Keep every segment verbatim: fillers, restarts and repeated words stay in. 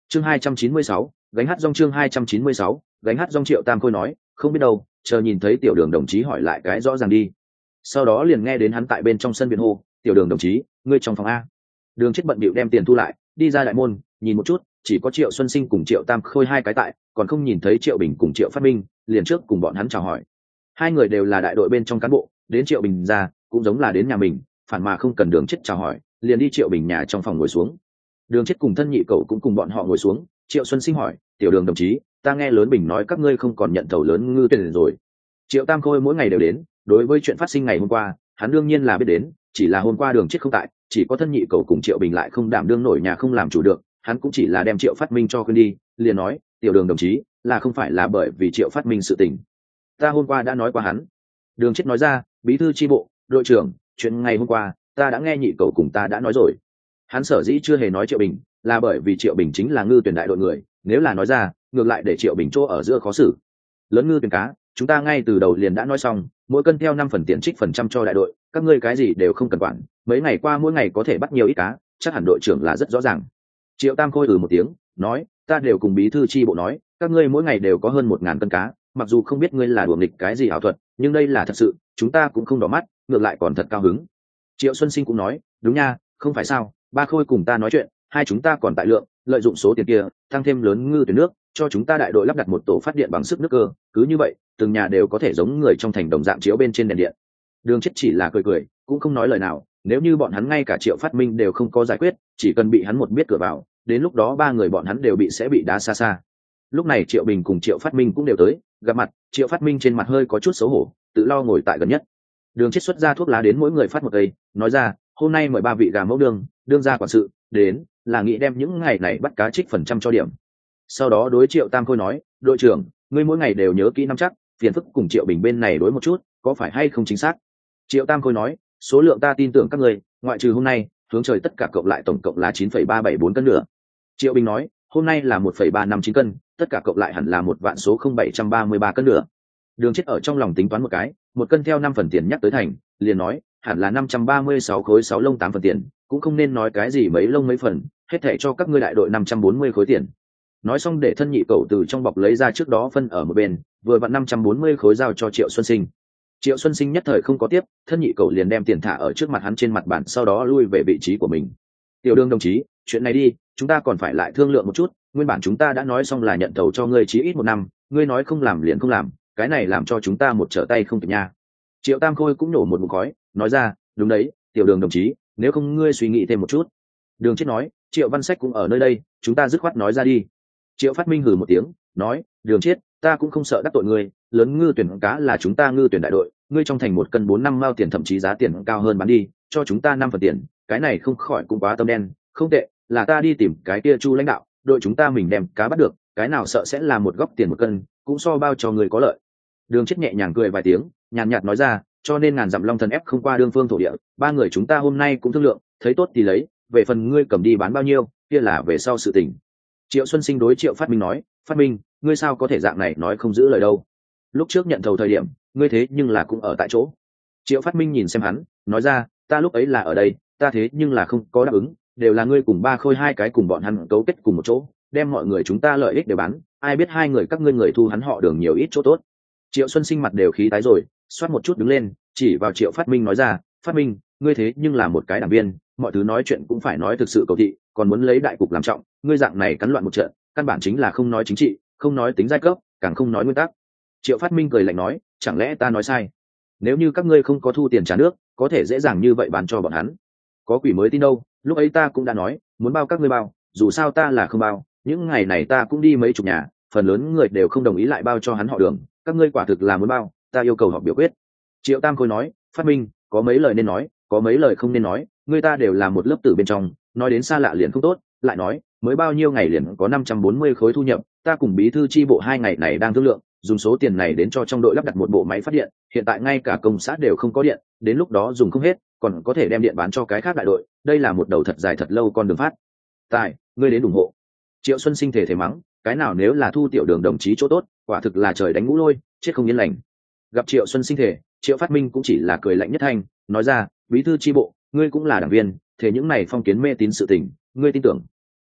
chương hai trăm chín mươi sáu, gánh hát rong chương hai trăm chín mươi sáu, gánh hát rong. Triệu Tam Khôi nói, không biết đâu, chờ nhìn thấy tiểu đường đồng chí hỏi lại cái rõ ràng đi. Sau đó liền nghe đến hắn tại bên trong sân biện hô, tiểu đường đồng chí, ngươi trong phòng a. Đường Chết bận bịu đem tiền thu lại, đi ra đại môn, nhìn một chút, chỉ có Triệu Xuân Sinh cùng Triệu Tam Khôi hai cái tại, còn không nhìn thấy Triệu Bình cùng Triệu Phát Minh, liền trước cùng bọn hắn chào hỏi. Hai người đều là đại đội bên trong cán bộ, đến Triệu Bình ra, cũng giống là đến nhà mình, phản mà không cần Đường Chết chào hỏi, liền đi Triệu Bình nhà trong phòng ngồi xuống. Đường Chết cùng thân nhị cậu cũng cùng bọn họ ngồi xuống. Triệu Xuân Sinh hỏi, tiểu đường đồng chí, ta nghe lớn Bình nói các ngươi không còn nhận thầu lớn ngư tuyển rồi. Triệu Tam Khôi mỗi ngày đều đến, đối với chuyện phát sinh ngày hôm qua, hắn đương nhiên là biết đến, chỉ là hôm qua Đường Chết không tại, chỉ có thân nhị cậu cùng Triệu Bình lại không đảm đương nổi nhà không làm chủ được, hắn cũng chỉ là đem Triệu Phát Minh cho khuyên đi, liền nói, tiểu đường đồng chí, là không phải là bởi vì Triệu Phát Minh sự tình. Ta hôm qua đã nói qua hắn. Đường Chết nói ra, bí thư chi bộ, đội trưởng, chuyện ngày hôm qua, ta đã nghe nhị cậu cùng ta đã nói rồi. Hắn sở dĩ chưa hề nói Triệu Bình, là bởi vì Triệu Bình chính là ngư tuyển đại đội người, nếu là nói ra, ngược lại để Triệu Bình chỗ ở giữa khó xử. Lớn ngư tuyển cá, chúng ta ngay từ đầu liền đã nói xong, mỗi cân theo năm phần tiền trích phần trăm cho đại đội, các ngươi cái gì đều không cần quản, mấy ngày qua mỗi ngày có thể bắt nhiều ít cá, chắc hẳn đội trưởng là rất rõ ràng. Triệu Tam Khôi ừ một tiếng, nói, ta đều cùng bí thư chi bộ nói, các ngươi mỗi ngày đều có hơn một ngàn cân cá, mặc dù không biết ngươi là đùa nghịch cái gì ảo thuật, nhưng đây là thật sự, chúng ta cũng không đỏ mắt, ngược lại còn thật cao hứng. Triệu Xuân Sinh cũng nói, đúng nha, không phải sao, ba Khôi cùng ta nói chuyện, hai chúng ta còn tại lượng, lợi dụng số tiền kia, tăng thêm lớn ngư tuyển nước, cho chúng ta đại đội lắp đặt một tổ phát điện bằng sức nước cơ, cứ như vậy, từng nhà đều có thể giống người trong thành đồng dạng chiếu bên trên đèn điện. Đường Chết chỉ là cười cười, cũng không nói lời nào, nếu như bọn hắn ngay cả Triệu Phát Minh đều không có giải quyết, chỉ cần bị hắn một biết cửa vào, đến lúc đó ba người bọn hắn đều bị sẽ bị đá xa xa. Lúc này Triệu Bình cùng Triệu Phát Minh cũng đều tới, gặp mặt, Triệu Phát Minh trên mặt hơi có chút xấu hổ, tự lo ngồi tại gần nhất. Đường Chết xuất ra thuốc lá đến mỗi người phát một cây, nói ra, hôm nay mời ba vị gà mẫu đường, đương gia quản sự đến, là nghĩ đem những ngày này bắt cá trích phần trăm cho điểm. Sau đó đối Triệu Tam Khôi nói, đội trưởng, ngươi mỗi ngày đều nhớ kỹ năm chắc, phiền phức cùng Triệu Bình bên này đối một chút, có phải hay không chính xác? Triệu Tam Khôi nói, số lượng ta tin tưởng các ngươi, ngoại trừ hôm nay, hướng trời tất cả cộng lại tổng cộng là chín phẩy ba bảy bốn cân nữa. Triệu Bình nói, hôm nay là một phẩy ba năm chín cân, tất cả cộng lại hẳn là một vạn số không bảy trăm ba mươi ba cân nữa. Đường Chết ở trong lòng tính toán một cái, một cân theo năm phần tiền nhắc tới thành, liền nói, hẳn là năm trăm ba mươi sáu khối sáu lông tám phần tiền, cũng không nên nói cái gì mấy lông mấy phần, hết thảy cho các ngươi đại đội năm trăm bốn mươi khối tiền. Nói xong để thân nhị cậu từ trong bọc lấy ra trước đó phân ở một bên, vừa vặn năm trăm bốn mươi khối giao cho Triệu Xuân Sinh. Triệu Xuân Sinh nhất thời không có tiếp, thân nhị cậu liền đem tiền thả ở trước mặt hắn trên mặt bàn, sau đó lui về vị trí của mình. Tiểu Đường đồng chí, chuyện này đi, chúng ta còn phải lại thương lượng một chút, nguyên bản chúng ta đã nói xong là nhận thầu cho ngươi chí ít một năm, ngươi nói không làm liền không làm, cái này làm cho chúng ta một trở tay không kịp nha. Triệu Tam Khôi cũng nổ một ngụm khói, nói ra, đúng đấy, Tiểu Đường đồng chí, nếu không ngươi suy nghĩ thêm một chút. Đường Chết nói, Triệu Văn Sách cũng ở nơi đây, chúng ta dứt khoát nói ra đi. Triệu Phát Minh hừ một tiếng, nói, Đường Chết, ta cũng không sợ đắc tội ngươi, lớn ngư tuyển cá là chúng ta ngư tuyển đại đội, ngươi trong thành một cân bốn năm mao tiền thậm chí giá tiền cao hơn bán đi, cho chúng ta năm phần tiền, cái này không khỏi cũng quá tâm đen, không tệ, là ta đi tìm cái kia Chu lãnh đạo, đội chúng ta mình đem cá bắt được, cái nào sợ sẽ là một góc tiền một cân, cũng so bao cho người có lợi. Đường Chết nhẹ nhàng cười vài tiếng, nhàn nhạt nói ra, cho nên ngàn dặm long thần ép không qua đương phương thổ địa, ba người chúng ta hôm nay cũng thương lượng, thấy tốt thì lấy, về phần ngươi cầm đi bán bao nhiêu, kia là về sau sự tình. Triệu Xuân Sinh đối Triệu Phát Minh nói, Phát Minh, ngươi sao có thể dạng này nói không giữ lời đâu? Lúc trước nhận thầu thời điểm, ngươi thế nhưng là cũng ở tại chỗ. Triệu Phát Minh nhìn xem hắn, nói ra, ta lúc ấy là ở đây, ta thế nhưng là không có đáp ứng, đều là ngươi cùng ba Khôi hai cái cùng bọn hắn cấu kết cùng một chỗ, đem mọi người chúng ta lợi ích đều bán, ai biết hai người các ngươi người thu hắn họ Đường nhiều ít chỗ tốt. Triệu Xuân Sinh mặt đều khí tái rồi, xoát một chút đứng lên, chỉ vào Triệu Phát Minh nói ra, Phát Minh, ngươi thế nhưng là một cái đảng viên, mọi thứ nói chuyện cũng phải nói thực sự cầu thị, còn muốn lấy đại cục làm trọng, ngươi dạng này cắn loạn một trận, căn bản chính là không nói chính trị, không nói tính giai cấp, càng không nói nguyên tắc. Triệu Phát Minh cười lạnh nói, chẳng lẽ ta nói sai? Nếu như các ngươi không có thu tiền trả nước, có thể dễ dàng như vậy bán cho bọn hắn. Có quỷ mới tin đâu, lúc ấy ta cũng đã nói, muốn bao các ngươi bao, dù sao ta là không bao, những ngày này ta cũng đi mấy chục nhà, phần lớn người đều không đồng ý lại bao cho hắn họ Đường, các ngươi quả thực là muốn bao, ta yêu cầu họp biểu quyết. Triệu Tam Khôi nói, Phát Minh, có mấy lời nên nói, có mấy lời không nên nói, người ta đều là một lớp tử bên trong, nói đến xa lạ liền không tốt, lại nói, mới bao nhiêu ngày liền có năm trăm bốn mươi khối thu nhập, ta cùng bí thư chi bộ hai ngày này đang thương lượng, dùng số tiền này đến cho trong đội lắp đặt một bộ máy phát điện, hiện tại ngay cả công xã đều không có điện, đến lúc đó dùng không hết, còn có thể đem điện bán cho cái khác đại đội, đây là một đầu thật dài thật lâu con đường phát. Tài, ngươi đến ủng hộ. Triệu Xuân Sinh thể thể mắng, cái nào nếu là thu Tiểu Đường đồng chí chỗ tốt, quả thực là trời đánh ngũ lôi, chết không yên lành. Gặp Triệu Xuân Sinh thể, Triệu Phát Minh cũng chỉ là cười lạnh nhất thanh, nói ra, bí thư chi bộ, ngươi cũng là đảng viên, thế những này phong kiến mê tín sự tình, ngươi tin tưởng?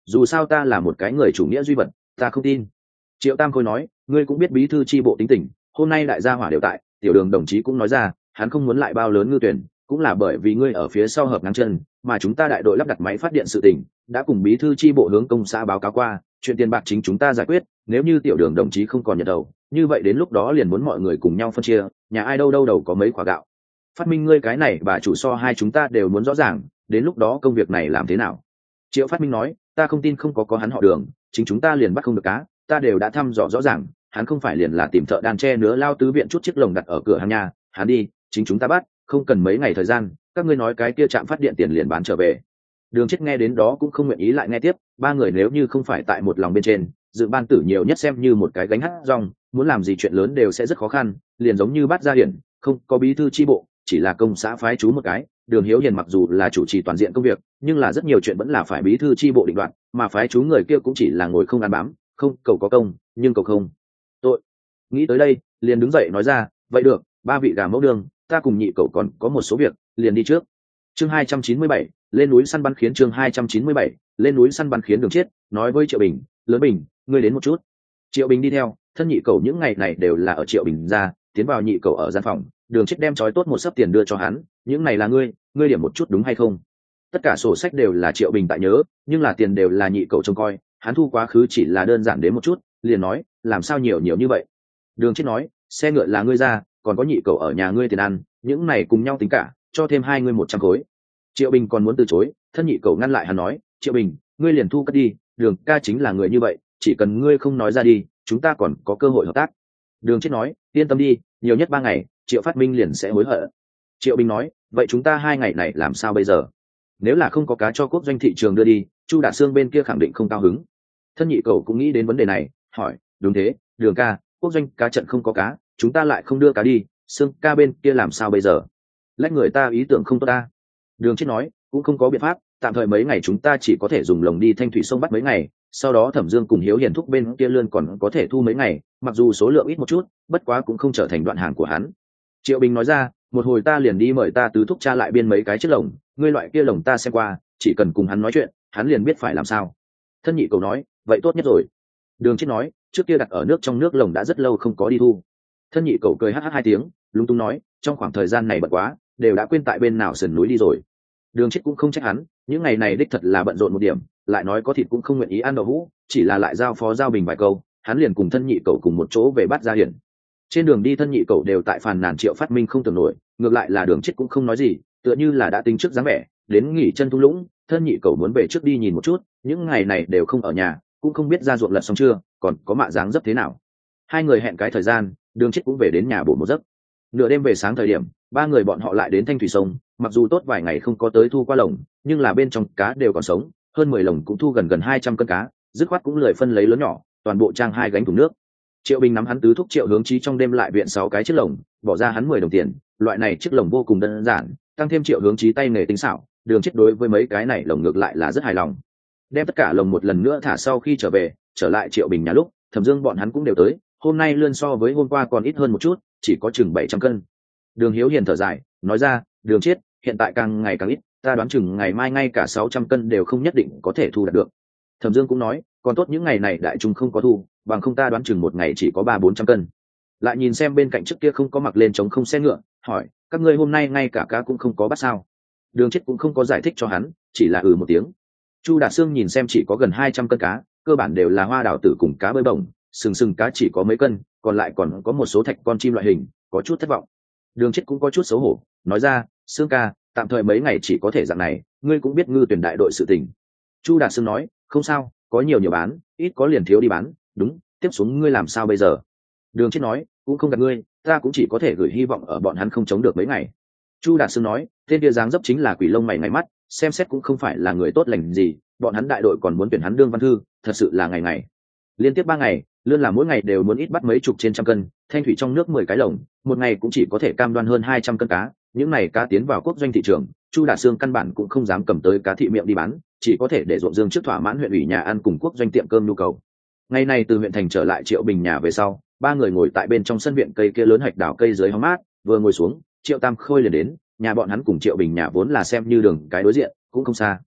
dù sao ta là một cái người chủ nghĩa duy vật, ta không tin. Triệu Tam Khôi nói, ngươi cũng biết bí thư chi bộ tính tình, hôm nay đại gia hỏa đều tại, tiểu đường đồng chí cũng nói ra hắn không muốn lại bao lớn ngư tuyển, cũng là bởi vì ngươi ở phía sau hợp ngang chân, mà chúng ta đại đội lắp đặt máy phát điện sự tình đã cùng bí thư chi bộ hướng công xã báo cáo qua, chuyện tiền bạc chính chúng ta giải quyết, nếu như tiểu đường đồng chí không còn nhận đầu, như vậy đến lúc đó liền muốn mọi người cùng nhau phân chia, nhà ai đâu đâu đầu có mấy quả gạo. Phát Minh ngươi cái này bà chủ so hai chúng ta đều muốn rõ ràng, đến lúc đó công việc này làm thế nào? Triệu Phát Minh nói, ta không tin không có có hắn họ Đường, chính chúng ta liền bắt không được cá, ta đều đã thăm dò rõ ràng, hắn không phải liền là tìm thợ đan tre nứa lao tứ viện chút chiếc lồng đặt ở cửa hàng nhà, hắn đi, chính chúng ta bắt, không cần mấy ngày thời gian, các ngươi nói cái kia trạm phát điện tiền liền bán trở về. Đường Chết nghe đến đó cũng không nguyện ý lại nghe tiếp, ba người nếu như không phải tại một lòng bên trên, dự ban tử nhiều nhất xem như một cái gánh hát rong, muốn làm gì chuyện lớn đều sẽ rất khó khăn, liền giống như Bát Gia Hiển, không có bí thư chi bộ, chỉ là công xã phái chú một cái. Đường Hiếu Hiền mặc dù là chủ trì toàn diện công việc, nhưng là rất nhiều chuyện vẫn là phải bí thư chi bộ định đoạt, mà phái chú người kia cũng chỉ là ngồi không ăn bám, không cầu có công, nhưng cầu không tội. Nghĩ tới đây, liền đứng dậy nói ra, vậy được, ba vị gà mẫu đường, ta cùng nhị cậu còn có một số việc, liền đi trước. Chương hai trăm chín mươi bảy, lên núi săn bắn khiến chương hai trăm chín mươi bảy, lên núi săn bắn khiến Đường Chết nói với Triệu Bình, lớn Bình, ngươi đến một chút. Triệu Bình đi theo, thân nhị cậu những ngày này đều là ở Triệu Bình ra, tiến vào nhị cậu ở gian phòng, Đường Chết đem trói tốt một sấp tiền đưa cho hắn, những này là ngươi, ngươi điểm một chút đúng hay không? Tất cả sổ sách đều là Triệu Bình tại nhớ, nhưng là tiền đều là nhị cậu trông coi, hắn thu quá khứ chỉ là đơn giản đến một chút, liền nói, làm sao nhiều nhiều như vậy? Đường Chết nói, xe ngựa là ngươi ra, còn có nhị cậu ở nhà ngươi tiền ăn, những này cùng nhau tính cả, cho thêm hai ngươi một trăm khối. Triệu Bình còn muốn từ chối, thân nhị cậu ngăn lại hắn nói, Triệu Bình, ngươi liền thu cất đi, Đường ca chính là người như vậy, chỉ cần ngươi không nói ra đi, chúng ta còn có cơ hội hợp tác. Đường Chết nói, yên tâm đi, nhiều nhất ba ngày, Triệu Phát Minh liền sẽ hối hận. Triệu Bình nói, vậy chúng ta hai ngày này làm sao bây giờ? Nếu là không có cá cho quốc doanh thị trường đưa đi, Chu Đạt Sương bên kia khẳng định không cao hứng. Thân nhị cậu cũng nghĩ đến vấn đề này, hỏi, đúng thế, Đường ca, quốc doanh cá trận không có cá, chúng ta lại không đưa cá đi, Sương ca bên kia làm sao bây giờ? Lách người ta ý tưởng không tốt ta. Đường Chết nói, cũng không có biện pháp, tạm thời mấy ngày chúng ta chỉ có thể dùng lồng đi thanh thủy sông bắt mấy ngày, sau đó Thẩm Dương cùng Hiếu Hiền thúc bên kia lươn còn có thể thu mấy ngày, mặc dù số lượng ít một chút, bất quá cũng không trở thành đoạn hàng của hắn. Triệu Bình nói ra, một hồi ta liền đi mời ta tứ thúc cha lại biên mấy cái chiếc lồng, ngươi loại kia lồng ta xem qua, chỉ cần cùng hắn nói chuyện, hắn liền biết phải làm sao. Thân nhị cầu nói, vậy tốt nhất rồi. Đường Chết nói, trước kia đặt ở nước trong nước lồng đã rất lâu không có đi thu. Thân nhị cầu cười hh hai tiếng, lúng túng nói, trong khoảng thời gian này bận quá, đều đã quên tại bên nào sườn núi đi rồi. Đường Chết cũng không trách hắn, những ngày này đích thật là bận rộn một điểm, lại nói có thịt cũng không nguyện ý ăn đậu hũ, chỉ là lại giao phó giao bình vài câu, hắn liền cùng thân nhị cầu cùng một chỗ về Bát Gia Hiển. Trên đường đi thân nhị cầu đều tại phàn nàn Triệu Phát Minh không tưởng nổi, ngược lại là Đường Chết cũng không nói gì, tựa như là đã tính trước dáng vẻ, đến nghỉ chân thung lũng, thân nhị cầu muốn về trước đi nhìn một chút, những ngày này đều không ở nhà, cũng không biết ra ruộng lật xong chưa, còn có mạ dáng dấp thế nào. Hai người hẹn cái thời gian, Đường Chết cũng về đến nhà bổ một giấc. Nửa đêm về sáng thời điểm, ba người bọn họ lại đến thanh thủy sông, mặc dù tốt vài ngày không có tới thu qua lồng, nhưng là bên trong cá đều còn sống, hơn mười lồng cũng thu gần gần hai trăm cân cá, dứt khoát cũng lười phân lấy lớn nhỏ, toàn bộ trang hai gánh thùng nước. Triệu Bình nắm hắn tứ thúc Triệu Hướng Chí trong đêm lại viện sáu cái chiếc lồng, bỏ ra hắn mười đồng tiền, loại này chiếc lồng vô cùng đơn giản, tăng thêm Triệu Hướng Chí tay nghề tinh xảo, Đường Chết đối với mấy cái này lồng ngược lại là rất hài lòng. Đem tất cả lồng một lần nữa thả sau khi trở về, trở lại Triệu Bình nhà lúc, Thẩm Dương bọn hắn cũng đều tới, hôm nay lươn so với hôm qua còn ít hơn một chút, chỉ có chừng bảy trăm cân. Đường Hiếu Hiền thở dài, nói ra, Đường Chết, hiện tại càng ngày càng ít, ta đoán chừng ngày mai ngay cả sáu trăm cân đều không nhất định có thể thu đạt được. Thẩm Dương cũng nói, còn tốt những ngày này đại trung không có thu, bằng không ta đoán chừng một ngày chỉ có ba bốn trăm cân. Lại nhìn xem bên cạnh trước kia không có mặc lên trống không xe ngựa, hỏi, các ngươi hôm nay ngay cả cá cũng không có bắt sao? Đường Chết cũng không có giải thích cho hắn, chỉ là ừ một tiếng. Chu Đạt Sương nhìn xem chỉ có gần hai trăm cân cá, cơ bản đều là hoa đào tử cùng cá bơi bổng, sừng sừng cá chỉ có mấy cân, còn lại còn có một số thạch con chim loại hình, có chút thất vọng. Đường Chết cũng có chút xấu hổ, nói ra, Sương ca, tạm thời mấy ngày chỉ có thể dạng này, ngươi cũng biết ngư tuyển đại đội sự tình. Chu Đạt Sương nói, không sao, có nhiều nhiều bán, ít có liền thiếu đi bán, đúng, tiếp xuống ngươi làm sao bây giờ? Đường Chết nói, cũng không gạt ngươi, ta cũng chỉ có thể gửi hy vọng ở bọn hắn không chống được mấy ngày. Chu Đạt Sương nói, tên kia dáng dấp chính là quỷ lông mày ngày mắt, xem xét cũng không phải là người tốt lành gì, bọn hắn đại đội còn muốn tuyển hắn đương văn thư, thật sự là ngày ngày. Liên tiếp ba ngày, lươn là mỗi ngày đều muốn ít bắt mấy chục trên trăm cân, thanh thủy trong nước mười cái lồng, một ngày cũng chỉ có thể cam đoan hơn hai trăm cân cá, những này cá tiến vào quốc doanh thị trường, Chu Đạt Sương căn bản cũng không dám cầm tới cá thị miệng đi bán, chỉ có thể để ruộng dương trước thỏa mãn huyện ủy nhà ăn cùng quốc doanh tiệm cơm nhu cầu. Ngày này từ huyện thành trở lại Triệu Bình nhà về sau, ba người ngồi tại bên trong sân viện cây kia lớn hạch đào cây dưới hóng mát, vừa ngồi xuống, Triệu Tam Khôi liền đến, nhà bọn hắn cùng Triệu Bình nhà vốn là xem như đường cái đối diện, cũng không xa.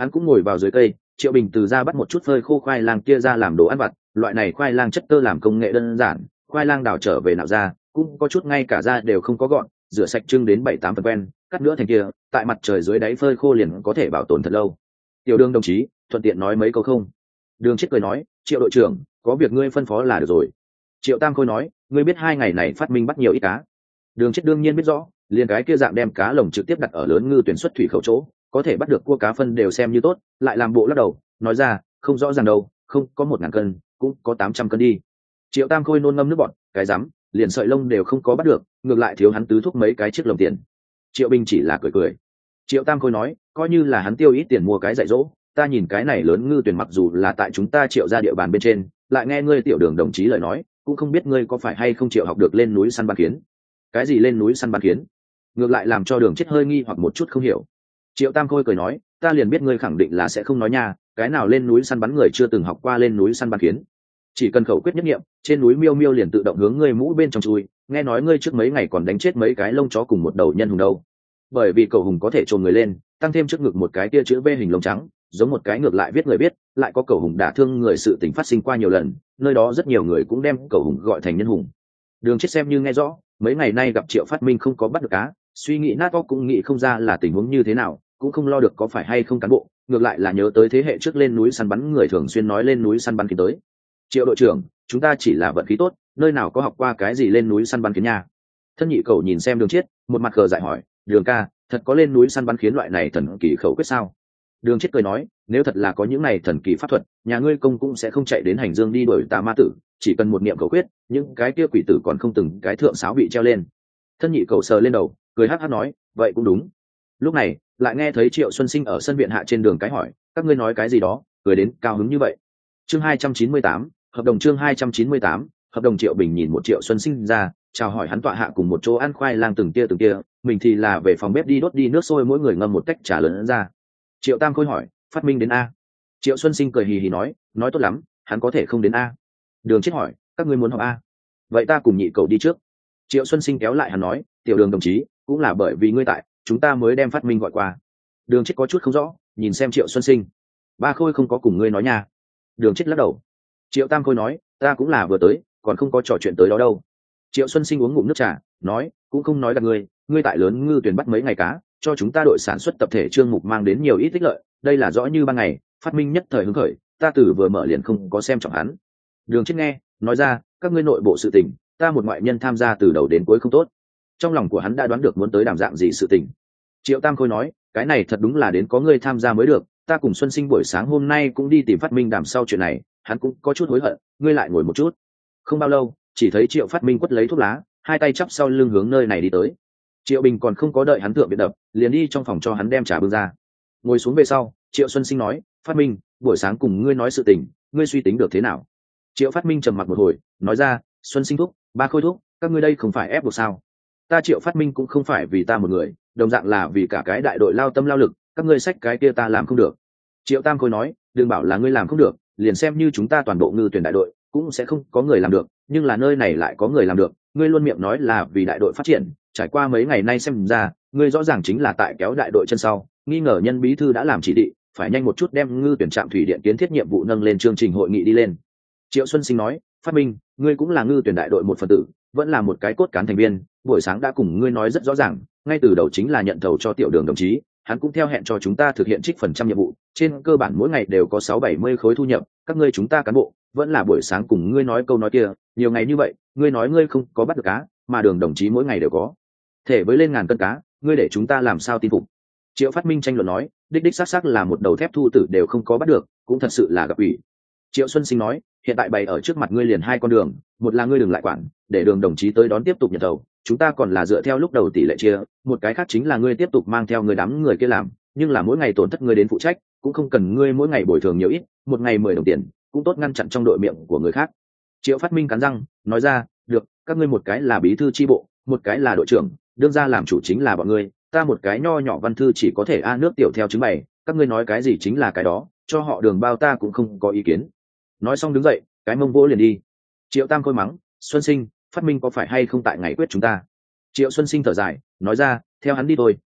Hắn cũng ngồi vào dưới cây, Triệu Bình từ ra bắt một chút phơi khô khoai lang kia ra làm đồ ăn vặt. Loại này khoai lang chất tơ làm công nghệ đơn giản, khoai lang đào trở về nạo ra cũng có chút ngay cả da đều không có gọn, rửa sạch trưng đến bảy tám phần quen, cắt nữa thành kia, tại mặt trời dưới đáy phơi khô liền có thể bảo tồn thật lâu. Tiểu Đường đồng chí, thuận tiện nói mấy câu không? Đường Chết cười nói, Triệu đội trưởng, có việc ngươi phân phó là được rồi. Triệu Tam Khôi nói, ngươi biết hai ngày này phát minh bắt nhiều ít cá. Đường Chết đương nhiên biết rõ, liền cái kia dạng đem cá lồng trực tiếp đặt ở lớn ngư tuyển xuất thủy khẩu chỗ, có thể bắt được cua cá phân đều xem như tốt, lại làm bộ lắc đầu, nói ra, không rõ ràng đâu, không có một ngàn cân, cũng có tám trăm cân đi. Triệu Tam Khôi nôn ngâm nước bọt, cái rắm, liền sợi lông đều không có bắt được, ngược lại thiếu hắn tứ thúc mấy cái chiếc lồng tiền. Triệu Bình chỉ là cười cười. Triệu Tam Khôi nói, coi như là hắn tiêu ít tiền mua cái dạy dỗ, ta nhìn cái này lớn ngư tuyển mặc dù là tại chúng ta Triệu ra địa bàn bên trên, lại nghe ngươi Tiểu Đường đồng chí lời nói, cũng không biết ngươi có phải hay không chịu học được lên núi săn bắn kiến. Cái gì lên núi săn bắn kiến? Ngược lại làm cho Đường Chết hơi nghi hoặc một chút không hiểu. Triệu Tam Khôi cười nói, ta liền biết ngươi khẳng định là sẽ không nói nha, cái nào lên núi săn bắn người chưa từng học qua lên núi săn bắn kiến. Chỉ cần khẩu quyết nhất nghiệm, trên núi miêu miêu liền tự động hướng ngươi mũ bên trong chui, nghe nói ngươi trước mấy ngày còn đánh chết mấy cái lông chó cùng một đầu nhân hùng đâu. Bởi vì cầu hùng có thể trồn người lên, tăng thêm trước ngực một cái kia chữ V hình lông trắng, giống một cái ngược lại viết người biết, lại có cầu hùng đả thương người sự tình phát sinh qua nhiều lần, nơi đó rất nhiều người cũng đem cầu hùng gọi thành nhân hùng. Đường Chết xem như nghe rõ, mấy ngày nay gặp Triệu Phát Minh không có bắt được cá, suy nghĩ nát óc cũng nghĩ không ra là tình huống như thế nào, cũng không lo được có phải hay không cán bộ, ngược lại là nhớ tới thế hệ trước lên núi săn bắn người thường xuyên nói lên núi săn bắn kiến tới. Triệu đội trưởng, chúng ta chỉ là vận khí tốt, nơi nào có học qua cái gì lên núi săn bắn kiến nha. Thân nhị cầu nhìn xem Đường Chết, một mặt cờ dại hỏi, Đường ca, thật có lên núi săn bắn kiến loại này thần kỳ khẩu quyết sao? Đường Chết cười nói, nếu thật là có những này thần kỳ pháp thuật, nhà ngươi công cũng sẽ không chạy đến hành dương đi đuổi tà ma tử, chỉ cần một niệm khẩu quyết, những cái kia quỷ tử còn không từng cái thượng sáo bị treo lên. Thân nhị cầu sờ lên đầu, cười hắc hắc nói, vậy cũng đúng. Lúc này lại nghe thấy Triệu Xuân Sinh ở sân viện hạ trên đường cái hỏi, các ngươi nói cái gì đó, cười đến cao hứng như vậy. Chương hai trăm chín mươi tám, hợp đồng chương hai trăm chín mươi tám, hợp đồng. Triệu Bình nhìn một Triệu Xuân Sinh ra, chào hỏi hắn tọa hạ cùng một chỗ ăn khoai lang từng tia từng tia, mình thì là về phòng bếp đi đốt đi nước sôi, mỗi người ngâm một tách trà lớn ra. Triệu Tam Khôi hỏi, Phát Minh đến a? Triệu Xuân Sinh cười hì hì nói, nói tốt lắm, hắn có thể không đến a. Đường Chết hỏi, các ngươi muốn họp a? Vậy ta cùng nhị cậu đi trước. Triệu Xuân Sinh kéo lại hắn nói, Tiểu Đường đồng chí, cũng là bởi vì ngươi tại, chúng ta mới đem Phát Minh gọi qua. Đường Chết có chút không rõ, nhìn xem Triệu Xuân Sinh. Ba Khôi không có cùng ngươi nói nha. Đường Chết lắc đầu. Triệu Tam Khôi nói, ta cũng là vừa tới, còn không có trò chuyện tới đó đâu. Triệu Xuân Sinh uống ngụm nước trà, nói, cũng không nói gặp ngươi, ngươi tại lớn ngư tuyển bắt mấy ngày cá, cho chúng ta đội sản xuất tập thể trương mục mang đến nhiều ít ích lợi, đây là rõ như ban ngày. Phát Minh nhất thời hứng khởi, ta từ vừa mở liền không có xem trọng hắn. Đường Chết nghe, nói ra, các ngươi nội bộ sự tình, ta một ngoại nhân tham gia từ đầu đến cuối không tốt. Trong lòng của hắn đã đoán được muốn tới đàm dạng gì sự tình. Triệu Tam Khôi nói, cái này thật đúng là đến có ngươi tham gia mới được, ta cùng Xuân Sinh buổi sáng hôm nay cũng đi tìm Phát Minh đàm sau chuyện này, hắn cũng có chút hối hận, ngươi lại ngồi một chút. Không bao lâu, chỉ thấy Triệu Phát Minh quất lấy thuốc lá, hai tay chắp sau lưng hướng nơi này đi tới. Triệu Bình còn không có đợi hắn thượng biện đập, liền đi trong phòng cho hắn đem trà bưng ra. Ngồi xuống về sau, Triệu Xuân Sinh nói, Phát Minh, buổi sáng cùng ngươi nói sự tình, ngươi suy tính được thế nào? Triệu Phát Minh trầm mặc một hồi, nói ra, Xuân Sinh thúc, Ba Khôi thúc, các ngươi đây không phải ép buộc sao? Ta Triệu Phát Minh cũng không phải vì ta một người, đồng dạng là vì cả cái đại đội lao tâm lao lực, các ngươi xách cái kia ta làm không được. Triệu Tam Khôi nói, đừng bảo là ngươi làm không được, liền xem như chúng ta toàn bộ ngư tuyển đại đội cũng sẽ không có người làm được, nhưng là nơi này lại có người làm được, ngươi luôn miệng nói là vì đại đội phát triển, trải qua mấy ngày nay xem ra, ngươi rõ ràng chính là tại kéo đại đội chân sau, nghi ngờ nhân bí thư đã làm chỉ thị, phải nhanh một chút đem ngư tuyển trạm thủy điện kiến thiết nhiệm vụ nâng lên chương trình hội nghị đi lên. Triệu Xuân Sinh nói, Phát Minh, ngươi cũng là ngư tuyển đại đội một phần tử, vẫn là một cái cốt cán thành viên, buổi sáng đã cùng ngươi nói rất rõ ràng, ngay từ đầu chính là nhận thầu cho Tiểu Đường đồng chí, hắn cũng theo hẹn cho chúng ta thực hiện trích phần trăm nhiệm vụ, trên cơ bản mỗi ngày đều có sáu bảy mươi khối thu nhập, các ngươi chúng ta cán bộ vẫn là buổi sáng cùng ngươi nói câu nói kia, nhiều ngày như vậy, ngươi nói ngươi không có bắt được cá, mà Đường đồng chí mỗi ngày đều có thể với lên ngàn cân cá, ngươi để chúng ta làm sao tin phục? Triệu Phát Minh tranh luận nói, đích đích xác xác là một đầu thép thu tử đều không có bắt được, cũng thật sự là gặp ủy. Triệu Xuân Sinh nói, hiện tại bày ở trước mặt ngươi liền hai con đường, một là ngươi đừng lại quản, để Đường đồng chí tới đón tiếp tục nhận thầu, chúng ta còn là dựa theo lúc đầu tỷ lệ chia, một cái khác chính là ngươi tiếp tục mang theo người đám người kia làm, nhưng là mỗi ngày tổn thất ngươi đến phụ trách, cũng không cần ngươi mỗi ngày bồi thường nhiều ít, một ngày mười đồng tiền, cũng tốt ngăn chặn trong đội miệng của người khác. Triệu Phát Minh cắn răng, nói ra, được, các ngươi một cái là bí thư chi bộ, một cái là đội trưởng, đương ra làm chủ chính là bọn ngươi, ta một cái nho nhỏ văn thư chỉ có thể a nước tiểu theo chứng bày, các ngươi nói cái gì chính là cái đó, cho họ Đường bao ta cũng không có ý kiến. Nói xong đứng dậy, cái mông vỗ liền đi. Triệu Tam Khôi mắng, Xuân Sinh, Phát Minh có phải hay không tại ngày quyết chúng ta? Triệu Xuân Sinh thở dài, nói ra, theo hắn đi thôi,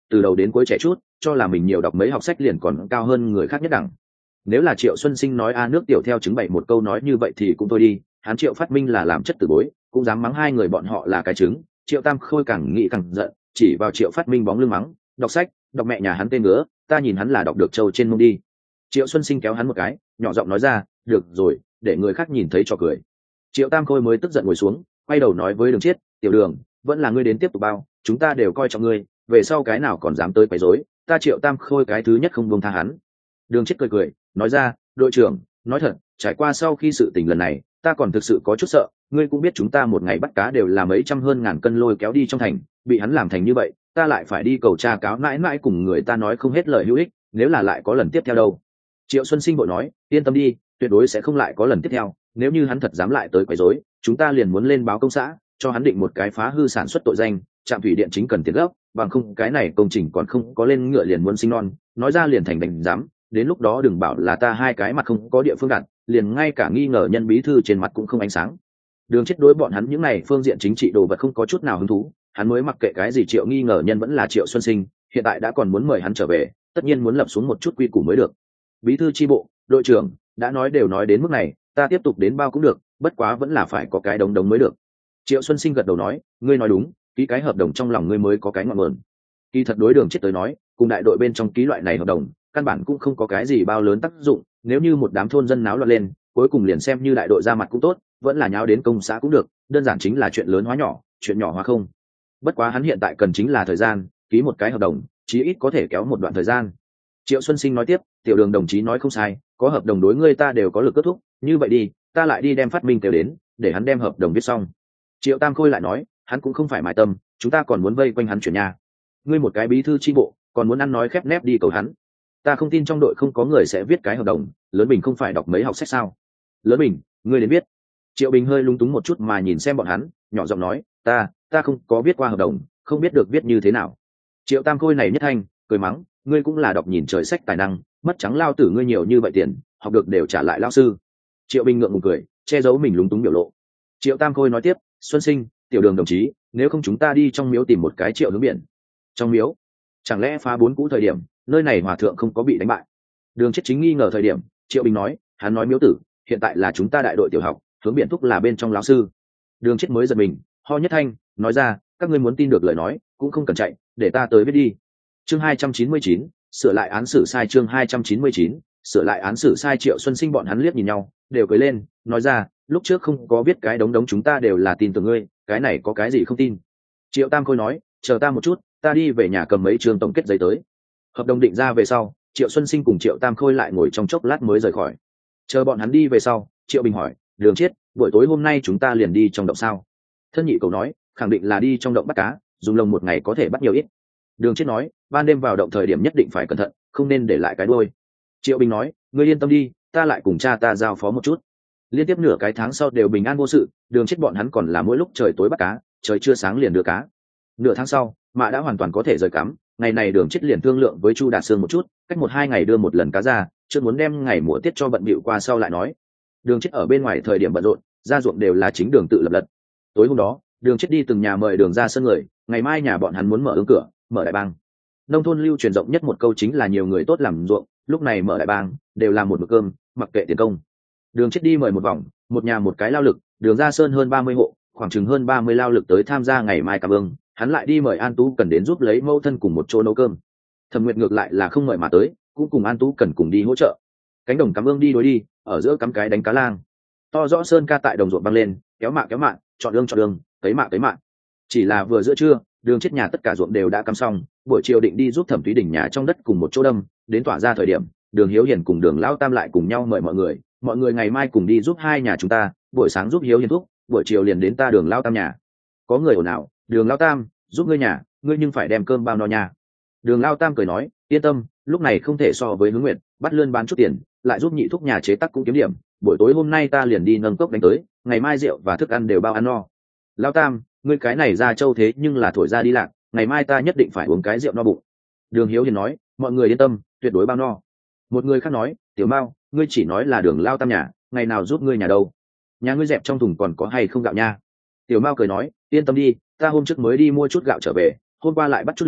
từ đầu đến cuối trẻ chút, cho là mình nhiều đọc mấy học sách liền còn cao hơn người khác nhất đẳng. Nếu là Triệu Xuân Sinh nói a nước tiểu theo chứng bày một câu nói như vậy thì cũng thôi đi, hắn Triệu Phát Minh là làm chất tử bối, cũng dám mắng hai người bọn họ là cái trứng. Triệu Tam Khôi càng nghĩ càng giận, chỉ vào Triệu Phát Minh bóng lưng mắng, đọc sách, đọc mẹ nhà hắn tên ngứa, ta nhìn hắn là đọc được trâu trên mông đi. Triệu Xuân Sinh kéo hắn một cái, nhỏ giọng nói ra, được rồi, để người khác nhìn thấy cho cười. Triệu Tam Khôi mới tức giận ngồi xuống, quay đầu nói với Đường Chiết, tiểu Đường, vẫn là ngươi đến tiếp tục bao, chúng ta đều coi trọng ngươi, về sau cái nào còn dám tới quấy rối, ta Triệu Tam Khôi cái thứ nhất không buông tha hắn. Đường Chiết cười cười, nói ra, đội trưởng, nói thật, trải qua sau khi sự tình lần này, ta còn thực sự có chút sợ, ngươi cũng biết chúng ta một ngày bắt cá đều là mấy trăm hơn ngàn cân lôi kéo đi trong thành, bị hắn làm thành như vậy, ta lại phải đi cầu tra cáo mãi mãi cùng người ta nói không hết lời hữu ích, nếu là lại có lần tiếp theo đâu. Triệu Xuân Sinh vội nói, yên tâm đi, tuyệt đối sẽ không lại có lần tiếp theo, nếu như hắn thật dám lại tới quấy rối, chúng ta liền muốn lên báo công xã, cho hắn định một cái phá hư sản xuất tội danh, trạm thủy điện chính cần tiền gấp, bằng không cái này công trình còn không có lên ngựa liền muốn sinh non, nói ra liền thành đành dám, đến lúc đó đừng bảo là ta hai cái mặt không có địa phương đặt, liền ngay cả nghi ngờ nhân bí thư trên mặt cũng không ánh sáng. Đường Chết đối bọn hắn những này phương diện chính trị đồ vật không có chút nào hứng thú, hắn mới mặc kệ cái gì Triệu nghi ngờ nhân vẫn là Triệu Xuân Sinh, hiện tại đã còn muốn mời hắn trở về, tất nhiên muốn lập xuống một chút quy củ mới được. Bí thư chi bộ, đội trưởng, đã nói đều nói đến mức này, ta tiếp tục đến bao cũng được, bất quá vẫn là phải có cái đống đống mới được. Triệu Xuân Sinh gật đầu nói, ngươi nói đúng, ký cái hợp đồng trong lòng ngươi mới có cái ngọn nguồn. Kỳ thật đối Đường Chết tới nói, cùng đại đội bên trong ký loại này hợp đồng, căn bản cũng không có cái gì bao lớn tác dụng, nếu như một đám thôn dân náo loạn lên, cuối cùng liền xem như đại đội ra mặt cũng tốt, vẫn là nháo đến công xã cũng được, đơn giản chính là chuyện lớn hóa nhỏ, chuyện nhỏ hóa không. Bất quá hắn hiện tại cần chính là thời gian, ký một cái hợp đồng, chí ít có thể kéo một đoạn thời gian. Triệu Xuân Sinh nói tiếp, tiểu Đường đồng chí nói không sai, có hợp đồng đối ngươi ta đều có lực kết thúc, như vậy đi, ta lại đi đem Phát Minh kêu đến, để hắn đem hợp đồng viết xong. Triệu Tam Khôi lại nói, hắn cũng không phải mải tâm, chúng ta còn muốn vây quanh hắn chuyển nhà. Ngươi một cái bí thư chi bộ, còn muốn ăn nói khép nép đi cầu hắn. Ta không tin trong đội không có người sẽ viết cái hợp đồng, Lớn Bình không phải đọc mấy học sách sao? Lớn Bình, ngươi đến biết. Triệu Bình hơi lung túng một chút mà nhìn xem bọn hắn, nhỏ giọng nói, ta, ta không có viết qua hợp đồng, không biết được viết như thế nào. Triệu Tam Khôi này nhất thanh, cười mắng, ngươi cũng là đọc nhìn trời sách tài năng, mất trắng lao tử ngươi nhiều như vậy tiền, học được đều trả lại lao sư. Triệu Bình ngượng ngùng cười, che giấu mình lúng túng biểu lộ. Triệu Tam Khôi nói tiếp, Xuân Sinh, tiểu Đường đồng chí, nếu không chúng ta đi trong miếu tìm một cái Triệu hướng biển. Trong miếu? Chẳng lẽ phá bốn cũ thời điểm, nơi này hòa thượng không có bị đánh bại? Đường Chết chính nghi ngờ thời điểm, Triệu Bình nói, hắn nói miếu tử, hiện tại là chúng ta đại đội tiểu học, hướng biển thúc là bên trong lão sư. Đường Chết mới giật mình, ho nhất thanh, nói ra, các ngươi muốn tin được lời nói, cũng không cần chạy, để ta tới viết đi. Chương hai trăm chín mươi chín, sửa lại án xử sai. Chương hai trăm chín mươi chín, sửa lại án xử sai. Triệu Xuân Sinh bọn hắn liếc nhìn nhau, đều cười lên, nói ra, lúc trước không có biết cái đống đống chúng ta đều là tin tưởng ngươi, cái này có cái gì không tin. Triệu Tam Khôi nói, chờ ta một chút, ta đi về nhà cầm mấy trường tổng kết giấy tới. Hợp đồng định ra về sau, Triệu Xuân Sinh cùng Triệu Tam Khôi lại ngồi trong chốc lát mới rời khỏi. Chờ bọn hắn đi về sau, Triệu Bình hỏi, Đường Chiết, buổi tối hôm nay chúng ta liền đi trong động sao? Thân nhị cầu nói, khẳng định là đi trong động bắt cá, dùng lồng một ngày có thể bắt nhiều ít. Đường Chiết nói, ban đêm vào động thời điểm nhất định phải cẩn thận, không nên để lại cái đuôi. Triệu Bình nói, ngươi yên tâm đi, ta lại cùng cha ta giao phó một chút. Liên tiếp nửa cái tháng sau đều bình an vô sự, Đường Chiết bọn hắn còn là mỗi lúc trời tối bắt cá, trời chưa sáng liền đưa cá. Nửa tháng sau, mạ đã hoàn toàn có thể rời cắm, ngày này Đường Chiết liền thương lượng với Chu Đạt Sương một chút, cách một hai ngày đưa một lần cá ra, chưa muốn đem ngày mùa tiết cho bận bịu qua sau lại nói. Đường Chiết ở bên ngoài thời điểm bận rộn, ra ruộng đều là chính Đường tự lập lật. Tối hôm đó, Đường Chiết đi từng nhà mời Đường ra sân người, ngày mai nhà bọn hắn muốn mở ứng cửa, mở đại bang. Nông thôn lưu truyền rộng nhất một câu chính là nhiều người tốt làm ruộng, lúc này mở đại bang đều làm một bữa cơm, mặc kệ tiền công. Đường Chiết đi mời một vòng, một nhà một cái lao lực, Đường ra sơn hơn ba mươi hộ, khoảng chừng hơn ba mươi lao lực tới tham gia ngày mai cảm ơn, hắn lại đi mời An Tú cần đến giúp lấy mẫu thân cùng một chỗ nấu cơm. Thẩm Nguyệt ngược lại là không mời mà tới, cũng cùng An Tú cần cùng đi hỗ trợ. Cánh đồng cảm ơn đi đối đi, ở giữa cắm cái đánh cá lang. To rõ sơn ca tại đồng ruộng băng lên, kéo mạ kéo mạ, chọn đường chọn đường, cấy mạ cấy mạ. Chỉ là vừa giữa trưa, Đường Chiết nhà tất cả ruộng đều đã cắm xong, buổi chiều định đi giúp Thẩm Thúy Đình nhà trong đất cùng một chỗ đâm, đến tỏa ra thời điểm, Đường Hiếu Hiền cùng Đường Lão Tam lại cùng nhau mời mọi người, mọi người ngày mai cùng đi giúp hai nhà chúng ta, buổi sáng giúp Hiếu Hiền thúc, buổi chiều liền đến ta Đường Lão Tam nhà. Có người ồn ào, Đường Lão Tam, giúp ngươi nhà, ngươi nhưng phải đem cơm bao no nhà. Đường Lão Tam cười nói, yên tâm, lúc này không thể so với Hướng Nguyệt, bắt lươn bán chút tiền, lại giúp nhị thúc nhà chế tác cũng kiếm điểm, buổi tối hôm nay ta liền đi nâng cốc đánh tới, ngày mai rượu và thức ăn đều bao ăn no. Lão Tam, ngươi cái này ra châu thế nhưng là thổi ra đi lạc, ngày mai ta nhất định phải uống cái rượu no bụng. Đường Hiếu Hiền nói, mọi người yên tâm, tuyệt đối bao no. Một người khác nói, Tiểu Mao, ngươi chỉ nói là Đường Lão Tam nhà, ngày nào giúp ngươi nhà đâu? Nhà ngươi dẹp trong thùng còn có hay không gạo nha? Tiểu Mao cười nói, yên tâm đi, ta hôm trước mới đi mua chút gạo trở về, hôm qua lại bắt chút lương,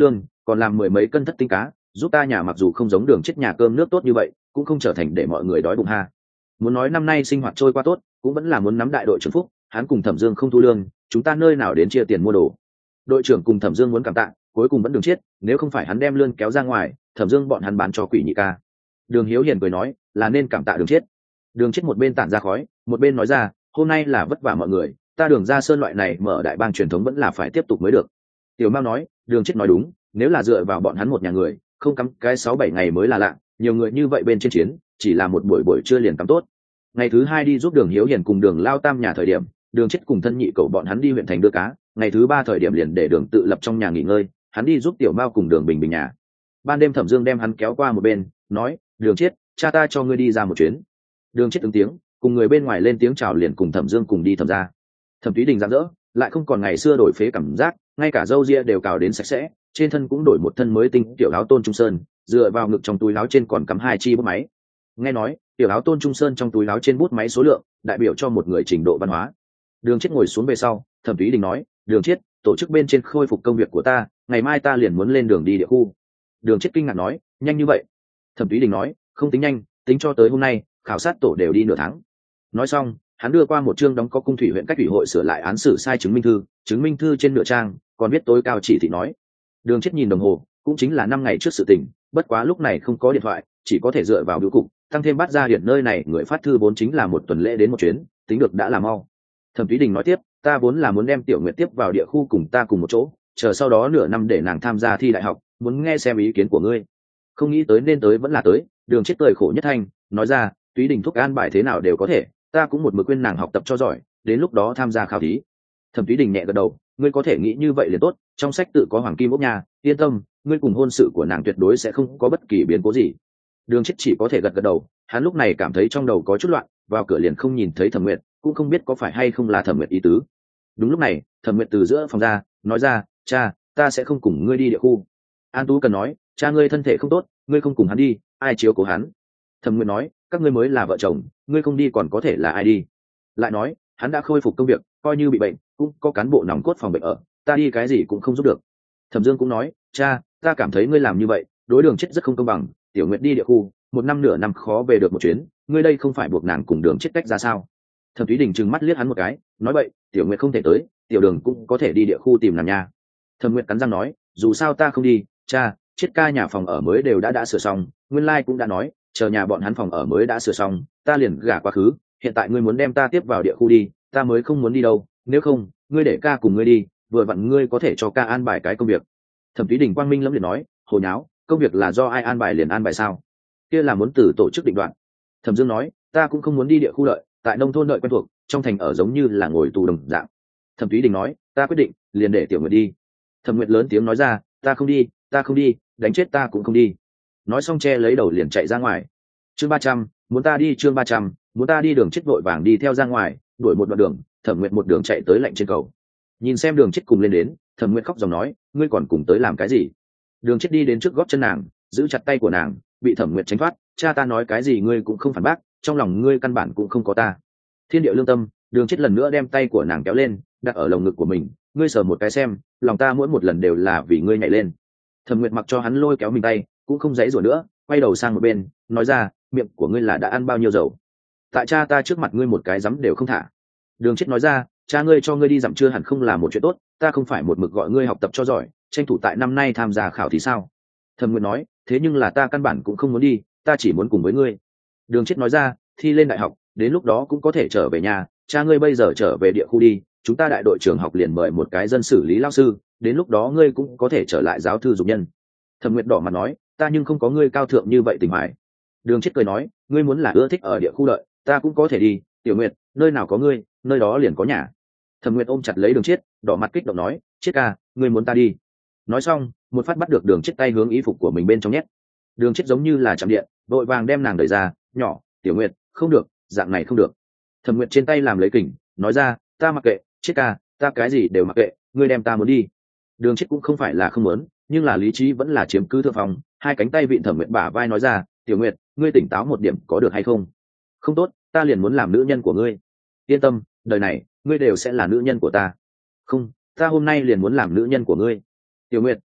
còn làm mười mấy cân thất tinh cá, giúp ta nhà mặc dù không giống Đường Chết nhà cơm nước tốt như vậy, cũng không trở thành để mọi người đói bụng ha. Muốn nói năm nay sinh hoạt trôi qua tốt, cũng vẫn là muốn nắm đại đội trưởng phúc, hắn cùng Thẩm Dương không thu lương, chúng ta nơi nào đến chia tiền mua đồ. Đội trưởng cùng Thẩm Dương muốn cảm tạ, cuối cùng vẫn Đường Chết, nếu không phải hắn đem lương kéo ra ngoài, Thẩm Dương bọn hắn bán cho Quỷ Nhị ca. Đường Hiếu Hiền cười nói, là nên cảm tạ Đường Chết. Đường Chết một bên tản ra khói, một bên nói ra, hôm nay là vất vả mọi người, ta Đường Gia Sơn loại này mở đại bang truyền thống vẫn là phải tiếp tục mới được. Tiểu Mao nói, Đường Chết nói đúng, nếu là dựa vào bọn hắn một nhà người, không cắm cái sáu bảy ngày mới là lạ, nhiều người như vậy bên trên chiến, chỉ là một buổi buổi trưa liền cắm tốt. Ngày thứ hai đi giúp Đường Hiếu Hiền cùng Đường Lao Tam nhà thời điểm, Đường Chết cùng thân nhị cậu bọn hắn đi huyện thành đưa cá, ngày thứ ba thời điểm liền để Đường tự lập trong nhà nghỉ ngơi, hắn đi giúp Tiểu Mao cùng Đường Bình Bình nhà. Ban đêm Thẩm Dương đem hắn kéo qua một bên, nói, Đường Chết, cha ta cho ngươi đi ra một chuyến. Đường Chết ứng tiếng, cùng người bên ngoài lên tiếng chào liền cùng Thẩm Dương cùng đi Thẩm gia. Thẩm Túy Đình rạng rỡ, lại không còn ngày xưa đổi phế cảm giác, ngay cả râu ria đều cào đến sạch sẽ, trên thân cũng đổi một thân mới tinh tiểu áo Tôn Trung Sơn, dựa vào ngực trong túi áo trên còn cắm hai chi bút máy. Nghe nói, tiểu áo Tôn Trung Sơn trong túi áo trên bút máy số lượng, đại biểu cho một người trình độ văn hóa. Đường Chết ngồi xuống về sau, Thẩm Túy Đình nói, Đường Chết, tổ chức bên trên khôi phục công việc của ta, ngày mai ta liền muốn lên đường đi địa khu. Đường Chết kinh ngạc nói, nhanh như vậy? Thẩm Túy Đình nói, không tính nhanh, tính cho tới hôm nay, khảo sát tổ đều đi nửa tháng. Nói xong, hắn đưa qua một chương đóng có cung thủy huyện cách ủy hội sửa lại án xử sai chứng minh thư, chứng minh thư trên nửa trang còn viết tối cao chỉ thị nói. Đường Chết nhìn đồng hồ, cũng chính là năm ngày trước sự tình, bất quá lúc này không có điện thoại, chỉ có thể dựa vào biểu cục, tăng thêm bắt ra điện nơi này người phát thư vốn chính là một tuần lễ đến một chuyến, tính được đã là mau. Thẩm Túy Đình nói tiếp, ta vốn là muốn đem Tiểu Nguyệt tiếp vào địa khu cùng ta cùng một chỗ, chờ sau đó nửa năm để nàng tham gia thi đại học, muốn nghe xem ý kiến của ngươi. Không nghĩ tới nên tới vẫn là tới. Đường Chết cười khổ nhất thanh, nói ra, Túy Đình thúc an bài thế nào đều có thể, ta cũng một mực khuyên nàng học tập cho giỏi, đến lúc đó tham gia khảo thí. Thẩm Túy Đình nhẹ gật đầu, ngươi có thể nghĩ như vậy liền tốt, trong sách tự có hoàng kim ốc nhà, yên tâm, ngươi cùng hôn sự của nàng tuyệt đối sẽ không có bất kỳ biến cố gì. Đường Chết chỉ có thể gật gật đầu, hắn lúc này cảm thấy trong đầu có chút loạn, vào cửa liền không nhìn thấy Thẩm Nguyệt, cũng không biết có phải hay không là Thẩm Nguyệt ý tứ. Đúng lúc này, Thẩm Nguyệt từ giữa phòng ra, nói ra, cha, ta sẽ không cùng ngươi đi địa khu. An Tú cần nói, cha ngươi thân thể không tốt, ngươi không cùng hắn đi, ai chiếu cố hắn? Thẩm Nguyệt nói, các ngươi mới là vợ chồng, ngươi không đi còn có thể là ai đi? Lại nói, hắn đã khôi phục công việc, coi như bị bệnh, cũng có cán bộ nòng cốt phòng bệnh ở, ta đi cái gì cũng không giúp được. Thẩm Dương cũng nói, cha, ta cảm thấy ngươi làm như vậy, đối Đường Chết rất không công bằng. Tiểu Nguyệt đi địa khu, một năm nửa năm khó về được một chuyến, ngươi đây không phải buộc nàng cùng Đường Chết cách ra sao? Thẩm Túy Đình trừng mắt liếc hắn một cái, nói vậy, Tiểu Nguyệt không thể tới, Tiểu Đường cũng có thể đi địa khu tìm nàng nha. Thẩm Nguyệt cắn răng nói, dù sao ta không đi, cha, Chết ca nhà phòng ở mới đều đã đã sửa xong, nguyên lai like cũng đã nói, chờ nhà bọn hắn phòng ở mới đã sửa xong, ta liền gả quá khứ, hiện tại ngươi muốn đem ta tiếp vào địa khu đi, ta mới không muốn đi đâu, nếu không, ngươi để ca cùng ngươi đi, vừa vặn ngươi có thể cho ca an bài cái công việc. Thẩm Túy Đình quang minh lẫm liệt nói, hồ nháo, công việc là do ai an bài liền an bài sao? Kia là muốn từ tổ chức định đoạn. Thẩm Dương nói, ta cũng không muốn đi địa khu đợi, tại nông thôn đợi quen thuộc, trong thành ở giống như là ngồi tù đồng dạng. Thẩm Túy Đình nói, ta quyết định, liền để Tiểu Nguyệt đi. Thẩm Nguyệt lớn tiếng nói ra, ta không đi, ta không đi, đánh chết ta cũng không đi. Nói xong che lấy đầu liền chạy ra ngoài. Chương ba trăm, muốn ta đi, chương ba trăm, muốn ta đi. Đường Chết vội vàng đi theo ra ngoài, đuổi một đoạn đường, Thẩm Nguyệt một đường chạy tới lạnh trên cầu. Nhìn xem Đường Chết cùng lên đến, Thẩm Nguyệt khóc dòng nói, ngươi còn cùng tới làm cái gì? Đường Chết đi đến trước gót chân nàng, giữ chặt tay của nàng, bị Thẩm Nguyệt tránh thoát, cha ta nói cái gì ngươi cũng không phản bác, trong lòng ngươi căn bản cũng không có ta. Thiên địa lương tâm. Đường Chết lần nữa đem tay của nàng kéo lên, đặt ở lồng ngực của mình, ngươi sờ một cái xem, lòng ta mỗi một lần đều là vì ngươi nhảy lên. Thẩm Nguyệt mặc cho hắn lôi kéo mình tay, cũng không dãy rủa nữa, quay đầu sang một bên, nói ra, miệng của ngươi là đã ăn bao nhiêu dầu? Tại cha ta trước mặt ngươi một cái dám đều không thả. Đường Chết nói ra, cha ngươi cho ngươi đi dặm chưa hẳn không là một chuyện tốt, ta không phải một mực gọi ngươi học tập cho giỏi, tranh thủ tại năm nay tham gia khảo thí sao? Thẩm Nguyệt nói, thế nhưng là ta căn bản cũng không muốn đi, ta chỉ muốn cùng với ngươi. Đường Chết nói ra, thi lên đại học, đến lúc đó cũng có thể trở về nhà, cha ngươi bây giờ trở về địa khu đi, chúng ta đại đội trưởng học liền mời một cái dân xử lý lao sư, đến lúc đó ngươi cũng có thể trở lại giáo thư dục nhân. Thẩm Nguyệt đỏ mặt nói, ta nhưng không có ngươi cao thượng như vậy tình hoài. Đường Chết cười nói, ngươi muốn là ưa thích ở địa khu đợi, ta cũng có thể đi, Tiểu Nguyệt, nơi nào có ngươi, nơi đó liền có nhà. Thẩm Nguyệt ôm chặt lấy Đường Chết, đỏ mặt kích động nói, Chết ca, ngươi muốn ta đi. Nói xong, một phát bắt được Đường Chết tay hướng y phục của mình bên trong nhét. Đường Chết giống như là chạm điện, vội vàng đem nàng đẩy ra, nhỏ, Tiểu Nguyệt, không được, dạng này không được. Thẩm Nguyệt trên tay làm lấy kình, nói ra, ta mặc kệ, Chết ca, ta cái gì đều mặc kệ, ngươi đem ta muốn đi. Đường Chết cũng không phải là không muốn, nhưng là lý trí vẫn là chiếm cứ thượng phòng, hai cánh tay vịn Thẩm Nguyệt bả vai nói ra, Tiểu Nguyệt, ngươi tỉnh táo một điểm có được hay không? Không tốt, ta liền muốn làm nữ nhân của ngươi. Yên tâm, đời này ngươi đều sẽ là nữ nhân của ta. Không, ta hôm nay liền muốn làm nữ nhân của ngươi. Tiểu Nguyệt,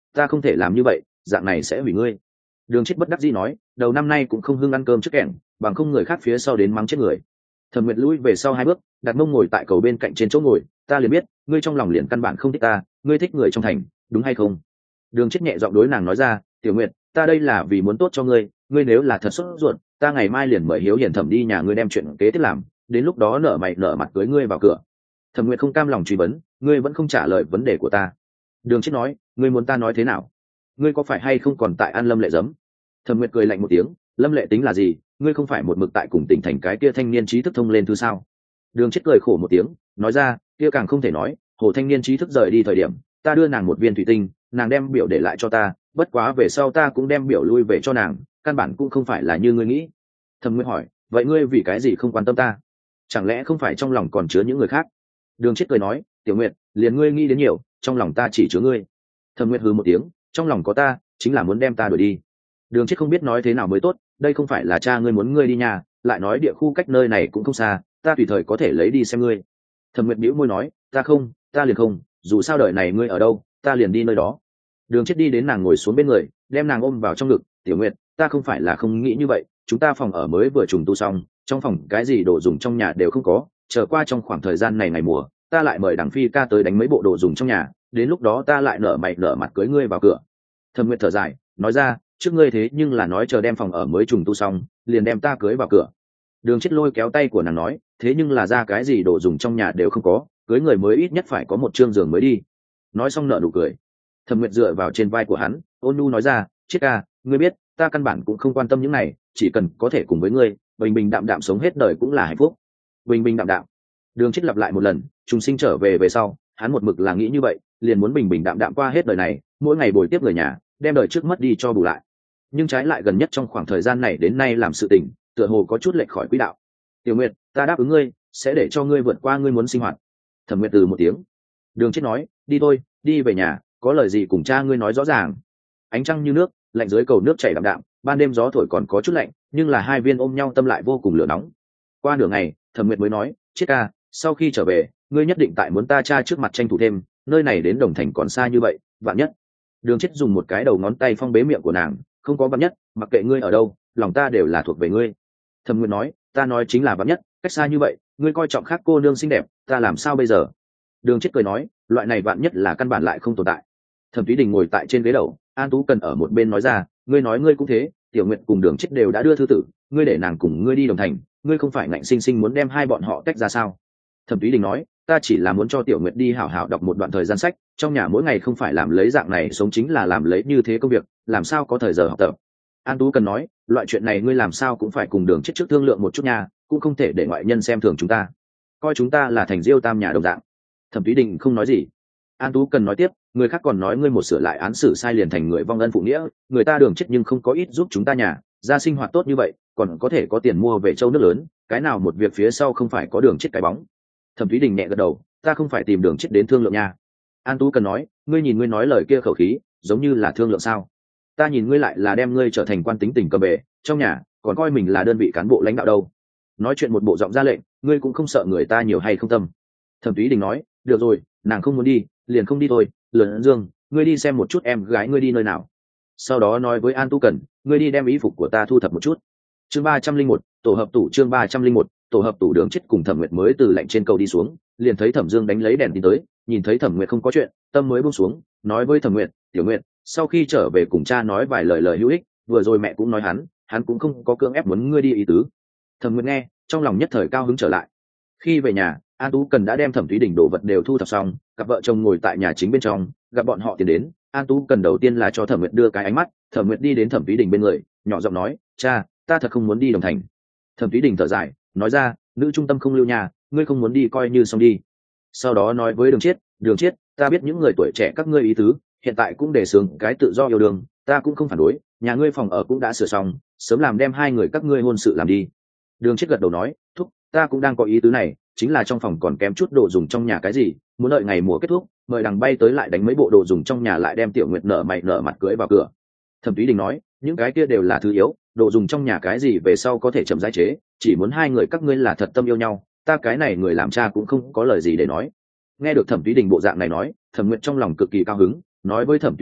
ta không thể làm như vậy, dạng này sẽ hủy ngươi. Đường Chết bất đắc dĩ nói, đầu năm nay cũng không hưng ăn cơm trước kẻng, bằng không người khác phía sau đến mắng chết người. Thẩm Nguyệt lui về sau hai bước, đặt mông ngồi tại cầu bên cạnh trên chỗ ngồi, ta liền biết ngươi trong lòng liền căn bản không thích ta, ngươi thích người trong thành, đúng hay không? Đường Chết nhẹ giọng đối nàng nói ra, tiểu Nguyệt, ta đây là vì muốn tốt cho ngươi, ngươi nếu là thật sốt ruột, ta ngày mai liền mời Hiếu Hiền Thẩm đi nhà ngươi đem chuyện kế tiếp làm, đến lúc đó nở mày nở mặt cưới ngươi vào cửa. Thẩm Nguyệt không cam lòng truy vấn, ngươi vẫn không trả lời vấn đề của ta. Đường Chết nói, ngươi muốn ta nói thế nào? Ngươi có phải hay không còn tại ăn Lâm Lệ giấm? Thẩm Nguyệt cười lạnh một tiếng, Lâm Lệ tính là gì, ngươi không phải một mực tại cùng tỉnh thành cái kia thanh niên trí thức thông lên thư sao? Đường Chết cười khổ một tiếng, nói ra, kia càng không thể nói, hồ thanh niên trí thức rời đi thời điểm, ta đưa nàng một viên thủy tinh, nàng đem biểu để lại cho ta, bất quá về sau ta cũng đem biểu lui về cho nàng, căn bản cũng không phải là như ngươi nghĩ. Thẩm Nguyệt hỏi, vậy ngươi vì cái gì không quan tâm ta? Chẳng lẽ không phải trong lòng còn chứa những người khác? Đường Chết cười nói, tiểu Nguyệt, liền ngươi nghĩ đến nhiều, trong lòng ta chỉ chứa ngươi. Thẩm Nguyệt hừ một tiếng, trong lòng có ta, chính là muốn đem ta đuổi đi. Đường Chết không biết nói thế nào mới tốt, đây không phải là cha ngươi muốn ngươi đi nhà, lại nói địa khu cách nơi này cũng không xa, ta tùy thời có thể lấy đi xem ngươi. Thẩm Nguyệt bĩu môi nói, ta không, ta liền không, dù sao đời này ngươi ở đâu, ta liền đi nơi đó. Đường Chết đi đến nàng ngồi xuống bên người, đem nàng ôm vào trong ngực, tiểu Nguyệt, ta không phải là không nghĩ như vậy, chúng ta phòng ở mới vừa trùng tu xong, trong phòng cái gì đồ dùng trong nhà đều không có, chờ qua trong khoảng thời gian này ngày mùa, ta lại mời Đằng Phi ca tới đánh mấy bộ đồ dùng trong nhà, đến lúc đó ta lại nở mày nở mặt cưới ngươi vào cửa. Thẩm Nguyệt thở dài, nói ra, trước ngươi thế nhưng là nói chờ đem phòng ở mới trùng tu xong, liền đem ta cưới vào cửa. Đường Chết lôi kéo tay của nàng nói, thế nhưng là ra cái gì đồ dùng trong nhà đều không có, cưới người mới ít nhất phải có một trương giường mới đi. Nói xong nở nụ cười. Thẩm Nguyệt dựa vào trên vai của hắn, ôn nhu nói ra, Chết ca, ngươi biết, ta căn bản cũng không quan tâm những này, chỉ cần có thể cùng với ngươi, bình bình đạm đạm sống hết đời cũng là hạnh phúc. Bình bình đạm đạm. Đường Chết lặp lại một lần, trùng sinh trở về về sau, hắn một mực là nghĩ như vậy, liền muốn bình bình đạm đạm qua hết đời này, mỗi ngày bồi tiếp người nhà, đem đời trước mất đi cho bù lại. Nhưng trái lại gần nhất trong khoảng thời gian này đến nay làm sự tình, tựa hồ có chút lệch khỏi quỹ đạo. Tiểu Nguyệt, ta đáp ứng ngươi, sẽ để cho ngươi vượt qua ngươi muốn sinh hoạt. Thẩm Nguyệt từ một tiếng. Đường Chết nói, đi thôi, đi về nhà, có lời gì cùng cha ngươi nói rõ ràng. Ánh trăng như nước, lạnh dưới cầu nước chảy đạm đạm, ban đêm gió thổi còn có chút lạnh, nhưng là hai viên ôm nhau tâm lại vô cùng lửa nóng. Qua nửa ngày, Thẩm Nguyệt mới nói, Chết ca, sau khi trở về, ngươi nhất định tại muốn ta cha trước mặt tranh thủ thêm, nơi này đến Đồng Thành còn xa như vậy, vạn nhất. Đường Chết dùng một cái đầu ngón tay phong bế miệng của nàng, không có vạn nhất, mặc kệ ngươi ở đâu, lòng ta đều là thuộc về ngươi. Thẩm Nguyệt nói, ta nói chính là vạn nhất, cách xa như vậy, ngươi coi trọng khác cô nương xinh đẹp, ta làm sao bây giờ? Đường Chết cười nói, loại này vạn nhất là căn bản lại không tồn tại. Thẩm Thúy Đình ngồi tại trên ghế đầu, An Tú Cần ở một bên nói ra, ngươi nói ngươi cũng thế, Tiểu Nguyệt cùng Đường Chết đều đã đưa thư tử, ngươi để nàng cùng ngươi đi Đồng Thành, ngươi không phải ngạnh sinh sinh muốn đem hai bọn họ tách ra sao? Thẩm Thúy Đình nói, ta chỉ là muốn cho Tiểu Nguyệt đi hảo hảo đọc một đoạn thời gian sách, trong nhà mỗi ngày không phải làm lấy dạng này sống chính là làm lấy như thế công việc, làm sao có thời giờ học tập. An Tú Cần nói, loại chuyện này ngươi làm sao cũng phải cùng Đường Chết trước thương lượng một chút nha, cũng không thể để ngoại nhân xem thường chúng ta, coi chúng ta là thành Diêu Tam nhà đồng dạng. Thẩm Thúy Đình không nói gì. An Tú Cần nói tiếp, người khác còn nói ngươi một sửa lại án xử sai liền thành người vong ân phụ nghĩa, người ta Đường Chết nhưng không có ít giúp chúng ta nhà ra sinh hoạt tốt như vậy, còn có thể có tiền mua về châu nước lớn, cái nào một việc phía sau không phải có Đường Chết cái bóng. Thẩm Thúy Đình nhẹ gật đầu, ta không phải tìm Đường Chết đến thương lượng nha. An Tú Cần nói, ngươi nhìn ngươi nói lời kia khẩu khí giống như là thương lượng sao? Ta nhìn ngươi lại là đem ngươi trở thành quan tính tình cầm bề, trong nhà còn coi mình là đơn vị cán bộ lãnh đạo đâu. Nói chuyện một bộ giọng ra lệnh, ngươi cũng không sợ người ta nhiều hay không tâm. Thẩm Thúy Đình nói, được rồi, nàng không muốn đi liền không đi thôi. Lớn Dương, ngươi đi xem một chút em gái ngươi đi nơi nào, sau đó nói với An Tú Cần, ngươi đi đem y phục của ta thu thập một chút. Chương ba trăm linh một, tổ hợp tủ. Chương ba trăm linh một, tổ hợp tủ. Đường Chết cùng Thẩm Nguyệt mới từ lạnh trên cầu đi xuống, liền thấy Thẩm Dương đánh lấy đèn đi tới, nhìn thấy Thẩm Nguyệt không có chuyện, tâm mới buông xuống, nói với Thẩm Nguyệt, Tiểu Nguyệt, sau khi trở về cùng cha nói vài lời lời hữu ích, vừa rồi mẹ cũng nói hắn, hắn cũng không có cưỡng ép muốn ngươi đi ý tứ. Thẩm Nguyệt nghe, trong lòng nhất thời cao hứng trở lại. Khi về nhà, An Tú Cần đã đem Thẩm Thúy Đình đồ vật đều thu thập xong, cặp vợ chồng ngồi tại nhà chính bên trong, gặp bọn họ tiến đến, An Tú Cần đầu tiên là cho Thẩm Nguyệt đưa cái ánh mắt, Thẩm Nguyệt đi đến Thẩm Thúy Đình bên người, nhỏ giọng nói, cha, ta thật không muốn đi Đồng Thành. Thẩm Thúy Đình thở dài, nói ra, nữ trung tâm không lưu nhà, ngươi không muốn đi coi như xong đi. Sau đó nói với Đường Chết, Đường Chết, ta biết những người tuổi trẻ các ngươi ý tứ, hiện tại cũng đề xướng cái tự do yêu đương, ta cũng không phản đối, nhà ngươi phòng ở cũng đã sửa xong, sớm làm đem hai người các ngươi hôn sự làm đi. Đường Chết gật đầu nói, thúc, ta cũng đang có ý tứ này, chính là trong phòng còn kém chút đồ dùng trong nhà cái gì, muốn đợi ngày mùa kết thúc, mời Đằng bay tới lại đánh mấy bộ đồ dùng trong nhà lại đem Tiểu Nguyệt nở mày nở mặt cưới vào cửa. Thẩm Thúy Đình nói, những cái kia đều là thứ yếu, đồ dùng trong nhà cái gì về sau có thể chậm rãi chế, chỉ muốn hai người các ngươi là thật tâm yêu nhau, ta cái này người làm cha cũng không có lời gì để nói. Nghe được Thẩm Thúy Đình bộ dạng này nói, Thẩm Nguyệt trong lòng cực kỳ cao hứng, nói với Thẩm Thúy Đình,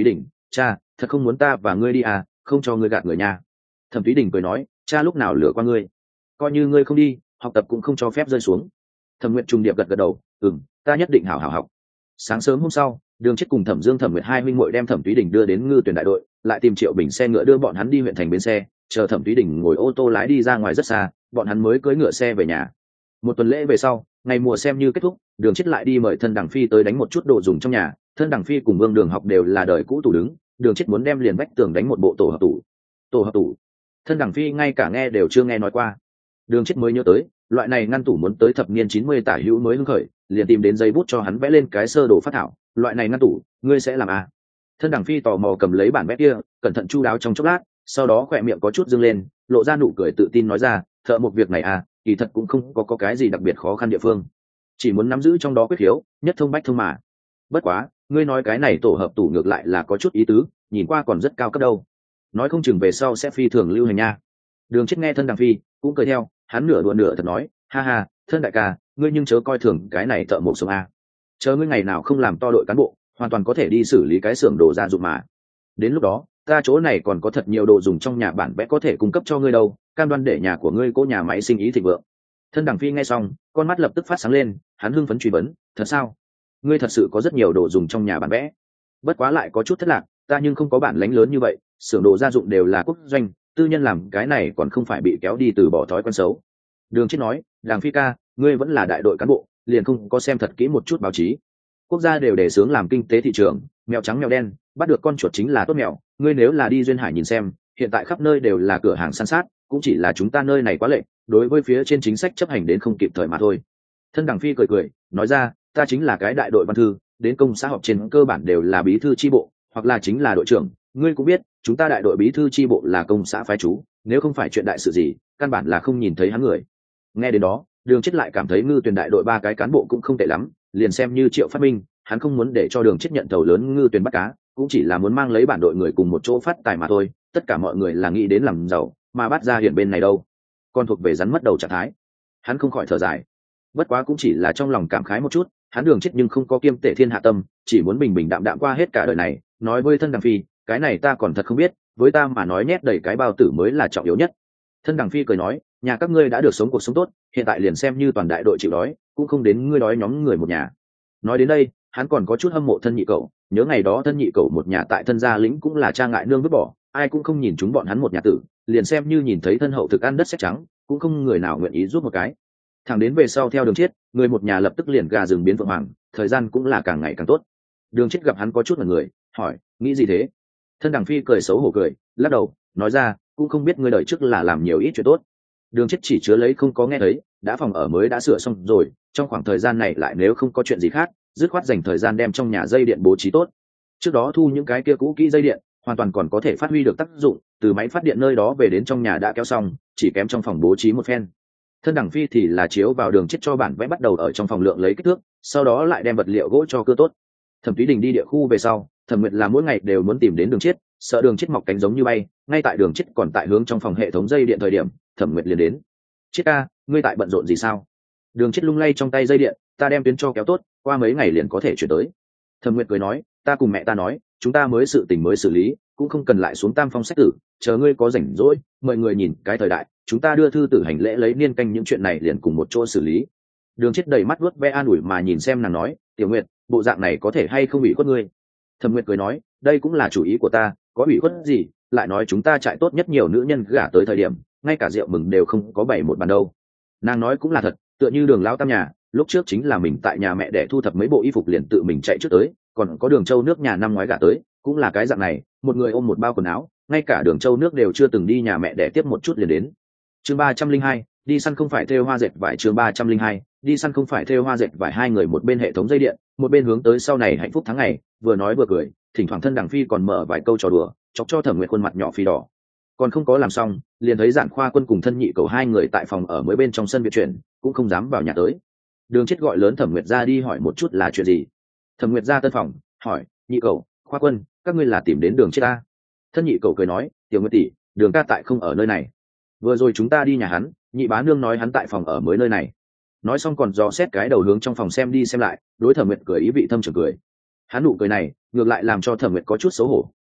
cha, thật không muốn ta và ngươi đi à, không cho ngươi gạt người nhà. Thẩm Thúy Đình cười nói, cha lúc nào lừa qua ngươi, coi như ngươi không đi, học tập cũng không cho phép rơi xuống. Thẩm Nguyệt trùng điệp gật gật đầu, ừm, ta nhất định hảo hảo học. Sáng sớm hôm sau, Đường Chết cùng Thẩm Dương, Thẩm Nguyệt hai huynh muội đem Thẩm Thúy Đình đưa đến Ngư Tuyển đại đội, lại tìm Triệu Bình xe ngựa đưa bọn hắn đi huyện thành bến xe, chờ Thẩm Thúy Đình ngồi ô tô lái đi ra ngoài rất xa, bọn hắn mới cưỡi ngựa xe về nhà. Một tuần lễ về sau, ngày mùa xem như kết thúc, Đường Chết lại đi mời thân Đằng Phi tới đánh một chút đồ dùng trong nhà. Thân Đằng Phi cùng Vương Đường Học đều là đời cũ tủ đứng, Đường Chết muốn đem liền vách tường đánh một bộ tổ hợp tủ. Tổ hợp tủ, thân Đằng Phi ngay cả nghe đều chưa nghe nói qua. Đường Chết mới nhớ tới, loại này ngăn tủ muốn tới thập niên chín mươi tả hữu mới hưng khởi, liền tìm đến giấy bút cho hắn vẽ lên cái sơ đồ phát thảo. Loại này ngăn tủ, ngươi sẽ làm à? Thân Đằng Phi tò mò cầm lấy bản vẽ kia, cẩn thận chu đáo trong chốc lát, sau đó khỏe miệng có chút dương lên, lộ ra nụ cười tự tin nói ra, thợ một việc này à, kỳ thật cũng không có, có cái gì đặc biệt khó khăn địa phương, chỉ muốn nắm giữ trong đó quyết khiếu, nhất thông bách thông mà. Bất quá, ngươi nói cái này tổ hợp tủ ngược lại là có chút ý tứ, nhìn qua còn rất cao cấp đâu, nói không chừng về sau sẽ phi thường lưu hành nha. Đường Chết nghe Thân Đằng Phi cũng cười theo, hắn nửa đùa nửa thật nói, ha ha, Thân đại ca, ngươi nhưng chớ coi thường cái này thợ một sống a, chờ ngươi ngày nào không làm to đội cán bộ, hoàn toàn có thể đi xử lý cái xưởng đồ gia dụng mà. Đến lúc đó, ta chỗ này còn có thật nhiều đồ dùng trong nhà bản vẽ có thể cung cấp cho ngươi đâu, cam đoan để nhà của ngươi cố nhà máy sinh ý thịnh vượng. Thân Đằng Phi nghe xong, con mắt lập tức phát sáng lên, hắn hưng phấn truy vấn, thật sao? Ngươi thật sự có rất nhiều đồ dùng trong nhà bản vẽ? Bất quá lại có chút thất lạc, ta nhưng không có bản lãnh lớn như vậy, xưởng đồ gia dụng đều là quốc doanh, tư nhân làm cái này còn không phải bị kéo đi từ bỏ thói quen xấu. Đường Chết nói, Đằng Phi ca, ngươi vẫn là đại đội cán bộ, liền không có xem thật kỹ một chút báo chí. Quốc gia đều đề xướng làm kinh tế thị trường, mèo trắng mèo đen, bắt được con chuột chính là tốt mèo. Ngươi nếu là đi duyên hải nhìn xem, hiện tại khắp nơi đều là cửa hàng săn sát, cũng chỉ là chúng ta nơi này quá lệch, đối với phía trên chính sách chấp hành đến không kịp thời mà thôi. Thân Đằng Phi cười cười, nói ra, ta chính là cái đại đội văn thư, đến công xã họp trên cơ bản đều là bí thư chi bộ, hoặc là chính là đội trưởng. Ngươi cũng biết, chúng ta đại đội bí thư chi bộ là công xã phái chú, nếu không phải chuyện đại sự gì, căn bản là không nhìn thấy hắn người. Nghe đến đó, Đường Chết lại cảm thấy Ngư Tuyền đại đội ba cái cán bộ cũng không tệ lắm, liền xem như Triệu Phát Minh, hắn không muốn để cho Đường Chết nhận tàu lớn Ngư Tuyền bắt cá, cũng chỉ là muốn mang lấy bản đội người cùng một chỗ phát tài mà thôi. Tất cả mọi người là nghĩ đến làm giàu, mà bắt ra hiện bên này đâu, còn thuộc về rắn mất đầu trạng thái. Hắn không khỏi thở dài, bất quá cũng chỉ là trong lòng cảm khái một chút. Hắn Đường Chết nhưng không có kiêm tệ thiên hạ tâm, chỉ muốn bình bình đạm đạm qua hết cả đời này. Nói với Thân Đằng Phi, cái này ta còn thật không biết, với ta mà nói nhét đầy cái bao tử mới là trọng yếu nhất. Thân Đằng Phi cười nói, nhà các ngươi đã được sống cuộc sống tốt, hiện tại liền xem như toàn đại đội chịu đói, cũng không đến ngươi đói nhóm người một nhà. Nói đến đây, hắn còn có chút hâm mộ Thân nhị cậu, nhớ ngày đó Thân nhị cậu một nhà tại Thân gia lĩnh cũng là cha ngại nương vứt bỏ, ai cũng không nhìn chúng bọn hắn một nhà tử, liền xem như nhìn thấy Thân hậu thực ăn đất sét trắng, cũng không người nào nguyện ý giúp một cái. Thẳng đến về sau theo Đường Chết, người một nhà lập tức liền gà rừng biến vượng hoàng, thời gian cũng là càng ngày càng tốt. Đường Chết gặp hắn có chút là người, hỏi, nghĩ gì thế? Thân Đằng Phi cười xấu hổ cười, lắc đầu, nói ra, cũng không biết ngươi đời trước là làm nhiều ít chuyện tốt. Đường Chết chỉ chứa lấy không có nghe thấy, đã phòng ở mới đã sửa xong rồi, trong khoảng thời gian này lại nếu không có chuyện gì khác, dứt khoát dành thời gian đem trong nhà dây điện bố trí tốt. Trước đó thu những cái kia cũ kỹ dây điện, hoàn toàn còn có thể phát huy được tác dụng, từ máy phát điện nơi đó về đến trong nhà đã kéo xong, chỉ kém trong phòng bố trí một phen. Thân Đằng Phi thì là chiếu vào Đường Chết cho bản vẽ bắt đầu ở trong phòng lượng lấy kích thước, sau đó lại đem vật liệu gỗ cho cưa tốt. Thẩm Thúy Đình đi địa khu về sau, Thẩm Nguyệt là mỗi ngày đều muốn tìm đến Đường Chết, sợ Đường Chết mọc cánh giống như bay, ngay tại Đường Chết còn tại hướng trong phòng hệ thống dây điện thời điểm, Thẩm Nguyệt liền đến. Chết ca, ngươi tại bận rộn gì sao? Đường Chết lung lay trong tay dây điện, ta đem tuyến cho kéo tốt, qua mấy ngày liền có thể chuyển tới. Thẩm Nguyệt cười nói, ta cùng mẹ ta nói, chúng ta mới sự tình mới xử lý, cũng không cần lại xuống Tam Phong sách tử, chờ ngươi có rảnh rỗi, mời người nhìn cái thời đại, chúng ta đưa thư tử hành lễ lấy niên canh những chuyện này liền cùng một chỗ xử lý. Đường Chết đầy mắt vuốt ve an ủi mà nhìn xem nàng nói, Tiểu Nguyệt, bộ dạng này có thể hay không ủy khuất ngươi? Thẩm Nguyệt cười nói, đây cũng là chủ ý của ta, có ủy khuất gì? Lại nói chúng ta chạy tốt nhất nhiều nữ nhân gả tới thời điểm, ngay cả rượu mừng đều không có bày một bàn đâu. Nàng nói cũng là thật, tựa như Đường lão tam nhà, lúc trước chính là mình tại nhà mẹ để thu thập mấy bộ y phục liền tự mình chạy trước tới, còn có Đường Châu nước nhà năm ngoái gả tới, cũng là cái dạng này, một người ôm một bao quần áo, ngay cả Đường Châu nước đều chưa từng đi nhà mẹ để tiếp một chút liền đến. Chương ba trăm linh hai, đi săn không phải thêu hoa dệt vải. Chương ba trăm linh hai, đi săn không phải thêu hoa dệt vải. Hai người một bên hệ thống dây điện, một bên hướng tới sau này hạnh phúc tháng ngày, vừa nói vừa cười, thỉnh thoảng Thân Đằng Phi còn mở vài câu trò đùa, chọc cho Thẩm Nguyệt khuôn mặt nhỏ phì đỏ. Còn không có làm xong, liền thấy Giản Khoa Quân cùng Thân nhị cậu hai người tại phòng ở mới bên trong sân biệt chuyển, cũng không dám vào nhà tới. Đường Chết gọi lớn Thẩm Nguyệt ra đi hỏi một chút là chuyện gì. Thẩm Nguyệt ra tân phòng, hỏi, nhị cậu, Khoa Quân, các ngươi là tìm đến Đường Chết ta? Thân nhị cậu cười nói, Tiểu Nguyệt tỷ, Đường ca tại không ở nơi này. Vừa rồi chúng ta đi nhà hắn, nhị bá nương nói hắn tại phòng ở mới nơi này. Nói xong còn dò xét cái đầu hướng trong phòng xem đi xem lại, đối Thẩm Nguyệt cười ý vị thâm trường cười. Hắn nụ cười này ngược lại làm cho Thẩm Nguyệt có chút xấu hổ,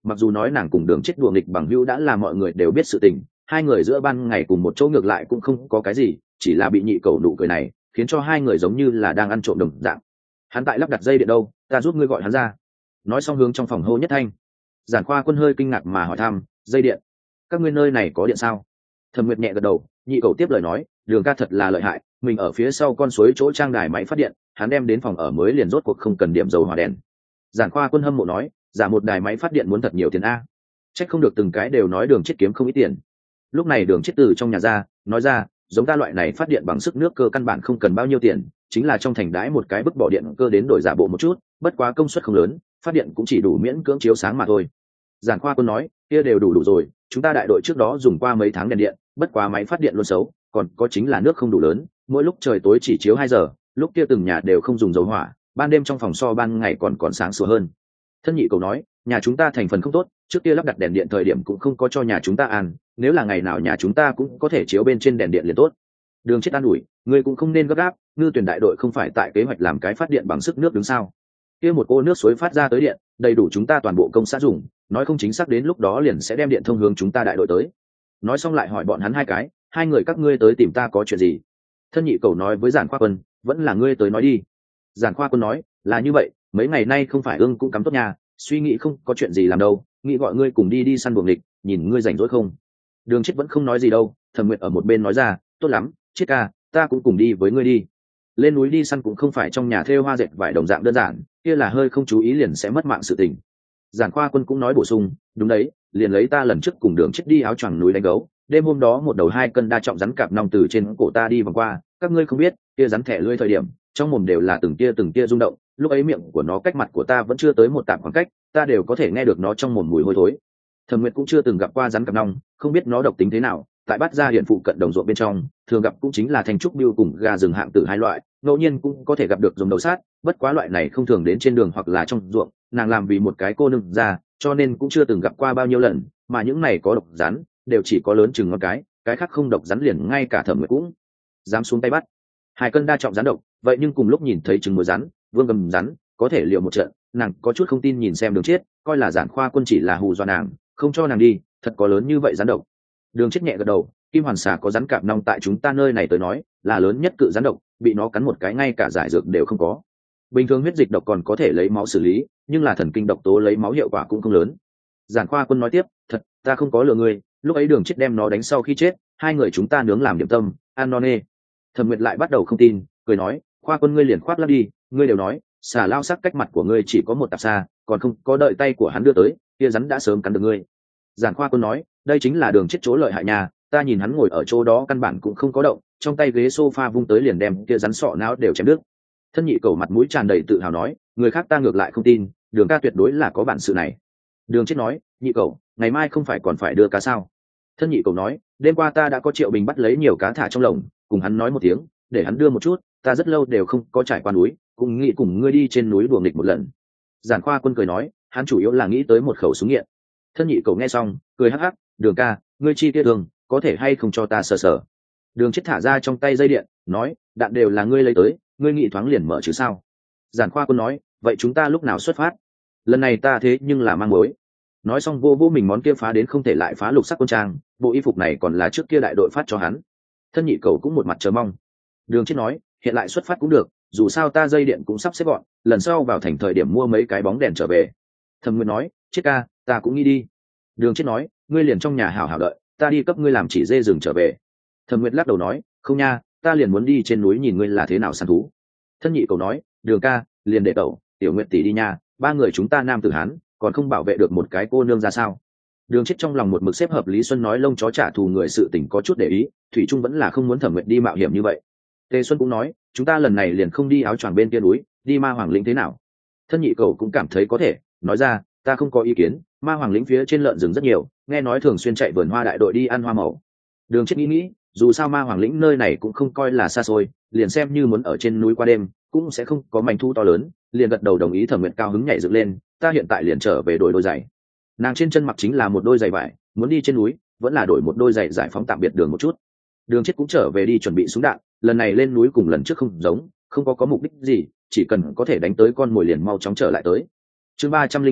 mặc dù nói nàng cùng đường chết đùa nghịch bằng hữu đã là mọi người đều biết sự tình, hai người giữa ban ngày cùng một chỗ ngược lại cũng không có cái gì, chỉ là bị nhị cầu nụ cười này khiến cho hai người giống như là đang ăn trộm đồng dạng. Hắn tại lắp đặt dây điện đâu, ta giúp ngươi gọi hắn ra. Nói xong hướng trong phòng hô nhất thanh. Giản Khoa Quân hơi kinh ngạc mà hỏi thăm, dây điện? Các ngươi nơi này có điện sao? Thẩm Nguyệt nhẹ gật đầu, nhị cầu tiếp lời nói, đường ca thật là lợi hại, mình ở phía sau con suối chỗ trang đài máy phát điện, hắn đem đến phòng ở mới liền rốt cuộc không cần điểm dầu hỏa đèn. Giản Khoa Quân hâm mộ nói, giả một đài máy phát điện muốn thật nhiều tiền a. Trách không được từng cái đều nói đường chết kiếm không ít tiền. Lúc này đường chết từ trong nhà ra, nói ra, giống ta loại này phát điện bằng sức nước cơ căn bản không cần bao nhiêu tiền, chính là trong thành đái một cái bức bỏ điện cơ đến đổi giả bộ một chút, bất quá công suất không lớn, phát điện cũng chỉ đủ miễn cưỡng chiếu sáng mà thôi. Giản Khoa Quân nói, kia đều đủ đủ rồi, chúng ta đại đội trước đó dùng qua mấy tháng đèn điện, bất quá máy phát điện luôn xấu, còn có chính là nước không đủ lớn, mỗi lúc trời tối chỉ chiếu hai giờ, lúc kia từng nhà đều không dùng dầu hỏa, ban đêm trong phòng so ban ngày còn còn sáng sủa hơn. Thân nhị cầu nói, nhà chúng ta thành phần không tốt, trước kia lắp đặt đèn điện thời điểm cũng không có cho nhà chúng ta ăn, nếu là ngày nào nhà chúng ta cũng có thể chiếu bên trên đèn điện liền tốt. Đường chết an ủi, ngươi cũng không nên gấp gáp, ngư tuyển đại đội không phải tại kế hoạch làm cái phát điện bằng sức nước đứng sao? Kia một cô nước suối phát ra tới điện, đầy đủ chúng ta toàn bộ công xã dùng, nói không chính xác đến lúc đó liền sẽ đem điện thông hướng chúng ta đại đội tới. Nói xong lại hỏi bọn hắn hai cái, hai người các ngươi tới tìm ta có chuyện gì? Thân nhị cầu nói với Giản Khoa Quân, vẫn là ngươi tới nói đi. Giản Khoa Quân nói, là như vậy, mấy ngày nay không phải ương cũng cắm tốt nhà, suy nghĩ không có chuyện gì làm đâu, nghĩ gọi ngươi cùng đi đi săn buồng địch, nhìn ngươi rảnh rỗi không? Đường chết vẫn không nói gì đâu, Thẩm Nguyệt ở một bên nói ra, tốt lắm, chết ca, ta cũng cùng đi với ngươi đi. Lên núi đi săn cũng không phải trong nhà thêu hoa dệt vải đồng dạng đơn giản, kia là hơi không chú ý liền sẽ mất mạng sự tình. Giản Khoa Quân cũng nói bổ sung, đúng đấy, liền lấy ta lần trước cùng đường chết đi áo choàng núi đánh gấu, đêm hôm đó một đầu hai cân đa trọng rắn cạp nòng từ trên cổ ta đi vòng qua, các ngươi không biết, kia rắn thẻ lưỡi thời điểm, trong mồm đều là từng tia từng tia rung động, lúc ấy miệng của nó cách mặt của ta vẫn chưa tới một tạm khoảng cách, ta đều có thể nghe được nó trong mồm mùi hôi thối. Thẩm Nguyệt cũng chưa từng gặp qua rắn cạp nòng, không biết nó độc tính thế nào, tại Bát Gia hiện phụ cận đồng ruộng bên trong, thường gặp cũng chính là thanh trúc biêu cùng gà rừng hạng tử hai loại, ngẫu nhiên cũng có thể gặp được rồng đầu sát, bất quá loại này không thường đến trên đường hoặc là trong ruộng, nàng làm vì một cái cô nương ra, cho nên cũng chưa từng gặp qua bao nhiêu lần, mà những này có độc rắn, đều chỉ có lớn chừng ngón cái, cái khác không độc rắn liền ngay cả Thẩm Nguyệt cũng dám xuống tay bắt. Hai cân đa trọng rắn độc, vậy nhưng cùng lúc nhìn thấy trứng muối rắn, vương gầm rắn, có thể liều một trận, nàng có chút không tin nhìn xem Đường Chết, coi là Giản Khoa Quân chỉ là hù dọa nàng, không cho nàng đi, thật có lớn như vậy rắn độc. Đường Chết nhẹ gật đầu, kim hoàn xà có rắn cạp nòng tại chúng ta nơi này tới nói, là lớn nhất cự rắn độc, bị nó cắn một cái ngay cả giải dược đều không có. Bình thường huyết dịch độc còn có thể lấy máu xử lý, nhưng là thần kinh độc tố lấy máu hiệu quả cũng không lớn. Giản Khoa Quân nói tiếp, thật, ta không có lừa ngươi, lúc ấy Đường Chết đem nó đánh sau khi chết, hai người chúng ta nướng làm điểm tâm, ăn non nê. Thẩm Nguyệt lại bắt đầu không tin, cười nói, Khoa Quân ngươi liền khoác lác đi, ngươi đều nói, xà lao sắc cách mặt của ngươi chỉ có một tạp xa, còn không có đợi tay của hắn đưa tới, kia rắn đã sớm cắn được ngươi. Giản Khoa Quân nói, đây chính là Đường Chết chỗ lợi hại nhà, ta nhìn hắn ngồi ở chỗ đó căn bản cũng không có động, trong tay ghế sofa vung tới liền đem kia rắn sọ não đều chém đứt. Thân nhị cầu mặt mũi tràn đầy tự hào nói, người khác ta ngược lại không tin, Đường ca tuyệt đối là có bản sự này. Đường Chết nói, nhị cầu, ngày mai không phải còn phải đưa cá sao? Thân nhị cầu nói, đêm qua ta đã có Triệu Bình bắt lấy nhiều cá thả trong lồng, cùng hắn nói một tiếng, để hắn đưa một chút, ta rất lâu đều không có trải qua núi, cùng nghĩ cùng ngươi đi trên núi đùa nghịch một lần. Giản Khoa Quân cười nói, hắn chủ yếu là nghĩ tới một khẩu súng nghiện. Thân nhị cầu nghe xong, cười hắc hắc, Đường ca, ngươi chi tiết thường, có thể hay không cho ta sờ sờ? Đường Chết thả ra trong tay dây điện, nói, đạn đều là ngươi lấy tới, ngươi nghĩ thoáng liền mở chứ sao? Giản Khoa Quân nói, vậy chúng ta lúc nào xuất phát? Lần này ta thế nhưng là mang mối. Nói xong vô vô mình món kia phá đến không thể lại phá lục sắc quân trang, bộ y phục này còn là trước kia đại đội phát cho hắn. Thân nhị cầu cũng một mặt chờ mong. Đường Chết nói, hiện lại xuất phát cũng được, dù sao ta dây điện cũng sắp xếp gọn, lần sau vào thành thời điểm mua mấy cái bóng đèn trở về. Thẩm Nguyệt nói, Chết ca, ta cũng nghĩ đi. Đường Chết nói, ngươi liền trong nhà hảo hảo đợi, ta đi cấp ngươi làm chỉ dê rừng trở về. Thẩm Nguyệt lắc đầu nói, không nha, ta liền muốn đi trên núi nhìn ngươi là thế nào săn thú. Thân nhị cầu nói, Đường ca, liền để cậu, Tiểu Nguyệt tỷ đi nha, ba người chúng ta nam tử hán, còn không bảo vệ được một cái cô nương ra sao? Đường Chết trong lòng một mực xếp hợp Lý Xuân nói lông chó trả thù người sự tình có chút để ý, thủy trung vẫn là không muốn Thẩm Nguyệt đi mạo hiểm như vậy. Tề Xuân cũng nói, chúng ta lần này liền không đi áo choàng bên kia núi, đi Ma Hoàng lĩnh thế nào? Thân nhị cầu cũng cảm thấy có thể, nói ra, ta không có ý kiến, Ma Hoàng lĩnh phía trên lợn rừng rất nhiều, nghe nói thường xuyên chạy vườn hoa đại đội đi ăn hoa màu. Đường Chết nghĩ nghĩ, dù sao Ma Hoàng lĩnh nơi này cũng không coi là xa xôi, liền xem như muốn ở trên núi qua đêm, cũng sẽ không có mảnh thu to lớn, liền gật đầu đồng ý. Thẩm Nguyệt cao hứng nhảy dựng lên, ta hiện tại liền trở về đổi đôi giày. Nàng trên chân mặc chính là một đôi giày vải, muốn đi trên núi, vẫn là đổi một đôi giày giải phóng tạm biệt đường một chút. Đường Chết cũng trở về đi chuẩn bị súng đạn, lần này lên núi cùng lần trước không giống, không có có mục đích gì, chỉ cần có thể đánh tới con mồi liền mau chóng trở lại tới. Chương ba trăm linh ba,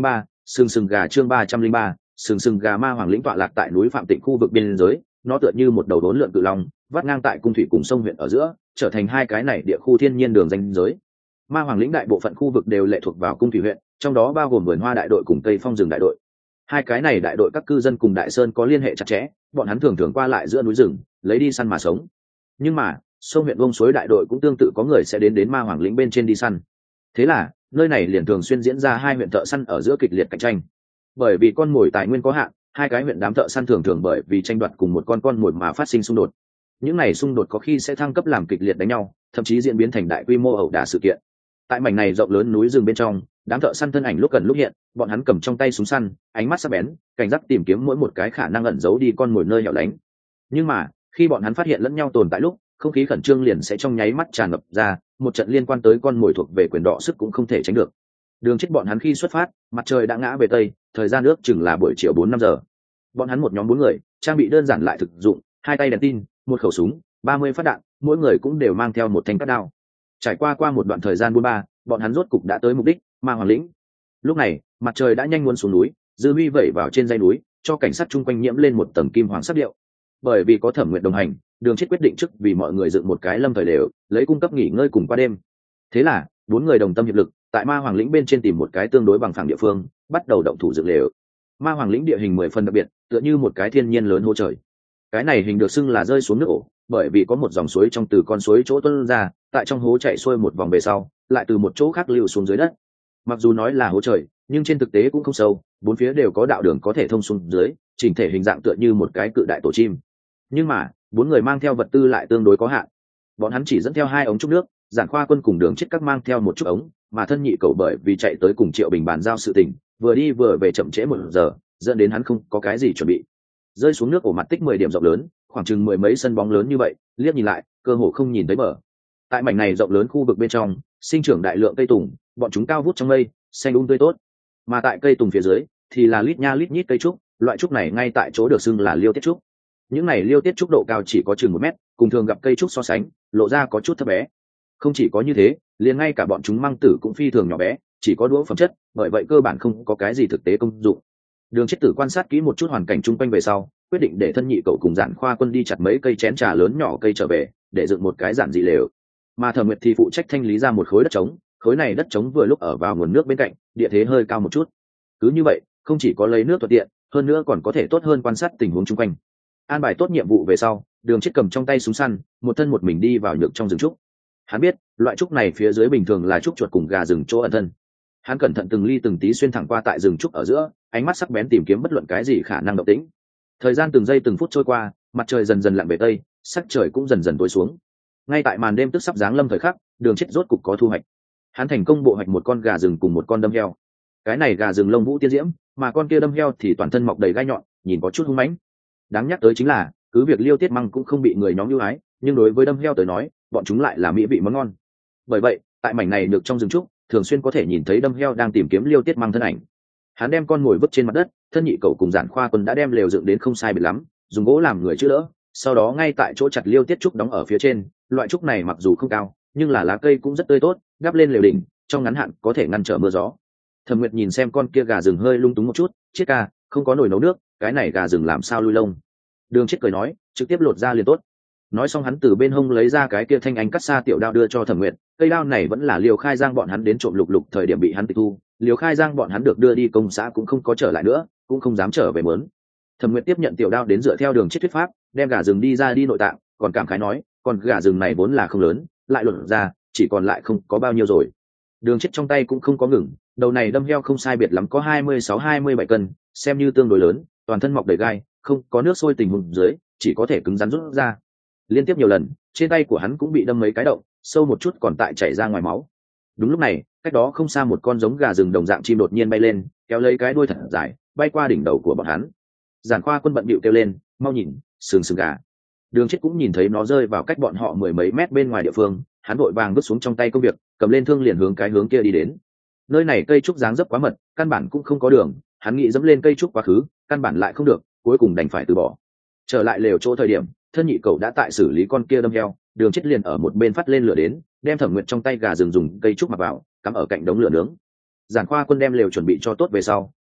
Sừng sừng gà chương ba trăm linh ba, sừng sừng gà. Ma Hoàng lĩnh tọa lạc tại núi Phạm Tịnh khu vực biên giới, nó tựa như một đầu đốn lượn cự long, vắt ngang tại cung thủy cùng sông huyện ở giữa, trở thành hai cái này địa khu thiên nhiên đường ranh giới. Ma Hoàng lĩnh đại bộ phận khu vực đều lệ thuộc vào cung thủy huyện, trong đó bao gồm vườn hoa đại đội cùng Tây Phong rừng đại đội. Hai cái này đại đội các cư dân cùng Đại Sơn có liên hệ chặt chẽ, bọn hắn thường thường qua lại giữa núi rừng, lấy đi săn mà sống. Nhưng mà, sông huyện vông suối đại đội cũng tương tự có người sẽ đến đến Ma Hoàng lĩnh bên trên đi săn. Thế là, nơi này liền thường xuyên diễn ra hai huyện thợ săn ở giữa kịch liệt cạnh tranh. Bởi vì con mồi tài nguyên có hạn, hai cái huyện đám thợ săn thường thường bởi vì tranh đoạt cùng một con con mồi mà phát sinh xung đột. Những này xung đột có khi sẽ thăng cấp làm kịch liệt đánh nhau, thậm chí diễn biến thành đại quy mô ẩu đả sự kiện. Tại mảnh này rộng lớn núi rừng bên trong, đám thợ săn thân ảnh lúc gần lúc hiện, bọn hắn cầm trong tay súng săn, ánh mắt sắc bén, cảnh giác tìm kiếm mỗi một cái khả năng ẩn giấu đi con mồi nơi hẻo lánh. Nhưng mà, khi bọn hắn phát hiện lẫn nhau tồn tại lúc, không khí khẩn trương liền sẽ trong nháy mắt tràn ngập ra, một trận liên quan tới con mồi thuộc về quyền đọ sức cũng không thể tránh được. Đường chết bọn hắn khi xuất phát, mặt trời đã ngã về tây, thời gian ước chừng là buổi chiều bốn năm giờ. Bọn hắn một nhóm bốn người, trang bị đơn giản lại thực dụng, hai tay đèn tin, một khẩu súng, ba mươi phát đạn, mỗi người cũng đều mang theo một thanh cắt đao. Trải qua qua một đoạn thời gian buôn ba, bọn hắn rốt cục đã tới mục đích, Ma Hoàng lĩnh. Lúc này, mặt trời đã nhanh muốn xuống núi, dư huy vẩy vào trên dãy núi, cho cảnh sát chung quanh nhiễm lên một tầng kim hoàng sắc điệu. Bởi vì có Thẩm Nguyệt đồng hành, Đường chết quyết định trước vì mọi người dựng một cái lâm thời đều, lấy cung cấp nghỉ ngơi cùng qua đêm. Thế là, bốn người đồng tâm hiệp lực, tại Ma Hoàng lĩnh bên trên tìm một cái tương đối bằng phẳng địa phương, bắt đầu động thủ dựng lều. Ma Hoàng lĩnh địa hình mười phần đặc biệt, tựa như một cái thiên nhiên lớn hố trời. Cái này hình được xưng là rơi xuống nước ổ, bởi vì có một dòng suối trong từ con suối chỗ tuôn ra, tại trong hố chạy xuôi một vòng về sau, lại từ một chỗ khác lưu xuống dưới đất. Mặc dù nói là hố trời, nhưng trên thực tế cũng không sâu, bốn phía đều có đạo đường có thể thông xuống dưới, chỉnh thể hình dạng tựa như một cái cự đại tổ chim. Nhưng mà, bốn người mang theo vật tư lại tương đối có hạn. Bọn hắn chỉ dẫn theo hai ống trúc nước, Giản Khoa Quân cùng Đường chết các mang theo một chút ống, mà thân nhị cầu bởi vì chạy tới cùng Triệu Bình bàn giao sự tình, vừa đi vừa về chậm trễ một giờ, dẫn đến hắn không có cái gì chuẩn bị. Rơi xuống nước ổ mặt tích mười điểm rộng lớn, khoảng chừng mười mấy sân bóng lớn như vậy, liếc nhìn lại, cơ hồ không nhìn thấy bờ. Tại mảnh này rộng lớn khu vực bên trong, sinh trưởng đại lượng cây tùng, bọn chúng cao vút trong mây, xanh um tươi tốt. Mà tại cây tùng phía dưới, thì là lít nha lít nhít cây trúc, loại trúc này ngay tại chỗ được xưng là liêu tiết trúc. Những này liêu tiết trúc độ cao chỉ có chừng một mét, cùng thường gặp cây trúc so sánh, lộ ra có chút thấp bé. Không chỉ có như thế, liền ngay cả bọn chúng măng tử cũng phi thường nhỏ bé, chỉ có đũa phẩm chất, bởi vậy cơ bản không có cái gì thực tế công dụng. Đường chết tử quan sát kỹ một chút hoàn cảnh chung quanh về sau, quyết định để thân nhị cậu cùng Giản Khoa Quân đi chặt mấy cây chén trà lớn nhỏ cây trở về, để dựng một cái giản dị lều. Mà Thẩm Nguyệt thì phụ trách thanh lý ra một khối đất trống, khối này đất trống vừa lúc ở vào nguồn nước bên cạnh, địa thế hơi cao một chút. Cứ như vậy, không chỉ có lấy nước thuận tiện, hơn nữa còn có thể tốt hơn quan sát tình huống chung quanh. An bài tốt nhiệm vụ về sau, Đường chết cầm trong tay súng săn, một thân một mình đi vào nhược trong rừng trúc. Hắn biết, loại trúc này phía dưới bình thường là trúc chuột cùng gà rừng chỗ ẩn thân. Hắn cẩn thận từng ly từng tí xuyên thẳng qua tại rừng trúc ở giữa, ánh mắt sắc bén tìm kiếm bất luận cái gì khả năng động tĩnh. Thời gian từng giây từng phút trôi qua, mặt trời dần dần lặn về tây, sắc trời cũng dần dần tối xuống. Ngay tại màn đêm tức sắp giáng lâm thời khắc, Đường chết rốt cục có thu hoạch. Hắn thành công bộ hoạch một con gà rừng cùng một con đâm heo. Cái này gà rừng lông vũ tiên diễm, mà con kia đâm heo thì toàn thân mọc đầy gai nhọn, nhìn có chút hung mãnh. Đáng nhắc tới chính là, cứ việc Liêu Tiết Măng cũng không bị người nhóm ưu ái, nhưng đối với đâm heo tới nói, bọn chúng lại là mỹ vị món ngon. Bởi vậy, tại mảnh này được trong rừng trúc, thường xuyên có thể nhìn thấy đâm heo đang tìm kiếm Liêu Tiết Măng thân ảnh. Hắn đem con mồi vứt trên mặt đất, thân nhị cậu cùng Giản Khoa Quân đã đem lều dựng đến không sai biệt lắm, dùng gỗ làm người chữa đỡ, sau đó ngay tại chỗ chặt liêu tiết trúc đóng ở phía trên. Loại trúc này mặc dù không cao, nhưng là lá cây cũng rất tươi tốt, đắp lên lều đỉnh, trong ngắn hạn có thể ngăn trở mưa gió. Thẩm Nguyệt nhìn xem con kia gà rừng hơi lung túng một chút, chiết ca, không có nồi nấu nước, cái này gà rừng làm sao lui lông? Đường Chiết cười nói, trực tiếp lột ra liền tốt. Nói xong hắn từ bên hông lấy ra cái kia thanh ánh cắt xa tiểu đao đưa cho Thẩm Nguyệt, cây đao này vẫn là Liều Khai Giang bọn hắn đến trộm lục lục thời điểm bị hắn tịch thu, Liều Khai Giang bọn hắn được đưa đi công xã cũng không có trở lại nữa, cũng không dám trở về mớn. Thẩm Nguyệt tiếp nhận tiểu đao đến dựa theo Đường Chiết thuyết pháp, đem gà rừng đi ra đi nội tạng, còn cảm khái nói, còn gà rừng này vốn là không lớn, lại lột ra, chỉ còn lại không có bao nhiêu rồi. Đường Chiết trong tay cũng không có ngừng, đầu này đâm heo không sai biệt lắm có hai mươi sáu hai mươi bảy cân, xem như tương đối lớn, toàn thân mọc đầy gai, không có nước sôi tình huống dưới, chỉ có thể cứng rắn rút ra. Liên tiếp nhiều lần, trên tay của hắn cũng bị đâm mấy cái động, sâu một chút còn tại chảy ra ngoài máu. Đúng lúc này, cách đó không xa một con giống gà rừng đồng dạng chim đột nhiên bay lên, kéo lấy cái đuôi thật dài, bay qua đỉnh đầu của bọn hắn. Giản Khoa Quân bận bịu kêu lên, mau nhìn, sừng sừng gà. Đường Chiết cũng nhìn thấy nó rơi vào cách bọn họ mười mấy mét bên ngoài địa phương, hắn vội vàng vứt xuống trong tay công việc, cầm lên thương liền hướng cái hướng kia đi đến. Nơi này cây trúc dáng dấp quá mật, căn bản cũng không có đường, hắn nghĩ dẫm lên cây trúc quá khứ, căn bản lại không được, cuối cùng đành phải từ bỏ. Trở lại lều chỗ thời điểm, thân nhị cậu đã tại xử lý con kia đâm heo, Đường Chiết liền ở một bên phát lên lửa đến, đem Thẩm Nguyệt trong tay gà rừng dùng cây trúc mặc vào, cắm ở cạnh đống lửa nướng. Giản Khoa Quân đem lều chuẩn bị cho tốt về sau,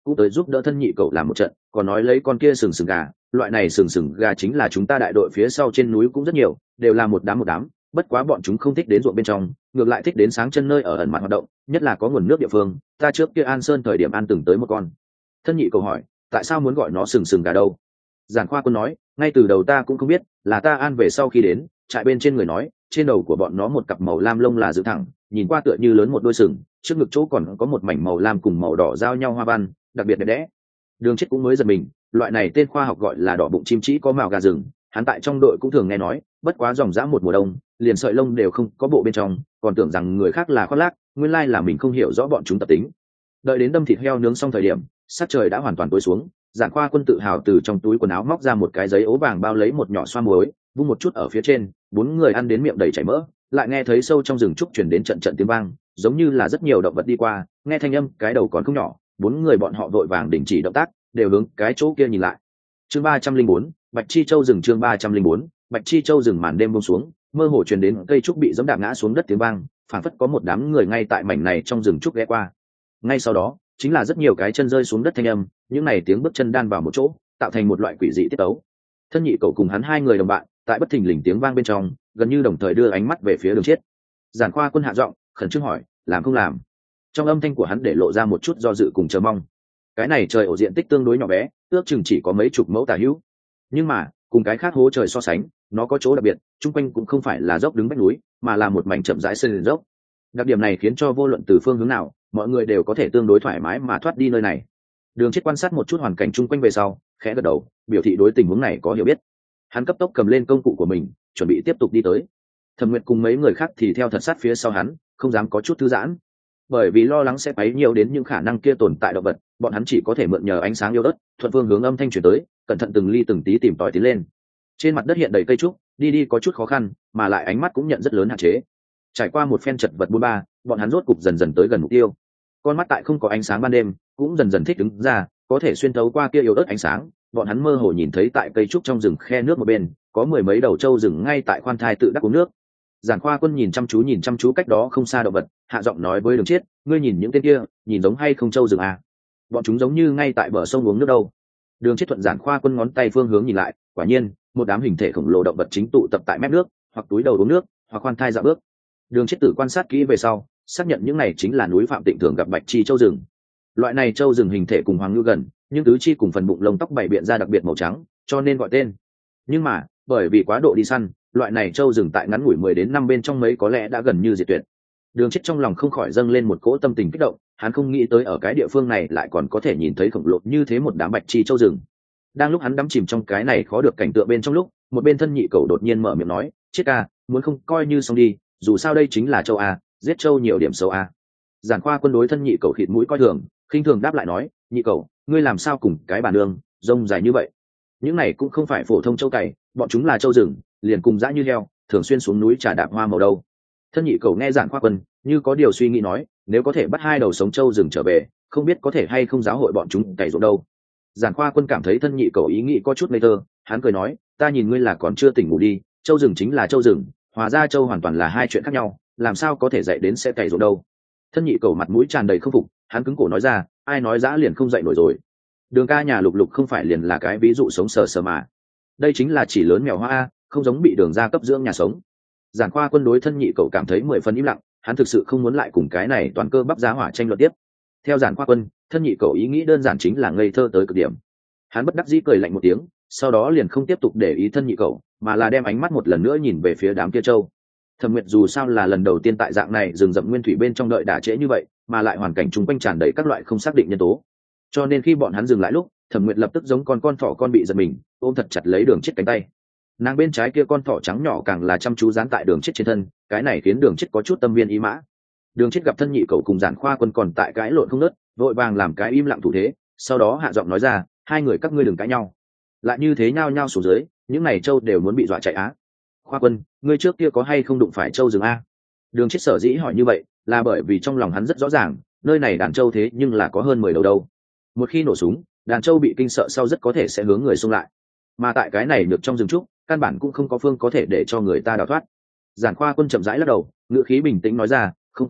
cũng tới giúp đỡ thân nhị cậu làm một trận, còn nói lấy con kia sừng sừng gà, loại này sừng sừng gà chính là chúng ta đại đội phía sau trên núi cũng rất nhiều, đều là một đám một đám, bất quá bọn chúng không thích đến ruộng bên trong, ngược lại thích đến sáng chân nơi ở ẩn mặt hoạt động, nhất là có nguồn nước địa phương. Ta trước kia An Sơn thời điểm ăn từng tới một con. Thân nhị cậu hỏi, tại sao muốn gọi nó sừng sừng gà đâu? Giản Khoa Quân nói, ngay từ đầu ta cũng không biết, là ta an về sau khi đến, trại bên trên người nói, trên đầu của bọn nó một cặp màu lam lông là dựng thẳng, nhìn qua tựa như lớn một đôi sừng, trước ngực chỗ còn có một mảnh màu lam cùng màu đỏ giao nhau hoa văn, đặc biệt đẹp đẽ. Đường Chết cũng mới giật mình, loại này tên khoa học gọi là đỏ bụng chim trĩ có mào gà rừng, hắn tại trong đội cũng thường nghe nói, bất quá dòng dã một mùa đông, liền sợi lông đều không có bộ bên trong, còn tưởng rằng người khác là khoác lác, nguyên lai là mình không hiểu rõ bọn chúng tập tính. Đợi đến đâm thịt heo nướng xong thời điểm, sát trời đã hoàn toàn tối xuống. Giản Khoa Quân tự hào từ trong túi quần áo móc ra một cái giấy ố vàng bao lấy một nhỏ xoa muối, vung một chút ở phía trên, bốn người ăn đến miệng đầy chảy mỡ, lại nghe thấy sâu trong rừng trúc truyền đến trận trận tiếng vang, giống như là rất nhiều động vật đi qua, nghe thanh âm, cái đầu còn không nhỏ, bốn người bọn họ vội vàng đình chỉ động tác, đều hướng cái chỗ kia nhìn lại. Chương ba trăm linh bốn, Bạch Chi Châu rừng chương ba trăm linh bốn, Bạch Chi Châu rừng màn đêm buông xuống, mơ hồ truyền đến cây trúc bị giẫm đạp ngã xuống đất tiếng vang, phảng phất có một đám người ngay tại mảnh này trong rừng trúc ghé qua. Ngay sau đó, chính là rất nhiều cái chân rơi xuống đất thanh âm, những này tiếng bước chân đan vào một chỗ, tạo thành một loại quỷ dị tiết tấu. Thân nhị cậu cùng hắn hai người đồng bạn, tại bất thình lình tiếng vang bên trong, gần như đồng thời đưa ánh mắt về phía Đường Chiết. Giản Khoa Quân hạ giọng, khẩn trương hỏi, làm không làm? Trong âm thanh của hắn để lộ ra một chút do dự cùng chờ mong. Cái này trời ổ diện tích tương đối nhỏ bé, ước chừng chỉ có mấy chục mẫu tả hữu, nhưng mà cùng cái khác hố trời so sánh, nó có chỗ đặc biệt, chung quanh cũng không phải là dốc đứng vách núi, mà là một mảnh chậm rãi sơn dốc. Đặc điểm này khiến cho vô luận từ phương hướng nào, mọi người đều có thể tương đối thoải mái mà thoát đi nơi này. Đường Chiết quan sát một chút hoàn cảnh chung quanh về sau, khẽ gật đầu, biểu thị đối tình huống này có hiểu biết. Hắn cấp tốc cầm lên công cụ của mình, chuẩn bị tiếp tục đi tới. Thẩm Nguyệt cùng mấy người khác thì theo thật sát phía sau hắn, không dám có chút thư giãn, bởi vì lo lắng sẽ quấy nhiều đến những khả năng kia tồn tại động vật, bọn hắn chỉ có thể mượn nhờ ánh sáng yếu ớt, thuận phương hướng âm thanh truyền tới, cẩn thận từng ly từng tí tìm tòi tiến lên. Trên mặt đất hiện đầy cây trúc, đi đi có chút khó khăn, mà lại ánh mắt cũng nhận rất lớn hạn chế. Trải qua một phen chật vật buôn ba, bọn hắn rốt cục dần dần tới gần mục tiêu. Con mắt tại không có ánh sáng ban đêm, cũng dần dần thích ứng ra, có thể xuyên thấu qua kia yếu ớt ánh sáng, bọn hắn mơ hồ nhìn thấy tại cây trúc trong rừng khe nước một bên, có mười mấy đầu trâu rừng ngay tại khoan thai tự đắc uống nước. Giản Khoa Quân nhìn chăm chú nhìn chăm chú cách đó không xa động vật, hạ giọng nói với Đường Chiết, ngươi nhìn những tên kia, nhìn giống hay không trâu rừng à? Bọn chúng giống như ngay tại bờ sông uống nước đâu. Đường Chiết thuận Giản Khoa Quân ngón tay phương hướng nhìn lại, quả nhiên, một đám hình thể khổng lồ động vật chính tụ tập tại mép nước, hoặc túi đầu uống nước, hoặc khoan thai dạo bước. Đường Chiết tự quan sát kỹ về sau, xác nhận những này chính là núi Phạm Tịnh thường gặp Bạch Chi Châu rừng. Loại này châu rừng hình thể cùng hoàng ngư gần, nhưng tứ chi cùng phần bụng lông tóc bảy biện ra đặc biệt màu trắng, cho nên gọi tên. Nhưng mà, bởi vì quá độ đi săn, loại này châu rừng tại ngắn ngủi mười đến năm bên trong mấy có lẽ đã gần như diệt tuyệt. Đường Chiết trong lòng không khỏi dâng lên một cỗ tâm tình kích động, hắn không nghĩ tới ở cái địa phương này lại còn có thể nhìn thấy khổng lồ như thế một đám Bạch Chi Châu rừng. Đang lúc hắn đắm chìm trong cái này khó được cảnh tượng bên trong lúc, một bên thân nhị cậu đột nhiên mở miệng nói, Chiết ca, muốn không coi như xong đi, dù sao đây chính là châu a, giết châu nhiều điểm xấu a. Giản Khoa Quân đối thân nhị cậu khịt mũi coi thường, khinh thường đáp lại nói, nhị cậu, ngươi làm sao cùng cái bà nương rông dài như vậy? Những này cũng không phải phổ thông châu cày, bọn chúng là châu rừng, liền cùng dã như heo, thường xuyên xuống núi trà đạp hoa màu đâu. Thân nhị cậu nghe Giản Khoa Quân như có điều suy nghĩ nói, nếu có thể bắt hai đầu sống châu rừng trở về, không biết có thể hay không giáo hội bọn chúng cày ruộng đâu. Giản Khoa Quân cảm thấy thân nhị cậu ý nghĩ có chút ngây thơ, hắn cười nói, ta nhìn ngươi là còn chưa tỉnh ngủ đi, châu rừng chính là châu rừng, hòa ra châu hoàn toàn là hai chuyện khác nhau, làm sao có thể dạy đến sẽ cày ruộng đâu. Thân nhị cậu mặt mũi tràn đầy không phục, hắn cứng cổ nói ra, ai nói dã liền không dạy nổi rồi. Đường ca nhà Lục Lục không phải liền là cái ví dụ sống sờ sờ mà. Đây chính là chỉ lớn mèo hoa a, không giống bị Đường gia cấp dưỡng nhà sống. Giản Khoa Quân đối thân nhị cậu cảm thấy mười phần im lặng, hắn thực sự không muốn lại cùng cái này toàn cơ bắp giá hỏa tranh luận tiếp. Theo Giản Khoa Quân, thân nhị cậu ý nghĩ đơn giản chính là ngây thơ tới cực điểm. Hắn bất đắc dĩ cười lạnh một tiếng, sau đó liền không tiếp tục để ý thân nhị cậu, mà là đem ánh mắt một lần nữa nhìn về phía đám kia trâu. Thẩm Nguyệt dù sao là lần đầu tiên tại dạng này rừng rậm nguyên thủy bên trong đợi đả trễ như vậy, mà lại hoàn cảnh chung quanh tràn đầy các loại không xác định nhân tố. Cho nên khi bọn hắn dừng lại lúc, Thẩm Nguyệt lập tức giống con con thỏ con bị giật mình, ôm thật chặt lấy Đường Chiết cánh tay. Nàng bên trái kia con thỏ trắng nhỏ càng là chăm chú dán tại Đường Chiết trên thân, cái này khiến Đường Chiết có chút tâm viên ý mã. Đường Chiết gặp thân nhị cậu cùng Giản Khoa Quân còn tại cãi lộn không nớt, vội vàng làm cái im lặng thủ thế, sau đó hạ giọng nói ra, hai người các ngươi đừng cãi nhau. Lại như thế nhao nhao xuống dưới, những này trâu đều muốn bị dọa chạy á. Khoa Quân, ngươi trước kia có hay không đụng phải trâu rừng a? Đường Chiết sở dĩ hỏi như vậy, là bởi vì trong lòng hắn rất rõ ràng, nơi này đàn trâu thế nhưng là có hơn mười đầu đâu. Một khi nổ súng, đàn trâu bị kinh sợ sau rất có thể sẽ hướng người xông lại. Mà tại cái này được trong rừng trúc, căn bản cũng không có phương có thể để cho người ta đào thoát. Giản Khoa Quân chậm rãi lắc đầu, ngữ khí bình tĩnh nói ra, không có,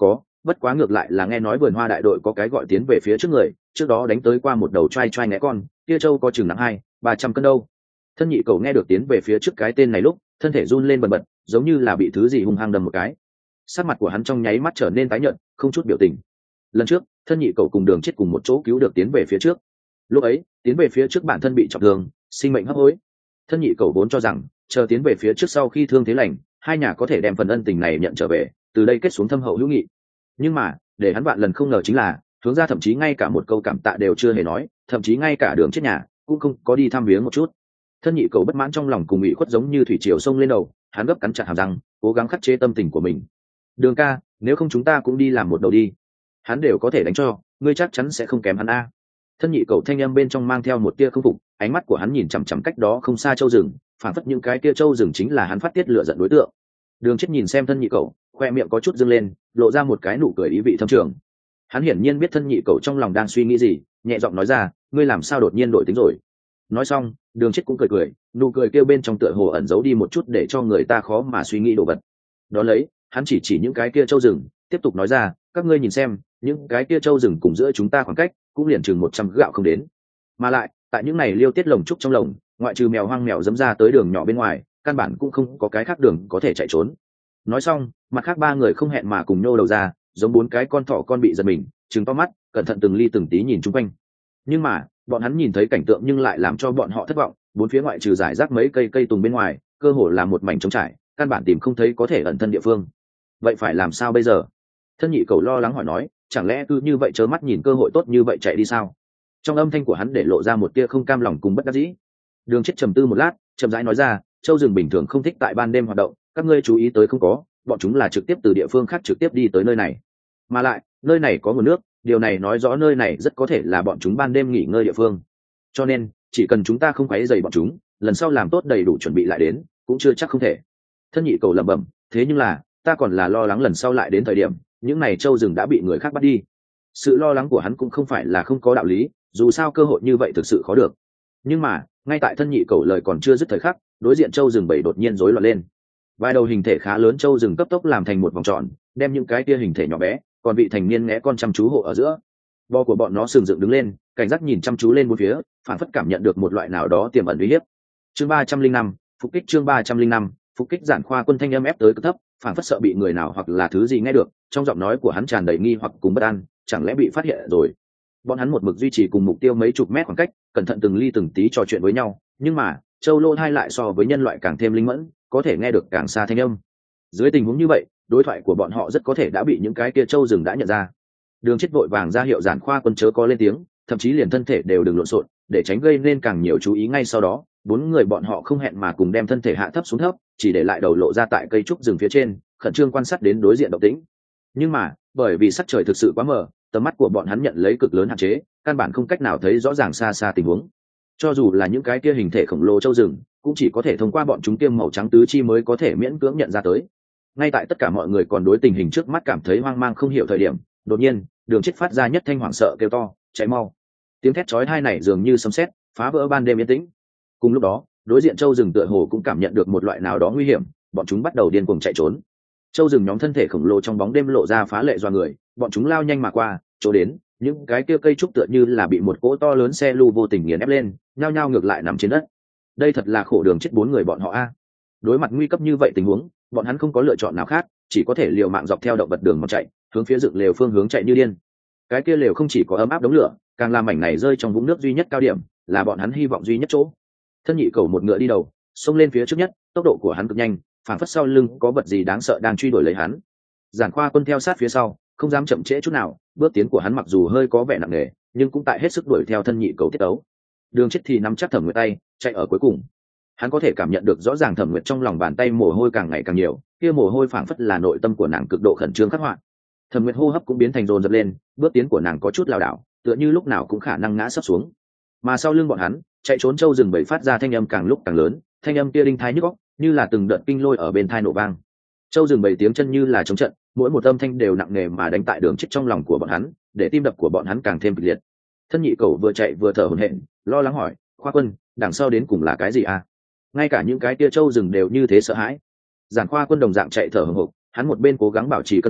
bất quá ngược lại là nghe nói vườn hoa đại đội có cái gọi tiến về phía trước người, trước đó đánh tới qua một đầu trai trai né con, kia trâu có chừng nặng hai ba trăm cân đâu. Thân nhị cầu nghe được tiến về phía trước cái tên này lúc, thân thể run lên bần bật, giống như là bị thứ gì hung hăng đâm một cái. Sắc mặt của hắn trong nháy mắt trở nên tái nhợt, không chút biểu tình. Lần trước, thân nhị cầu cùng Đường Chết cùng một chỗ cứu được tiến về phía trước. Lúc ấy, tiến về phía trước bản thân bị trọng thương, sinh mệnh hấp hối. Thân nhị cầu vốn cho rằng, chờ tiến về phía trước sau khi thương thế lành, hai nhà có thể đem phần ân tình này nhận trở về, từ đây kết xuống thâm hậu hữu nghị. Nhưng mà, để hắn vạn lần không ngờ chính là, hướng ra thậm chí ngay cả một câu cảm tạ đều chưa hề nói, thậm chí ngay cả Đường Chết nhà cũng không có đi thăm viếng một chút. Thân nhị cầu bất mãn trong lòng cùng ủy khuất giống như thủy triều sông lên đầu, hắn gấp cắn chặt hàm răng, cố gắng khắc chế tâm tình của mình. Đường ca, nếu không chúng ta cũng đi làm một đầu đi, hắn đều có thể đánh cho, ngươi chắc chắn sẽ không kém hắn a. Thân nhị cầu thanh âm bên trong mang theo một tia không phục, ánh mắt của hắn nhìn chằm chằm cách đó không xa châu rừng, phản phất những cái kia châu rừng chính là hắn phát tiết lửa giận đối tượng. Đường Chết nhìn xem thân nhị cầu, khoe miệng có chút dâng lên, lộ ra một cái nụ cười ý vị thâm trường. Hắn hiển nhiên biết thân nhị cầu trong lòng đang suy nghĩ gì, nhẹ giọng nói ra, ngươi làm sao đột nhiên đổi tính rồi. Nói xong, Đường Chết cũng cười cười, nụ cười kêu bên trong tựa hồ ẩn giấu đi một chút để cho người ta khó mà suy nghĩ đồ vật. Đó lấy, hắn chỉ chỉ những cái kia châu rừng, tiếp tục nói ra, các ngươi nhìn xem, những cái kia châu rừng cùng giữa chúng ta khoảng cách cũng liền chừng một trăm gạo không đến, mà lại tại những này liêu tiết lồng trúc trong lồng, ngoại trừ mèo hoang mèo dẫm ra tới đường nhỏ bên ngoài, căn bản cũng không có cái khác đường có thể chạy trốn. Nói xong, mặt khác ba người không hẹn mà cùng nhô đầu ra, giống bốn cái con thỏ con bị giật mình, trừng to mắt, cẩn thận từng ly từng tí nhìn chung quanh. Nhưng mà bọn hắn nhìn thấy cảnh tượng nhưng lại làm cho bọn họ thất vọng, bốn phía ngoại trừ giải rác mấy cây cây tùng bên ngoài, cơ hồ là một mảnh trống trải, căn bản tìm không thấy có thể ẩn thân địa phương. Vậy phải làm sao bây giờ? Thân nhị cầu lo lắng hỏi nói, chẳng lẽ cứ như vậy trơ mắt nhìn cơ hội tốt như vậy chạy đi sao? Trong âm thanh của hắn để lộ ra một tia không cam lòng cùng bất đắc dĩ. Đường Chết trầm tư một lát, chậm rãi nói ra, châu rừng bình thường không thích tại ban đêm hoạt động, các ngươi chú ý tới không có, bọn chúng là trực tiếp từ địa phương khác trực tiếp đi tới nơi này, mà lại nơi này có nguồn nước, điều này nói rõ nơi này rất có thể là bọn chúng ban đêm nghỉ ngơi địa phương. Cho nên chỉ cần chúng ta không quấy rầy bọn chúng, lần sau làm tốt đầy đủ chuẩn bị lại đến, cũng chưa chắc không thể. Thân nhị cầu lẩm bẩm, thế nhưng là ta còn là lo lắng lần sau lại đến thời điểm những này châu rừng đã bị người khác bắt đi. Sự lo lắng của hắn cũng không phải là không có đạo lý, dù sao cơ hội như vậy thực sự khó được. Nhưng mà ngay tại thân nhị cầu lời còn chưa dứt thời khắc, đối diện châu rừng bảy đột nhiên rối loạn lên. Vài đầu hình thể khá lớn châu rừng cấp tốc làm thành một vòng tròn, đem những cái kia hình thể nhỏ bé còn vị thành niên ngẽ con chăm chú hộ ở giữa. Bo của bọn nó sừng dựng đứng lên, cảnh giác nhìn chăm chú lên bốn phía, phản phất cảm nhận được một loại nào đó tiềm ẩn uy hiếp. Chương ba trăm linh năm, phục kích. Chương ba trăm linh năm, phục kích. Giản Khoa Quân thanh âm ép tới cực thấp, phản phất sợ bị người nào hoặc là thứ gì nghe được, trong giọng nói của hắn tràn đầy nghi hoặc cùng bất an, chẳng lẽ bị phát hiện rồi. Bọn hắn một mực duy trì cùng mục tiêu mấy chục mét khoảng cách, cẩn thận từng ly từng tí trò chuyện với nhau, nhưng mà châu lô hai lại so với nhân loại càng thêm linh mẫn, có thể nghe được càng xa thanh âm. Dưới tình huống như vậy, đối thoại của bọn họ rất có thể đã bị những cái kia châu rừng đã nhận ra. Đường Chết vội vàng ra hiệu Giản Khoa Quân chớ có lên tiếng, thậm chí liền thân thể đều đừng lộn xộn, để tránh gây nên càng nhiều chú ý. Ngay sau đó, bốn người bọn họ không hẹn mà cùng đem thân thể hạ thấp xuống thấp, chỉ để lại đầu lộ ra tại cây trúc rừng phía trên, khẩn trương quan sát đến đối diện động tĩnh. Nhưng mà bởi vì sắc trời thực sự quá mờ, tầm mắt của bọn hắn nhận lấy cực lớn hạn chế, căn bản không cách nào thấy rõ ràng xa xa tình huống. Cho dù là những cái kia hình thể khổng lồ châu rừng, cũng chỉ có thể thông qua bọn chúng tiêm màu trắng tứ chi mới có thể miễn cưỡng nhận ra tới. Ngay tại tất cả mọi người còn đối tình hình trước mắt cảm thấy hoang mang không hiểu thời điểm, đột nhiên Đường Chết phát ra nhất thanh hoảng sợ kêu to, chạy mau. Tiếng thét chói tai này dường như sấm sét, phá vỡ ban đêm yên tĩnh. Cùng lúc đó, đối diện châu rừng tựa hồ cũng cảm nhận được một loại nào đó nguy hiểm, bọn chúng bắt đầu điên cuồng chạy trốn. Châu rừng nhóm thân thể khổng lồ trong bóng đêm lộ ra phá lệ doa người, bọn chúng lao nhanh mà qua, chỗ đến những cái kia cây trúc tựa như là bị một cỗ to lớn xe lu vô tình nghiền ép lên, nhao nhao ngược lại nằm trên đất. Đây thật là khổ Đường Chết bốn người bọn họ a. Đối mặt nguy cấp như vậy tình huống, bọn hắn không có lựa chọn nào khác, chỉ có thể liều mạng dọc theo động vật đường mà chạy, hướng phía dựng lều phương hướng chạy như điên. Cái kia lều không chỉ có ấm áp đống lửa, càng làm mảnh này rơi trong vũng nước duy nhất cao điểm, là bọn hắn hy vọng duy nhất chỗ. Thân nhị cầu một ngựa đi đầu, xông lên phía trước nhất, tốc độ của hắn cực nhanh, phản phất sau lưng có vật gì đáng sợ đang truy đuổi lấy hắn. Giản Khoa Quân theo sát phía sau, không dám chậm trễ chút nào, bước tiến của hắn mặc dù hơi có vẻ nặng nề, nhưng cũng tại hết sức đuổi theo thân nhị cầu tiết tấu. Đường Chết thì nắm chắc Thẩm Nguyệt tay, chạy ở cuối cùng. Hắn có thể cảm nhận được rõ ràng Thẩm Nguyệt trong lòng bàn tay mồ hôi càng ngày càng nhiều, kia mồ hôi phảng phất là nội tâm của nàng cực độ khẩn trương khắc họa. Thẩm Nguyệt hô hấp cũng biến thành dồn dập lên, bước tiến của nàng có chút lảo đảo, tựa như lúc nào cũng khả năng ngã sấp xuống. Mà sau lưng bọn hắn, chạy trốn châu rừng bầy phát ra thanh âm càng lúc càng lớn, thanh âm kia đinh thái nhức óc, như là từng đợt kinh lôi ở bên tai nổ vang. Châu rừng bầy tiếng chân như là chống trận, mỗi một âm thanh đều nặng nề mà đánh tại Đường Chết trong lòng của bọn hắn, để tim đập của bọn hắn càng thêm kịch liệt. Thân nhị cầu vừa chạy vừa thở hổn hển, lo lắng hỏi, Khoa Quân, đằng sau đến cùng là cái gì à? Ngay cả những cái tia châu rừng đều như thế sợ hãi. Giản Khoa Quân đồng dạng chạy thở hổn hộc, hắn một bên cố gắng bảo trì cân bằng,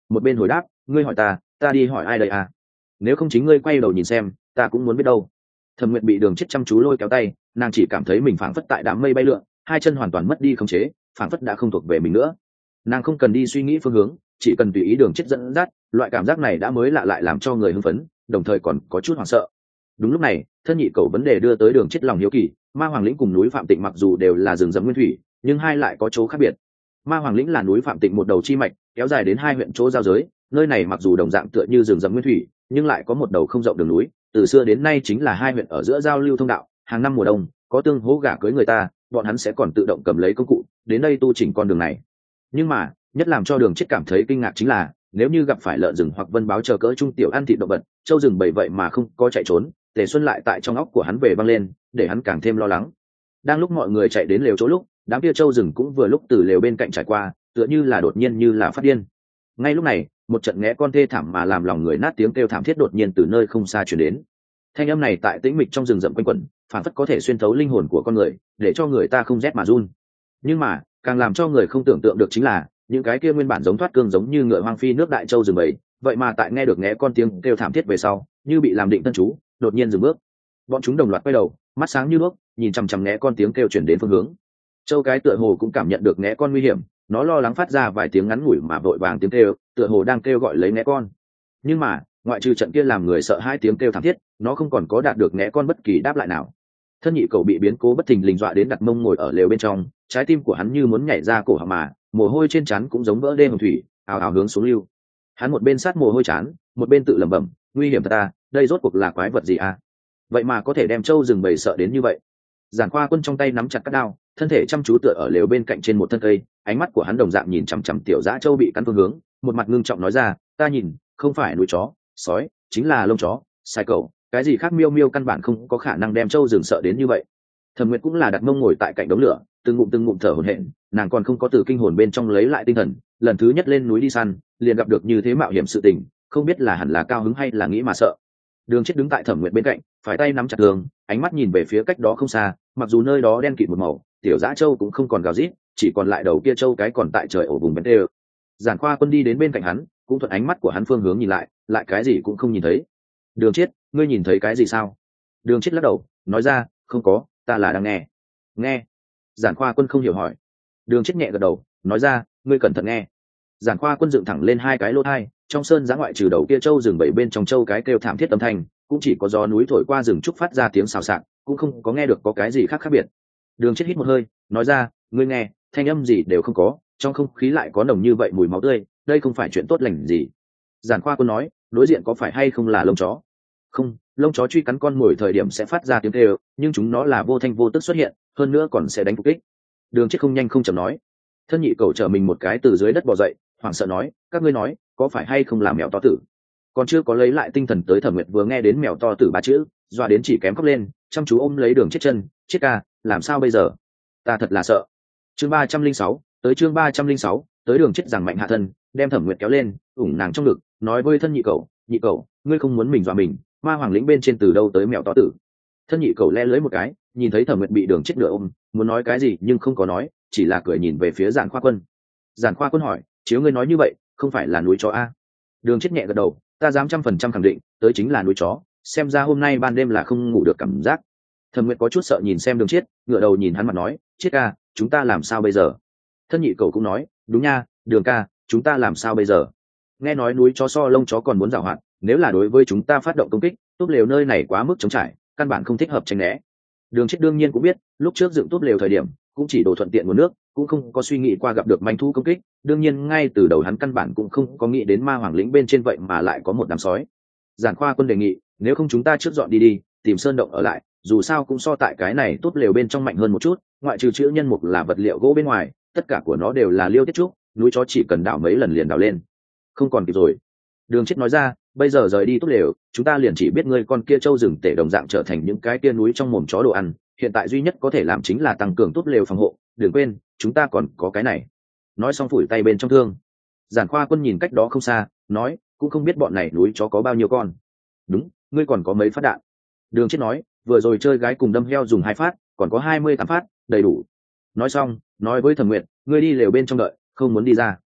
một bên hồi đáp, ngươi hỏi ta ta đi hỏi ai đây à? Nếu không chính ngươi quay đầu nhìn xem, ta cũng muốn biết đâu. Thẩm Nguyệt bị Đường Chết chăm chú lôi kéo tay, nàng chỉ cảm thấy mình phảng phất tại đám mây bay lượn, hai chân hoàn toàn mất đi khống chế, phảng phất đã không thuộc về mình nữa. Nàng không cần đi suy nghĩ phương hướng, chỉ cần tùy ý Đường Chết dẫn dắt, loại cảm giác này đã mới lạ lại làm cho người hưng phấn, đồng thời còn có chút hoảng sợ. Đúng lúc này, thân nhị cầu vấn đề đưa tới Đường Chết lòng hiếu kỳ, Ma Hoàng lĩnh cùng núi Phạm Tịnh mặc dù đều là rừng rậm nguyên thủy, nhưng hai lại có chỗ khác biệt. Ma Hoàng lĩnh là núi Phạm Tịnh một đầu chi mạch, kéo dài đến hai huyện chỗ giao giới, nơi này mặc dù đồng dạng tựa như rừng rậm nguyên thủy, nhưng lại có một đầu không rộng đường núi, từ xưa đến nay chính là hai huyện ở giữa giao lưu thông đạo. Hàng năm mùa đông có tương hố gả cưới người ta, bọn hắn sẽ còn tự động cầm lấy công cụ đến đây tu chỉnh con đường này. Nhưng mà nhất làm cho Đường Chết cảm thấy kinh ngạc chính là, nếu như gặp phải lợn rừng hoặc vân báo chờ cỡ trung tiểu ăn thịt động vật, trâu rừng bầy vậy mà không có chạy trốn. Tề Xuân lại tại trong óc của hắn về văng lên, để hắn càng thêm lo lắng. Đang lúc mọi người chạy đến lều chỗ lúc, đám kia trâu rừng cũng vừa lúc từ lều bên cạnh trải qua, tựa như là đột nhiên như là phát điên. Ngay lúc này, một trận nghe con thê thảm mà làm lòng người nát tiếng kêu thảm thiết đột nhiên từ nơi không xa truyền đến. Thanh âm này tại tĩnh mịch trong rừng rậm quanh quẩn, phản phất có thể xuyên thấu linh hồn của con người, để cho người ta không rét mà run. Nhưng mà càng làm cho người không tưởng tượng được chính là, những cái kia nguyên bản giống thoát cương giống như ngựa hoang phi nước đại châu rừng bầy, vậy mà tại nghe được nghe con tiếng kêu thảm thiết về sau, như bị làm định tân chú, đột nhiên dừng bước. Bọn chúng đồng loạt quay đầu, mắt sáng như đuốc, nhìn chằm chằm nghe con tiếng kêu chuyển đến phương hướng. Châu cái tựa hồ cũng cảm nhận được nghe con nguy hiểm, nó lo lắng phát ra vài tiếng ngắn ngủi mà vội vàng tiếng kêu, tựa hồ đang kêu gọi lấy nghe con. Nhưng mà ngoại trừ trận kia làm người sợ hai tiếng kêu thảm thiết, nó không còn có đạt được nghe con bất kỳ đáp lại nào. Thân nhị cầu bị biến cố bất thình lình dọa đến đặt mông ngồi ở lều bên trong, trái tim của hắn như muốn nhảy ra cổ họng mà, mồ hôi trên trán cũng giống vỡ đê hồng thủy, ào ào hướng xuống lưu. Hắn một bên sát mồ hôi trán, một bên tự lẩm bẩm, nguy hiểm thật ta, đây rốt cuộc là quái vật gì à? Vậy mà có thể đem trâu rừng bầy sợ đến như vậy. Giản Khoa Quân trong tay nắm chặt cắt đao, thân thể chăm chú tựa ở lều bên cạnh trên một thân cây, ánh mắt của hắn đồng dạng nhìn chằm chằm tiểu dã trâu bị cắn phương hướng, một mặt ngưng trọng nói ra, ta nhìn, không phải núi chó, sói, chính là lông chó, sai cậu, cái gì khác miêu miêu căn bản không có khả năng đem trâu rừng sợ đến như vậy. Thẩm Nguyệt cũng là đặt mông ngồi tại cạnh đống lửa, từng ngụm từng ngụm thở hổn hển, nàng còn không có từ kinh hồn bên trong lấy lại tinh thần, lần thứ nhất lên núi đi săn, liền gặp được như thế mạo hiểm sự tình, không biết là hẳn là cao hứng hay là nghĩ mà sợ. Đường Chết đứng tại Thẩm Nguyệt bên cạnh, phải tay nắm chặt thường, ánh mắt nhìn về phía cách đó không xa, mặc dù nơi đó đen kịt một màu, tiểu dã trâu cũng không còn gào rít, chỉ còn lại đầu kia trâu cái còn tại trời ổ vùng bên tê. Giản Khoa Quân đi đến bên cạnh hắn, cũng thuận ánh mắt của hắn phương hướng nhìn lại, lại cái gì cũng không nhìn thấy. Đường Chết, ngươi nhìn thấy cái gì sao? Đường Chết lắc đầu, nói ra, không có, ta là đang nghe. Nghe? Giản Khoa Quân không hiểu hỏi. Đường Chết nhẹ gật đầu, nói ra, ngươi cẩn thận nghe. Giản Khoa Quân dựng thẳng lên hai cái lỗ tai, trong sơn giã ngoại trừ đầu kia trâu rừng bảy bên trong trâu cái kêu thảm thiết âm thanh, cũng chỉ có gió núi thổi qua rừng trúc phát ra tiếng xào xạc, cũng không có nghe được có cái gì khác khác biệt. Đường Chết hít một hơi, nói ra, ngươi nghe, thanh âm gì đều không có, trong không khí lại có nồng như vậy mùi máu tươi, đây không phải chuyện tốt lành gì. Giản Khoa Quân nói, đối diện có phải hay không là lông chó? Không, lông chó truy cắn con mồi thời điểm sẽ phát ra tiếng kêu, nhưng chúng nó là vô thanh vô tức xuất hiện, hơn nữa còn sẽ đánh phục kích. Đường Chết không nhanh không chậm nói. Thân nhị cầu trở mình một cái từ dưới đất bò dậy, hoảng sợ nói, các ngươi nói, có phải hay không là mèo to tử? Còn chưa có lấy lại tinh thần tới, Thẩm Nguyệt vừa nghe đến mèo to tử ba chữ, doa đến chỉ kém khóc lên, chăm chú ôm lấy Đường Chết chân, chết ca, làm sao bây giờ? Ta thật là sợ. Chương ba trăm linh sáu, tới chương ba trăm linh sáu, tới Đường Chết giằng mạnh hạ thân, đem Thẩm Nguyệt kéo lên, ủng nàng trong ngực, nói với thân nhị cầu, nhị cầu, ngươi không muốn mình dọa mình, Ma Hoàng lĩnh bên trên từ đâu tới mèo to tử? Thân nhị cầu le lưới một cái, nhìn thấy Thẩm Nguyệt bị Đường Chết nửa ôm, muốn nói cái gì nhưng không có nói, chỉ là cười nhìn về phía Giản Khoa Quân. Giản Khoa Quân hỏi, chiếu ngươi nói như vậy, không phải là núi chó a? Đường Chết nhẹ gật đầu, ta dám trăm phần trăm khẳng định, tới chính là núi chó, xem ra hôm nay ban đêm là không ngủ được cảm giác. Thẩm Nguyệt có chút sợ nhìn xem Đường Chết, ngửa đầu nhìn hắn mặt nói, Chết ca, chúng ta làm sao bây giờ? Thân nhị cầu cũng nói, đúng nha, Đường ca, chúng ta làm sao bây giờ? Nghe nói núi chó so lông chó còn muốn giảo hoạt, nếu là đối với chúng ta phát động công kích, túp lều nơi này quá mức trống trải, căn bản không thích hợp tránh né. Đường Chết đương nhiên cũng biết, lúc trước dựng túp lều thời điểm, cũng chỉ đồ thuận tiện nguồn nước, cũng không có suy nghĩ qua gặp được manh thú công kích, đương nhiên ngay từ đầu hắn căn bản cũng không có nghĩ đến Ma Hoàng lĩnh bên trên vậy mà lại có một đám sói. Giản Khoa Quân đề nghị, nếu không chúng ta trước dọn đi đi, tìm sơn động ở lại, dù sao cũng so tại cái này tốt lều bên trong mạnh hơn một chút, ngoại trừ chữ nhân mục là vật liệu gỗ bên ngoài, tất cả của nó đều là liêu tiết trúc, núi chó chỉ cần đào mấy lần liền đào lên. Không còn kịp rồi. Đường Chết nói ra, bây giờ rời đi tốt lều, chúng ta liền chỉ biết ngươi con kia trâu rừng tể đồng dạng trở thành những cái kia núi trong mồm chó đồ ăn, hiện tại duy nhất có thể làm chính là tăng cường tốt lều phòng hộ, đừng quên, chúng ta còn có cái này. Nói xong phủi tay bên trong thương. Giản Khoa Quân nhìn cách đó không xa, nói, cũng không biết bọn này núi chó có bao nhiêu con. Đúng, ngươi còn có mấy phát đạn? Đường Chết nói, vừa rồi chơi gái cùng đâm heo dùng hai phát, còn có hai mươi tám phát, đầy đủ. Nói xong, nói với Thẩm Nguyệt, ngươi đi lều bên trong đợi, không muốn đi ra.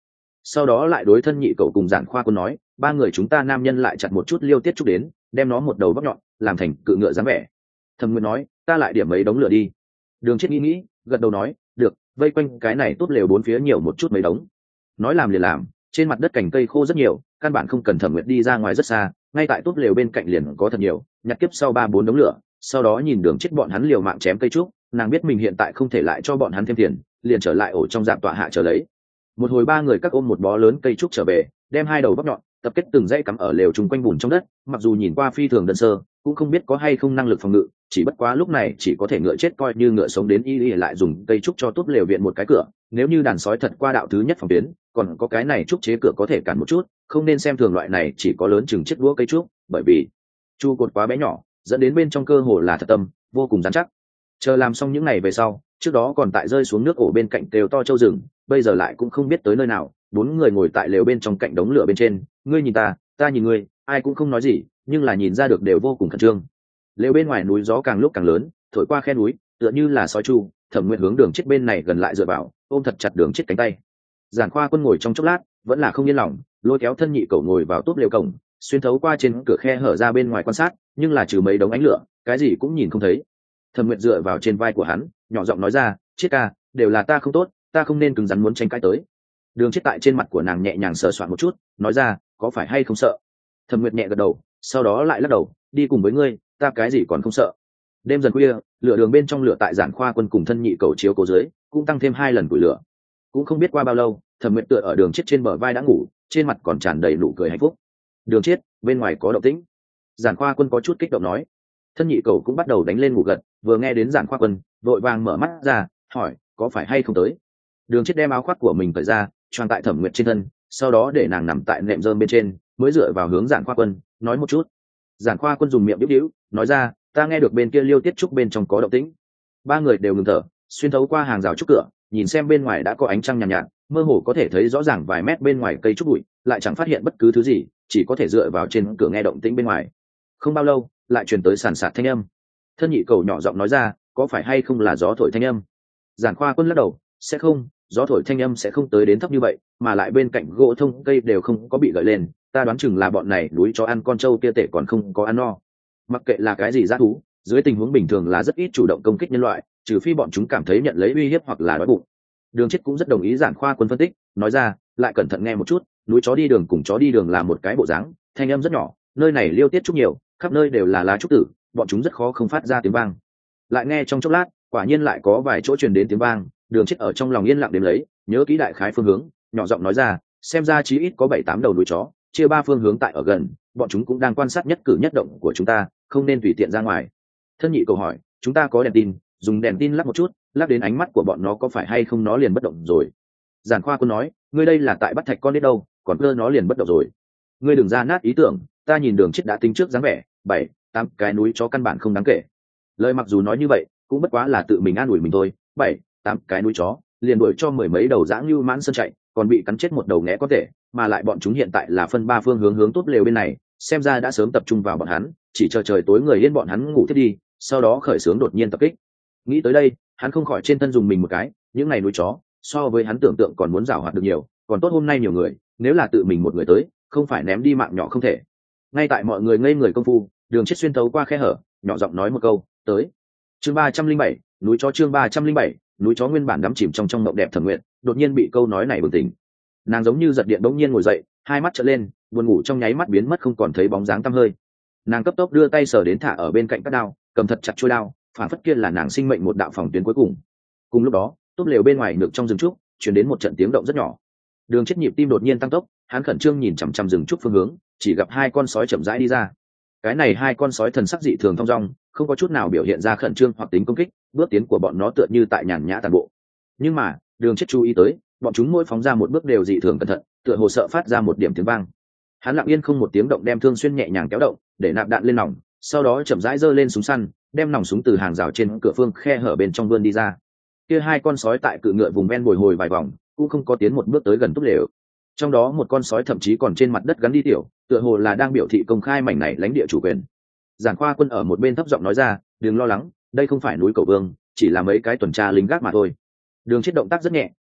sau đó lại đối thân nhị cậu cùng giản khoa quân nói, ba người chúng ta nam nhân lại chặt một chút liêu tiết trúc đến, đem nó một đầu bóc nhọn làm thành cự ngựa dáng vẻ. Thẩm Nguyệt nói, ta lại điểm mấy đống lửa đi. Đường Chết nghĩ nghĩ, gật đầu nói, được, vây quanh cái này tốt lều bốn phía nhiều một chút mấy đống. Nói làm liền làm, trên mặt đất cành cây khô rất nhiều, căn bản không cần Thẩm Nguyệt đi ra ngoài rất xa, ngay tại tốt lều bên cạnh liền có thật nhiều, nhặt kiếp sau ba bốn đống lửa, sau đó nhìn Đường Chết bọn hắn liều mạng chém cây trúc, nàng biết mình hiện tại không thể lại cho bọn hắn thêm tiền, liền trở lại ổ trong dạng tọa hạ chờ lấy. Một hồi ba người các ôm một bó lớn cây trúc trở về, đem hai đầu bóc nhọn tập kết từng dãy cắm ở lều chung quanh bùn trong đất, mặc dù nhìn qua phi thường đơn sơ, cũng không biết có hay không năng lực phòng ngự, chỉ bất quá lúc này chỉ có thể ngựa chết coi như ngựa sống đến y y lại dùng cây trúc cho tốt lều viện một cái cửa, nếu như đàn sói thật qua đạo thứ nhất phòng tuyến, còn có cái này trúc chế cửa có thể cản một chút, không nên xem thường loại này chỉ có lớn chừng chiếc đũa cây trúc, bởi vì chu cột quá bé nhỏ, dẫn đến bên trong cơ hồ là thật tâm, vô cùng rắn chắc. Chờ làm xong những ngày về sau, trước đó còn tại rơi xuống nước ổ bên cạnh đều to châu rừng, bây giờ lại cũng không biết tới nơi nào, bốn người ngồi tại lều bên trong cạnh đống lửa bên trên, ngươi nhìn ta, ta nhìn ngươi, ai cũng không nói gì, nhưng là nhìn ra được đều vô cùng khẩn trương. Lều bên ngoài núi gió càng lúc càng lớn, thổi qua khe núi, tựa như là sói chu. Thẩm Nguyệt hướng Đường Chết bên này gần lại dựa vào, ôm thật chặt Đường Chết cánh tay. Giản Khoa Quân ngồi trong chốc lát, vẫn là không yên lòng, lôi kéo thân nhị cậu ngồi vào túp lều cổng, xuyên thấu qua trên cửa khe hở ra bên ngoài quan sát, nhưng là trừ mấy đống ánh lửa, cái gì cũng nhìn không thấy. Thẩm Nguyệt dựa vào trên vai của hắn, nhỏ giọng nói ra, Chết ca, đều là ta không tốt, ta không nên cứng rắn muốn tranh cãi tới. Đường Chết tại trên mặt của nàng nhẹ nhàng sờ soạn một chút, nói ra, có phải hay không sợ? Thẩm Nguyệt nhẹ gật đầu, sau đó lại lắc đầu, đi cùng với ngươi, ta cái gì còn không sợ. Đêm dần khuya, lửa đường bên trong lửa tại Giản Khoa Quân cùng thân nhị cầu chiếu cố dưới, cũng tăng thêm hai lần củi lửa. Cũng không biết qua bao lâu, Thẩm Nguyệt tựa ở Đường Chết trên bờ vai đã ngủ, trên mặt còn tràn đầy nụ cười hạnh phúc. Đường Chết, bên ngoài có động tĩnh. Giản Khoa Quân có chút kích động nói. Thân nhị cầu cũng bắt đầu đánh lên ngủ gật, vừa nghe đến Giản Khoa Quân, vội vàng mở mắt ra, hỏi, có phải hay không tới? Đường Chết đem áo khoác của mình cởi ra, choàng tại Thẩm Nguyệt trên thân, sau đó để nàng nằm tại nệm rơm bên trên, mới dựa vào hướng Giản Khoa Quân, nói một chút. Giản Khoa Quân dùng miệng điếu điếu, nói ra, ta nghe được bên kia liêu tiết trúc bên trong có động tĩnh. Ba người đều ngừng thở, xuyên thấu qua hàng rào trúc cửa, nhìn xem bên ngoài đã có ánh trăng nhàn nhạt, nhạt, mơ hồ có thể thấy rõ ràng vài mét bên ngoài cây trúc bụi, lại chẳng phát hiện bất cứ thứ gì, chỉ có thể dựa vào trên cửa nghe động tĩnh bên ngoài. Không bao lâu, lại truyền tới sàn sạt thanh âm. Thân nhị cầu nhỏ giọng nói ra, có phải hay không là gió thổi thanh âm? Giản Khoa Quân lắc đầu, sẽ không, gió thổi thanh âm sẽ không tới đến thấp như vậy, mà lại bên cạnh gỗ thông cây đều không có bị gợi lên, ta đoán chừng là bọn này núi chó ăn con trâu kia tể còn không có ăn no. Mặc kệ là cái gì dã thú, dưới tình huống bình thường là rất ít chủ động công kích nhân loại, trừ phi bọn chúng cảm thấy nhận lấy uy hiếp hoặc là đói bụng. Đường Chết cũng rất đồng ý Giản Khoa Quân phân tích, nói ra, lại cẩn thận nghe một chút, núi chó đi đường cùng chó đi đường là một cái bộ dáng, thanh âm rất nhỏ, nơi này liêu tiết trúc nhiều, khắp nơi đều là lá trúc tử, bọn chúng rất khó không phát ra tiếng vang. Lại nghe trong chốc lát, quả nhiên lại có vài chỗ truyền đến tiếng vang. Đường Chết ở trong lòng yên lặng đếm lấy, nhớ kỹ đại khái phương hướng, nhỏ giọng nói ra, xem ra chí ít có bảy tám đầu núi chó, chia ba phương hướng tại ở gần, bọn chúng cũng đang quan sát nhất cử nhất động của chúng ta, không nên tùy tiện ra ngoài. Thân nhị cầu hỏi, chúng ta có đèn tin, dùng đèn tin lắp một chút, lắp đến ánh mắt của bọn nó có phải hay không nó liền bất động rồi. Giản Khoa Quân nói, ngươi đây là tại bắt thạch con đến đâu, còn cơ nó liền bất động rồi. Ngươi đừng ra nát ý tưởng, ta nhìn Đường Chết đã tính trước dáng vẻ, bảy tám cái núi chó căn bản không đáng kể. Lời mặc dù nói như vậy, cũng bất quá là tự mình an ủi mình thôi, bảy tám cái núi chó liền đuổi cho mười mấy đầu dã ngưu mãn sơn chạy, còn bị cắn chết một đầu nghé có thể, mà lại bọn chúng hiện tại là phân ba phương hướng hướng tốt lều bên này, xem ra đã sớm tập trung vào bọn hắn, chỉ chờ trời tối người yên bọn hắn ngủ thiết đi, sau đó khởi xướng đột nhiên tập kích. Nghĩ tới đây, hắn không khỏi trên thân dùng mình một cái, những ngày núi chó so với hắn tưởng tượng còn muốn giảo hoạt được nhiều, còn tốt hôm nay nhiều người, nếu là tự mình một người tới, không phải ném đi mạng nhỏ không thể. Ngay tại mọi người ngây người công phu, Đường Chết xuyên thấu qua khe hở, nhỏ giọng nói một câu, tới. Chương ba trăm linh bảy, núi chó chương ba trăm linh bảy, núi chó. Nguyên bản đắm chìm trong trong mộng đẹp Thẩm Nguyệt, đột nhiên bị câu nói này bừng tỉnh. Nàng giống như giật điện bỗng nhiên ngồi dậy, hai mắt trợn lên, buồn ngủ trong nháy mắt biến mất không còn thấy bóng dáng tăm hơi. Nàng cấp tốc đưa tay sờ đến thả ở bên cạnh các đao, cầm thật chặt chuôi đao, phản phất kia là nàng sinh mệnh một đạo phòng tuyến cuối cùng. Cùng lúc đó, túp lều bên ngoài nước trong rừng trúc truyền đến một trận tiếng động rất nhỏ. Đường Chết nhịp tim đột nhiên tăng tốc, hắn khẩn trương nhìn chằm chằm rừng trúc phương hướng, chỉ gặp hai con sói chậm rãi đi ra. Cái này hai con sói thần sắc dị thường thong dong, không có chút nào biểu hiện ra khẩn trương hoặc tính công kích, bước tiến của bọn nó tựa như tại nhàn nhã tàn bộ. Nhưng mà, Đường Chết chú ý tới, bọn chúng mỗi phóng ra một bước đều dị thường cẩn thận, tựa hồ sợ phát ra một điểm tiếng vang. Hắn lặng yên không một tiếng động đem thương xuyên nhẹ nhàng kéo động, để nạp đạn lên nòng, sau đó chậm rãi giơ lên súng săn, đem nòng súng từ hàng rào trên cửa phương khe hở bên trong vươn đi ra. Kia hai con sói tại cự ngựa vùng ven bồi hồi vài vòng, cũng không có tiến một bước tới gần túp lều. Trong đó một con sói thậm chí còn trên mặt đất gắn đi tiểu, tựa hồ là đang biểu thị công khai mảnh này lãnh địa chủ quyền. Giản Khoa Quân ở một bên thấp giọng nói ra, đừng lo lắng, đây không phải núi Cầu Vương, chỉ là mấy cái tuần tra lính gác mà thôi. Đường Chết động tác rất nhẹ,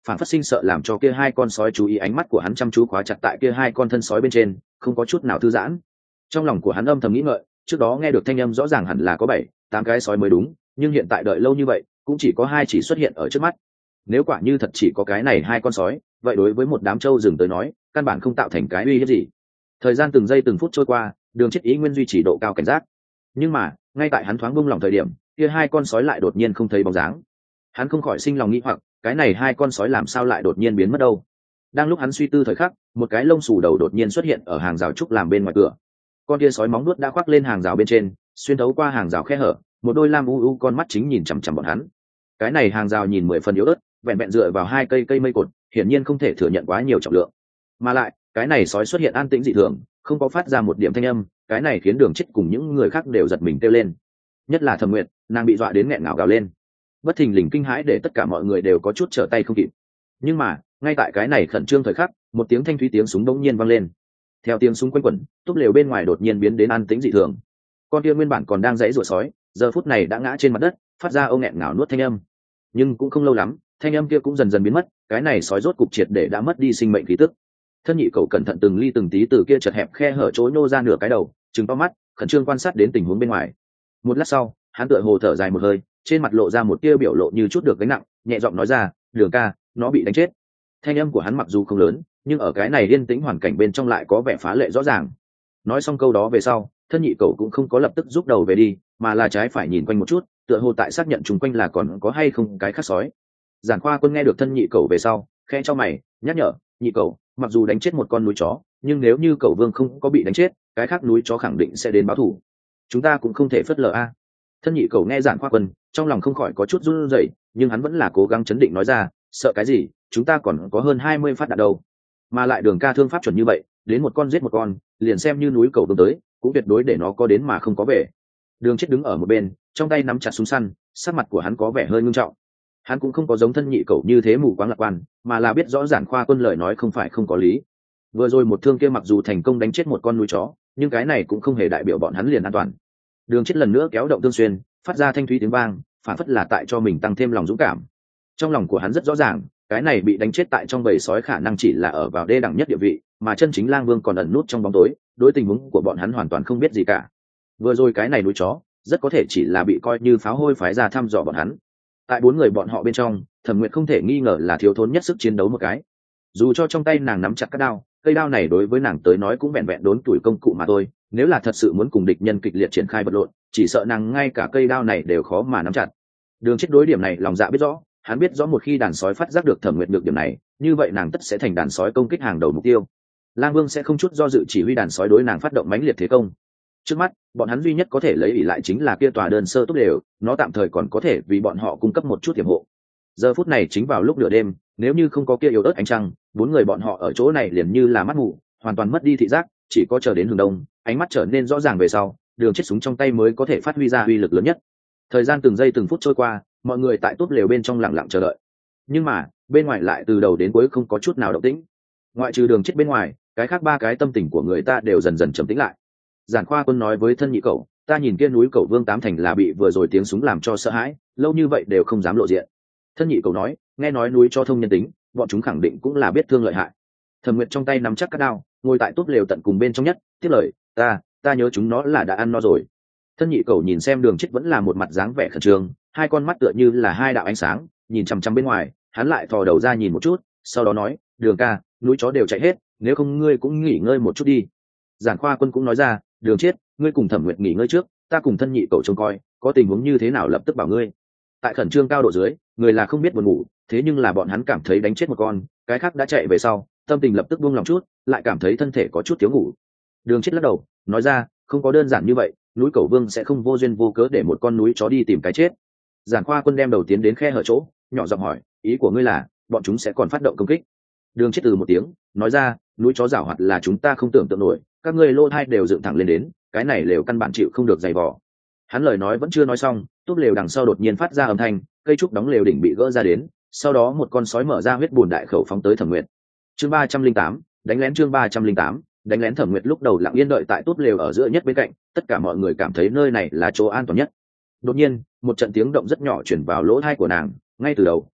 phản phát sinh sợ làm cho kia hai con sói chú ý, ánh mắt của hắn chăm chú khóa chặt tại kia hai con thân sói bên trên, không có chút nào thư giãn. Trong lòng của hắn âm thầm nghĩ ngợi, trước đó nghe được thanh âm rõ ràng hẳn là có bảy tám cái sói mới đúng, nhưng hiện tại đợi lâu như vậy cũng chỉ có hai chỉ xuất hiện ở trước mắt. Nếu quả như thật chỉ có cái này hai con sói, vậy đối với một đám trâu rừng tới nói căn bản không tạo thành cái uy hiếp gì. Thời gian từng giây từng phút trôi qua, Đường Chết ý nguyên duy trì độ cao cảnh giác. Nhưng mà ngay tại hắn thoáng buông lỏng thời điểm, kia hai con sói lại đột nhiên không thấy bóng dáng. Hắn không khỏi sinh lòng nghĩ hoặc, cái này hai con sói làm sao lại đột nhiên biến mất đâu. Đang lúc hắn suy tư thời khắc, một cái lông xù đầu đột nhiên xuất hiện ở hàng rào trúc làm bên ngoài cửa. Con kia sói móng nuốt đã khoác lên hàng rào bên trên, xuyên thấu qua hàng rào khe hở, một đôi lam u u con mắt chính nhìn chằm chằm bọn hắn. Cái này hàng rào nhìn mười phần yếu ớt, vẹn vẹn dựa vào hai cây cây mây cột, hiển nhiên không thể thừa nhận quá nhiều trọng lượng. Mà lại, cái này sói xuất hiện an tĩnh dị thường, không có phát ra một điểm thanh âm, cái này khiến Đường Chết cùng những người khác đều giật mình kêu lên. Nhất là Thẩm Nguyệt, nàng bị dọa đến nghẹn ngào gào lên. Bất thình lình kinh hãi để tất cả mọi người đều có chút trở tay không kịp. Nhưng mà, ngay tại cái này khẩn trương thời khắc, một tiếng thanh thúy tiếng súng đống nhiên vang lên. Theo tiếng súng quanh quẩn, túp lều bên ngoài đột nhiên biến đến an tĩnh dị thường. Con kia nguyên bản còn đang giãy giụa sói, giờ phút này đã ngã trên mặt đất, phát ra ô nghẹn ngào nuốt thanh âm. Nhưng cũng không lâu lắm, thanh âm kia cũng dần dần biến mất, cái này sói rốt cục triệt để đã mất đi sinh mệnh khí tức. Thân nhị cậu cẩn thận từng ly từng tí từ kia chật hẹp khe hở chỗ nhô ra nửa cái đầu, trừng to mắt, khẩn trương quan sát đến tình huống bên ngoài. Một lát sau, hắn tựa hồ thở dài một hơi, trên mặt lộ ra một tia biểu lộ như chút được gánh nặng, nhẹ giọng nói ra, Đường ca, nó bị đánh chết. Thanh âm của hắn mặc dù không lớn, nhưng ở cái này yên tĩnh hoàn cảnh bên trong lại có vẻ phá lệ rõ ràng. Nói xong câu đó về sau, thân nhị cậu cũng không có lập tức rút đầu về đi, mà là trái phải nhìn quanh một chút, tựa hồ tại xác nhận chung quanh là còn có hay không cái khác sói. Giản Khoa Quân nghe được thân nhị cậu về sau, khẽ cho mày, nhắc nhở, nhị cậu, mặc dù đánh chết một con núi chó, nhưng nếu như cậu vương không có bị đánh chết, cái khác núi chó khẳng định sẽ đến báo thù. Chúng ta cũng không thể phớt lờ a. Thân nhị cậu nghe Giản Khoa Quân, trong lòng không khỏi có chút run rẩy, nhưng hắn vẫn là cố gắng chấn định nói ra, sợ cái gì, chúng ta còn có hơn hai mươi phát đạn đâu. Mà lại Đường ca thương pháp chuẩn như vậy, đến một con giết một con, liền xem như núi cậu vương tới, cũng tuyệt đối để nó có đến mà không có về. Đường Chết đứng ở một bên, trong tay nắm chặt súng săn, sắc mặt của hắn có vẻ hơi ngưng trọng. Hắn cũng không có giống thân nhị cậu như thế mù quáng lạc quan, mà là biết rõ Giản Khoa Quân lời nói không phải không có lý. Vừa rồi một thương kia mặc dù thành công đánh chết một con núi chó, nhưng cái này cũng không hề đại biểu bọn hắn liền an toàn. Đường Chết lần nữa kéo động thương xuyên, phát ra thanh thúy tiếng vang, phản phất là tại cho mình tăng thêm lòng dũng cảm. Trong lòng của hắn rất rõ ràng, cái này bị đánh chết tại trong bầy sói khả năng chỉ là ở vào đê đẳng nhất địa vị, mà chân chính Lang Vương còn ẩn nút trong bóng tối, đối tình huống của bọn hắn hoàn toàn không biết gì cả. Vừa rồi cái này núi chó, rất có thể chỉ là bị coi như pháo hôi phái ra thăm dò bọn hắn. Tại bốn người bọn họ bên trong, Thẩm Nguyệt không thể nghi ngờ là thiếu thốn nhất sức chiến đấu một cái. Dù cho trong tay nàng nắm chặt các đao, cây đao này đối với nàng tới nói cũng vẹn vẹn đốn tuổi công cụ mà thôi, nếu là thật sự muốn cùng địch nhân kịch liệt triển khai vật lộn, chỉ sợ nàng ngay cả cây đao này đều khó mà nắm chặt. Đường Chết đối điểm này lòng dạ biết rõ, hắn biết rõ một khi đàn sói phát giác được Thẩm Nguyệt được điểm này, như vậy nàng tất sẽ thành đàn sói công kích hàng đầu mục tiêu. Lang Vương sẽ không chút do dự chỉ huy đàn sói đối nàng phát động mãnh liệt thế công. Trước mắt, bọn hắn duy nhất có thể lấy ỷ lại chính là kia tòa đơn sơ tốt đều, nó tạm thời còn có thể vì bọn họ cung cấp một chút tiềm hộ. Giờ phút này chính vào lúc nửa đêm, nếu như không có kia yếu ớt ánh trăng, bốn người bọn họ ở chỗ này liền như là mắt mù, hoàn toàn mất đi thị giác, chỉ có chờ đến hướng đông, ánh mắt trở nên rõ ràng về sau, Đường Chết súng trong tay mới có thể phát huy ra uy lực lớn nhất. Thời gian từng giây từng phút trôi qua, mọi người tại túp lều bên trong lặng lặng chờ đợi. Nhưng mà, bên ngoài lại từ đầu đến cuối không có chút nào động tĩnh. Ngoại trừ Đường Chết bên ngoài, cái khác ba cái tâm tình của người ta đều dần dần trầm tĩnh lại. Giản Khoa Quân nói với thân nhị cậu, ta nhìn kia núi cậu vương tám thành là bị vừa rồi tiếng súng làm cho sợ hãi, lâu như vậy đều không dám lộ diện. Thân nhị cậu nói, nghe nói núi cho thông nhân tính, bọn chúng khẳng định cũng là biết thương lợi hại. Thẩm Nguyệt trong tay nắm chắc các đao, ngồi tại túp lều tận cùng bên trong nhất, tiếp lời, ta, ta nhớ chúng nó là đã ăn no rồi. Thân nhị cậu nhìn xem Đường Chết vẫn là một mặt dáng vẻ khẩn trương, hai con mắt tựa như là hai đạo ánh sáng, nhìn chằm chằm bên ngoài, hắn lại thò đầu ra nhìn một chút, sau đó nói, Đường ca, núi chó đều chạy hết, nếu không ngươi cũng nghỉ ngơi một chút đi. Giản Khoa Quân cũng nói ra, Đường Chết, ngươi cùng Thẩm Nguyệt nghỉ ngơi trước, ta cùng thân nhị cậu trông coi, có tình huống như thế nào lập tức bảo ngươi. Tại khẩn trương cao độ dưới, người là không biết buồn ngủ, thế nhưng là bọn hắn cảm thấy đánh chết một con, cái khác đã chạy về sau, tâm tình lập tức buông lòng chút, lại cảm thấy thân thể có chút thiếu ngủ. Đường Chết lắc đầu, nói ra, không có đơn giản như vậy, núi Cẩu Vương sẽ không vô duyên vô cớ để một con núi chó đi tìm cái chết. Giản Khoa Quân đem đầu tiến đến khe hở chỗ, nhỏ giọng hỏi, ý của ngươi là, bọn chúng sẽ còn phát động công kích? Đường Chết từ một tiếng, nói ra, núi chó giảo hoạt là chúng ta không tưởng tượng nổi, các ngươi lô thai đều dựng thẳng lên đến, cái này lều căn bản chịu không được dày vò. Hắn lời nói vẫn chưa nói xong, túp lều đằng sau đột nhiên phát ra âm thanh, cây trúc đóng lều đỉnh bị gỡ ra đến, sau đó một con sói mở ra huyết bùn đại khẩu phóng tới Thẩm Nguyệt. Chương ba trăm linh tám, đánh lén chương ba trăm linh tám, đánh lén. Thẩm Nguyệt lúc đầu lặng yên đợi tại túp lều ở giữa nhất bên cạnh, tất cả mọi người cảm thấy nơi này là chỗ an toàn nhất. Đột nhiên, một trận tiếng động rất nhỏ truyền vào lỗ tai của nàng, ngay từ đầu,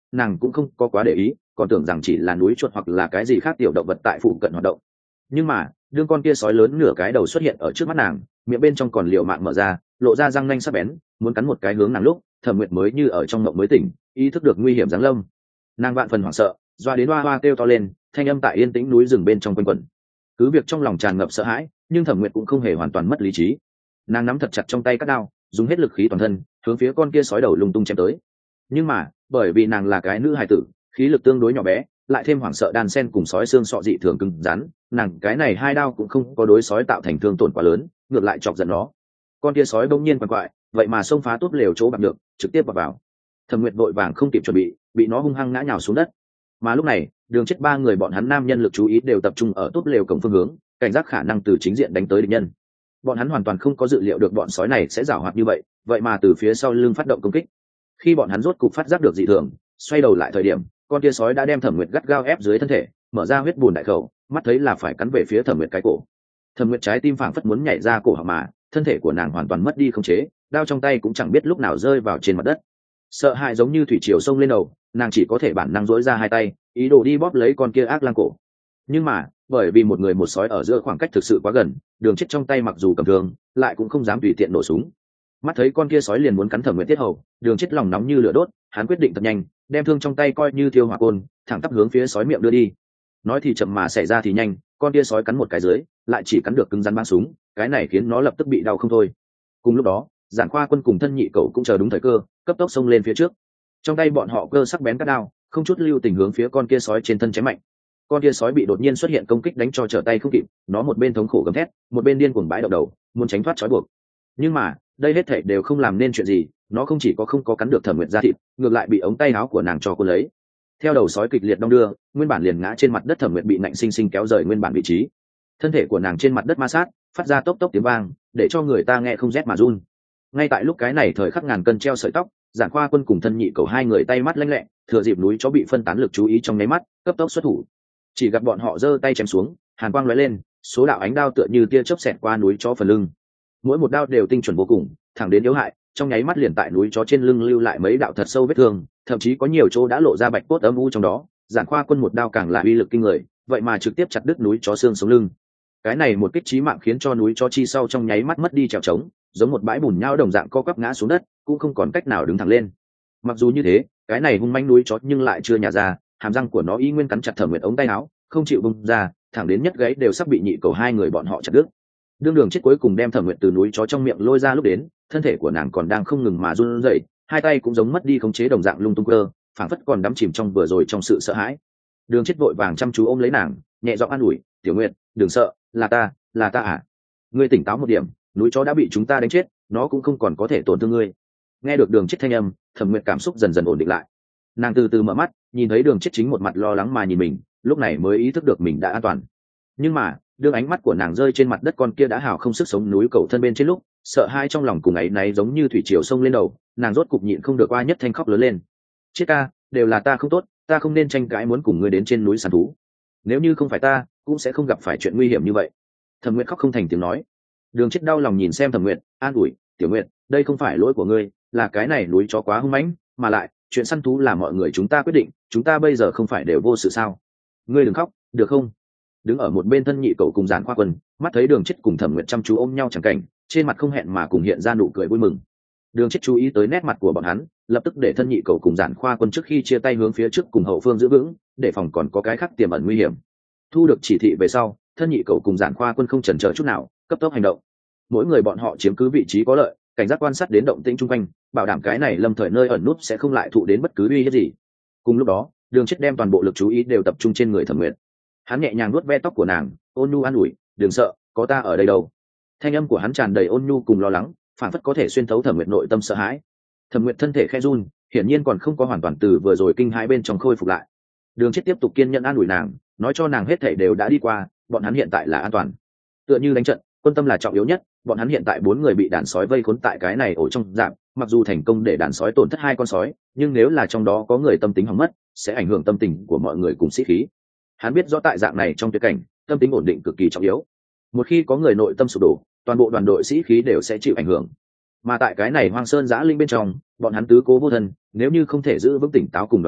nàng cũng không có quá để ý, còn tưởng rằng chỉ là núi chuột hoặc là cái gì khác tiểu động vật tại phụ cận hoạt động. Nhưng mà đương con kia sói lớn nửa cái đầu xuất hiện ở trước mắt nàng, miệng bên trong còn liều mạng mở ra, lộ ra răng nanh sắc bén, muốn cắn một cái hướng nàng lúc Thẩm Nguyệt mới như ở trong mộng mới tỉnh, ý thức được nguy hiểm giáng lâm. Nàng vạn phần hoảng sợ, doa đến hoa hoa kêu to lên, thanh âm tại yên tĩnh núi rừng bên trong quanh quẩn. Cứ việc trong lòng tràn ngập sợ hãi, nhưng Thẩm Nguyệt cũng không hề hoàn toàn mất lý trí. Nàng nắm thật chặt trong tay các đao, dùng hết lực khí toàn thân hướng phía con kia sói đầu lung tung chém tới. Nhưng mà bởi vì nàng là cái nữ hài tử, khí lực tương đối nhỏ bé, lại thêm hoảng sợ đan sen cùng sói xương sọ dị thường cứng rắn, nàng cái này hai đao cũng không có đối sói tạo thành thương tổn quá lớn, ngược lại chọc giận nó. Con kia sói bỗng nhiên quằn quại, vậy mà xông phá tốt lều chỗ bạc được, trực tiếp vào vào. Thẩm Nguyệt vội vàng không kịp chuẩn bị, bị nó hung hăng ngã nhào xuống đất. Mà lúc này Đường Chết ba người bọn hắn nam nhân lực chú ý đều tập trung ở tốt lều cổng phương hướng, cảnh giác khả năng từ chính diện đánh tới địch nhân. Bọn hắn hoàn toàn không có dự liệu được bọn sói này sẽ giảo hoạt như vậy, vậy mà từ phía sau lưng phát động công kích. Khi bọn hắn rốt cục phát giác được dị thường, xoay đầu lại thời điểm, con kia sói đã đem Thẩm Nguyệt gắt gao ép dưới thân thể, mở ra huyết bùn đại khẩu, mắt thấy là phải cắn về phía Thẩm Nguyệt cái cổ. Thẩm Nguyệt trái tim phảng phất muốn nhảy ra cổ họng, mà thân thể của nàng hoàn toàn mất đi khống chế, đao trong tay cũng chẳng biết lúc nào rơi vào trên mặt đất. Sợ hãi giống như thủy triều sông lên đầu, nàng chỉ có thể bản năng duỗi ra hai tay, ý đồ đi bóp lấy con kia ác lang cổ. Nhưng mà bởi vì một người một sói ở giữa khoảng cách thực sự quá gần, Đường Chết trong tay mặc dù cầm thương, lại cũng không dám tùy tiện nổ súng. Mắt thấy con kia sói liền muốn cắn Thẩm Nguyệt tiết hầu, Đường Chết lòng nóng như lửa đốt, hắn quyết định thật nhanh, đem thương trong tay coi như thiêu hỏa côn, thẳng tắp hướng phía sói miệng đưa đi. Nói thì chậm mà xảy ra thì nhanh, con kia sói cắn một cái dưới, lại chỉ cắn được cứng rắn bắn súng, cái này khiến nó lập tức bị đau không thôi. Cùng lúc đó, Giản Khoa Quân cùng Thân Nhị Cẩu cũng chờ đúng thời cơ, cấp tốc xông lên phía trước. Trong tay bọn họ cơ sắc bén các đao, không chút lưu tình hướng phía con kia sói trên thân chém mạnh. Con kia sói bị đột nhiên xuất hiện công kích đánh cho trở tay không kịp, nó một bên thống khổ gầm thét, một bên điên cuồng bãi động đầu, muốn tránh thoát trói buộc. Nhưng mà đây hết thảy đều không làm nên chuyện gì, nó không chỉ có không có cắn được Thẩm Nguyệt da thịt, ngược lại bị ống tay áo của nàng cho cuốn lấy. Theo đầu sói kịch liệt đong đưa, nguyên bản liền ngã trên mặt đất Thẩm Nguyệt bị nạnh sinh sinh kéo rời nguyên bản vị trí. Thân thể của nàng trên mặt đất ma sát, phát ra tốc tốc tiếng vang, để cho người ta nghe không rét mà run. Ngay tại lúc cái này thời khắc ngàn cân treo sợi tóc, Giản Khoa Quân cùng Thân Nhị Cẩu hai người tay mắt lanh lẹ, thừa dịp núi chó bị phân tán lực chú ý trong nháy mắt, cấp tốc xuất thủ. Chỉ gặp bọn họ giơ tay chém xuống, hàn quang lóe lên, số đạo ánh đao tựa như tia chớp xẹt qua núi chó phần lưng. Mỗi một đao đều tinh chuẩn vô cùng, thẳng đến yếu hại, trong nháy mắt liền tại núi chó trên lưng lưu lại mấy đạo thật sâu vết thương, thậm chí có nhiều chỗ đã lộ ra bạch cốt âm u trong đó. Giản Khoa Quân một đao càng là uy lực kinh người, vậy mà trực tiếp chặt đứt núi chó xương sống lưng. Cái này một kích chí mạng khiến cho núi chó chi sau trong nháy mắt mất đi trèo trống, giống một bãi bùn nhão đồng dạng co quắp ngã xuống đất, cũng không còn cách nào đứng thẳng lên. Mặc dù như thế, cái này hung manh núi chó nhưng lại chưa nhả ra, hàm răng của nó y nguyên cắn chặt Thẩm Nguyệt ống tay áo, không chịu bung ra, thẳng đến nhất gáy đều sắp bị Nhị Cẩu hai người bọn họ chặt đứt. Đương Đường Chết cuối cùng đem Thẩm Nguyệt từ núi chó trong miệng lôi ra lúc đến, thân thể của nàng còn đang không ngừng mà run rẩy, hai tay cũng giống mất đi khống chế đồng dạng lung tung cơ, phảng phất còn đắm chìm trong vừa rồi trong sự sợ hãi. Đường Chết vội vàng chăm chú ôm lấy nàng, nhẹ giọng an ủi, "Tiểu Nguyệt, đừng sợ, là ta, là ta à? Ngươi tỉnh táo một điểm, núi chó đã bị chúng ta đánh chết, nó cũng không còn có thể tổn thương ngươi." Nghe được Đường Chết thanh âm, Thẩm Nguyệt cảm xúc dần dần ổn định lại. Nàng từ từ mở mắt, nhìn thấy Đường Chết chính một mặt lo lắng mà nhìn mình, lúc này mới ý thức được mình đã an toàn. Nhưng mà đương ánh mắt của nàng rơi trên mặt đất con kia đã hào không sức sống núi cầu thân bên trên lúc, sợ hai trong lòng cùng ấy náy giống như thủy triều sông lên đầu, nàng rốt cục nhịn không được oa nhất thanh khóc lớn lên. "Chết ca, đều là ta không tốt, ta không nên tranh cãi muốn cùng ngươi đến trên núi săn thú. Nếu như không phải ta, cũng sẽ không gặp phải chuyện nguy hiểm như vậy." Thẩm Nguyệt khóc không thành tiếng nói. Đường Chết đau lòng nhìn xem Thẩm Nguyệt, an ủi, "Tiểu Nguyệt, đây không phải lỗi của ngươi, là cái này núi chó quá hung mãnh, mà lại chuyện săn thú là mọi người chúng ta quyết định, chúng ta bây giờ không phải đều vô sự sao? Ngươi đừng khóc, được không?" Đứng ở một bên Thân Nhị Cẩu cùng Giản Khoa Quân, mắt thấy Đường Chết cùng Thẩm Nguyệt chăm chú ôm nhau chẳng cảnh, trên mặt không hẹn mà cùng hiện ra nụ cười vui mừng. Đường Chết chú ý tới nét mặt của bọn hắn, lập tức để Thân Nhị Cẩu cùng Giản Khoa Quân trước khi chia tay hướng phía trước cùng hậu phương giữ vững, để phòng còn có cái khác tiềm ẩn nguy hiểm. Thu được chỉ thị về sau, Thân Nhị Cẩu cùng Giản Khoa Quân không chần chờ chút nào, cấp tốc hành động. Mỗi người bọn họ chiếm cứ vị trí có lợi, cảnh giác quan sát đến động tĩnh xung quanh, bảo đảm cái này lâm thời nơi ẩn núp sẽ không lại thụ đến bất cứ uy hiếp gì. Cùng lúc đó, Đường Chết đem toàn bộ lực chú ý đều tập trung trên người Thẩm Nguyệt. Hắn nhẹ nhàng vuốt ve tóc của nàng, ôn nhu an ủi, "Đừng sợ, có ta ở đây đâu." Thanh âm của hắn tràn đầy ôn nhu cùng lo lắng, phản phất có thể xuyên thấu Thẩm Nguyệt nội tâm sợ hãi. Thẩm Nguyệt thân thể khẽ run, hiển nhiên còn không có hoàn toàn từ vừa rồi kinh hãi bên trong khôi phục lại. Đường Chết tiếp tục kiên nhẫn an ủi nàng, nói cho nàng hết thảy đều đã đi qua, bọn hắn hiện tại là an toàn. Tựa như đánh trận, quân tâm là trọng yếu nhất, bọn hắn hiện tại bốn người bị đàn sói vây khốn tại cái này ổ trong dạng, mặc dù thành công để đàn sói tổn thất hai con sói, nhưng nếu là trong đó có người tâm tính hỏng mất, sẽ ảnh hưởng tâm tình của mọi người cùng sĩ khí. Hắn biết rõ tại dạng này trong tuyệt cảnh, tâm tính ổn định cực kỳ trọng yếu. Một khi có người nội tâm sụp đổ, toàn bộ đoàn đội sĩ khí đều sẽ chịu ảnh hưởng. Mà tại cái này hoang sơn giã linh bên trong, bọn hắn tứ cố vô thân, nếu như không thể giữ vững tỉnh táo cùng đoàn kết,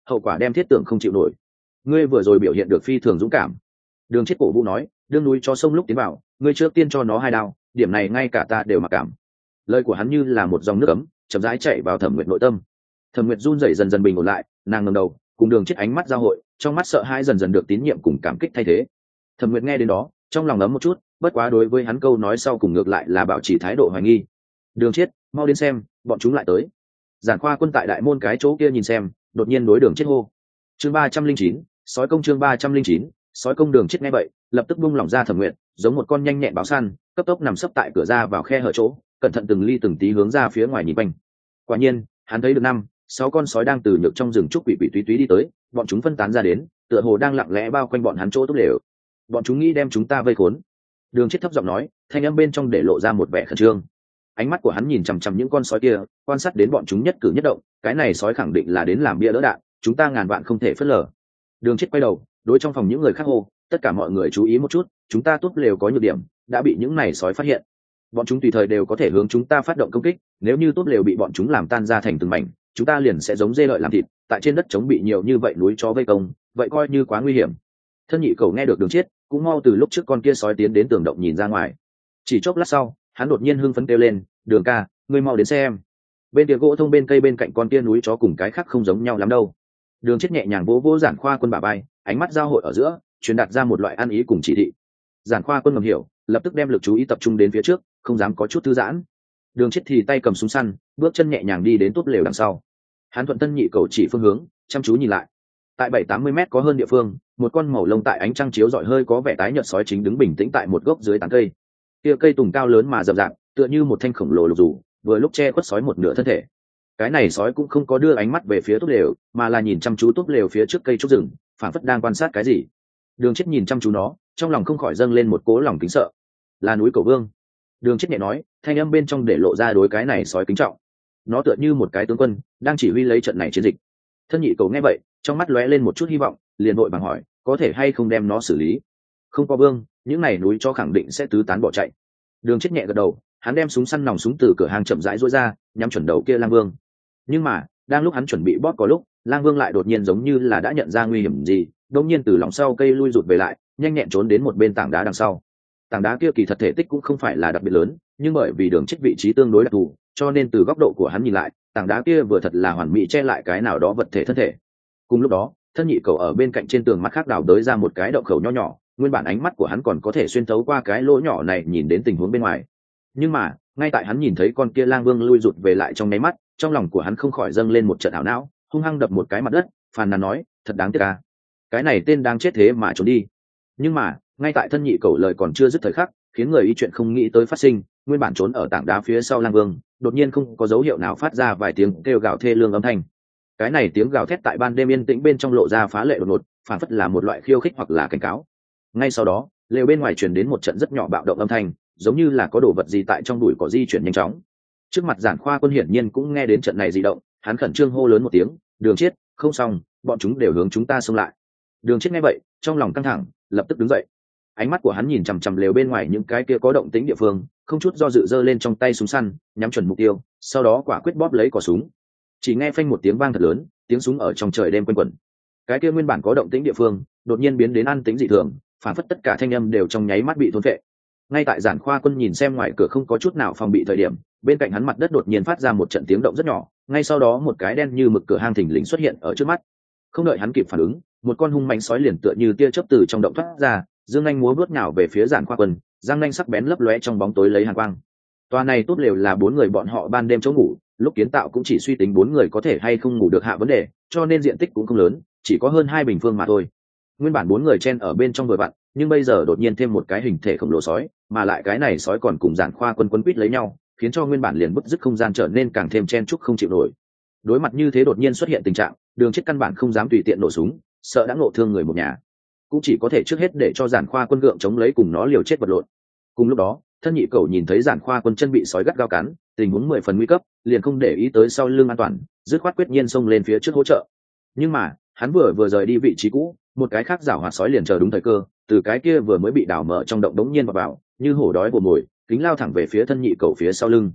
hậu quả đem thiết tưởng không chịu nổi. Ngươi vừa rồi biểu hiện được phi thường dũng cảm. Đường Chết cổ vũ nói, đương núi cho sông lúc tiến vào, ngươi trước tiên cho nó hai đao, điểm này ngay cả ta đều mặc cảm. Lời của hắn như là một dòng nước ấm, chậm rãi chạy vào Thẩm Nguyệt nội tâm. Thẩm Nguyệt run rẩy dần dần bình ổn lại, nàng ngẩng đầu, cùng Đường Chết ánh mắt giao hội, trong mắt sợ hãi dần dần được tín nhiệm cùng cảm kích thay thế. Thẩm Nguyệt nghe đến đó, trong lòng ấm một chút, bất quá đối với hắn câu nói sau cùng ngược lại là bảo trì thái độ hoài nghi. Đường Chết, mau đến xem, bọn chúng lại tới. Giản Khoa Quân tại đại môn cái chỗ kia nhìn xem, đột nhiên đối Đường Chết hô. Chương ba trăm linh chín, sói công chương ba trăm linh chín, sói công. Đường Chết nghe vậy, lập tức buông lỏng ra Thẩm Nguyệt, giống một con nhanh nhẹn báo săn, cấp tốc nằm sấp tại cửa ra vào khe hở chỗ, cẩn thận từng ly từng tí hướng ra phía ngoài nhìn quanh. Quả nhiên, hắn thấy được năm, sáu con sói đang từ nhược trong rừng trúc quỷ quỷ túy túy đi tới, bọn chúng phân tán ra đến, tựa hồ đang lặng lẽ bao quanh bọn hắn chỗ tốt lều. Bọn chúng nghĩ đem chúng ta vây khốn. Đường Chết thấp giọng nói, thanh âm bên trong để lộ ra một vẻ khẩn trương. Ánh mắt của hắn nhìn chằm chằm những con sói kia, quan sát đến bọn chúng nhất cử nhất động, cái này sói khẳng định là đến làm bia đỡ đạn, chúng ta ngàn vạn không thể phớt lờ. Đường Chết quay đầu, đối trong phòng những người khác hô, tất cả mọi người chú ý một chút, chúng ta tốt lều có nhược điểm, đã bị những này sói phát hiện. Bọn chúng tùy thời đều có thể hướng chúng ta phát động công kích, nếu như tốt lều bị bọn chúng làm tan ra thành từng mảnh, chúng ta liền sẽ giống dê lợi làm thịt, tại trên đất trống bị nhiều như vậy núi chó vây công, vậy coi như quá nguy hiểm. Thân nhị cầu nghe được Đường Chết, cũng mau từ lúc trước con kia sói tiến đến tường động nhìn ra ngoài. Chỉ chốc lát sau, hắn đột nhiên hưng phấn kêu lên, Đường ca, ngươi mau đến xem. Bên kia gỗ thông bên cây bên cạnh con kia núi chó cùng cái khác không giống nhau lắm đâu. Đường Chết nhẹ nhàng vỗ vỗ Giản Khoa Quân bả vai, ánh mắt giao hội ở giữa, truyền đạt ra một loại ăn ý cùng chỉ thị. Giản Khoa Quân ngầm hiểu, lập tức đem lực chú ý tập trung đến phía trước, không dám có chút thư giãn. Đường Chết thì tay cầm súng săn, bước chân nhẹ nhàng đi đến tốt lều đằng sau. Hắn thuận thân nhị cầu chỉ phương hướng, chăm chú nhìn lại. Tại bảy tám mươi mét có hơn địa phương, một con màu lông tại ánh trăng chiếu rọi hơi có vẻ tái nhợt sói chính đứng bình tĩnh tại một gốc dưới tán cây. Kia cây tùng cao lớn mà rậm rạp, tựa như một thanh khổng lồ lục dù, vừa lúc che khuất sói một nửa thân thể. Cái này sói cũng không có đưa ánh mắt về phía tốt lều, mà là nhìn chăm chú tốt lều phía trước cây trúc rừng, phảng phất đang quan sát cái gì. Đường Chết nhìn chăm chú nó, trong lòng không khỏi dâng lên một cố lòng kính sợ. Là núi Cầu Vương. Đường Chết nhẹ nói, thanh âm bên trong để lộ ra đối cái này sói kính trọng. Nó tựa như một cái tướng quân đang chỉ huy lấy trận này chiến dịch. Thân nhị cầu nghe vậy, trong mắt lóe lên một chút hy vọng, liền vội vàng hỏi, có thể hay không đem nó xử lý? Không có Vương, những này núi cho khẳng định sẽ tứ tán bỏ chạy. Đường Chết nhẹ gật đầu, hắn đem súng săn nòng súng từ cửa hàng chậm rãi duỗi ra, nhắm chuẩn đầu kia Lang Vương. Nhưng mà, đang lúc hắn chuẩn bị bóp có lúc, Lang Vương lại đột nhiên giống như là đã nhận ra nguy hiểm gì, đột nhiên từ lòng sau cây lui rụt về lại, nhanh nhẹn trốn đến một bên tảng đá đằng sau. Tảng đá kia kỳ thật thể tích cũng không phải là đặc biệt lớn, nhưng bởi vì Đường Chết vị trí tương đối đặc thù, cho nên từ góc độ của hắn nhìn lại, tảng đá kia vừa thật là hoàn mỹ che lại cái nào đó vật thể thân thể. Cùng lúc đó, thân nhị cầu ở bên cạnh trên tường mặt khác đào đới ra một cái động khẩu nho nhỏ, nguyên bản ánh mắt của hắn còn có thể xuyên thấu qua cái lỗ nhỏ này nhìn đến tình huống bên ngoài. Nhưng mà, ngay tại hắn nhìn thấy con kia Lang Vương lui rụt về lại trong nháy mắt, trong lòng của hắn không khỏi dâng lên một trận ảo não, hung hăng đập một cái mặt đất, phàn nàn nói, thật đáng tiếc à, cái này tên đang chết thế mà trốn đi. Nhưng mà, ngay tại thân nhị cầu lời còn chưa dứt thời khắc, khiến người y chuyện không nghĩ tới phát sinh, nguyên bản trốn ở tảng đá phía sau Lang Vương, đột nhiên không có dấu hiệu nào phát ra vài tiếng kêu gào thê lương âm thanh. Cái này tiếng gào thét tại ban đêm yên tĩnh bên trong lộ ra phá lệ đột ngột, phản phất là một loại khiêu khích hoặc là cảnh cáo. Ngay sau đó, lều bên ngoài truyền đến một trận rất nhỏ bạo động âm thanh, giống như là có đồ vật gì tại trong bụi cỏ di chuyển nhanh chóng. Trước mặt Giản Khoa Quân hiển nhiên cũng nghe đến trận này di động, hắn khẩn trương hô lớn một tiếng, Đường Chết, không xong, bọn chúng đều hướng chúng ta xông lại. Đường Chết nghe vậy, trong lòng căng thẳng, lập tức đứng dậy. Ánh mắt của hắn nhìn chằm chằm lều bên ngoài những cái kia có động tĩnh địa phương, không chút do dự giơ lên trong tay súng săn, nhắm chuẩn mục tiêu, sau đó quả quyết bóp lấy cò súng. Chỉ nghe phanh một tiếng vang thật lớn, tiếng súng ở trong trời đêm quanh quẩn. Cái kia nguyên bản có động tĩnh địa phương, đột nhiên biến đến an tĩnh dị thường, phản phất tất cả thanh âm đều trong nháy mắt bị thôn phệ. Ngay tại Giản Khoa Quân nhìn xem ngoài cửa không có chút nào phòng bị thời điểm, bên cạnh hắn mặt đất đột nhiên phát ra một trận tiếng động rất nhỏ, ngay sau đó một cái đen như mực cửa hang thình lình xuất hiện ở trước mắt. Không đợi hắn kịp phản ứng, một con hung mãnh sói liền tựa như tia chớp từ trong động thoát ra, dương anh múa vuốt nhào về phía Giản Khoa Quân, răng nanh sắc bén lấp lóe trong bóng tối lấy hàn quang. Toa này tốt lều là bốn người bọn họ ban đêm chỗ ngủ, lúc kiến tạo cũng chỉ suy tính bốn người có thể hay không ngủ được hạ vấn đề, cho nên diện tích cũng không lớn, chỉ có hơn hai bình phương mà thôi. Nguyên bản bốn người chen ở bên trong vừa vặn, nhưng bây giờ đột nhiên thêm một cái hình thể khổng lồ sói, mà lại cái này sói còn cùng Giản Khoa Quân quấn quýt lấy nhau, khiến cho nguyên bản liền bứt rứt không gian trở nên càng thêm chen chúc không chịu nổi. Đối mặt như thế đột nhiên xuất hiện tình trạng, Đường Chết căn bản không dám tùy tiện nổ súng, sợ đã ngộ thương người một nhà, cũng chỉ có thể trước hết để cho Giản Khoa Quân gượng chống lấy cùng nó liều chết vật lộn. Cùng lúc đó, thân nhị cầu nhìn thấy Giản Khoa Quân chân bị sói gắt gao cắn, tình huống mười phần nguy cấp, liền không để ý tới sau lưng an toàn, dứt khoát quyết nhiên xông lên phía trước hỗ trợ. Nhưng mà, hắn vừa vừa rời đi vị trí cũ, một cái khác giảo hoạt sói liền chờ đúng thời cơ, từ cái kia vừa mới bị đào mở trong động đống nhiên vào vào, như hổ đói vồ mồi, kính lao thẳng về phía thân nhị cầu phía sau lưng.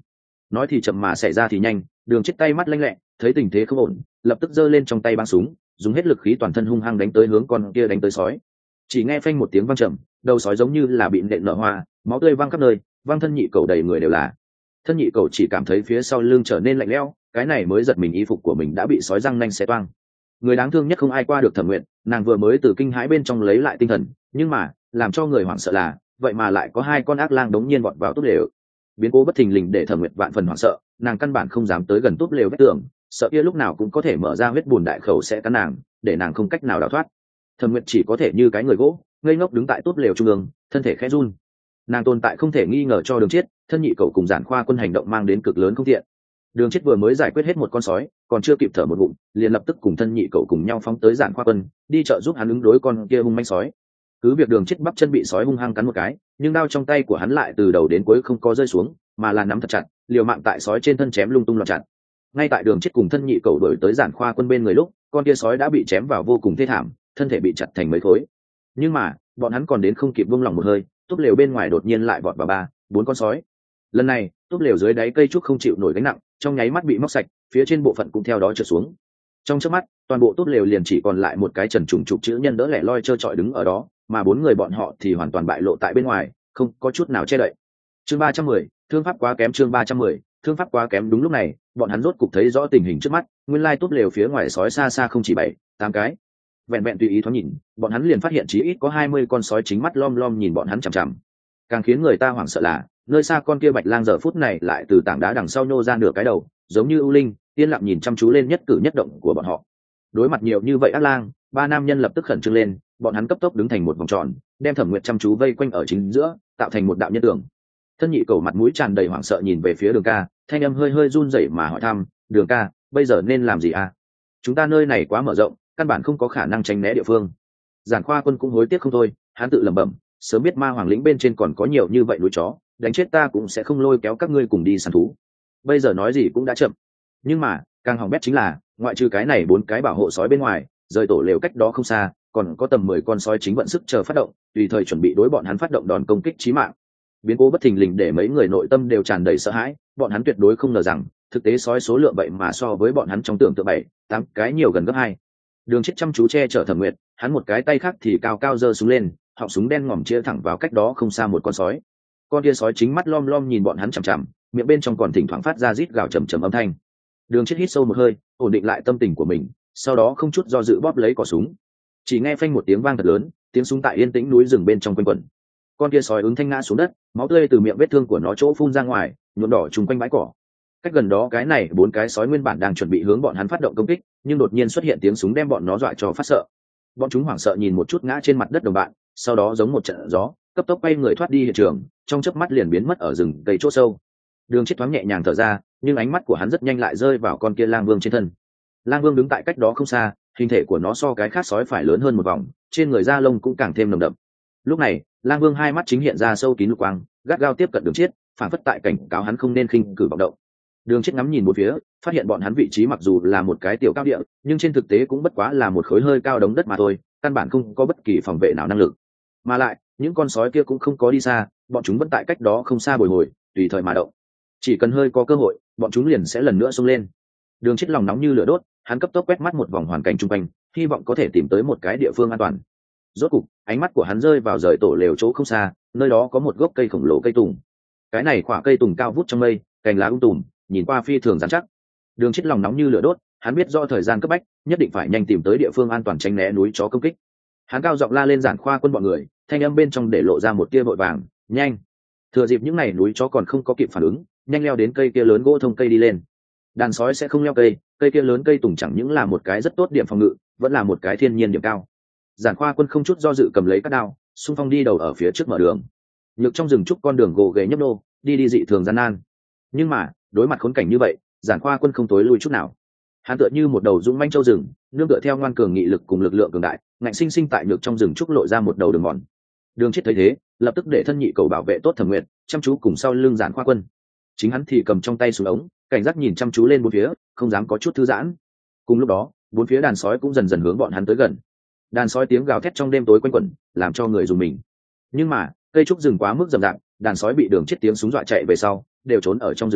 nói thì chậm mà xảy ra thì nhanh, đường chết tay mắt lanh lẹ, thấy tình thế không ổn, lập tức giơ lên trong tay băng súng, dùng hết lực khí toàn thân hung hăng đánh tới hướng con kia đánh tới sói. Chỉ nghe phanh một tiếng vang trầm, đầu sói giống như là bị nện nở hoa, máu tươi văng khắp nơi, văng thân nhị cầu đầy người đều là. Thân nhị cầu chỉ cảm thấy phía sau lưng trở nên lạnh lẽo, cái này mới giật mình y phục của mình đã bị sói răng nanh xé toang. Người đáng thương nhất không ai qua được Thẩm Nguyệt, nàng vừa mới từ kinh hãi bên trong lấy lại tinh thần, nhưng mà làm cho người hoảng sợ là vậy mà lại có hai con ác lang đống nhiên vọt vào túp lều. Biến cố bất thình lình để Thẩm Nguyệt vạn phần hoảng sợ, nàng căn bản không dám tới gần túp lều vách tường, sợ kia lúc nào cũng có thể mở ra huyết bùn đại khẩu sẽ cắn nàng, để nàng không cách nào đào thoát. Thẩm Nguyệt chỉ có thể như cái người gỗ, ngây ngốc đứng tại túp lều trung ương, thân thể khẽ run. Nàng tồn tại không thể nghi ngờ cho Đường Chiết, thân nhị cậu cùng Giản Khoa Quân hành động mang đến cực lớn không tiện. Đường Chiết vừa mới giải quyết hết một con sói, còn chưa kịp thở một ngụm, liền lập tức cùng thân nhị cậu cùng nhau phóng tới Giản Khoa Quân, đi trợ giúp hắn ứng đối con kia hung manh sói. Cứ việc Đường Chiết bắp chân bị sói hung hăng cắn một cái, nhưng đao trong tay của hắn lại từ đầu đến cuối không có rơi xuống, mà là nắm thật chặt, liều mạng tại sói trên thân chém lung tung loạn chặt. Ngay tại Đường Chiết cùng thân nhị cậu đuổi tới Giản Khoa Quân bên người lúc, con kia sói đã bị chém vào vô cùng thê thảm, thân thể bị chặt thành mấy khối. Nhưng mà bọn hắn còn đến không kịp buông lỏng một hơi, túp lều bên ngoài đột nhiên lại vọt vào ba bốn con sói. Lần này túp lều dưới đáy cây trúc không chịu nổi gánh nặng, trong nháy mắt bị móc sạch, phía trên bộ phận cũng theo đó trượt xuống. Trong chớp mắt toàn bộ túp lều liền chỉ còn lại một cái trần trùng trục chữ nhân đỡ lẻ loi trơ trọi đứng ở đó, mà bốn người bọn họ thì hoàn toàn bại lộ tại bên ngoài, không có chút nào che đậy. Chương ba trăm mười, thương pháp quá kém. Chương ba trăm mười, thương pháp quá kém. Đúng lúc này bọn hắn rốt cục thấy rõ tình hình trước mắt, nguyên lai túp lều phía ngoài sói xa xa không chỉ bảy tám cái. Vẹn vẹn tùy ý thoáng nhìn, bọn hắn liền phát hiện chí ít có hai mươi con sói chính mắt lom lom nhìn bọn hắn chằm chằm. Càng khiến người ta hoảng sợ là nơi xa con kia bạch lang giờ phút này lại từ tảng đá đằng sau nhô ra nửa cái đầu, giống như ưu linh, yên lặng nhìn chăm chú lên nhất cử nhất động của bọn họ. Đối mặt nhiều như vậy ác lang, ba nam nhân lập tức khẩn trương lên, bọn hắn cấp tốc đứng thành một vòng tròn, đem Thẩm Nguyệt chăm chú vây quanh ở chính giữa, tạo thành một đạo nhân tường. Thân nhị cầu mặt mũi tràn đầy hoảng sợ nhìn về phía Đường ca, thanh âm hơi hơi run rẩy mà hỏi thăm, "Đường ca, bây giờ nên làm gì à? Chúng ta nơi này quá mở rộng, căn bản không có khả năng tránh né địa phương." Giản Khoa Quân cũng hối tiếc không thôi, hắn tự lẩm bẩm, sớm biết ma hoàng lĩnh bên trên còn có nhiều như vậy núi chó, đánh chết ta cũng sẽ không lôi kéo các ngươi cùng đi săn thú. Bây giờ nói gì cũng đã chậm. Nhưng mà càng hỏng bét chính là ngoại trừ cái này bốn cái bảo hộ sói bên ngoài, rời tổ lều cách đó không xa còn có tầm mười con sói chính vận sức chờ phát động, tùy thời chuẩn bị đối bọn hắn phát động đòn công kích chí mạng. Biến cố bất thình lình để mấy người nội tâm đều tràn đầy sợ hãi, bọn hắn tuyệt đối không ngờ rằng thực tế sói số lượng vậy mà so với bọn hắn trong tưởng tượng bảy tám cái nhiều gần gấp hai. Đường Chiết chăm chú che chở Thẩm Nguyệt, hắn một cái tay khác thì cao cao giơ súng lên, họng súng đen ngòm chia thẳng vào cách đó không xa một con sói. Con kia sói chính mắt lom lom nhìn bọn hắn chằm chằm, miệng bên trong còn thỉnh thoảng phát ra rít gào trầm trầm âm thanh. Đường Chiết hít sâu một hơi, ổn định lại tâm tình của mình, sau đó không chút do dự bóp lấy cò súng. Chỉ nghe phanh một tiếng vang thật lớn, tiếng súng tại yên tĩnh núi rừng bên trong quanh quẩn. Con kia sói ứng thanh ngã xuống đất, máu tươi từ miệng vết thương của nó chỗ phun ra ngoài, nhuộm đỏ trùng quanh bãi cỏ. Cách gần đó cái này bốn cái sói nguyên bản đang chuẩn bị hướng bọn hắn phát động công kích, nhưng đột nhiên xuất hiện tiếng súng đem bọn nó dọa cho phát sợ. Bọn chúng hoảng sợ nhìn một chút ngã trên mặt đất đồng bạn, sau đó giống một trận gió cấp tốc quay người thoát đi hiện trường, trong chớp mắt liền biến mất ở rừng cây chỗ sâu. Đường Chiết thoáng nhẹ nhàng thở ra, nhưng ánh mắt của hắn rất nhanh lại rơi vào con kia lang vương trên thân. Lang vương đứng tại cách đó không xa, hình thể của nó so cái khác sói phải lớn hơn một vòng, trên người da lông cũng càng thêm nồng đậm. Lúc này lang vương hai mắt chính hiện ra sâu kín lục quang, gắt gao tiếp cận Đường Chiết, phản phất tại cảnh cáo hắn không nên khinh cử vọng động. Đường Chiết ngắm nhìn một phía, phát hiện bọn hắn vị trí mặc dù là một cái tiểu cao địa, nhưng trên thực tế cũng bất quá là một khối hơi cao đống đất mà thôi, căn bản không có bất kỳ phòng vệ nào năng lực. Mà lại những con sói kia cũng không có đi xa, bọn chúng vẫn tại cách đó không xa bồi hồi, tùy thời mà động. Chỉ cần hơi có cơ hội, bọn chúng liền sẽ lần nữa xông lên. Đường Chiết lòng nóng như lửa đốt, hắn cấp tốc quét mắt một vòng hoàn cảnh xung quanh, hy vọng có thể tìm tới một cái địa phương an toàn. Rốt cục ánh mắt của hắn rơi vào rời tổ lều chỗ không xa, nơi đó có một gốc cây khổng lồ cây tùng. Cái này quả cây tùng cao vút trong mây, cành lá um tùm, nhìn qua phi thường rắn chắc. Đường Chiết lòng nóng như lửa đốt, hắn biết do thời gian cấp bách, nhất định phải nhanh tìm tới địa phương an toàn tránh né núi chó công kích. Hắn cao giọng la lên Giản Khoa Quân bọn người, thanh âm bên trong để lộ ra một tia vội vàng, nhanh. Thừa dịp những này núi chó còn không có kịp phản ứng, nhanh leo đến cây kia lớn gỗ thông cây đi lên. Đàn sói sẽ không leo cây, cây kia lớn cây tùng chẳng những là một cái rất tốt điểm phòng ngự, vẫn là một cái thiên nhiên điểm cao. Giản Khoa Quân không chút do dự cầm lấy các đao, xung phong đi đầu ở phía trước mở đường. Nhược trong rừng trúc con đường gồ ghề nhấp nô, đi đi dị thường gian nan. Nhưng mà đối mặt khốn cảnh như vậy, Giản Khoa Quân không tối lui chút nào. Hắn tựa như một đầu dũng manh châu rừng, nương tựa theo ngoan cường nghị lực cùng lực lượng cường đại, ngạnh sinh sinh tại nhược trong rừng trúc lộ ra một đầu đường mòn. Đường Chiết thấy thế, lập tức để thân nhị cầu bảo vệ tốt Thẩm Nguyệt, chăm chú cùng sau lưng Giản Khoa Quân. Chính hắn thì cầm trong tay súng ống, cảnh giác nhìn chăm chú lên bốn phía, không dám có chút thư giãn. Cùng lúc đó, bốn phía đàn sói cũng dần dần hướng bọn hắn tới gần. Đàn sói tiếng gào thét trong đêm tối quanh quẩn, làm cho người rùng mình. Nhưng mà cây trúc rừng quá mức rậm rạp, đàn sói bị Đường Chiết tiếng súng dọa chạy về sau, đều trốn ở trong rừng trúc,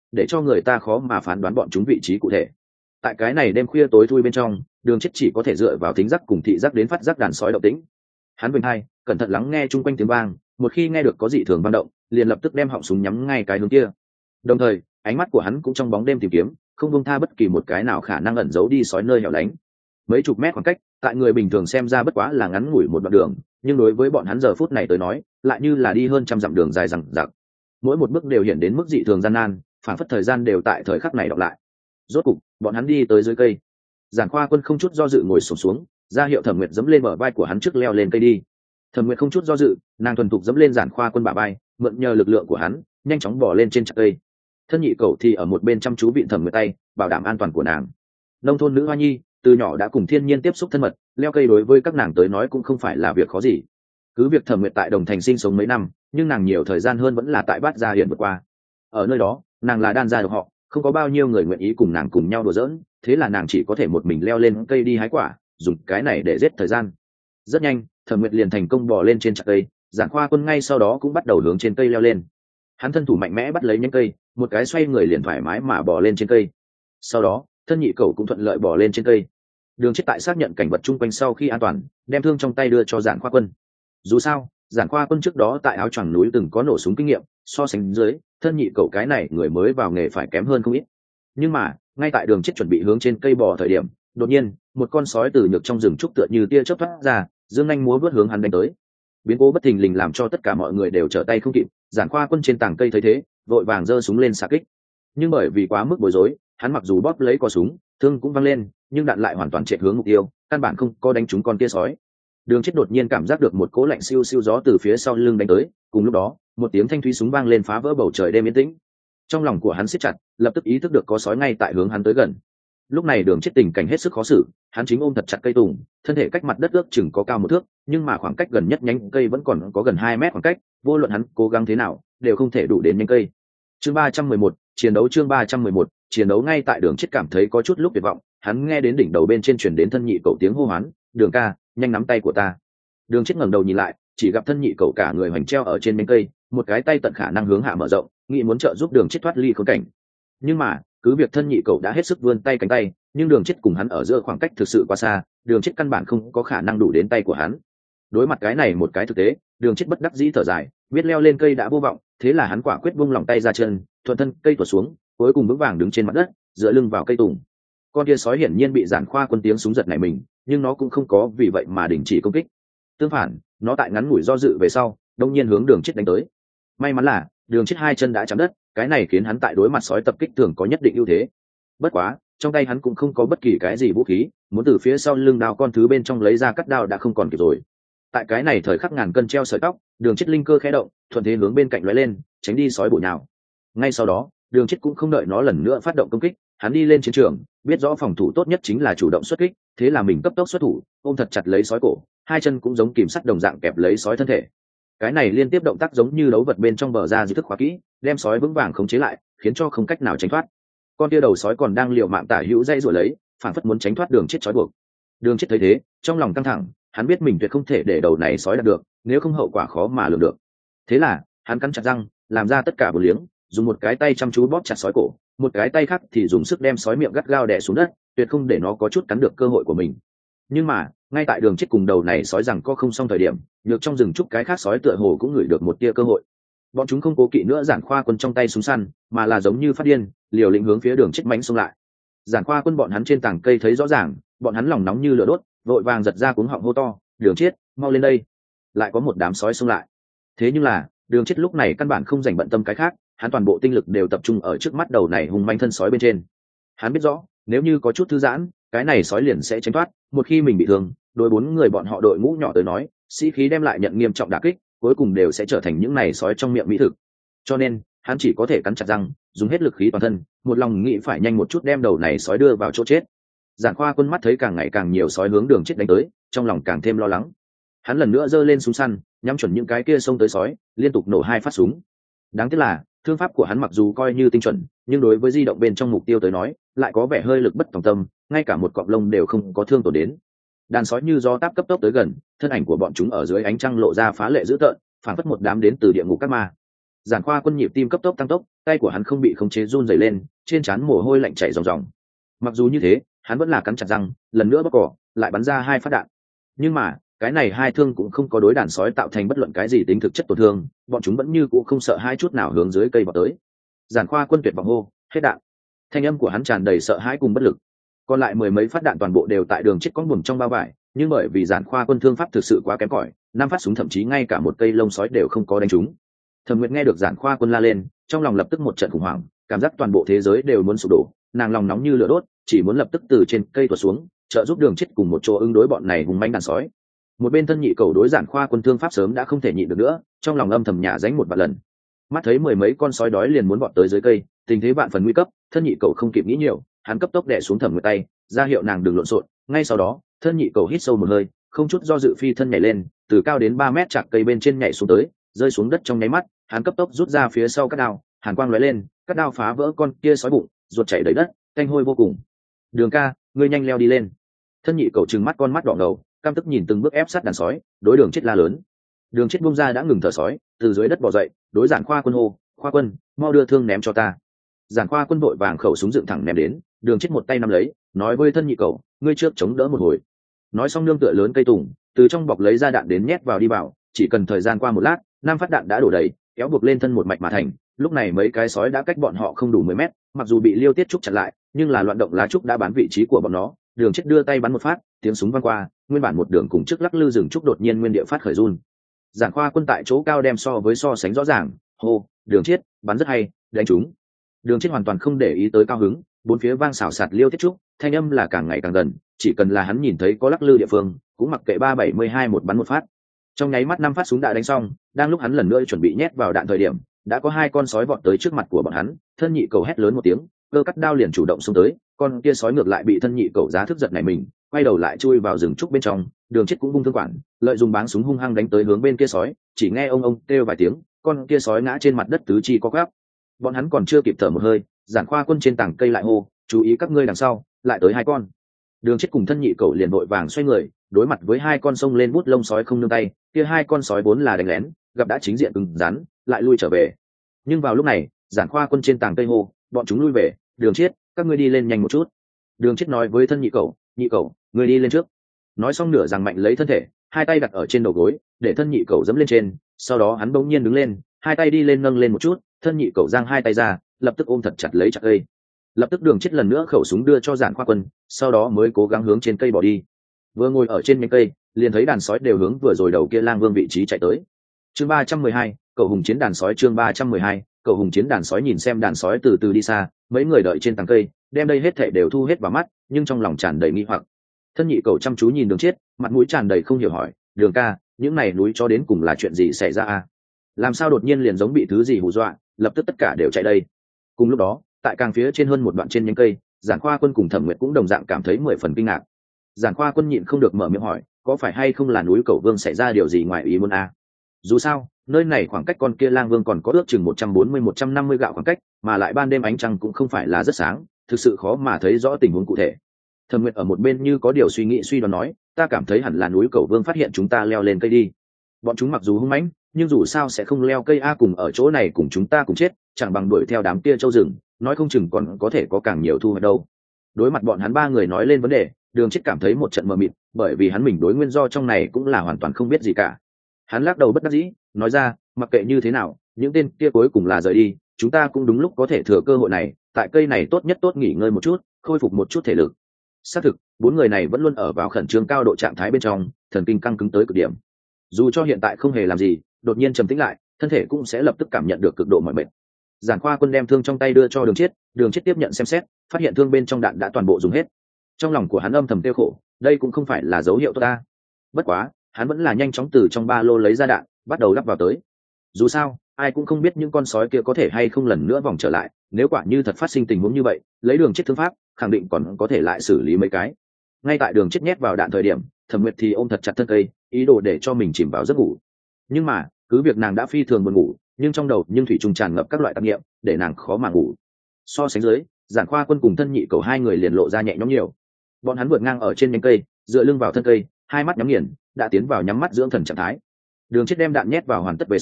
để cho người ta khó mà phán đoán bọn chúng vị trí cụ thể. Tại cái này đêm khuya tối thui bên trong, Đường Chết chỉ có thể dựa vào thính giác cùng thị giác đến phát giác đàn sói động tĩnh. Hắn vểnh hai, cẩn thận lắng nghe chung quanh tiếng vang, một khi nghe được có dị thường vang động, liền lập tức đem họng súng nhắm ngay cái hướng kia. Đồng thời, ánh mắt của hắn cũng trong bóng đêm tìm kiếm, không buông tha bất kỳ một cái nào khả năng ẩn giấu đi sói nơi hẻo lánh. Mấy chục mét khoảng cách, tại người bình thường xem ra bất quá là ngắn ngủi một đoạn đường, nhưng đối với bọn hắn giờ phút này tới nói, lại như là đi hơn trăm dặm đường dài dằng dặc. Mỗi một bước đều hiện đến mức dị thường gian nan, phản phất thời gian đều tại thời khắc này đọc lại. Rốt cục, bọn hắn đi tới dưới cây. Giản Khoa Quân không chút do dự ngồi xổm xuống, ra hiệu Thẩm Nguyệt dẫm lên bờ vai của hắn trước leo lên cây đi. Thẩm Nguyệt không chút do dự, nàng thuần thục dẫm lên Giản Khoa Quân bả vai, mượn nhờ lực lượng của hắn, nhanh chóng bò lên trên chặt cây. Thân nhị cẩu thì ở một bên chăm chú vịn Thẩm Nguyệt tay, bảo đảm an toàn của nàng. Nông thôn nữ hoa nhi, từ nhỏ đã cùng thiên nhiên tiếp xúc thân mật, leo cây đối với các nàng tới nói cũng không phải là việc khó gì. Cứ việc Thẩm Nguyệt tại Đồng Thành sinh sống mấy năm, nhưng nàng nhiều thời gian hơn vẫn là tại Bát Gia Hiển vượt qua. Ở nơi đó, nàng là đan gia độc họ, không có bao nhiêu người nguyện ý cùng nàng cùng nhau đùa giỡn, thế là nàng chỉ có thể một mình leo lên cây đi hái quả, dùng cái này để giết thời gian. Rất nhanh, Thẩm Nguyệt liền thành công bò lên trên chặt cây, Giản Khoa Quân ngay sau đó cũng bắt đầu hướng trên cây leo lên. Hắn thân thủ mạnh mẽ bắt lấy nhánh cây, một cái xoay người liền thoải mái mà bò lên trên cây. Sau đó, thân nhị cẩu cũng thuận lợi bò lên trên cây. Đường Chết tại xác nhận cảnh vật chung quanh sau khi an toàn, đem thương trong tay đưa cho Giản Khoa Quân. Dù sao, Giản Khoa Quân trước đó tại áo choàng núi từng có nổ súng kinh nghiệm, so sánh dưới, thân nhị cẩu cái này người mới vào nghề phải kém hơn không ít. Nhưng mà, ngay tại Đường Chết chuẩn bị hướng trên cây bò thời điểm, đột nhiên, một con sói từ nhược trong rừng trúc tựa như tia chớp thoát ra, dương nhanh múa vớt hướng hắn đánh tới. Biến cố bất thình lình làm cho tất cả mọi người đều trở tay không kịp, Giản Khoa Quân trên tảng cây thấy thế, vội vàng giơ súng lên xạ kích. Nhưng bởi vì quá mức bối rối, hắn mặc dù bóp lấy cò súng, thương cũng văng lên, nhưng đạn lại hoàn toàn chạy hướng mục tiêu, căn bản không có đánh trúng con kia sói. Đường Chết đột nhiên cảm giác được một cỗ lạnh siêu siêu gió từ phía sau lưng đánh tới, cùng lúc đó, một tiếng thanh thúy súng vang lên phá vỡ bầu trời đêm yên tĩnh. Trong lòng của hắn siết chặt, lập tức ý thức được có sói ngay tại hướng hắn tới gần. Lúc này Đường Chết tình cảnh hết sức khó xử, hắn chính ôm thật chặt cây tùng, thân thể cách mặt đất ước chừng có cao một thước, nhưng mà khoảng cách gần nhất nhánh cây vẫn còn có gần hai mét khoảng cách, vô luận hắn cố gắng thế nào, đều không thể đủ đến nhánh cây. Chương ba trăm mười một, chiến đấu chương ba trăm mười một, chiến đấu ngay tại Đường Chết cảm thấy có chút lúc tuyệt vọng, hắn nghe đến đỉnh đầu bên trên truyền đến thân nhị cậu tiếng hô hoán, "Đường ca, nhanh nắm tay của ta." Đường Chết ngẩng đầu nhìn lại, chỉ gặp thân nhị cậu cả người hoành treo ở trên nhánh cây, một cái tay tận khả năng hướng hạ mở rộng, nghĩ muốn trợ giúp Đường Chết thoát ly khốn cảnh. Nhưng mà, cứ việc thân nhị cậu đã hết sức vươn tay cánh tay, nhưng Đường Chết cùng hắn ở giữa khoảng cách thực sự quá xa, Đường Chết căn bản không có khả năng đủ đến tay của hắn. Đối mặt cái này một cái thực tế, Đường Chết bất đắc dĩ thở dài, biết leo lên cây đã vô vọng, thế là hắn quả quyết buông lòng tay ra chân, thuận thân cây tuột xuống, cuối cùng vững vàng đứng trên mặt đất, dựa lưng vào cây tùng. Con kia sói hiển nhiên bị Giản Khoa Quân tiếng súng giật nảy mình, nhưng nó cũng không có vì vậy mà đình chỉ công kích. Tương phản, nó tại ngắn ngủi do dự về sau, đông nhiên hướng Đường Chết đánh tới. May mắn là Đường Chết hai chân đã chạm đất, cái này khiến hắn tại đối mặt sói tập kích thường có nhất định ưu thế. Bất quá, trong tay hắn cũng không có bất kỳ cái gì vũ khí, muốn từ phía sau lưng đao con thứ bên trong lấy ra cắt đao đã không còn kịp rồi. Tại cái này thời khắc ngàn cân treo sợi tóc, Đường Chết linh cơ khẽ động, thuận thế hướng bên cạnh lóe lên, tránh đi sói bổ nhào. Ngay sau đó, Đường Chết cũng không đợi nó lần nữa phát động công kích, hắn đi lên chiến trường, biết rõ phòng thủ tốt nhất chính là chủ động xuất kích, thế là mình cấp tốc xuất thủ, ôm thật chặt lấy sói cổ, hai chân cũng giống kìm sắt đồng dạng kẹp lấy sói thân thể. Cái này liên tiếp động tác giống như đấu vật bên trong bờ ra di thức khóa kỹ, đem sói vững vàng khống chế lại, khiến cho không cách nào tránh thoát. Con kia đầu sói còn đang liều mạng tả hữu dây rồi lấy, phản phất muốn tránh thoát Đường Chết trói buộc. Đường Chết thấy thế, trong lòng căng thẳng, hắn biết mình tuyệt không thể để đầu này sói đạt được, nếu không hậu quả khó mà lường được. Thế là, hắn cắn chặt răng, làm ra tất cả bổ liếng, dùng một cái tay chăm chú bóp chặt sói cổ, một cái tay khác thì dùng sức đem sói miệng gắt gao đè xuống đất, tuyệt không để nó có chút cắn được cơ hội của mình. Nhưng mà, ngay tại Đường Chết cùng đầu này sói rằng có không xong thời điểm, nhược trong rừng trúc cái khác sói tựa hồ cũng ngửi được một tia cơ hội. Bọn chúng không cố kỵ nữa Giản Khoa Quân trong tay súng săn, mà là giống như phát điên, liều lĩnh hướng phía Đường Chết mãnh xông lại. Giản Khoa Quân bọn hắn trên tảng cây thấy rõ ràng, bọn hắn lòng nóng như lửa đốt, vội vàng giật ra cuống họng hô to, "Đường Chết, mau lên đây!" Lại có một đám sói xông lại. Thế nhưng là, Đường Chết lúc này căn bản không dành bận tâm cái khác, hắn toàn bộ tinh lực đều tập trung ở trước mắt đầu này hùng manh thân sói bên trên. Hắn biết rõ, nếu như có chút thư giãn, cái này sói liền sẽ tránh thoát, một khi mình bị thương, đối bốn người bọn họ đội ngũ nhỏ tới nói, sĩ khí đem lại nhận nghiêm trọng đả kích, cuối cùng đều sẽ trở thành những này sói trong miệng mỹ thực. Cho nên, hắn chỉ có thể cắn chặt răng, dùng hết lực khí toàn thân, một lòng nghĩ phải nhanh một chút đem đầu này sói đưa vào chỗ chết. Giản Khoa Quân mắt thấy càng ngày càng nhiều sói hướng Đường Chết đánh tới, trong lòng càng thêm lo lắng. Hắn lần nữa giơ lên súng săn, nhắm chuẩn những cái kia xông tới sói, liên tục nổ hai phát súng. Đáng tiếc là, thương pháp của hắn mặc dù coi như tinh chuẩn, nhưng đối với di động bên trong mục tiêu tới nói, lại có vẻ hơi lực bất tòng tâm, ngay cả một cọng lông đều không có thương tổn đến. Đàn sói như gió táp cấp tốc tới gần, thân ảnh của bọn chúng ở dưới ánh trăng lộ ra phá lệ dữ tợn, phản phất một đám đến từ địa ngục các ma. Giản Khoa Quân nhịp tim cấp tốc tăng tốc, tay của hắn không bị khống chế run rẩy lên, trên trán mồ hôi lạnh chảy ròng ròng. Mặc dù như thế, hắn vẫn là cắn chặt răng, lần nữa bóc cỏ, lại bắn ra hai phát đạn. Nhưng mà, cái này hai thương cũng không có đối đàn sói tạo thành bất luận cái gì tính thực chất tổn thương, bọn chúng vẫn như cũ không sợ hai chút nào hướng dưới cây vào tới. Giản Khoa Quân tuyệt vọng hô, hết đạn. Thanh âm của hắn tràn đầy sợ hãi cùng bất lực. Còn lại mười mấy phát đạn toàn bộ đều tại đường chết con buồm trong bao vải, nhưng bởi vì Giản Khoa Quân thương pháp thực sự quá kém cỏi, năm phát súng thậm chí ngay cả một cây lông sói đều không có đánh trúng. Thẩm Nguyệt nghe được Giản Khoa Quân la lên, trong lòng lập tức một trận khủng hoảng, cảm giác toàn bộ thế giới đều muốn sụp đổ, nàng lòng nóng như lửa đốt, chỉ muốn lập tức từ trên cây tuột xuống, trợ giúp đường chết cùng một chỗ ứng đối bọn này hùng manh đàn sói. Một bên thân nhị cầu đối Giản Khoa Quân thương pháp sớm đã không thể nhịn được nữa, trong lòng âm thầm nhả dánh một vạn lần. Mắt thấy mười mấy con sói đói liền muốn vọt tới dưới cây, tình thế vạn phần nguy cấp, thân nhị cầu không kịp nghĩ nhiều, hắn cấp tốc đè xuống Thẩm Nguyệt tay, ra hiệu nàng đừng lộn xộn. Ngay sau đó, thân nhị cầu hít sâu một hơi, không chút do dự phi thân nhảy lên, từ cao đến ba mét chạc cây bên trên nhảy xuống tới, rơi xuống đất trong nháy mắt, hắn cấp tốc rút ra phía sau cắt đao, hàn quang lóe lên, cắt đao phá vỡ con kia sói bụng, ruột chảy đầy đất, tanh hôi vô cùng. Đường ca, ngươi nhanh leo đi lên. Thân nhị cầu trừng mắt con mắt đỏ ngầu, căm tức nhìn từng bước ép sát đàn sói, đối Đường Chết la lớn. Đường Chết buông ra đã ngừng thở sói, từ dưới đất bò dậy, đối Giản Khoa Quân hô, Khoa Quân, mau đưa thương ném cho ta. Giản Khoa Quân vội vàng khẩu súng dựng thẳng ném đến, Đường Chết một tay nắm lấy, nói với thân nhị cầu, ngươi trước chống đỡ một hồi. Nói xong nương tựa lớn cây tùng, từ trong bọc lấy ra đạn đến nhét vào đi vào, chỉ cần thời gian qua một lát, năm phát đạn đã đổ đầy, kéo buộc lên thân một mạch mà thành. Lúc này mấy cái sói đã cách bọn họ không đủ mười mét, mặc dù bị Liêu Tiết Trúc chặn lại, nhưng là loạn động lá trúc đã bán vị trí của bọn nó. Đường Chết đưa tay bắn một phát, tiếng súng vang qua, nguyên bản một đường cùng trước lắc lư rừng trúc đột nhiên nguyên địa phát khởi run. Giản Khoa Quân tại chỗ cao đem so với so sánh rõ ràng, hô, Đường Chết, bắn rất hay, đánh trúng. Đường Chết hoàn toàn không để ý tới cao hứng, bốn phía vang xào xạc Liêu Tiết Trúc, thanh âm là càng ngày càng gần, chỉ cần là hắn nhìn thấy có lắc lư địa phương, cũng mặc kệ ba bảy mươi hai một bắn một phát. Trong nháy mắt năm phát súng đã đánh xong, đang lúc hắn lần nữa chuẩn bị nhét vào đạn thời điểm, đã có hai con sói vọt tới trước mặt của bọn hắn, thân nhị cầu hét lớn một tiếng, cơ cắt đao liền chủ động xông tới, con kia sói ngược lại bị thân nhị cầu giá thức giật này mình, quay đầu lại chui vào rừng trúc bên trong. Đường Chết cũng bung thương quản, lợi dụng báng súng hung hăng đánh tới hướng bên kia sói, chỉ nghe ông ông kêu vài tiếng, con kia sói ngã trên mặt đất tứ chi co quắp. Bọn hắn còn chưa kịp thở một hơi, Giản Khoa Quân trên tảng cây lại hô, chú ý các ngươi đằng sau, lại tới hai con. Đường Chết cùng thân nhị cầu liền vội vàng xoay người, đối mặt với hai con sông lên bút lông sói không nương tay, kia hai con sói vốn là đánh lén, gặp đã chính diện cứng rắn, lại lui trở về. Nhưng vào lúc này, Giản Khoa Quân trên tảng cây hô, bọn chúng lui về, Đường Chết, các ngươi đi lên nhanh một chút. Đường Chết nói với thân nhị cầu, nhị cầu, ngươi đi lên trước. Nói xong nửa rằng mạnh lấy thân thể, hai tay đặt ở trên đầu gối, để thân nhị cầu dẫm lên trên, sau đó hắn bỗng nhiên đứng lên, hai tay đi lên nâng lên một chút, thân nhị cầu giang hai tay ra, lập tức ôm thật chặt lấy chặt cây. Lập tức Đường Chết lần nữa khẩu súng đưa cho Giản Khoa Quân, sau đó mới cố gắng hướng trên cây bỏ đi. Vừa ngồi ở trên nhánh cây, liền thấy đàn sói đều hướng vừa rồi đầu kia lang vương vị trí chạy tới. Chương ba trăm mười hai, cậu hùng chiến đàn sói. Chương ba trăm mười hai, cậu hùng chiến đàn sói. Nhìn xem đàn sói từ từ đi xa, mấy người đợi trên tầng cây, đem đây hết thảy đều thu hết vào mắt, nhưng trong lòng tràn đầy nghi hoặc. Thân nhị cầu chăm chú nhìn Đường Chết, mặt mũi tràn đầy không hiểu hỏi, Đường ca, những này núi chó đến cùng là chuyện gì xảy ra à? Làm sao đột nhiên liền giống bị thứ gì hù dọa, lập tức tất cả đều chạy đây. Cùng lúc đó, tại càng phía trên hơn một đoạn trên nhánh cây, Giản Khoa Quân cùng Thẩm Nguyệt cũng đồng dạng cảm thấy mười phần kinh ngạc. Giản Khoa Quân nhịn không được mở miệng hỏi, có phải hay không là núi Cẩu Vương xảy ra điều gì ngoài ý muốn à? Dù sao, nơi này khoảng cách con kia lang vương còn có ước chừng một trăm bốn mươi một trăm năm mươi gạo khoảng cách, mà lại ban đêm ánh trăng cũng không phải là rất sáng, thực sự khó mà thấy rõ tình huống cụ thể. Thẩm Nguyệt ở một bên như có điều suy nghĩ suy đoán nói, ta cảm thấy hẳn là núi Cẩu Vương phát hiện chúng ta leo lên cây đi. Bọn chúng mặc dù hung mãnh, nhưng dù sao sẽ không leo cây a, cùng ở chỗ này cùng chúng ta cùng chết, chẳng bằng đuổi theo đám kia châu rừng, nói không chừng còn có thể có càng nhiều thu hoạch đâu. Đối mặt bọn hắn ba người nói lên vấn đề, Đường Chết cảm thấy một trận mờ mịt, bởi vì hắn mình đối nguyên do trong này cũng là hoàn toàn không biết gì cả. Hắn lắc đầu bất đắc dĩ, nói ra, mặc kệ như thế nào, những tên kia cuối cùng là rời đi, chúng ta cũng đúng lúc có thể thừa cơ hội này, tại cây này tốt nhất tốt nghỉ ngơi một chút, khôi phục một chút thể lực. Xác thực, bốn người này vẫn luôn ở vào khẩn trương cao độ trạng thái bên trong, thần kinh căng cứng tới cực điểm. Dù cho hiện tại không hề làm gì, đột nhiên trầm tĩnh lại, thân thể cũng sẽ lập tức cảm nhận được cực độ mỏi mệt. Giản Khoa Quân đem thương trong tay đưa cho Đường Chết, Đường Chết tiếp nhận xem xét, phát hiện thương bên trong đạn đã toàn bộ dùng hết. Trong lòng của hắn âm thầm tiêu khổ, đây cũng không phải là dấu hiệu tốt ta. Bất quá, hắn vẫn là nhanh chóng từ trong ba lô lấy ra đạn, bắt đầu lắp vào tới. Dù sao, ai cũng không biết những con sói kia có thể hay không lần nữa vòng trở lại, nếu quả như thật phát sinh tình huống như vậy, lấy Đường Chết thương pháp, khẳng định còn có thể lại xử lý mấy cái. Ngay tại Đường Chết nhét vào đạn thời điểm, Thẩm Nguyệt thì ôm thật chặt thân cây, ý đồ để cho mình chìm vào giấc ngủ. Nhưng mà, cứ việc nàng đã phi thường buồn ngủ, nhưng trong đầu nhưng thủy trùng tràn ngập các loại tạp niệm, để nàng khó mà ngủ. So sánh dưới, Giản Khoa Quân cùng thân nhị cầu hai người liền lộ ra nhẹ nhõm nhiều. Bọn hắn vượt ngang ở trên nhánh cây, dựa lưng vào thân cây, hai mắt nhắm nghiền, đã tiến vào nhắm mắt dưỡng thần trạng thái. Đường Chết đem đạn nhét vào hoàn tất về sau,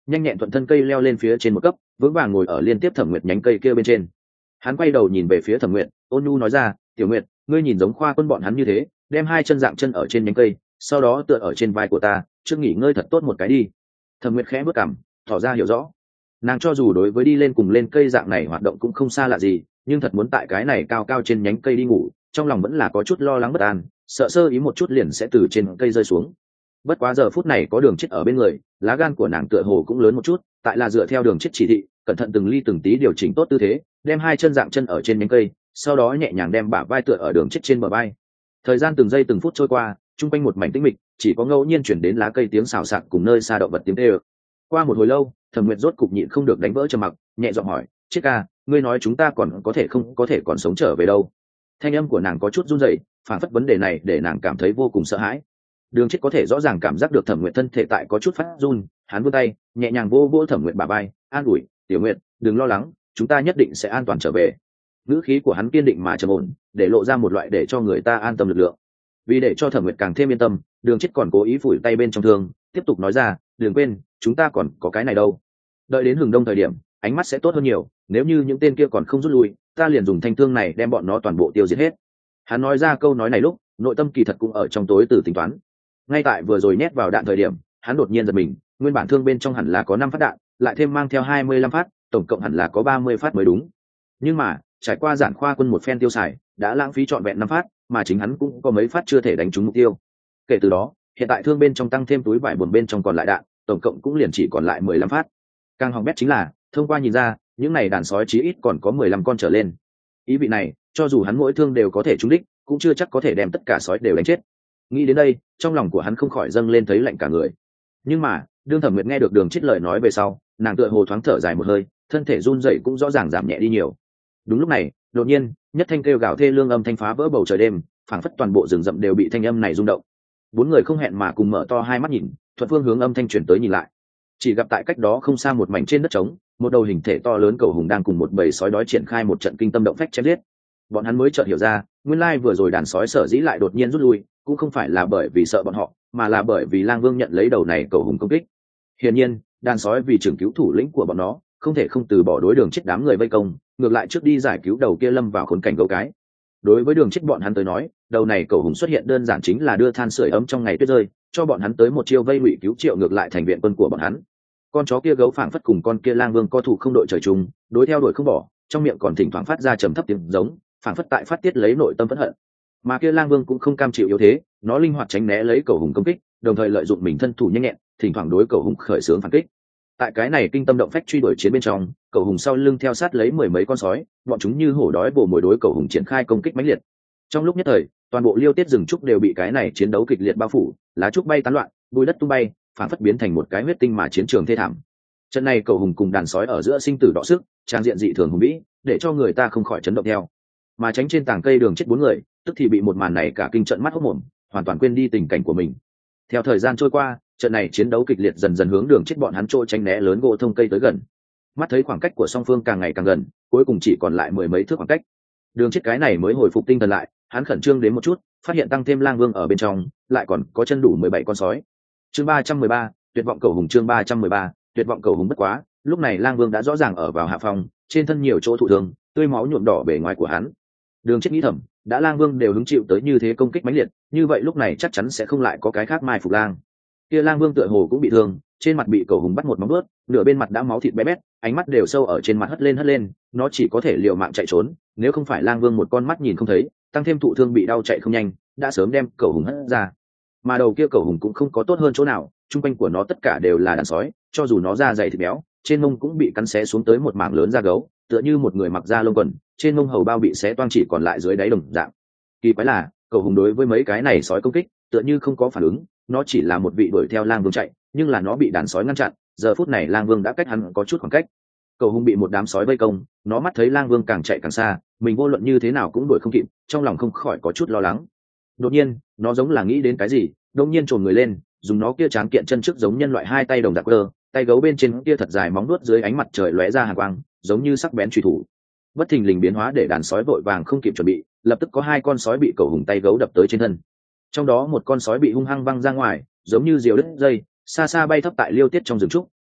nhanh nhẹn thuận thân cây leo lên phía trên một cấp, vững vàng ngồi ở liên tiếp Thẩm Nguyệt nhánh cây kia bên trên. Hắn quay đầu nhìn về phía Thẩm Nguyệt, ôn nhu nói ra, tiểu Nguyệt, ngươi nhìn giống Khoa Quân bọn hắn như thế, đem hai chân dạng chân ở trên nhánh cây, sau đó tựa ở trên vai của ta, trước nghỉ ngơi thật tốt một cái đi. Thẩm Nguyệt khẽ bước cằm, tỏ ra hiểu rõ. Nàng cho dù đối với đi lên cùng lên cây dạng này hoạt động cũng không xa lạ gì, nhưng thật muốn tại cái này cao cao trên nhánh cây đi ngủ, trong lòng vẫn là có chút lo lắng bất an, sợ sơ ý một chút liền sẽ từ trên cây rơi xuống. Bất quá giờ phút này có Đường Chết ở bên người, lá gan của nàng tựa hồ cũng lớn một chút, tại là dựa theo Đường Chết chỉ thị, cẩn thận từng ly từng tí điều chỉnh tốt tư thế, đem hai chân dạng chân ở trên nhánh cây, sau đó nhẹ nhàng đem bả vai tựa ở Đường Chết trên bờ vai. Thời gian từng giây từng phút trôi qua, chung quanh một mảnh tĩnh mịch, chỉ có ngẫu nhiên chuyển đến lá cây tiếng xào xạc cùng nơi xa động vật tiếng kêu. Qua một hồi lâu, Thẩm Nguyệt rốt cục nhịn không được đánh vỡ trầm mặc, nhẹ giọng hỏi, Chết ca, ngươi nói chúng ta còn có thể không có thể còn sống trở về đâu? Thanh âm của nàng có chút run rẩy, phản phất vấn đề này để nàng cảm thấy vô cùng sợ hãi. Đường Chết có thể rõ ràng cảm giác được Thẩm Nguyệt thân thể tại có chút phát run, hắn vươn tay nhẹ nhàng vô vỗ Thẩm Nguyệt bả vai, an ủi, tiểu Nguyệt, đừng lo lắng, chúng ta nhất định sẽ an toàn trở về. Ngữ khí của hắn kiên định mà trầm ổn, để lộ ra một loại để cho người ta an tâm lực lượng. Vì để cho Thẩm Nguyệt càng thêm yên tâm, Đường Chết còn cố ý phủi tay bên trong thương, tiếp tục nói ra, đừng quên, chúng ta còn có cái này đâu. Đợi đến hừng đông thời điểm, ánh mắt sẽ tốt hơn nhiều, nếu như những tên kia còn không rút lui, ta liền dùng thanh thương này đem bọn nó toàn bộ tiêu diệt hết. Hắn nói ra câu nói này lúc, nội tâm kỳ thật cũng ở trong tối từ tính toán. Ngay tại vừa rồi nhét vào đạn thời điểm, hắn đột nhiên giật mình, nguyên bản thương bên trong hẳn là có năm phát đạn, lại thêm mang theo hai mươi lăm phát, tổng cộng hẳn là có ba mươi phát mới đúng. Nhưng mà, trải qua Giản Khoa Quân một phen tiêu xài, đã lãng phí trọn vẹn năm phát, mà chính hắn cũng có mấy phát chưa thể đánh trúng mục tiêu. Kể từ đó, hiện tại thương bên trong tăng thêm túi vải buồn bên trong còn lại đạn, tổng cộng cũng liền chỉ còn lại mười lăm phát. Càng hỏng bét chính là, thông qua nhìn ra, những này đàn sói chí ít còn có mười lăm con trở lên. Ý vị này, cho dù hắn mỗi thương đều có thể trúng đích, cũng chưa chắc có thể đem tất cả sói đều đánh chết. Nghĩ đến đây, trong lòng của hắn không khỏi dâng lên thấy lạnh cả người. Nhưng mà, đương Thẩm Nguyệt nghe được Đường Chết lời nói về sau, nàng tựa hồ thoáng thở dài một hơi, thân thể run rẩy cũng rõ ràng giảm nhẹ đi nhiều. Đúng lúc này, đột nhiên, nhất thanh kêu gào thê lương âm thanh phá vỡ bầu trời đêm, phảng phất toàn bộ rừng rậm đều bị thanh âm này rung động. Bốn người không hẹn mà cùng mở to hai mắt nhìn, thuận phương hướng âm thanh truyền tới nhìn lại. Chỉ gặp tại cách đó không xa một mảnh trên đất trống, một đầu hình thể to lớn cầu hùng đang cùng một bầy sói đói triển khai một trận kinh tâm động phách chém giết. Bọn hắn mới chợt hiểu ra, nguyên lai vừa rồi đàn sói sở dĩ lại đột nhiên rút lui, cũng không phải là bởi vì sợ bọn họ, mà là bởi vì Lang Vương nhận lấy đầu này cầu hùng công kích. Hiển nhiên, đàn sói vì trưởng cứu thủ lĩnh của bọn nó, không thể không từ bỏ đối Đường Chết đám người vây công, ngược lại trước đi giải cứu đầu kia lâm vào khốn cảnh gấu cái. Đối với Đường Chết bọn hắn tới nói, đầu này cầu hùng xuất hiện đơn giản chính là đưa than sưởi ấm trong ngày tuyết rơi, cho bọn hắn tới một chiêu vây ngụy cứu triệu ngược lại thành viện quân của bọn hắn. Con chó kia gấu phảng phất cùng con kia Lang Vương co thủ không đội trời chung, đối theo đuổi không bỏ, trong miệng còn thỉnh thoảng phát ra trầm thấp tiếng giống, phảng phất tại phát tiết lấy nội tâm phẫn hận. Mà kia Lang Vương cũng không cam chịu yếu thế, nó linh hoạt tránh né lấy cầu hùng công kích, đồng thời lợi dụng mình thân thủ nhanh nhẹn, thỉnh thoảng đối cầu hùng khởi xướng phản kích. Tại cái này kinh tâm động phách truy đuổi chiến bên trong, cầu hùng sau lưng theo sát lấy mười mấy con sói, bọn chúng như hổ đói vồ mồi đối cầu hùng triển khai công kích mãnh liệt. Trong lúc nhất thời, toàn bộ liêu tiết rừng trúc đều bị cái này chiến đấu kịch liệt bao phủ, lá trúc bay tán loạn, bụi đất tung bay, phản phất biến thành một cái huyết tinh mà chiến trường thê thảm. Trận này cầu hùng cùng đàn sói ở giữa sinh tử đọ sức, trang diện dị thường hùng vĩ, để cho người ta không khỏi chấn động theo. Mà tránh trên tảng cây Đường Chết bốn người, tức thì bị một màn này cả kinh trận mắt hốt mồm, hoàn toàn quên đi tình cảnh của mình. Theo thời gian trôi qua, trận này chiến đấu kịch liệt dần dần hướng Đường Chết bọn hắn trôi tránh né lớn gỗ thông cây tới gần. Mắt thấy khoảng cách của song phương càng ngày càng gần, cuối cùng chỉ còn lại mười mấy thước khoảng cách. Đường Chết cái này mới hồi phục tinh thần lại, hắn khẩn trương đến một chút, phát hiện tăng thêm Lang Vương ở bên trong, lại còn có chân đủ mười bảy con sói. Chương ba trăm mười ba, tuyệt vọng cầu hùng chương ba trăm mười ba, tuyệt vọng cầu hùng bất quá, lúc này Lang Vương đã rõ ràng ở vào hạ phòng, trên thân nhiều chỗ thụ thương, tươi máu nhuộm đỏ bề ngoài của hắn. Đường Chết nghĩ thầm, đã Lang Vương đều hứng chịu tới như thế công kích mãnh liệt, như vậy lúc này chắc chắn sẽ không lại có cái khác mai phục lang. Kia Lang Vương tựa hồ cũng bị thương, trên mặt bị cầu hùng bắt một móng vuốt, nửa bên mặt đã máu thịt bé bét, ánh mắt đều sâu ở trên mặt hất lên hất lên, nó chỉ có thể liều mạng chạy trốn, nếu không phải Lang Vương một con mắt nhìn không thấy, tăng thêm thụ thương bị đau chạy không nhanh, đã sớm đem cầu hùng hất ra. Mà đầu kia cầu hùng cũng không có tốt hơn chỗ nào, trung quanh của nó tất cả đều là đàn sói, cho dù nó da dày thịt béo, trên mông cũng bị cắn xé xuống tới một mảng lớn da gấu, tựa như một người mặc da lông quần, trên mông hầu bao bị xé toang chỉ còn lại dưới đáy đồng dạng. Kỳ quái là, cầu hùng đối với mấy cái này sói công kích, tựa như không có phản ứng, nó chỉ là một vị đuổi theo Lang Vương chạy, nhưng là nó bị đàn sói ngăn chặn, giờ phút này Lang Vương đã cách hắn có chút khoảng cách. Cầu hùng bị một đám sói vây công, nó mắt thấy Lang Vương càng chạy càng xa, mình vô luận như thế nào cũng đuổi không kịp, trong lòng không khỏi có chút lo lắng. Đột nhiên, nó giống là nghĩ đến cái gì, đột nhiên trồm người lên, dùng nó kia tráng kiện chân trước giống nhân loại hai tay đồng dạng cơ, tay gấu bên trên kia thật dài móng nuốt dưới ánh mặt trời lóe ra hàn quang, giống như sắc bén truy thủ. Bất thình lình biến hóa để đàn sói vội vàng không kịp chuẩn bị, lập tức có hai con sói bị cầu hùng tay gấu đập tới trên thân. Trong đó một con sói bị hung hăng văng ra ngoài, giống như diều đứt dây, xa xa bay thấp tại liêu tiết trong rừng trúc,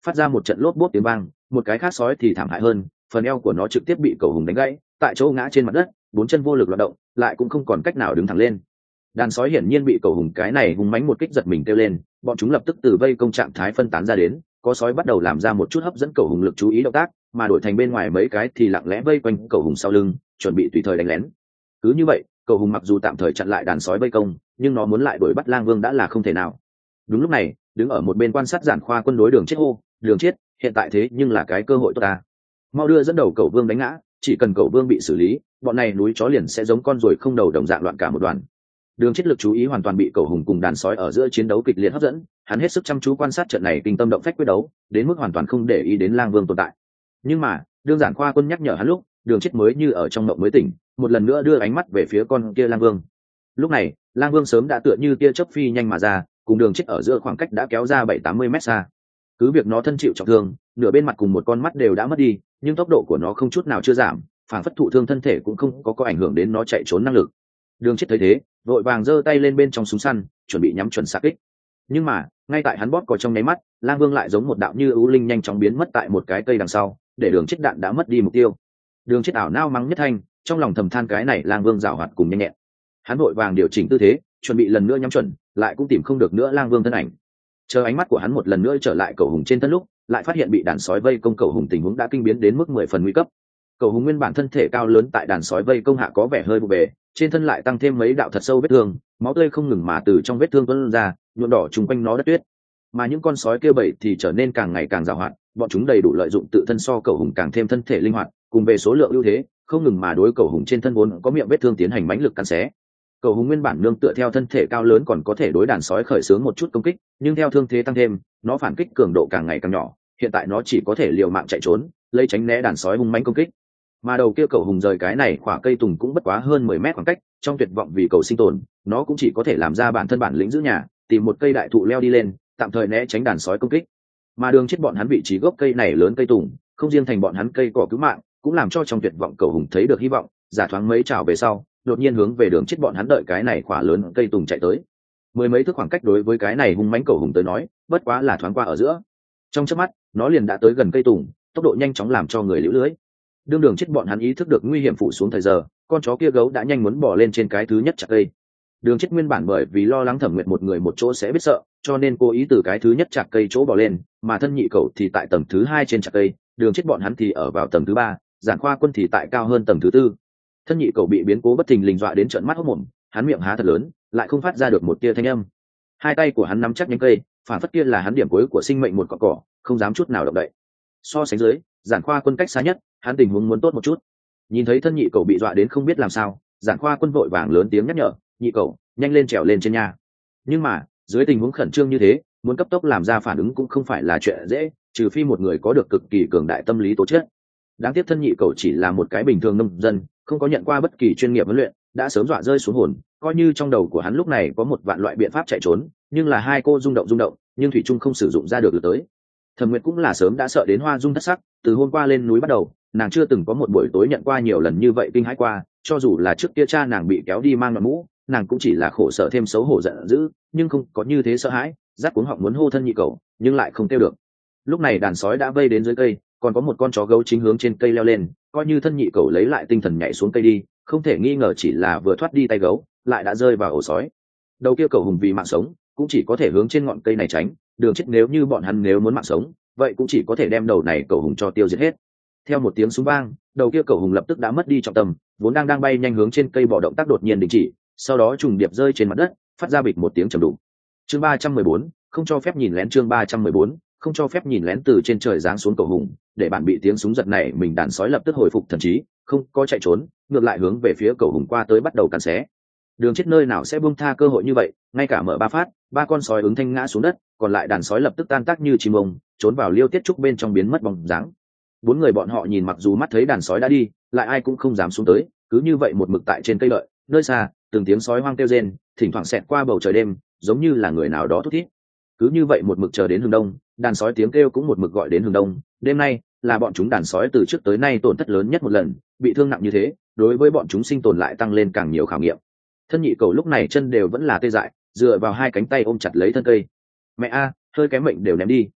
phát ra một trận lốp bốp tiếng vang. Một cái khác sói thì thảm hại hơn, phần eo của nó trực tiếp bị cầu hùng đánh gãy, tại chỗ ngã trên mặt đất, bốn chân vô lực loạt động, lại cũng không còn cách nào đứng thẳng lên. Đàn sói hiển nhiên bị cầu hùng cái này hùng mãnh một kích giật mình kêu lên, bọn chúng lập tức từ vây công trạng thái phân tán ra đến, có sói bắt đầu làm ra một chút hấp dẫn cầu hùng lực chú ý động tác, mà đổi thành bên ngoài mấy cái thì lặng lẽ vây quanh cầu hùng sau lưng, chuẩn bị tùy thời đánh lén. Cứ như vậy, cầu hùng mặc dù tạm thời chặn lại đàn sói vây công, nhưng nó muốn lại đuổi bắt lang vương đã là không thể nào. Đúng lúc này, đứng ở một bên quan sát giản khoa quân đối Đường Chiết hô, Đường Chiết, hiện tại thế nhưng là cái cơ hội tốt ta, mau đưa dẫn đầu cầu vương đánh ngã, chỉ cần cầu vương bị xử lý, bọn này núi chó liền sẽ giống con ruồi không đầu đồng dạng loạn cả một đoàn. Đường Chiết lực chú ý hoàn toàn bị cầu hùng cùng đàn sói ở giữa chiến đấu kịch liệt hấp dẫn, hắn hết sức chăm chú quan sát trận này kinh tâm động phách quyết đấu, đến mức hoàn toàn không để ý đến lang vương tồn tại. Nhưng mà, đương giản khoa quân nhắc nhở hắn lúc, Đường Chiết mới như ở trong mộng mới tỉnh, một lần nữa đưa ánh mắt về phía con kia lang vương. Lúc này, lang vương sớm đã tựa như tia chớp phi nhanh mà ra, cùng Đường Chiết ở giữa khoảng cách đã kéo ra bảy tám mươi mét xa. Cứ việc nó thân chịu trọng thương, nửa bên mặt cùng một con mắt đều đã mất đi, nhưng tốc độ của nó không chút nào chưa giảm, phản phất thụ thương thân thể cũng không có có ảnh hưởng đến nó chạy trốn năng lực. Đường Chiết thấy thế, vội vàng giơ tay lên bên trong súng săn, chuẩn bị nhắm chuẩn xạ kích. Nhưng mà, ngay tại hắn bóp cò trong nháy mắt, lang vương lại giống một đạo như ưu linh nhanh chóng biến mất tại một cái cây đằng sau, để Đường Chiết đạn đã mất đi mục tiêu. Đường Chiết ảo nao mắng nhất thanh, trong lòng thầm than cái này lang vương giàu hoạt cùng nhanh nhẹn. Hắn vội vàng điều chỉnh tư thế, chuẩn bị lần nữa nhắm chuẩn, lại cũng tìm không được nữa lang vương thân ảnh. Chờ ánh mắt của hắn một lần nữa trở lại cầu hùng trên thân lúc, lại phát hiện bị đàn sói vây công cầu hùng tình huống đã kinh biến đến mức mười phần nguy cấp. Cầu hùng nguyên bản thân thể cao lớn tại đàn sói vây công hạ có vẻ hơi vụ bề, trên thân lại tăng thêm mấy đạo thật sâu vết thương, máu tươi không ngừng mà từ trong vết thương tuôn ra, nhuộm đỏ trùng quanh nó đất tuyết. Mà những con sói kia bầy thì trở nên càng ngày càng giàu hoạt, bọn chúng đầy đủ lợi dụng tự thân so cầu hùng càng thêm thân thể linh hoạt, cùng về số lượng ưu thế, không ngừng mà đối cầu hùng trên thân vốn có miệng vết thương tiến hành mãnh lực cắn xé. Cầu hùng nguyên bản nương tựa theo thân thể cao lớn còn có thể đối đàn sói khởi xướng một chút công kích, nhưng theo thương thế tăng thêm, nó phản kích cường độ càng ngày càng nhỏ, hiện tại nó chỉ có thể liều mạng chạy trốn, lấy tránh né đàn sói hung mãnh công kích. Mà đầu kia cầu hùng rời cái này khỏa cây tùng cũng bất quá hơn mười mét khoảng cách, trong tuyệt vọng vì cầu sinh tồn, nó cũng chỉ có thể làm ra bản thân bản lĩnh giữ nhà, tìm một cây đại thụ leo đi lên, tạm thời né tránh đàn sói công kích. Mà Đường Chiết bọn hắn vị trí gốc cây này lớn cây tùng, không riêng thành bọn hắn cây cỏ cứu mạng, cũng làm cho trong tuyệt vọng cầu hùng thấy được hy vọng, giả thoáng mấy trào về sau, đột nhiên hướng về Đường Chiết bọn hắn đợi cái này khỏa lớn cây tùng chạy tới. Mười mấy thước khoảng cách đối với cái này hung mãnh cầu hùng tới nói, bất quá là thoáng qua ở giữa. Trong chớp mắt, nó liền đã tới gần cây tùng, tốc độ nhanh chóng làm cho người liễu lưới. Đương Đường Chiết bọn hắn ý thức được nguy hiểm phụ xuống thời giờ, con chó kia gấu đã nhanh muốn bỏ lên trên cái thứ nhất chặt cây. Đường Chiết nguyên bản bởi vì lo lắng Thẩm Nguyệt một người một chỗ sẽ biết sợ, cho nên cố ý từ cái thứ nhất chặt cây chỗ bỏ lên, mà thân nhị cậu thì tại tầng thứ hai trên chặt cây, Đường Chiết bọn hắn thì ở vào tầng thứ ba, Giản Khoa Quân thì tại cao hơn tầng thứ tư. Thân nhị cậu bị biến cố bất thình lình dọa đến trợn mắt hốt mồm, hắn miệng há thật lớn, lại không phát ra được một tia thanh âm. Hai tay của hắn nắm chắc nhánh cây, phản phất kia là hắn điểm cuối của sinh mệnh một cọng cỏ, không dám chút nào động đậy. So sánh dưới, Giản Khoa Quân cách xa nhất, hắn tình huống muốn tốt một chút. Nhìn thấy thân nhị cậu bị dọa đến không biết làm sao, Giản Khoa Quân vội vàng lớn tiếng nhắc nhở, nhị cậu, nhanh lên trèo lên trên nhà. Nhưng mà dưới tình huống khẩn trương như thế, muốn cấp tốc làm ra phản ứng cũng không phải là chuyện dễ, trừ phi một người có được cực kỳ cường đại tâm lý tố chất. Đáng tiếc thân nhị cậu chỉ là một cái bình thường nông dân, không có nhận qua bất kỳ chuyên nghiệp huấn luyện, đã sớm dọa rơi xuống hồn, coi như trong đầu của hắn lúc này có một vạn loại biện pháp chạy trốn, nhưng là hai cô rung động rung động, nhưng thủy trung không sử dụng ra được được tới. Thẩm Nguyệt cũng là sớm đã sợ đến hoa dung thất sắc, từ hôm qua lên núi bắt đầu, nàng chưa từng có một buổi tối nhận qua nhiều lần như vậy kinh hãi qua, cho dù là trước kia cha nàng bị kéo đi mang mặt mũ, nàng cũng chỉ là khổ sở thêm xấu hổ giận dữ, nhưng không có như thế sợ hãi, rát cuống họng muốn hô thân nhị cậu, nhưng lại không kêu được. Lúc này đàn sói đã vây đến dưới cây, còn có một con chó gấu chính hướng trên cây leo lên, coi như thân nhị cậu lấy lại tinh thần nhảy xuống cây đi, không thể nghi ngờ chỉ là vừa thoát đi tay gấu, lại đã rơi vào ổ sói. Đầu kia cậu hùng vì mạng sống, cũng chỉ có thể hướng trên ngọn cây này tránh, Đường Chiết nếu như bọn hắn nếu muốn mạng sống, vậy cũng chỉ có thể đem đầu này cậu hùng cho tiêu diệt hết. Theo một tiếng súng vang, đầu kia cậu hùng lập tức đã mất đi trọng tâm, vốn đang đang bay nhanh hướng trên cây bỏ động tác đột nhiên đình chỉ, sau đó trùng điệp rơi trên mặt đất, phát ra bịch một tiếng trầm đục. Chương ba trăm mười bốn, không cho phép nhìn lén. Chương ba trăm mười bốn, không cho phép nhìn lén. Từ trên trời giáng xuống cậu hùng, để bạn bị tiếng súng giật này, mình đàn sói lập tức hồi phục thần trí, không có chạy trốn, ngược lại hướng về phía cậu hùng qua tới bắt đầu cắn xé. Đường Chiết nơi nào sẽ buông tha cơ hội như vậy, ngay cả mở ba phát, ba con sói ứng thanh ngã xuống đất, còn lại đàn sói lập tức tan tác như chim ông, trốn vào liêu tiết trúc bên trong biến mất bóng dáng. Bốn người bọn họ nhìn mặc dù mắt thấy đàn sói đã đi, lại ai cũng không dám xuống tới, cứ như vậy một mực tại trên cây lợi, nơi xa, từng tiếng sói hoang kêu rên, thỉnh thoảng xẹt qua bầu trời đêm, giống như là người nào đó thút thít. Cứ như vậy một mực chờ đến hướng đông, đàn sói tiếng kêu cũng một mực gọi đến hướng đông. Đêm nay là bọn chúng đàn sói từ trước tới nay tổn thất lớn nhất một lần, bị thương nặng như thế, đối với bọn chúng sinh tồn lại tăng lên càng nhiều khảo nghiệm. Thân nhị cầu lúc này chân đều vẫn là tê dại, dựa vào hai cánh tay ôm chặt lấy thân cây. Mẹ a, hơi kém mệnh đều ném đi.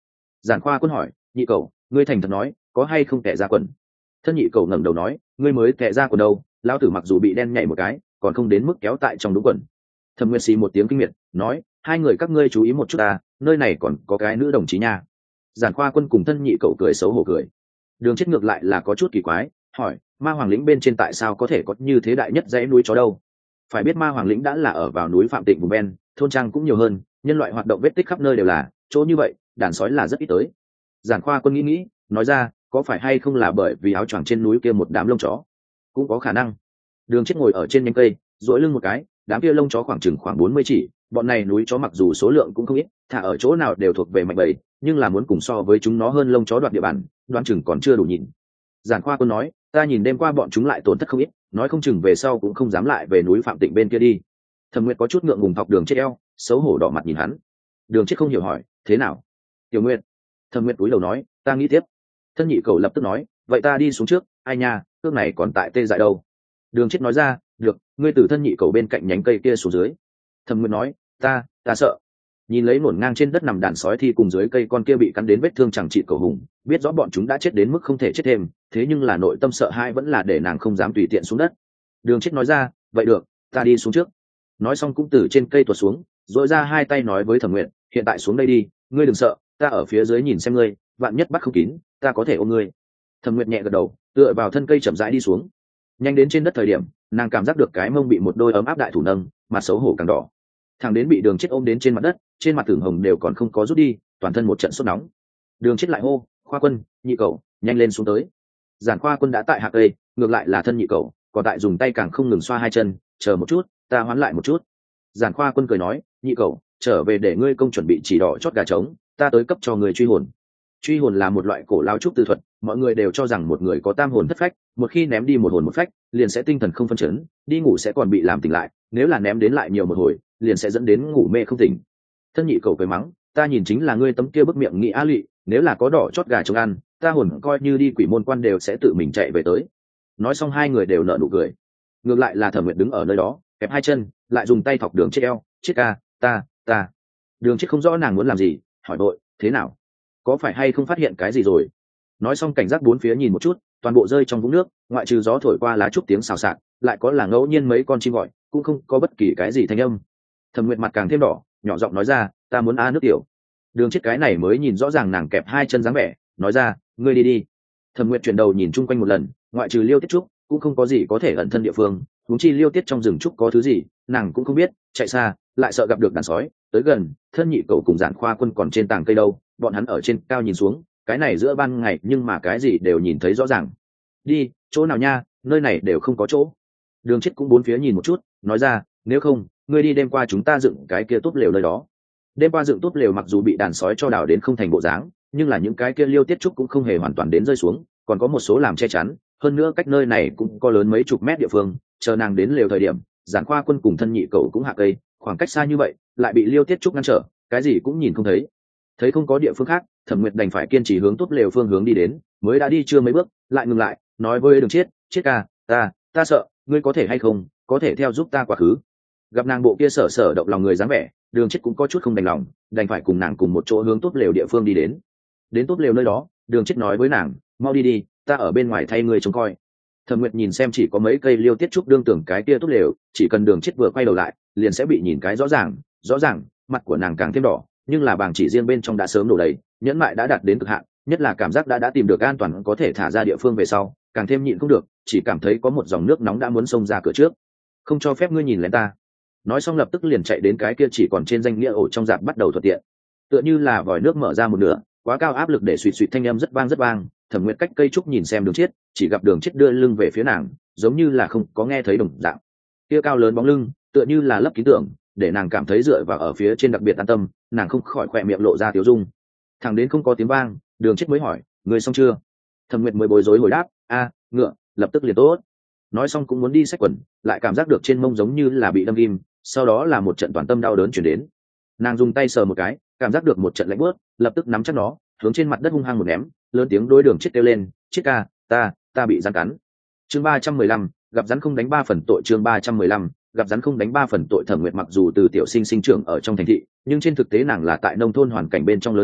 Giản Khoa Quân hỏi, nhị cầu, ngươi thành thật nói, có hay không tệ ra quần? Thân nhị cầu ngẩng đầu nói, ngươi mới tệ ra quần đâu, lão tử mặc dù bị đen nhảy một cái, còn không đến mức kéo tại trong đúng quần. Thẩm Nguyệt xì một tiếng kinh miệt, nói, hai người các ngươi chú ý một chút ta, nơi này còn có cái nữ đồng chí nha. Giản Khoa Quân cùng thân nhị cầu cười xấu hổ cười. Đường Chết ngược lại là có chút kỳ quái, hỏi, ma hoàng lĩnh bên trên tại sao có thể có như thế đại nhất dãy núi chó đâu? Phải biết ma hoàng lĩnh đã là ở vào núi Phạm Tịnh vùng ven, thôn trang cũng nhiều hơn, nhân loại hoạt động vết tích khắp nơi đều là, chỗ như vậy, đàn sói là rất ít tới. Giản Khoa Quân nghĩ nghĩ, nói ra, có phải hay không là bởi vì áo choàng trên núi kia một đám lông chó? Cũng có khả năng. Đường Chết ngồi ở trên nhánh cây, duỗi lưng một cái, đám kia lông chó khoảng chừng khoảng bốn mươi chỉ, bọn này núi chó mặc dù số lượng cũng không ít, thả ở chỗ nào đều thuộc về mạnh bầy, nhưng là muốn cùng so với chúng nó hơn lông chó đoạt địa bàn, đoán chừng còn chưa đủ nhìn. Giản Khoa Quân nói, ta nhìn đêm qua bọn chúng lại tổn thất không ít, nói không chừng về sau cũng không dám lại về núi Phạm Tịnh bên kia đi. Thẩm Nguyệt có chút ngượng ngùng thọc Đường Chết eo, xấu hổ đỏ mặt nhìn hắn. Đường Chết không hiểu hỏi, thế nào? Tiểu Nguyệt. Thẩm Nguyệt cúi đầu nói, ta nghĩ tiếp. Thân nhị cầu lập tức nói, vậy ta đi xuống trước, ai nha, cước này còn tại tê dại đâu. Đường Chết nói ra, được, ngươi từ thân nhị cầu bên cạnh nhánh cây kia xuống dưới. Thẩm Nguyệt nói, ta, ta sợ. Nhìn lấy ngổn ngang trên đất nằm đàn sói thi cùng dưới cây con kia bị cắn đến vết thương chẳng trị cầu hùng, biết rõ bọn chúng đã chết đến mức không thể chết thêm, thế nhưng là nội tâm sợ hãi vẫn là để nàng không dám tùy tiện xuống đất. Đường Chết nói ra, vậy được, ta đi xuống trước. Nói xong cũng từ trên cây tuột xuống, dội ra hai tay nói với Thẩm Nguyệt, hiện tại xuống đây đi, ngươi đừng sợ, ta ở phía dưới nhìn xem ngươi, vạn nhất bắt không kín, ta có thể ôm ngươi. Thẩm Nguyệt nhẹ gật đầu, tựa vào thân cây chậm rãi đi xuống. Nhanh đến trên đất thời điểm, nàng cảm giác được cái mông bị một đôi ấm áp đại thủ nâng, mặt xấu hổ càng đỏ. Thằng đến bị Đường Chết ôm đến trên mặt đất, trên mặt tưởng hồng đều còn không có rút đi, toàn thân một trận sốt nóng. Đường Chết lại hô, Khoa Quân, nhị cậu, nhanh lên xuống tới. Giản Khoa Quân đã tại hạ cây, ngược lại là thân nhị cậu, còn tại dùng tay càng không ngừng xoa hai chân, chờ một chút, ta hoán lại một chút. Giản Khoa Quân cười nói, nhị cậu, trở về để ngươi công chuẩn bị chỉ đỏ chót gà trống, ta tới cấp cho người truy hồn. Truy hồn là một loại cổ lao trúc tư thuật, mọi người đều cho rằng một người có tam hồn thất phách, một khi ném đi một hồn một phách, liền sẽ tinh thần không phân chấn, đi ngủ sẽ còn bị làm tỉnh lại, nếu là ném đến lại nhiều một hồi, liền sẽ dẫn đến ngủ mê không tỉnh. Thân nhị cầu cười mắng, ta nhìn chính là ngươi tấm kia bức miệng nghĩ a lụy, nếu là có đỏ chót gà trống ăn, ta hồn coi như đi quỷ môn quan đều sẽ tự mình chạy về tới. Nói xong hai người đều nở nụ cười. Ngược lại là Thẩm Nguyệt đứng ở nơi đó, kẹp hai chân, lại dùng tay thọc Đường Chết eo, Chết ca, ta, ta. Đường Chết không rõ nàng muốn làm gì, hỏi đội, thế nào? Có phải hay không phát hiện cái gì rồi? Nói xong cảnh giác bốn phía nhìn một chút, toàn bộ rơi trong vũng nước, ngoại trừ gió thổi qua lá trúc tiếng xào xạc, lại có là ngẫu nhiên mấy con chim gọi, cũng không có bất kỳ cái gì thanh âm. Thẩm Nguyệt mặt càng thêm đỏ, nhỏ giọng nói ra, ta muốn a nước tiểu. Đường Chết cái này mới nhìn rõ ràng nàng kẹp hai chân dáng vẻ, nói ra, ngươi đi đi. Thẩm Nguyệt chuyển đầu nhìn chung quanh một lần, ngoại trừ Liêu Tiết Trúc, cũng không có gì có thể ẩn thân địa phương, huống chi Liêu Tiết trong rừng trúc có thứ gì, nàng cũng không biết, chạy xa, lại sợ gặp được đàn sói, tới gần, thân nhị cậu cùng Giản Khoa Quân còn trên tảng cây đâu, bọn hắn ở trên cao nhìn xuống, cái này giữa ban ngày nhưng mà cái gì đều nhìn thấy rõ ràng. Đi, chỗ nào nha, nơi này đều không có chỗ. Đường Chết cũng bốn phía nhìn một chút, nói ra, nếu không, ngươi đi đêm qua chúng ta dựng cái kia túp lều nơi đó. Đêm qua dựng túp lều mặc dù bị đàn sói cho đào đến không thành bộ dáng, nhưng là những cái kia Liêu Tiết Trúc cũng không hề hoàn toàn đến rơi xuống, còn có một số làm che chắn, hơn nữa cách nơi này cũng có lớn mấy chục mét địa phương, chờ nàng đến lều thời điểm, Giản Khoa Quân cùng thân nhị cậu cũng hạ cây, khoảng cách xa như vậy, lại bị Liêu Tiết Trúc ngăn trở, cái gì cũng nhìn không thấy. Thấy không có địa phương khác, Thẩm Nguyệt đành phải kiên trì hướng túp lều phương hướng đi đến, mới đã đi chưa mấy bước, lại ngừng lại, nói với Đường Chết, Chết ca, ta, ta sợ, ngươi có thể hay không, có thể theo giúp ta quá khứ. Gặp nàng bộ kia sở sở động lòng người dáng vẻ, Đường Chết cũng có chút không đành lòng, đành phải cùng nàng cùng một chỗ hướng túp lều địa phương đi đến. Đến túp lều nơi đó, Đường Chết nói với nàng, mau đi đi, ta ở bên ngoài thay ngươi trông coi. Thẩm Nguyệt nhìn xem chỉ có mấy cây Liêu Tiết Trúc đương tưởng cái kia túp lều, chỉ cần Đường Chết vừa quay đầu lại, liền sẽ bị nhìn cái rõ ràng, rõ ràng, mặt của nàng càng thêm đỏ, nhưng là bảng chỉ riêng bên trong đã sớm đổ đầy, nhẫn mại đã đạt đến cực hạn, nhất là cảm giác đã đã tìm được an toàn có thể thả ra địa phương về sau, càng thêm nhịn không được, chỉ cảm thấy có một dòng nước nóng đã muốn xông ra cửa trước. Không cho phép ngươi nhìn lén ta. Nói xong lập tức liền chạy đến cái kia chỉ còn trên danh nghĩa ổ trong dạp bắt đầu thuận tiện. Tựa như là vòi nước mở ra một nửa, quá cao áp lực để suýt suýt thanh âm rất vang rất vang. Thẩm Nguyệt cách cây trúc nhìn xem Đường Chết, chỉ gặp Đường Chết đưa lưng về phía nàng, giống như là không có nghe thấy đồng dạng. Kia cao lớn bóng lưng, tựa như là lấp kín tưởng, để nàng cảm thấy dựa vào ở phía trên đặc biệt an tâm, nàng không khỏi khỏe miệng lộ ra tiếu dung. Thẳng đến không có tiếng vang, Đường Chết mới hỏi, người xong chưa? Thẩm Nguyệt mới bối rối hồi đáp, a, ngựa, lập tức liền tốt. Nói xong cũng muốn đi xách quần, lại cảm giác được trên mông giống như là bị đâm kim, sau đó là một trận toàn tâm đau đớn chuyển đến. Nàng dùng tay sờ một cái, cảm giác được một trận lạnh bớt, lập tức nắm chắc nó, hướng trên mặt đất hung hăng một ném, lớn tiếng đối Đường Chết kêu lên, Chết ca, ta, ta bị rắn cắn. Chương ba trăm mười lăm, gặp rắn không đánh ba phần tội. Chương ba trăm mười lăm, gặp rắn không đánh ba phần tội. Thẩm Nguyệt mặc dù từ tiểu sinh sinh trưởng ở trong thành thị, nhưng trên thực tế nàng là tại nông thôn hoàn cảnh bên trong lớn lên,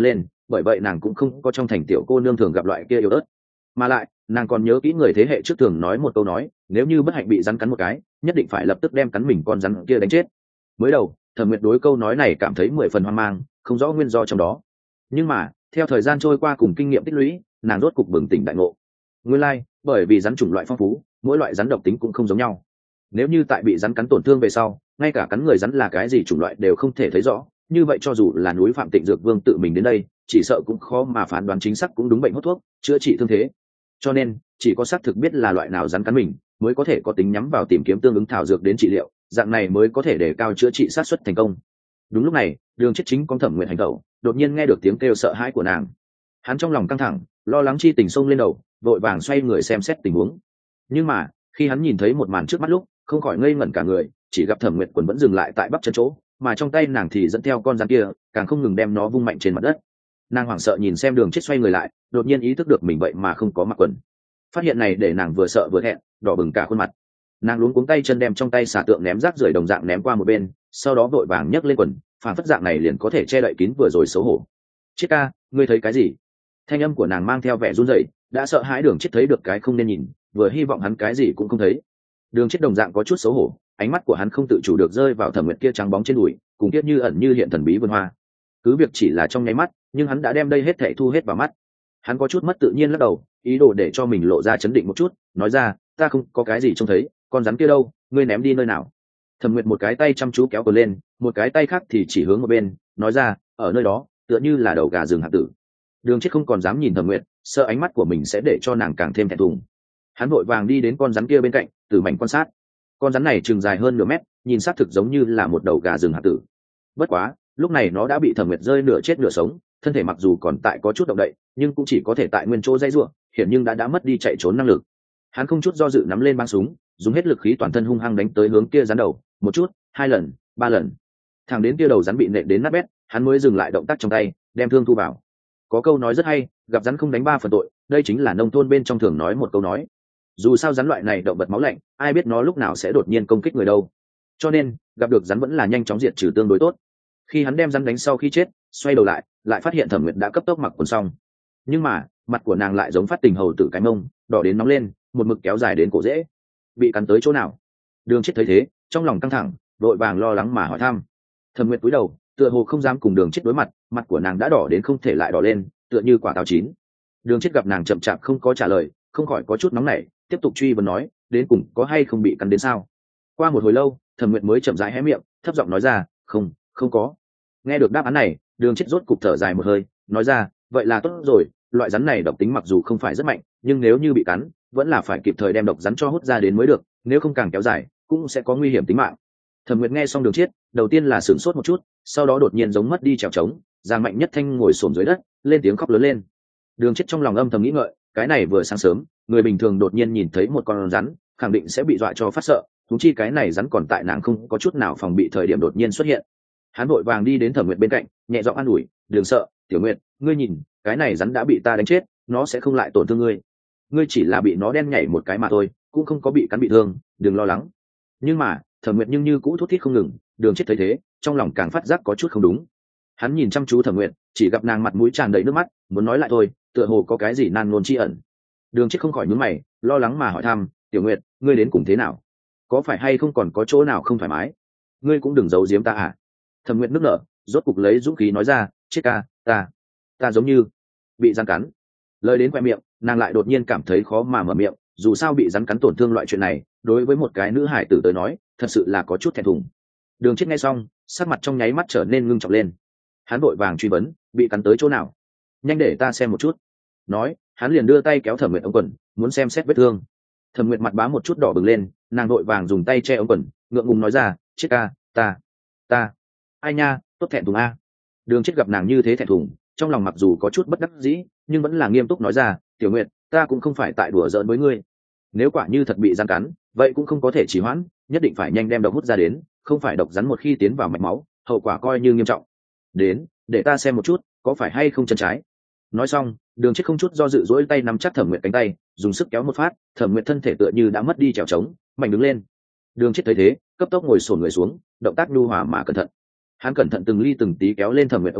bởi vậy nàng cũng không có trong thành tiểu cô nương thường gặp loại kia yếu ớt. Mà lại nàng còn nhớ kỹ người thế hệ trước thường nói một câu nói, nếu như bất hạnh bị rắn cắn một cái, nhất định phải lập tức đem cắn mình con rắn kia đánh chết. Mới đầu Thẩm Nguyệt đối câu nói này cảm thấy mười phần hoang mang, không rõ nguyên do trong đó. Nhưng mà theo thời gian trôi qua cùng kinh nghiệm tích lũy, nàng rốt cục bừng tỉnh đại ngộ. Nguyên lai, like, bởi vì rắn chủng loại phong phú, mỗi loại rắn độc tính cũng không giống nhau. Nếu như tại bị rắn cắn tổn thương về sau, ngay cả cắn người rắn là cái gì chủng loại đều không thể thấy rõ, như vậy cho dù là núi Phạm Tịnh Dược Vương tự mình đến đây, chỉ sợ cũng khó mà phán đoán chính xác cũng đúng bệnh hốt thuốc, chữa trị thương thế. Cho nên, chỉ có xác thực biết là loại nào rắn cắn mình, mới có thể có tính nhắm vào tìm kiếm tương ứng thảo dược đến trị liệu, dạng này mới có thể đề cao chữa trị sát suất thành công. Đúng lúc này, Đường Chết chính con Thẩm Nguyệt hành tẩu, đột nhiên nghe được tiếng kêu sợ hãi của nàng. Hắn trong lòng căng thẳng, lo lắng chi tình xông lên đầu, vội vàng xoay người xem xét tình huống. Nhưng mà, khi hắn nhìn thấy một màn trước mắt lúc, không khỏi ngây ngẩn cả người, chỉ gặp Thẩm Nguyệt quần vẫn dừng lại tại bắp chân chỗ, mà trong tay nàng thì dẫn theo con rắn kia, càng không ngừng đem nó vung mạnh trên mặt đất. Nàng hoảng sợ nhìn xem Đường Chết xoay người lại, đột nhiên ý thức được mình vậy mà không có mặc quần. Phát hiện này để nàng vừa sợ vừa thẹn, đỏ bừng cả khuôn mặt. Nàng luống cuống tay chân đem trong tay xà tượng ném rác rưởi đồng dạng ném qua một bên, sau đó vội vàng nhấc lên quần, phản phất dạng này liền có thể che đậy kín vừa rồi xấu hổ. Chết ca, ngươi thấy cái gì? Thanh âm của nàng mang theo vẻ run rẩy, đã sợ hãi Đường Chết thấy được cái không nên nhìn, vừa hy vọng hắn cái gì cũng không thấy. Đường Chết đồng dạng có chút xấu hổ, ánh mắt của hắn không tự chủ được rơi vào Thẩm Nguyệt kia trắng bóng trên đùi, cùng kiết như ẩn như hiện thần bí vườn hoa. Cứ việc chỉ là trong nháy mắt, nhưng hắn đã đem đây hết thảy thu hết vào mắt. Hắn có chút mất tự nhiên lắc đầu, ý đồ để cho mình lộ ra chấn định một chút, nói ra, ta không có cái gì trông thấy, con rắn kia đâu, ngươi ném đi nơi nào? Thẩm Nguyệt một cái tay chăm chú kéo cờ lên, một cái tay khác thì chỉ hướng một bên, nói ra, ở nơi đó, tựa như là đầu gà rừng hạng tử. Đường Chết không còn dám nhìn Thẩm Nguyệt, sợ ánh mắt của mình sẽ để cho nàng càng thêm thẹn thùng. Hắn vội vàng đi đến con rắn kia bên cạnh, từ mảnh quan sát. Con rắn này chừng dài hơn nửa mét, nhìn xác thực giống như là một đầu gà rừng hạng tử. Bất quá, lúc này nó đã bị Thẩm Nguyệt rơi nửa chết nửa sống, thân thể mặc dù còn tại có chút động đậy, nhưng cũng chỉ có thể tại nguyên chỗ dây rủa, hiện nhưng đã đã mất đi chạy trốn năng lực. Hắn không chút do dự nắm lên băng súng, dùng hết lực khí toàn thân hung hăng đánh tới hướng kia rắn đầu, một chút, hai lần, ba lần. Thẳng đến kia đầu rắn bị nện đến nát bét, hắn mới dừng lại động tác trong tay, đem thương thu vào. Có câu nói rất hay, gặp rắn không đánh ba phần tội, đây chính là nông thôn bên trong thường nói một câu nói. Dù sao rắn loại này động vật máu lạnh, ai biết nó lúc nào sẽ đột nhiên công kích người đâu. Cho nên, gặp được rắn vẫn là nhanh chóng diệt trừ tương đối tốt. Khi hắn đem rắn đánh sau khi chết, xoay đầu lại, lại phát hiện Thẩm Nguyệt đã cấp tốc mặc quần xong. Nhưng mà, mặt của nàng lại giống phát tình hầu tử cái mông, đỏ đến nóng lên, một mực kéo dài đến cổ rễ. Bị cắn tới chỗ nào? Đường Chết thấy thế, trong lòng căng thẳng, vội vàng lo lắng mà hỏi thăm. Thẩm Nguyệt cúi đầu, tựa hồ không dám cùng Đường Chết đối mặt, mặt của nàng đã đỏ đến không thể lại đỏ lên, tựa như quả táo chín. Đường Chết gặp nàng chậm chạp không có trả lời, không khỏi có chút nóng nảy, tiếp tục truy vấn nói, đến cùng có hay không bị cắn đến sao? Qua một hồi lâu, Thẩm Nguyệt mới chậm rãi hé miệng, thấp giọng nói ra, không, không có. Nghe được đáp án này, Đường Chết rốt cục thở dài một hơi, nói ra, vậy là tốt rồi, loại rắn này độc tính mặc dù không phải rất mạnh, nhưng nếu như bị cắn, vẫn là phải kịp thời đem độc rắn cho hút ra đến mới được, nếu không càng kéo dài, cũng sẽ có nguy hiểm tính mạng. Thẩm Nguyệt nghe xong Đường Chết, đầu tiên là sửng sốt một chút, sau đó đột nhiên giống mất đi trèo trống, Giang Mạnh Nhất Thanh ngồi xổm dưới đất, lên tiếng khóc lớn lên. Đường Chết trong lòng âm thầm nghĩ ngợi, cái này vừa sáng sớm, người bình thường đột nhiên nhìn thấy một con rắn, khẳng định sẽ bị dọa cho phát sợ, huống chi cái này rắn còn tại nàng không có chút nào phòng bị thời điểm đột nhiên xuất hiện. Hắn vội vàng đi đến Thẩm Nguyệt bên cạnh, nhẹ giọng an ủi, đừng sợ, Tiểu Nguyệt, ngươi nhìn, cái này rắn đã bị ta đánh chết, nó sẽ không lại tổn thương ngươi. Ngươi chỉ là bị nó đen nhảy một cái mà thôi, cũng không có bị cắn bị thương, đừng lo lắng. Nhưng mà, Thẩm Nguyệt nhưng như cũ thút thít không ngừng. Đường Chết thấy thế, trong lòng càng phát giác có chút không đúng. Hắn nhìn chăm chú Thẩm Nguyệt, chỉ gặp nàng mặt mũi tràn đầy nước mắt, muốn nói lại thôi, tựa hồ có cái gì nan ngôn chi ẩn. Đường Chết không khỏi nhướng mày, lo lắng mà hỏi thăm, Tiểu Nguyệt, ngươi đến cùng thế nào? Có phải hay không còn có chỗ nào không thoải mái? Ngươi cũng đừng giấu giếm ta à? Thẩm Nguyệt nức nở, rốt cục lấy dũng khí nói ra, chết ca, ta, ta giống như bị rắn cắn. Lời đến khoe miệng, nàng lại đột nhiên cảm thấy khó mà mở miệng, dù sao bị rắn cắn tổn thương loại chuyện này, đối với một cái nữ hải tử tới nói, thật sự là có chút thẹn thùng. Đường Chết nghe xong, sắc mặt trong nháy mắt trở nên ngưng trọng lên. Hắn vội vàng truy vấn, bị cắn tới chỗ nào? Nhanh để ta xem một chút. Nói, hắn liền đưa tay kéo Thẩm Nguyệt ống quần, muốn xem xét vết thương. Thẩm Nguyệt mặt bá một chút đỏ bừng lên, nàng vội vàng dùng tay che ống quần, ngượng ngùng nói ra, chết ca, ta, ta, ai nha, tốt thẹn thùng a. Đường Chết gặp nàng như thế thẹn thùng, trong lòng mặc dù có chút bất đắc dĩ, nhưng vẫn là nghiêm túc nói ra, Tiểu Nguyệt, ta cũng không phải tại đùa giỡn với ngươi. Nếu quả như thật bị rắn cắn, vậy cũng không có thể trì hoãn, nhất định phải nhanh đem độc hút ra đến, không phải độc rắn một khi tiến vào mạch máu, hậu quả coi như nghiêm trọng. Đến, để ta xem một chút, có phải hay không chân trái. Nói xong, Đường Chết không chút do dự duỗi tay nắm chắc Thẩm Nguyệt cánh tay, dùng sức kéo một phát, Thẩm Nguyệt thân thể tựa như đã mất đi trèo trống, mạnh đứng lên. Đường Chết thấy thế, cấp tốc ngồi xổm người xuống, động tác nhu hòa mà cẩn thận. Hắn cẩn thận từng ly từng tí kéo lên Thẩm Nguyệt ống quần,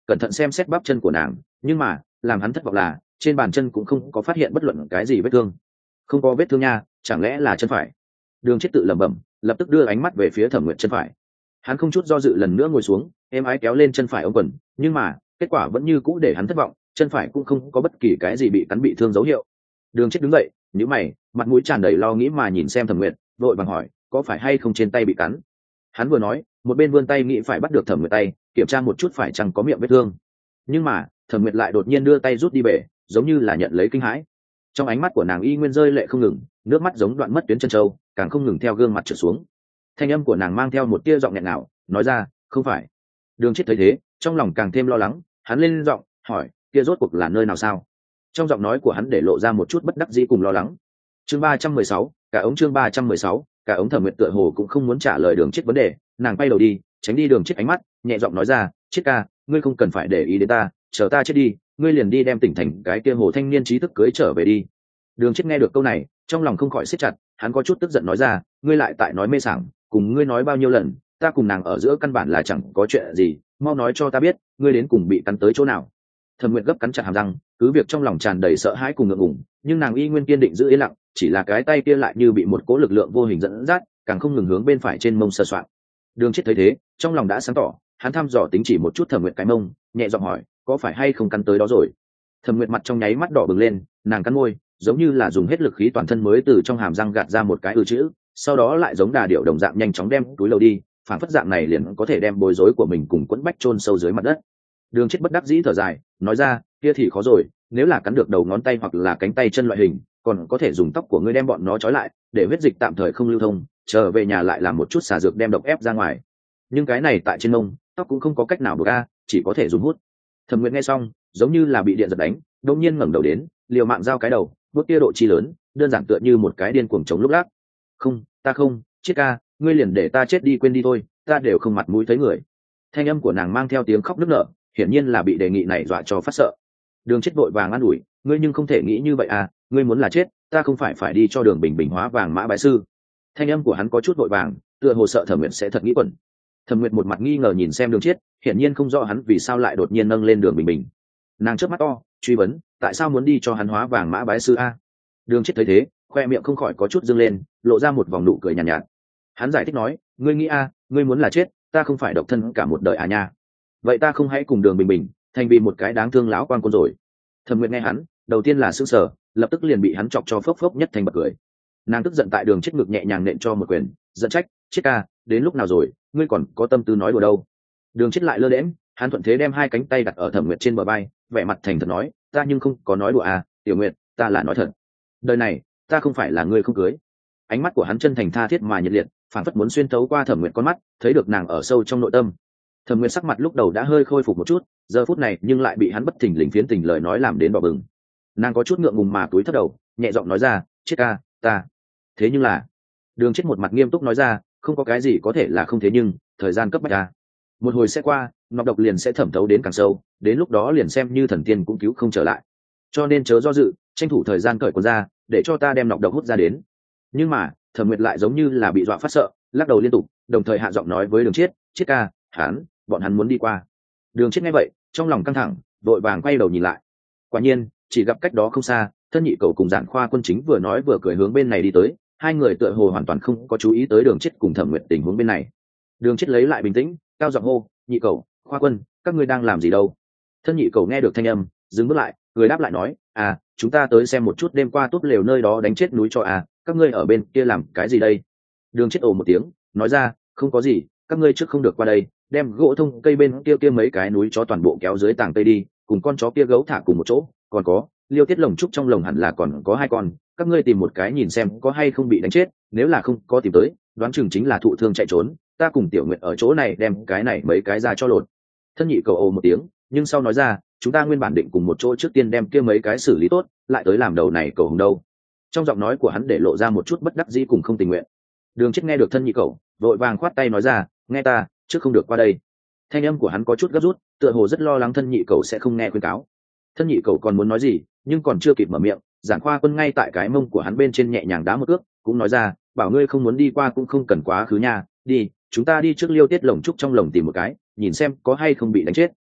cẩn thận xem xét bắp chân của nàng, nhưng mà làm hắn thất vọng là trên bàn chân cũng không có phát hiện bất luận cái gì vết thương. Không có vết thương nha, chẳng lẽ là chân phải? Đường Chết tự lẩm bẩm, lập tức đưa ánh mắt về phía Thẩm Nguyệt chân phải. Hắn không chút do dự lần nữa ngồi xuống, êm ái kéo lên chân phải ống quần, nhưng mà kết quả vẫn như cũ để hắn thất vọng, chân phải cũng không có bất kỳ cái gì bị cắn bị thương dấu hiệu. Đường Chết đứng dậy, nhíu mày, mặt mũi tràn đầy lo nghĩ mà nhìn xem Thẩm Nguyệt, vội vàng hỏi, có phải hay không trên tay bị cắn? Hắn vừa nói, một bên vươn tay nghĩ phải bắt được Thẩm Nguyệt tay, kiểm tra một chút phải chăng có miệng vết thương. Nhưng mà Thẩm Nguyệt lại đột nhiên đưa tay rút đi bể, giống như là nhận lấy kinh hãi. Trong ánh mắt của nàng y nguyên rơi lệ không ngừng, nước mắt giống đoạn mất tuyến chân trâu, càng không ngừng theo gương mặt trượt xuống. Thanh âm của nàng mang theo một tia giọng nghẹn ngào, nói ra, không phải. Đường Chết thấy thế, trong lòng càng thêm lo lắng, hắn lên giọng hỏi, kia rốt cuộc là nơi nào sao? Trong giọng nói của hắn để lộ ra một chút bất đắc dĩ cùng lo lắng. Chương ba trăm mười sáu, cả ống chương ba trăm mười sáu, cả ống. Thẩm Nguyệt tựa hồ cũng không muốn trả lời Đường Chết vấn đề, nàng quay đầu đi, tránh đi Đường Chết ánh mắt, nhẹ giọng nói ra, Chết ca, ngươi không cần phải để ý đến ta, chờ ta chết đi, ngươi liền đi đem tỉnh thành cái kia hồ thanh niên trí thức cưới trở về đi. Đường Chết nghe được câu này, trong lòng không khỏi siết chặt, hắn có chút tức giận nói ra, ngươi lại tại nói mê sảng, cùng ngươi nói bao nhiêu lần, ta cùng nàng ở giữa căn bản là chẳng có chuyện gì, mau nói cho ta biết, ngươi đến cùng bị cắn tới chỗ nào? Thẩm Nguyệt gấp cắn chặt hàm răng, cứ việc trong lòng tràn đầy sợ hãi cùng ngượng ngùng, nhưng nàng y nguyên kiên định giữ yên lặng, chỉ là cái tay kia lại như bị một cỗ lực lượng vô hình dẫn dắt, càng không ngừng hướng bên phải trên mông sờ soạng. Đường Chết thấy thế, trong lòng đã sáng tỏ, hắn thăm dò tính chỉ một chút Thẩm Nguyệt cái mông, nhẹ giọng hỏi, có phải hay không cắn tới đó rồi? Thẩm Nguyệt mặt trong nháy mắt đỏ bừng lên, nàng cắn môi, giống như là dùng hết lực khí toàn thân mới từ trong hàm răng gạt ra một cái ư chữ, sau đó lại giống đà điểu đồng dạng nhanh chóng đem túi lầu đi, phản phất dạng này liền có thể đem bối rối của mình cùng quẫn bách chôn sâu dưới mặt đất. Đường Chết bất đắc dĩ thở dài, nói ra, kia thì khó rồi, nếu là cắn được đầu ngón tay hoặc là cánh tay chân loại hình, còn có thể dùng tóc của ngươi đem bọn nó trói lại, để huyết dịch tạm thời không lưu thông, chờ về nhà lại làm một chút xà dược đem độc ép ra ngoài. Nhưng cái này tại trên mông, tóc cũng không có cách nào buộc a, chỉ có thể dùng hút. Thẩm Nguyệt nghe xong, giống như là bị điện giật đánh, đột nhiên ngẩng đầu đến, liều mạng giao cái đầu, bước kia độ chi lớn, đơn giản tựa như một cái điên cuồng chống lúc lắc. Không, ta không, Chết ca, ngươi liền để ta chết đi quên đi thôi, ta đều không mặt mũi thấy người. Thanh âm của nàng mang theo tiếng khóc nức nở, hiển nhiên là bị đề nghị này dọa cho phát sợ. Đường Chết vội vàng an ủi, ngươi nhưng không thể nghĩ như vậy à, ngươi muốn là chết, ta không phải phải đi cho Đường Bình Bình hóa vàng mã bái sư. Thanh âm của hắn có chút vội vàng, tựa hồ sợ Thẩm Nguyệt sẽ thật nghĩ quẩn. Thẩm Nguyệt một mặt nghi ngờ nhìn xem Đường Chết, hiển nhiên không rõ hắn vì sao lại đột nhiên nâng lên Đường Bình Bình. Nàng chớp mắt to, truy vấn, tại sao muốn đi cho hắn hóa vàng mã bái sư a? Đường Chết thấy thế, khoe miệng không khỏi có chút dương lên, lộ ra một vòng nụ cười nhàn nhạt, nhạt. Hắn giải thích nói, ngươi nghĩ a, ngươi muốn là chết, ta không phải độc thân cả một đời à nha. Vậy ta không hãy cùng Đường Bình Bình thành vì một cái đáng thương lão quan côn rồi. Thẩm Nguyệt nghe hắn, đầu tiên là sững sờ, lập tức liền bị hắn chọc cho phốc phốc nhất thành bật cười. Nàng tức giận tại Đường Chết ngực nhẹ nhàng nện cho một quyền, giận trách, Chết ca, đến lúc nào rồi, ngươi còn có tâm tư nói đùa đâu? Đường Chết lại lơ đễnh, hắn thuận thế đem hai cánh tay đặt ở Thẩm Nguyệt trên bờ vai, vẻ mặt thành thật nói, ta nhưng không có nói đùa à, Tiểu Nguyệt, ta là nói thật. Đời này, ta không phải là người không cưới. Ánh mắt của hắn chân thành tha thiết mà nhiệt liệt, phảng phất muốn xuyên thấu qua Thẩm Nguyệt con mắt, thấy được nàng ở sâu trong nội tâm. Thẩm Nguyệt sắc mặt lúc đầu đã hơi khôi phục một chút, giờ phút này nhưng lại bị hắn bất thình lình phiến tình lời nói làm đến đỏ bừng. Nàng có chút ngượng ngùng mà túi thấp đầu, nhẹ giọng nói ra, Chết ca, ta. Thế nhưng là, Đường Chết một mặt nghiêm túc nói ra, không có cái gì có thể là không thế nhưng, thời gian cấp bách ta. Một hồi sẽ qua, nọc độc liền sẽ thẩm thấu đến càng sâu, đến lúc đó liền xem như thần tiên cũng cứu không trở lại. Cho nên chớ do dự, tranh thủ thời gian cởi quần ra, để cho ta đem nọc độc hút ra đến. Nhưng mà, Thẩm Nguyệt lại giống như là bị dọa phát sợ, lắc đầu liên tục, đồng thời hạ giọng nói với Đường Chết, Chết ca, hắn, bọn hắn muốn đi qua. Đường Chết nghe vậy, trong lòng căng thẳng, vội vàng quay đầu nhìn lại. Quả nhiên, chỉ gặp cách đó không xa, thân nhị cầu cùng Giản Khoa Quân chính vừa nói vừa cười hướng bên này đi tới, hai người tựa hồ hoàn toàn không có chú ý tới Đường Chết cùng Thẩm Nguyệt tình huống bên này. Đường Chết lấy lại bình tĩnh, cao giọng hô, nhị cầu, Khoa Quân, các ngươi đang làm gì đâu? Thân nhị cầu nghe được thanh âm, dừng bước lại, người đáp lại nói, à, chúng ta tới xem một chút đêm qua túp lều nơi đó đánh chết núi cho à, các ngươi ở bên kia làm cái gì đây? Đường Chết ồ một tiếng, nói ra, không có gì, các ngươi trước không được qua đây, đem gỗ thông cây bên kia kia mấy cái núi chó toàn bộ kéo dưới tảng cây đi, cùng con chó kia gấu thả cùng một chỗ, còn có Liêu Tiết lồng trúc trong lồng hẳn là còn có hai con, các ngươi tìm một cái nhìn xem có hay không bị đánh chết, nếu là không có tìm tới, đoán chừng chính là thụ thương chạy trốn, ta cùng Tiểu Nguyệt ở chỗ này đem cái này mấy cái ra cho lột. Thân nhị cầu ồ một tiếng, nhưng sau nói ra, chúng ta nguyên bản định cùng một chỗ trước tiên đem kia mấy cái xử lý tốt, lại tới làm đầu này cầu hùng đâu. Trong giọng nói của hắn để lộ ra một chút bất đắc dĩ cùng không tình nguyện. Đường Chết nghe được thân nhị cầu, vội vàng khoát tay nói ra, nghe ta, trước không được qua đây. Thanh âm của hắn có chút gấp rút, tựa hồ rất lo lắng thân nhị cầu sẽ không nghe khuyên cáo. Thân nhị cầu còn muốn nói gì, nhưng còn chưa kịp mở miệng, Giản Khoa Quân ngay tại cái mông của hắn bên trên nhẹ nhàng đá một cước, cũng nói ra, bảo ngươi không muốn đi qua cũng không cần quá khứ nha, đi, chúng ta đi trước Liêu Tiết lồng trúc trong lồng tìm một cái, nhìn xem có hay không bị đánh chết.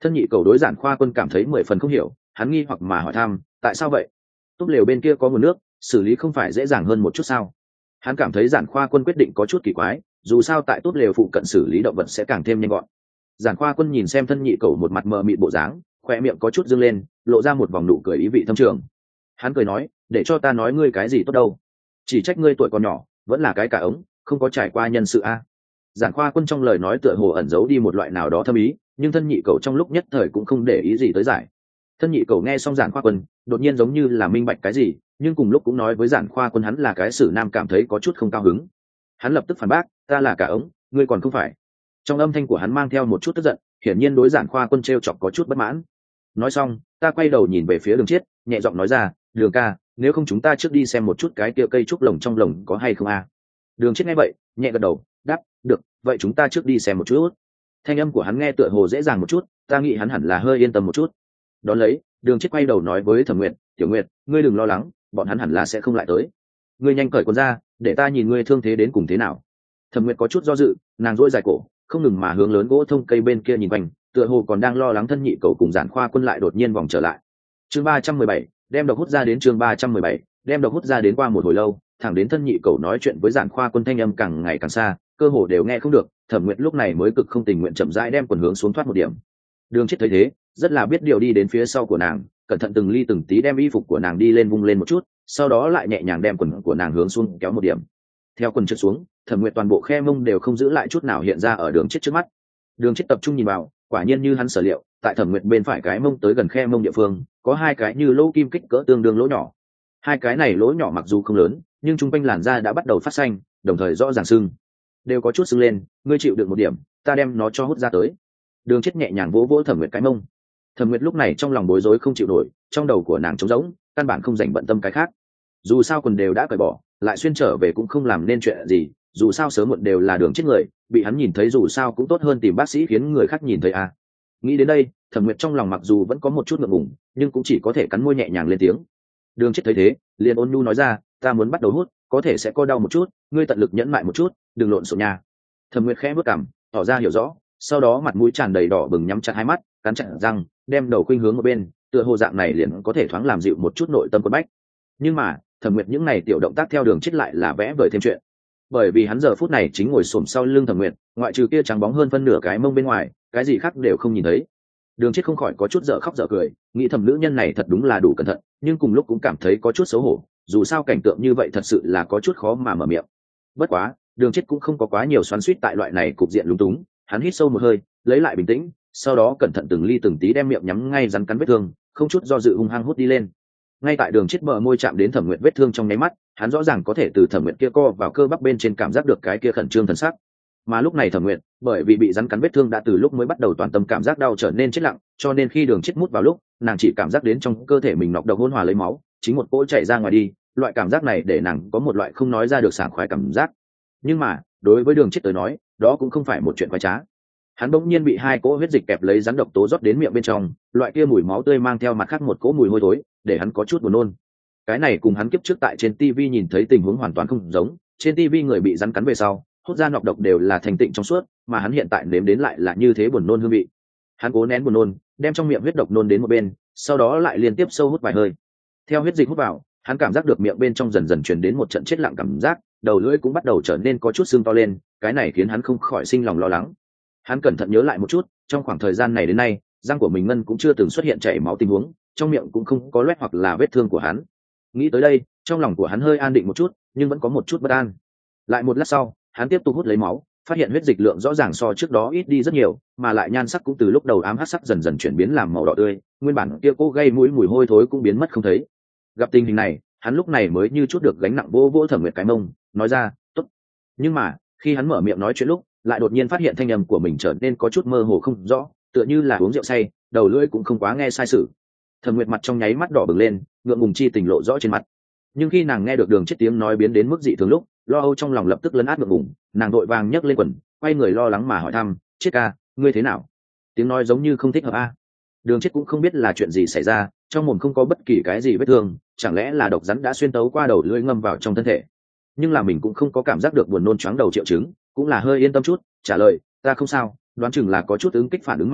Thân nhị cầu đối Giản Khoa Quân cảm thấy mười phần không hiểu, hắn nghi hoặc mà hỏi thăm, tại sao vậy? Túp lều bên kia có nguồn nước, xử lý không phải dễ dàng hơn một chút sao? Hắn cảm thấy Giản Khoa Quân quyết định có chút kỳ quái, dù sao tại túp lều phụ cận xử lý động vật sẽ càng thêm nhanh gọn. Giản Khoa Quân nhìn xem thân nhị cầu một mặt mờ mịt bộ dáng, khoe miệng có chút dương lên, lộ ra một vòng nụ cười ý vị thâm trường. Hắn cười nói, để cho ta nói ngươi cái gì tốt đâu, chỉ trách ngươi tuổi còn nhỏ, vẫn là cái cả ống, không có trải qua nhân sự a. Giản Khoa Quân trong lời nói tựa hồ ẩn giấu đi một loại nào đó thâm ý, nhưng thân nhị cầu trong lúc nhất thời cũng không để ý gì tới giải. Thân nhị cầu nghe xong Giản Khoa Quân, đột nhiên giống như là minh bạch cái gì, nhưng cùng lúc cũng nói với Giản Khoa Quân hắn là cái sử nam cảm thấy có chút không cao hứng. Hắn lập tức phản bác, ta là cả ống, ngươi còn không phải. Trong âm thanh của hắn mang theo một chút tức giận, hiển nhiên đối Giản Khoa Quân trêu chọc có chút bất mãn. Nói xong, ta quay đầu nhìn về phía Đường Chiết, nhẹ giọng nói ra, Đường ca, nếu không chúng ta trước đi xem một chút cái kia cây trúc lồng trong lồng có hay không a? Đường Chiết nghe vậy, nhẹ gật đầu, đáp, được, vậy chúng ta trước đi xem một chút. Thanh âm của hắn nghe tựa hồ dễ dàng một chút, ta nghĩ hắn hẳn là hơi yên tâm một chút. Đón lấy, Đường Chiết quay đầu nói với Thẩm Nguyệt, Tiểu Nguyệt, ngươi đừng lo lắng, bọn hắn hẳn là sẽ không lại tới. Ngươi nhanh cởi quần ra, để ta nhìn ngươi thương thế đến cùng thế nào. Thẩm Nguyệt có chút do dự, nàng duỗi dài cổ, không ngừng mà hướng lớn gỗ thông cây bên kia nhìn quanh, tựa hồ còn đang lo lắng thân nhị cầu cùng Giản Khoa Quân lại đột nhiên vòng trở lại. Chương ba trăm mười bảy, đem độc hút ra đến chương ba trăm mười bảy, đem độc hút ra đến qua một hồi lâu, thẳng đến thân nhị cầu nói chuyện với Giản Khoa Quân thanh âm càng ngày càng xa, cơ hồ đều nghe không được, Thẩm Nguyệt lúc này mới cực không tình nguyện chậm rãi đem quần hướng xuống thoát một điểm. Đường Chiết thấy thế, rất là biết điều đi đến phía sau của nàng, cẩn thận từng ly từng tí đem y phục của nàng đi lên vung lên một chút, sau đó lại nhẹ nhàng đem quần của nàng hướng xuống kéo một điểm. Theo quần trượt xuống, Thẩm Nguyệt toàn bộ khe mông đều không giữ lại chút nào hiện ra ở Đường Chiết trước mắt. Đường Chiết tập trung nhìn vào, quả nhiên như hắn sở liệu, tại Thẩm Nguyệt bên phải cái mông tới gần khe mông địa phương, có hai cái như lỗ kim kích cỡ tương đương lỗ nhỏ. Hai cái này lỗ nhỏ mặc dù không lớn, nhưng trung quanh làn da đã bắt đầu phát xanh, đồng thời rõ ràng sưng, đều có chút sưng lên, ngươi chịu được một điểm, ta đem nó cho hút ra tới. Đường Chiết nhẹ nhàng vỗ vỗ Thẩm Nguyệt cái mông. Thẩm Nguyệt lúc này trong lòng bối rối không chịu nổi, trong đầu của nàng trống rỗng, căn bản không dành bận tâm cái khác. Dù sao quần đều đã cởi bỏ, lại xuyên trở về cũng không làm nên chuyện gì, dù sao sớm muộn đều là Đường Chiết người, bị hắn nhìn thấy dù sao cũng tốt hơn tìm bác sĩ khiến người khác nhìn thấy à. Nghĩ đến đây, Thẩm Nguyệt trong lòng mặc dù vẫn có một chút ngượng ngùng, nhưng cũng chỉ có thể cắn môi nhẹ nhàng lên tiếng. Đường Chiết thấy thế, liền ôn nhu nói ra, ta muốn bắt đầu hút, có thể sẽ có đau một chút, ngươi tận lực nhẫn mại một chút, đừng lộn xộn nha. Thẩm Nguyệt khẽ bước cằm, tỏ ra hiểu rõ, sau đó mặt mũi tràn đầy đỏ bừng nhắm chặt hai mắt, cắn chặt răng, đem đầu khuynh hướng một bên, tựa hồ dạng này liền có thể thoáng làm dịu một chút nội tâm quấn bách. Nhưng mà, Thẩm Nguyệt những này tiểu động tác theo Đường Chiết lại là vẽ vời thêm chuyện. Bởi vì hắn giờ phút này chính ngồi xổm sau lưng Thẩm Nguyệt, ngoại trừ kia trắng bóng hơn phân nửa cái mông bên ngoài, cái gì khác đều không nhìn thấy. Đường Chiết không khỏi có chút dở khóc dở cười, nghĩ thầm nữ nhân này thật đúng là đủ cẩn thận, nhưng cùng lúc cũng cảm thấy có chút xấu hổ, dù sao cảnh tượng như vậy thật sự là có chút khó mà mở miệng. Bất quá, Đường Chiết cũng không có quá nhiều xoắn xuýt tại loại này cục diện lúng túng, hắn hít sâu một hơi, lấy lại bình tĩnh, sau đó cẩn thận từng ly từng tí đem miệng nhắm ngay rắn cắn vết thương, không chút do dự hung hăng hút đi lên. Ngay tại Đường Chiết bờ môi chạm đến Thẩm Nguyệt vết thương trong nháy mắt, hắn rõ ràng có thể từ Thẩm Nguyệt kia co vào cơ bắp bên trên cảm giác được cái kia khẩn trương thần sắc. Mà lúc này Thẩm Nguyệt, bởi vì bị rắn cắn vết thương đã từ lúc mới bắt đầu toàn tâm cảm giác đau trở nên chết lặng, cho nên khi Đường Chiết mút vào lúc, nàng chỉ cảm giác đến trong cơ thể mình nọc độc hỗn hòa lấy máu, chính một cỗ chảy ra ngoài đi, loại cảm giác này để nàng có một loại không nói ra được sảng khoái cảm giác. Nhưng mà, đối với Đường Chiết tới nói, đó cũng không phải một chuyện khoái trá. Hắn bỗng nhiên bị hai cỗ huyết dịch kẹp lấy rắn độc tố rót đến miệng bên trong, loại kia mùi máu tươi mang theo mặt khác một cỗ mùi hôi thối, để hắn có chút buồn nôn. Cái này cùng hắn kiếp trước tại trên ti vi nhìn thấy tình huống hoàn toàn không giống, trên ti vi người bị rắn cắn về sau, hút ra nọc độc đều là thành tịnh trong suốt, mà hắn hiện tại nếm đến lại là như thế buồn nôn hương vị. Hắn cố nén buồn nôn, đem trong miệng huyết độc nôn đến một bên, sau đó lại liên tiếp sâu hút vài hơi. Theo huyết dịch hút vào, hắn cảm giác được miệng bên trong dần dần truyền đến một trận chết lặng cảm giác, đầu lưỡi cũng bắt đầu trở nên có chút sưng to lên, cái này khiến hắn không khỏi sinh lòng lo lắng. Hắn cẩn thận nhớ lại một chút, trong khoảng thời gian này đến nay, răng của mình ngân cũng chưa từng xuất hiện chảy máu tình huống, trong miệng cũng không có loét hoặc là vết thương của hắn. Nghĩ tới đây, trong lòng của hắn hơi an định một chút, nhưng vẫn có một chút bất an. Lại một lát sau, hắn tiếp tục hút lấy máu, phát hiện huyết dịch lượng rõ ràng so trước đó ít đi rất nhiều, mà lại nhan sắc cũng từ lúc đầu ám hắc sắc dần dần chuyển biến làm màu đỏ tươi, nguyên bản kia cô gây mũi mùi hôi thối cũng biến mất không thấy. Gặp tình hình này, hắn lúc này mới như chút được gánh nặng vô vỗ Thẩm Nguyệt cái mông, nói ra, "Tốt." Nhưng mà, khi hắn mở miệng nói chuyện lúc, lại đột nhiên phát hiện thanh âm của mình trở nên có chút mơ hồ không rõ, tựa như là uống rượu say, đầu lưỡi cũng không quá nghe sai sử. Thẩm Nguyệt mặt trong nháy mắt đỏ bừng lên, ngượng ngùng chi tình lộ rõ trên mặt. Nhưng khi nàng nghe được Đường Chiết tiếng nói biến đến mức dị thường lúc, lo âu trong lòng lập tức lấn át ngượng ngùng, nàng vội vàng nhấc lên quần, quay người lo lắng mà hỏi thăm, "Chiết ca, ngươi thế nào?" Tiếng nói giống như không thích hợp a. Đường Chiết cũng không biết là chuyện gì xảy ra, trong mồm không có bất kỳ cái gì vết thương, chẳng lẽ là độc rắn đã xuyên tấu qua đầu lưỡi ngâm vào trong thân thể. Nhưng là mình cũng không có cảm giác được buồn nôn choáng đầu triệu chứng, cũng là hơi yên tâm chút, trả lời, "Ta không sao, đoán chừng là có chút ứng kích phản ứng mà thôi,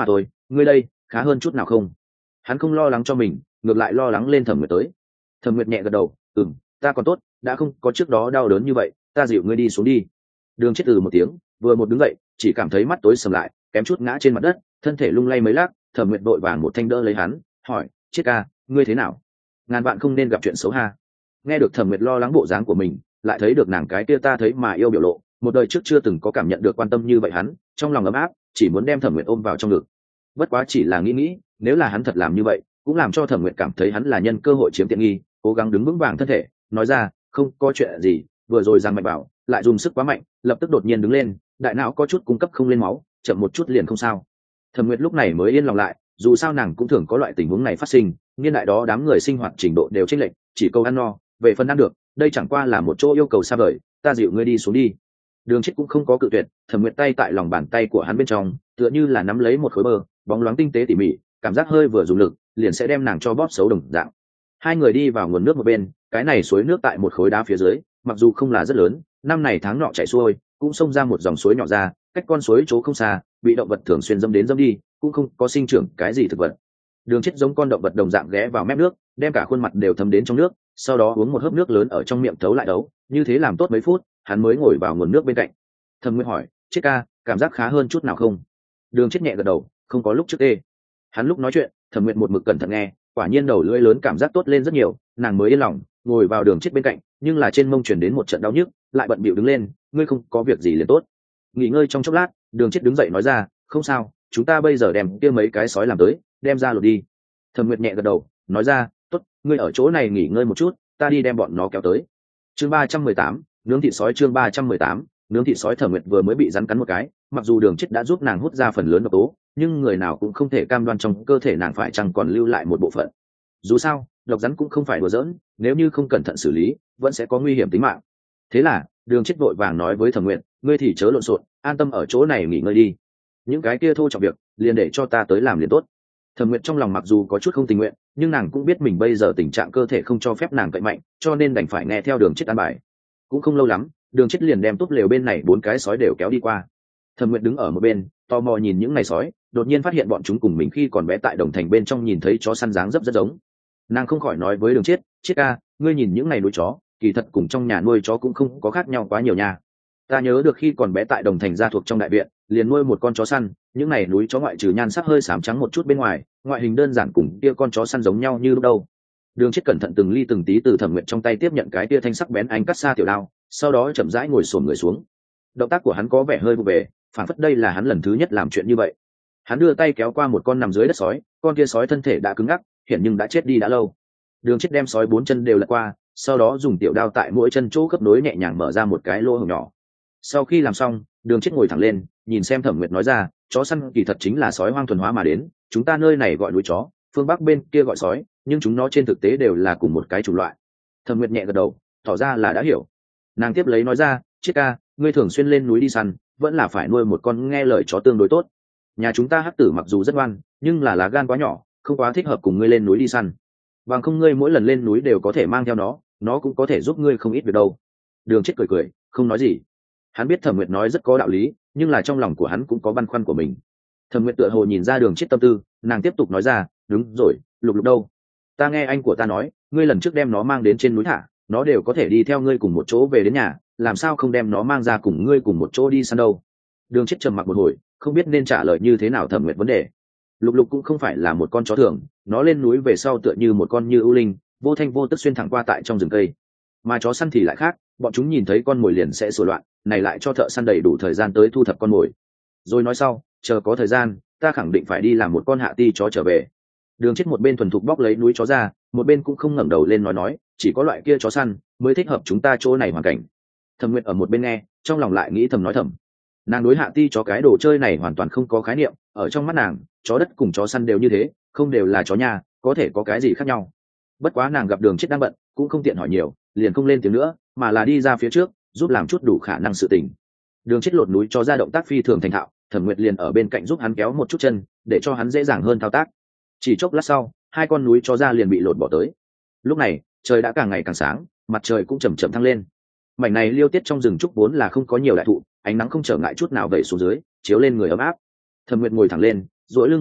ngươi đây khá hơn chút nào không? Hắn không lo lắng cho mình, ngược lại lo lắng lên Thẩm Nguyệt tới. Thẩm Nguyệt nhẹ gật đầu, ừm, ta còn tốt, đã không có trước đó đau đớn như vậy, ta dịu ngươi đi xuống đi. Đường Chết từ một tiếng, vừa một đứng dậy, chỉ cảm thấy mắt tối sầm lại, kém chút ngã trên mặt đất, thân thể lung lay mấy lát. Thẩm Nguyệt vội vàng một thanh đỡ lấy hắn, hỏi, Chết ca, ngươi thế nào? Ngàn vạn không nên gặp chuyện xấu ha. Nghe được Thẩm Nguyệt lo lắng bộ dáng của mình, lại thấy được nàng cái kia ta thấy mà yêu biểu lộ, một đời trước chưa từng có cảm nhận được quan tâm như vậy hắn, trong lòng ấm áp, chỉ muốn đem Thẩm Nguyệt ôm vào trong ngực. Bất quá chỉ là nghĩ nghĩ, nếu là hắn thật làm như vậy, cũng làm cho Thẩm Nguyệt cảm thấy hắn là nhân cơ hội chiếm tiện nghi, cố gắng đứng vững vàng thân thể, nói ra, không có chuyện gì, vừa rồi giang mạnh bảo, lại dùng sức quá mạnh, lập tức đột nhiên đứng lên, đại não có chút cung cấp không lên máu, chậm một chút liền không sao. Thẩm Nguyệt lúc này mới yên lòng lại, dù sao nàng cũng thường có loại tình huống này phát sinh, niên đại đó đám người sinh hoạt trình độ đều chênh lệch, chỉ câu ăn no, về phần ăn được, đây chẳng qua là một chỗ yêu cầu xa vời, ta dịu ngươi đi xuống đi. Đường Chết cũng không có cự tuyệt, Thẩm Nguyệt tay tại lòng bàn tay của hắn bên trong, tựa như là nắm lấy một khối bơ, bóng loáng tinh tế tỉ mỉ, cảm giác hơi vừa dùng lực, liền sẽ đem nàng cho bóp xấu đồng dạng. Hai người đi vào nguồn nước một bên, cái này suối nước tại một khối đá phía dưới, mặc dù không là rất lớn, năm này tháng nọ chảy xuôi, cũng xông ra một dòng suối nhỏ ra, cách con suối chỗ không xa, bị động vật thường xuyên dâm đến dâm đi, cũng không có sinh trưởng cái gì thực vật. Đường Chết giống con động vật đồng dạng ghé vào mép nước, đem cả khuôn mặt đều thấm đến trong nước, sau đó uống một hớp nước lớn ở trong miệng thấu lại đấu, như thế làm tốt mấy phút, hắn mới ngồi vào nguồn nước bên cạnh. Thẩm Nguyệt hỏi, Chết ca, cảm giác khá hơn chút nào không? Đường Chết nhẹ gật đầu, không có lúc trước tê. Hắn lúc nói chuyện, Thẩm Nguyệt một mực cẩn thận nghe, quả nhiên đầu lưỡi lớn cảm giác tốt lên rất nhiều, nàng mới yên lòng, ngồi vào Đường Chết bên cạnh, nhưng là trên mông truyền đến một trận đau nhức, lại bận bịu đứng lên, ngươi không có việc gì liền tốt. Nghỉ ngơi trong chốc lát, Đường Chết đứng dậy nói ra, không sao, chúng ta bây giờ đem kia mấy cái sói làm tới, đem ra lột đi. Thẩm Nguyệt nhẹ gật đầu, nói ra, tốt, ngươi ở chỗ này nghỉ ngơi một chút, ta đi đem bọn nó kéo tới. Chương ba trăm mười tám, nướng thịt sói. Chương ba trăm mười tám, nướng thịt sói. Thẩm Nguyệt vừa mới bị rắn cắn một cái, mặc dù Đường Chết đã giúp nàng hút ra phần lớn độc tố, nhưng người nào cũng không thể cam đoan trong cơ thể nàng phải chăng còn lưu lại một bộ phận. Dù sao, độc rắn cũng không phải đùa giỡn, nếu như không cẩn thận xử lý, vẫn sẽ có nguy hiểm tính mạng. Thế là, Đường Chết vội vàng nói với Thẩm Nguyệt, ngươi thì chớ lộn xộn, an tâm ở chỗ này nghỉ ngơi đi. Những cái kia thô trọng việc, liền để cho ta tới làm liền tốt. Thẩm Nguyệt trong lòng mặc dù có chút không tình nguyện, nhưng nàng cũng biết mình bây giờ tình trạng cơ thể không cho phép nàng cậy mạnh, cho nên đành phải nghe theo Đường Chết an bài. Cũng không lâu lắm, Đường Chết liền đem túp lều bên này bốn cái sói đều kéo đi qua. Thẩm Nguyệt đứng ở một bên, tò mò nhìn những này sói, đột nhiên phát hiện bọn chúng cùng mình khi còn bé tại đồng thành bên trong nhìn thấy chó săn dáng dấp rất giống. Nàng không khỏi nói với Đường Chết, Chết ca, ngươi nhìn những này nuôi chó, kỳ thật cùng trong nhà nuôi chó cũng không có khác nhau quá nhiều nha. Ta nhớ được khi còn bé tại đồng thành gia thuộc trong đại viện, liền nuôi một con chó săn, những này núi chó ngoại trừ nhan sắc hơi xám trắng một chút bên ngoài, ngoại hình đơn giản cùng kia con chó săn giống nhau như lúc đâu. Đường Chết cẩn thận từng ly từng tí từ Thẩm Nguyệt trong tay tiếp nhận cái kia thanh sắc bén ánh cắt xa tiểu đao, sau đó chậm rãi ngồi xổm người xuống. Động tác của hắn có vẻ hơi vụ về, phản phất đây là hắn lần thứ nhất làm chuyện như vậy. Hắn đưa tay kéo qua một con nằm dưới đất sói, con kia sói thân thể đã cứng ngắc, hiển nhưng đã chết đi đã lâu. Đường Chết đem sói bốn chân đều lật qua, sau đó dùng tiểu đao tại mỗi chân chỗ khớp nối nhẹ nhàng mở ra một cái lỗ hổng nhỏ. Sau khi làm xong, Đường Chết ngồi thẳng lên, nhìn xem Thẩm Nguyệt nói ra, chó săn kỳ thật chính là sói hoang thuần hóa mà đến, chúng ta nơi này gọi núi chó, phương Bắc bên kia gọi sói, nhưng chúng nó trên thực tế đều là cùng một cái chủng loại. Thẩm Nguyệt nhẹ gật đầu, tỏ ra là đã hiểu. Nàng tiếp lấy nói ra, Chết ca, ngươi thường xuyên lên núi đi săn, vẫn là phải nuôi một con nghe lời chó tương đối tốt. Nhà chúng ta Hắc Tử mặc dù rất ngoan, nhưng là lá gan quá nhỏ, không quá thích hợp cùng ngươi lên núi đi săn. Bằng không ngươi mỗi lần lên núi đều có thể mang theo nó, nó cũng có thể giúp ngươi không ít việc đâu. Đường Chết cười cười, không nói gì. Hắn biết Thẩm Nguyệt nói rất có đạo lý, nhưng là trong lòng của hắn cũng có băn khoăn của mình. Thẩm Nguyệt tựa hồ nhìn ra Đường Chết tâm tư, nàng tiếp tục nói ra, đúng rồi, Lục Lục đâu? Ta nghe anh của ta nói, ngươi lần trước đem nó mang đến trên núi thả, nó đều có thể đi theo ngươi cùng một chỗ về đến nhà, làm sao không đem nó mang ra cùng ngươi cùng một chỗ đi săn đâu? Đường Chết trầm mặc một hồi, không biết nên trả lời như thế nào Thẩm Nguyệt vấn đề. Lục Lục cũng không phải là một con chó thường, nó lên núi về sau tựa như một con như ưu linh, vô thanh vô tức xuyên thẳng qua tại trong rừng cây. Mà chó săn thì lại khác, bọn chúng nhìn thấy con mồi liền sẽ sủa loạn, này lại cho thợ săn đầy đủ thời gian tới thu thập con mồi. Rồi nói sau, chờ có thời gian, ta khẳng định phải đi làm một con hạ ti chó trở về. Đường Chết một bên thuần thục bóc lấy núi chó ra, một bên cũng không ngẩng đầu lên nói nói, chỉ có loại kia chó săn mới thích hợp chúng ta chỗ này hoàn cảnh. Thẩm Nguyệt ở một bên nghe, trong lòng lại nghĩ thầm nói thầm. Nàng đối hạ ti chó cái đồ chơi này hoàn toàn không có khái niệm, ở trong mắt nàng, chó đất cùng chó săn đều như thế, không đều là chó nhà, có thể có cái gì khác nhau. Bất quá nàng gặp Đường Chết đang bận, cũng không tiện hỏi nhiều, liền không lên tiếng nữa, mà là đi ra phía trước, giúp làm chút đủ khả năng sự tình. Đường Chết lột núi cho ra động tác phi thường thành thạo, Thẩm Nguyệt liền ở bên cạnh giúp hắn kéo một chút chân, để cho hắn dễ dàng hơn thao tác. Chỉ chốc lát sau, hai con núi chó ra liền bị lột bỏ tới. Lúc này, trời đã càng ngày càng sáng, mặt trời cũng chậm chậm thăng lên. Mảnh này liêu tiết trong rừng trúc vốn là không có nhiều đại thụ, ánh nắng không trở ngại chút nào vẩy xuống dưới, chiếu lên người ấm áp. Thẩm Nguyệt ngồi thẳng lên, duỗi lưng một cái,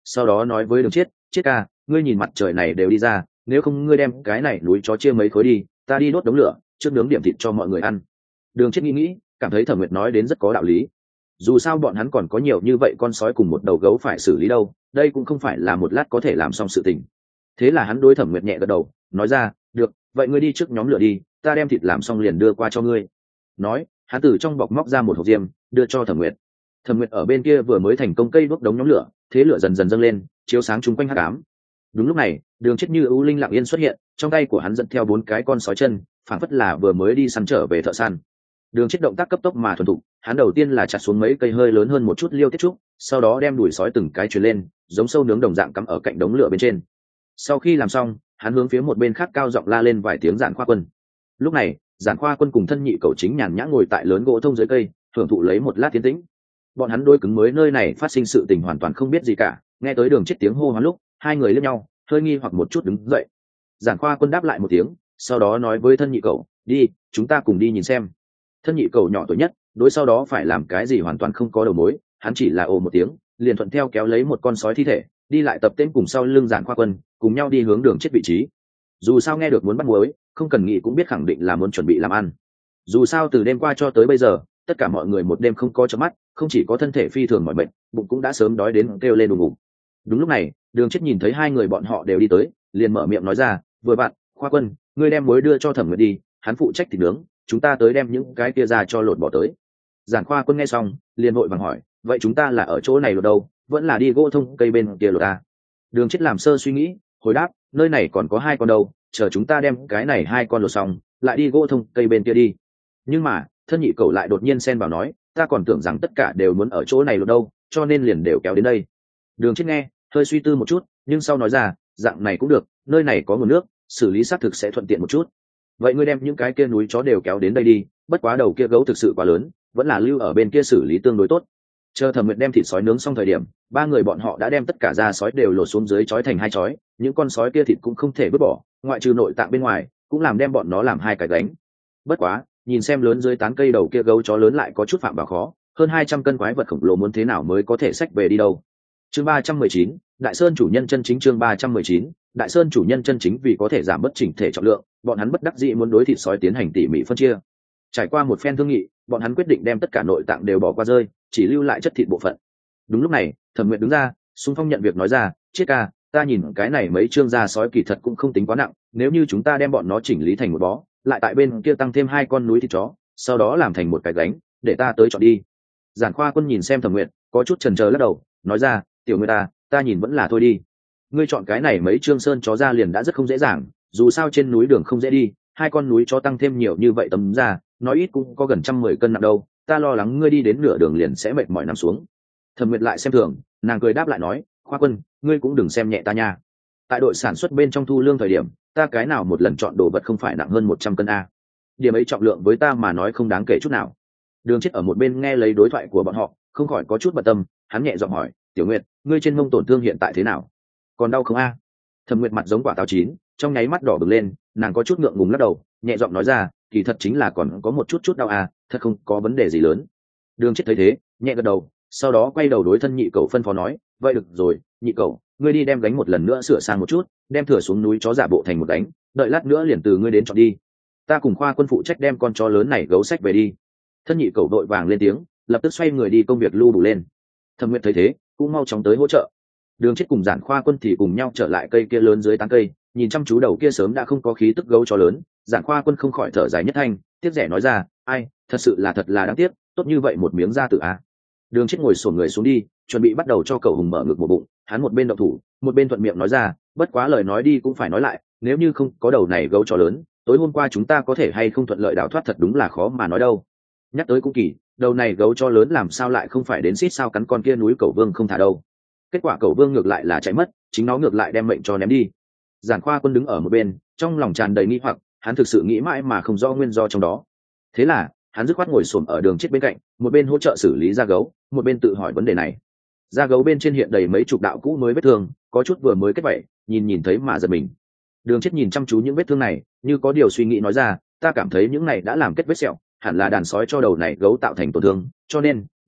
sau đó nói với đường chiết, chiết ca, ngươi nhìn mặt trời này đều đi ra, nếu không ngươi đem cái này núi chó chia mấy khối đi, ta đi đốt đống lửa trước nướng điểm thịt cho mọi người ăn. Đường chiết nghĩ nghĩ, cảm thấy Thẩm Nguyệt nói đến rất có đạo lý. Dù sao bọn hắn còn có nhiều như vậy con sói cùng một đầu gấu phải xử lý đâu, đây cũng không phải là một lát có thể làm xong sự tình. Thế là hắn đối Thẩm Nguyệt nhẹ gật đầu, nói ra, được, vậy ngươi đi trước nhóm lửa đi, ta đem thịt làm xong liền đưa qua cho ngươi. Nói, hắn từ trong bọc móc ra một hộp diêm, đưa cho Thẩm Nguyệt. Thẩm Nguyệt ở bên kia vừa mới thành công cây đuốc đống nhóm lửa, thế lửa dần dần dâng lên, chiếu sáng chung quanh hắc ám. Đúng lúc này, Đường Chết như ưu linh lặng yên xuất hiện, trong tay của hắn dẫn theo bốn cái con sói chân, phảng phất là vừa mới đi săn trở về thợ săn. Đường Chết động tác cấp tốc mà thuần thục, hắn đầu tiên là chặt xuống mấy cây hơi lớn hơn một chút liêu tiết trúc, sau đó đem đùi sói từng cái truyền lên, giống sâu nướng đồng dạng cắm ở cạnh đống lửa bên trên. Sau khi làm xong, hắn hướng phía một bên khác cao giọng la lên vài tiếng Giản Khoa Quân. Lúc này, Giản Khoa Quân cùng thân nhị cậu chính nhàn nhã ngồi tại lớn gỗ thông dưới cây, hưởng thụ lấy một lát tiến tĩnh. Bọn hắn đôi cứng mới nơi này phát sinh sự tình hoàn toàn không biết gì cả, nghe tới Đường Chết tiếng hô hoán lúc, hai người liếc nhau, hơi nghi hoặc một chút đứng dậy. Giản Khoa Quân đáp lại một tiếng, sau đó nói với thân nhị cậu, đi, chúng ta cùng đi nhìn xem. Thân nhị cậu nhỏ tuổi nhất, đối sau đó phải làm cái gì hoàn toàn không có đầu mối, hắn chỉ là ồ một tiếng, liền thuận theo kéo lấy một con sói thi thể, đi lại tập tên cùng sau lưng Giản Khoa Quân, cùng nhau đi hướng Đường Chết vị trí. Dù sao nghe được muốn bắt muối, không cần nghĩ cũng biết khẳng định là muốn chuẩn bị làm ăn. Dù sao từ đêm qua cho tới bây giờ, tất cả mọi người một đêm không có chớp mắt, không chỉ có thân thể phi thường mỏi mệt, bụng cũng đã sớm đói đến kêu lên ù ù. Đúng lúc này, Đường Chết nhìn thấy hai người bọn họ đều đi tới, liền mở miệng nói ra, vừa bạn, Khoa Quân, ngươi đem muối đưa cho Thẩm Nguyệt đi, hắn phụ trách thịt nướng, chúng ta tới đem những cái kia ra cho lột bỏ tới. Giản Khoa Quân nghe xong, liền vội vàng hỏi, vậy chúng ta là ở chỗ này lột đâu, vẫn là đi gỗ thông cây bên kia lột à? Đường Chết làm sơ suy nghĩ, hồi đáp, nơi này còn có hai con đâu, chờ chúng ta đem cái này hai con lột xong, lại đi gỗ thông cây bên kia đi. Nhưng mà, thân nhị cậu lại đột nhiên xen vào nói, ta còn tưởng rằng tất cả đều muốn ở chỗ này lột đâu, cho nên liền đều kéo đến đây. Đường Chết nghe, hơi suy tư một chút, nhưng sau nói ra, dạng này cũng được, nơi này có nguồn nước, xử lý xác thực sẽ thuận tiện một chút. Vậy ngươi đem những cái kia núi chó đều kéo đến đây đi, bất quá đầu kia gấu thực sự quá lớn, vẫn là lưu ở bên kia xử lý tương đối tốt. Chờ Thẩm Nguyệt đem thịt sói nướng xong thời điểm, ba người bọn họ đã đem tất cả da sói đều lột xuống dưới chói thành hai chói, những con sói kia thịt cũng không thể vứt bỏ, ngoại trừ nội tạng bên ngoài, cũng làm đem bọn nó làm hai cái gánh. Bất quá, nhìn xem lớn dưới tán cây đầu kia gấu chó lớn lại có chút phạm vào khó, hơn hai trăm cân quái vật khổng lồ muốn thế nào mới có thể xách về đi đâu. Chương ba trăm mười chín, Đại Sơn chủ nhân chân chính. Chương ba trăm mười chín, Đại Sơn chủ nhân chân chính. Vì có thể giảm bất chỉnh thể trọng lượng, bọn hắn bất đắc dĩ muốn đối thịt sói tiến hành tỉ mỉ phân chia. Trải qua một phen thương nghị, bọn hắn quyết định đem tất cả nội tạng đều bỏ qua rơi, chỉ lưu lại chất thịt bộ phận. Đúng lúc này, Thẩm Nguyệt đứng ra, xung phong nhận việc nói ra, Chiết ca, ta nhìn cái này mấy trương da sói kỳ thật cũng không tính quá nặng, nếu như chúng ta đem bọn nó chỉnh lý thành một bó, lại tại bên kia tăng thêm hai con núi thịt chó, sau đó làm thành một cái gánh, để ta tới chọn đi. Giản Khoa Quân nhìn xem Thẩm Nguyệt, có chút chần chờ lắc đầu, nói ra, tiểu người ta, ta nhìn vẫn là thôi đi. Ngươi chọn cái này mấy trương sơn chó ra liền đã rất không dễ dàng, dù sao trên núi đường không dễ đi, hai con núi chó tăng thêm nhiều như vậy tấm da, nói ít cũng có gần trăm mười cân nặng đâu, ta lo lắng ngươi đi đến nửa đường liền sẽ mệt mỏi nằm xuống. Thẩm Nguyệt lại xem thường, nàng cười đáp lại nói, Khoa Quân, ngươi cũng đừng xem nhẹ ta nha. Tại đội sản xuất bên trong thu lương thời điểm, ta cái nào một lần chọn đồ vật không phải nặng hơn một trăm cân a. Điểm ấy trọng lượng với ta mà nói không đáng kể chút nào. Đường Chết ở một bên nghe lấy đối thoại của bọn họ, không khỏi có chút bận tâm, hắn nhẹ giọng hỏi, Tiểu Nguyệt, ngươi trên mông tổn thương hiện tại thế nào? Còn đau không a? Thẩm Nguyệt mặt giống quả táo chín, trong nháy mắt đỏ bừng lên, nàng có chút ngượng ngùng lắc đầu, nhẹ giọng nói ra, kỳ thật chính là còn có một chút chút đau a, thật không có vấn đề gì lớn. Đường Chết thấy thế, nhẹ gật đầu, sau đó quay đầu đối thân nhị cậu phân phó nói, vậy được rồi, nhị cậu, ngươi đi đem gánh một lần nữa sửa sang một chút, đem thừa xuống núi chó giả bộ thành một gánh, đợi lát nữa liền từ ngươi đến chọn đi. Ta cùng Khoa Quân phụ trách đem con chó lớn này gấu sách về đi. Thân nhị cậu đội vàng lên tiếng, lập tức xoay người đi công việc lưu đủ lên. Thẩm Nguyệt thấy thế, cũng mau chóng tới hỗ trợ. Đường Chết cùng Giản Khoa Quân thì cùng nhau trở lại cây kia lớn dưới tán cây, nhìn chăm chú đầu kia sớm đã không có khí tức gấu chó lớn, Giản Khoa Quân không khỏi thở dài nhất thanh, tiếc rẻ nói ra, ai, thật sự là thật là đáng tiếc, tốt như vậy một miếng da tử a. Đường Chết ngồi xổm người xuống đi, chuẩn bị bắt đầu cho cậu hùng mở ngực một bụng, hắn một bên động thủ, một bên thuận miệng nói ra, bất quá lời nói đi cũng phải nói lại, nếu như không có đầu này gấu chó lớn, tối hôm qua chúng ta có thể hay không thuận lợi đào thoát thật đúng là khó mà nói đâu. Nhắc tới cũng kỳ, đầu này gấu chó lớn làm sao lại không phải đến xít sao cắn con kia núi Cẩu Vương không thả đâu. Kết quả Cẩu Vương ngược lại là chạy mất, chính nó ngược lại đem mệnh cho ném đi. Giản Khoa Quân đứng ở một bên, trong lòng tràn đầy nghi hoặc, hắn thực sự nghĩ mãi mà không rõ nguyên do trong đó. Thế là, hắn dứt khoát ngồi xổm ở Đường Chết bên cạnh, một bên hỗ trợ xử lý da gấu, một bên tự hỏi vấn đề này. Da gấu bên trên hiện đầy mấy chục đạo cũ mới vết thương, có chút vừa mới kết vảy, nhìn nhìn thấy mà giật mình. Đường Chết nhìn chăm chú những vết thương này, như có điều suy nghĩ nói ra, ta cảm thấy những này đã làm kết vết sẹo, hẳn là đàn sói cho đầu này gấu tạo thành tổn thương, cho nên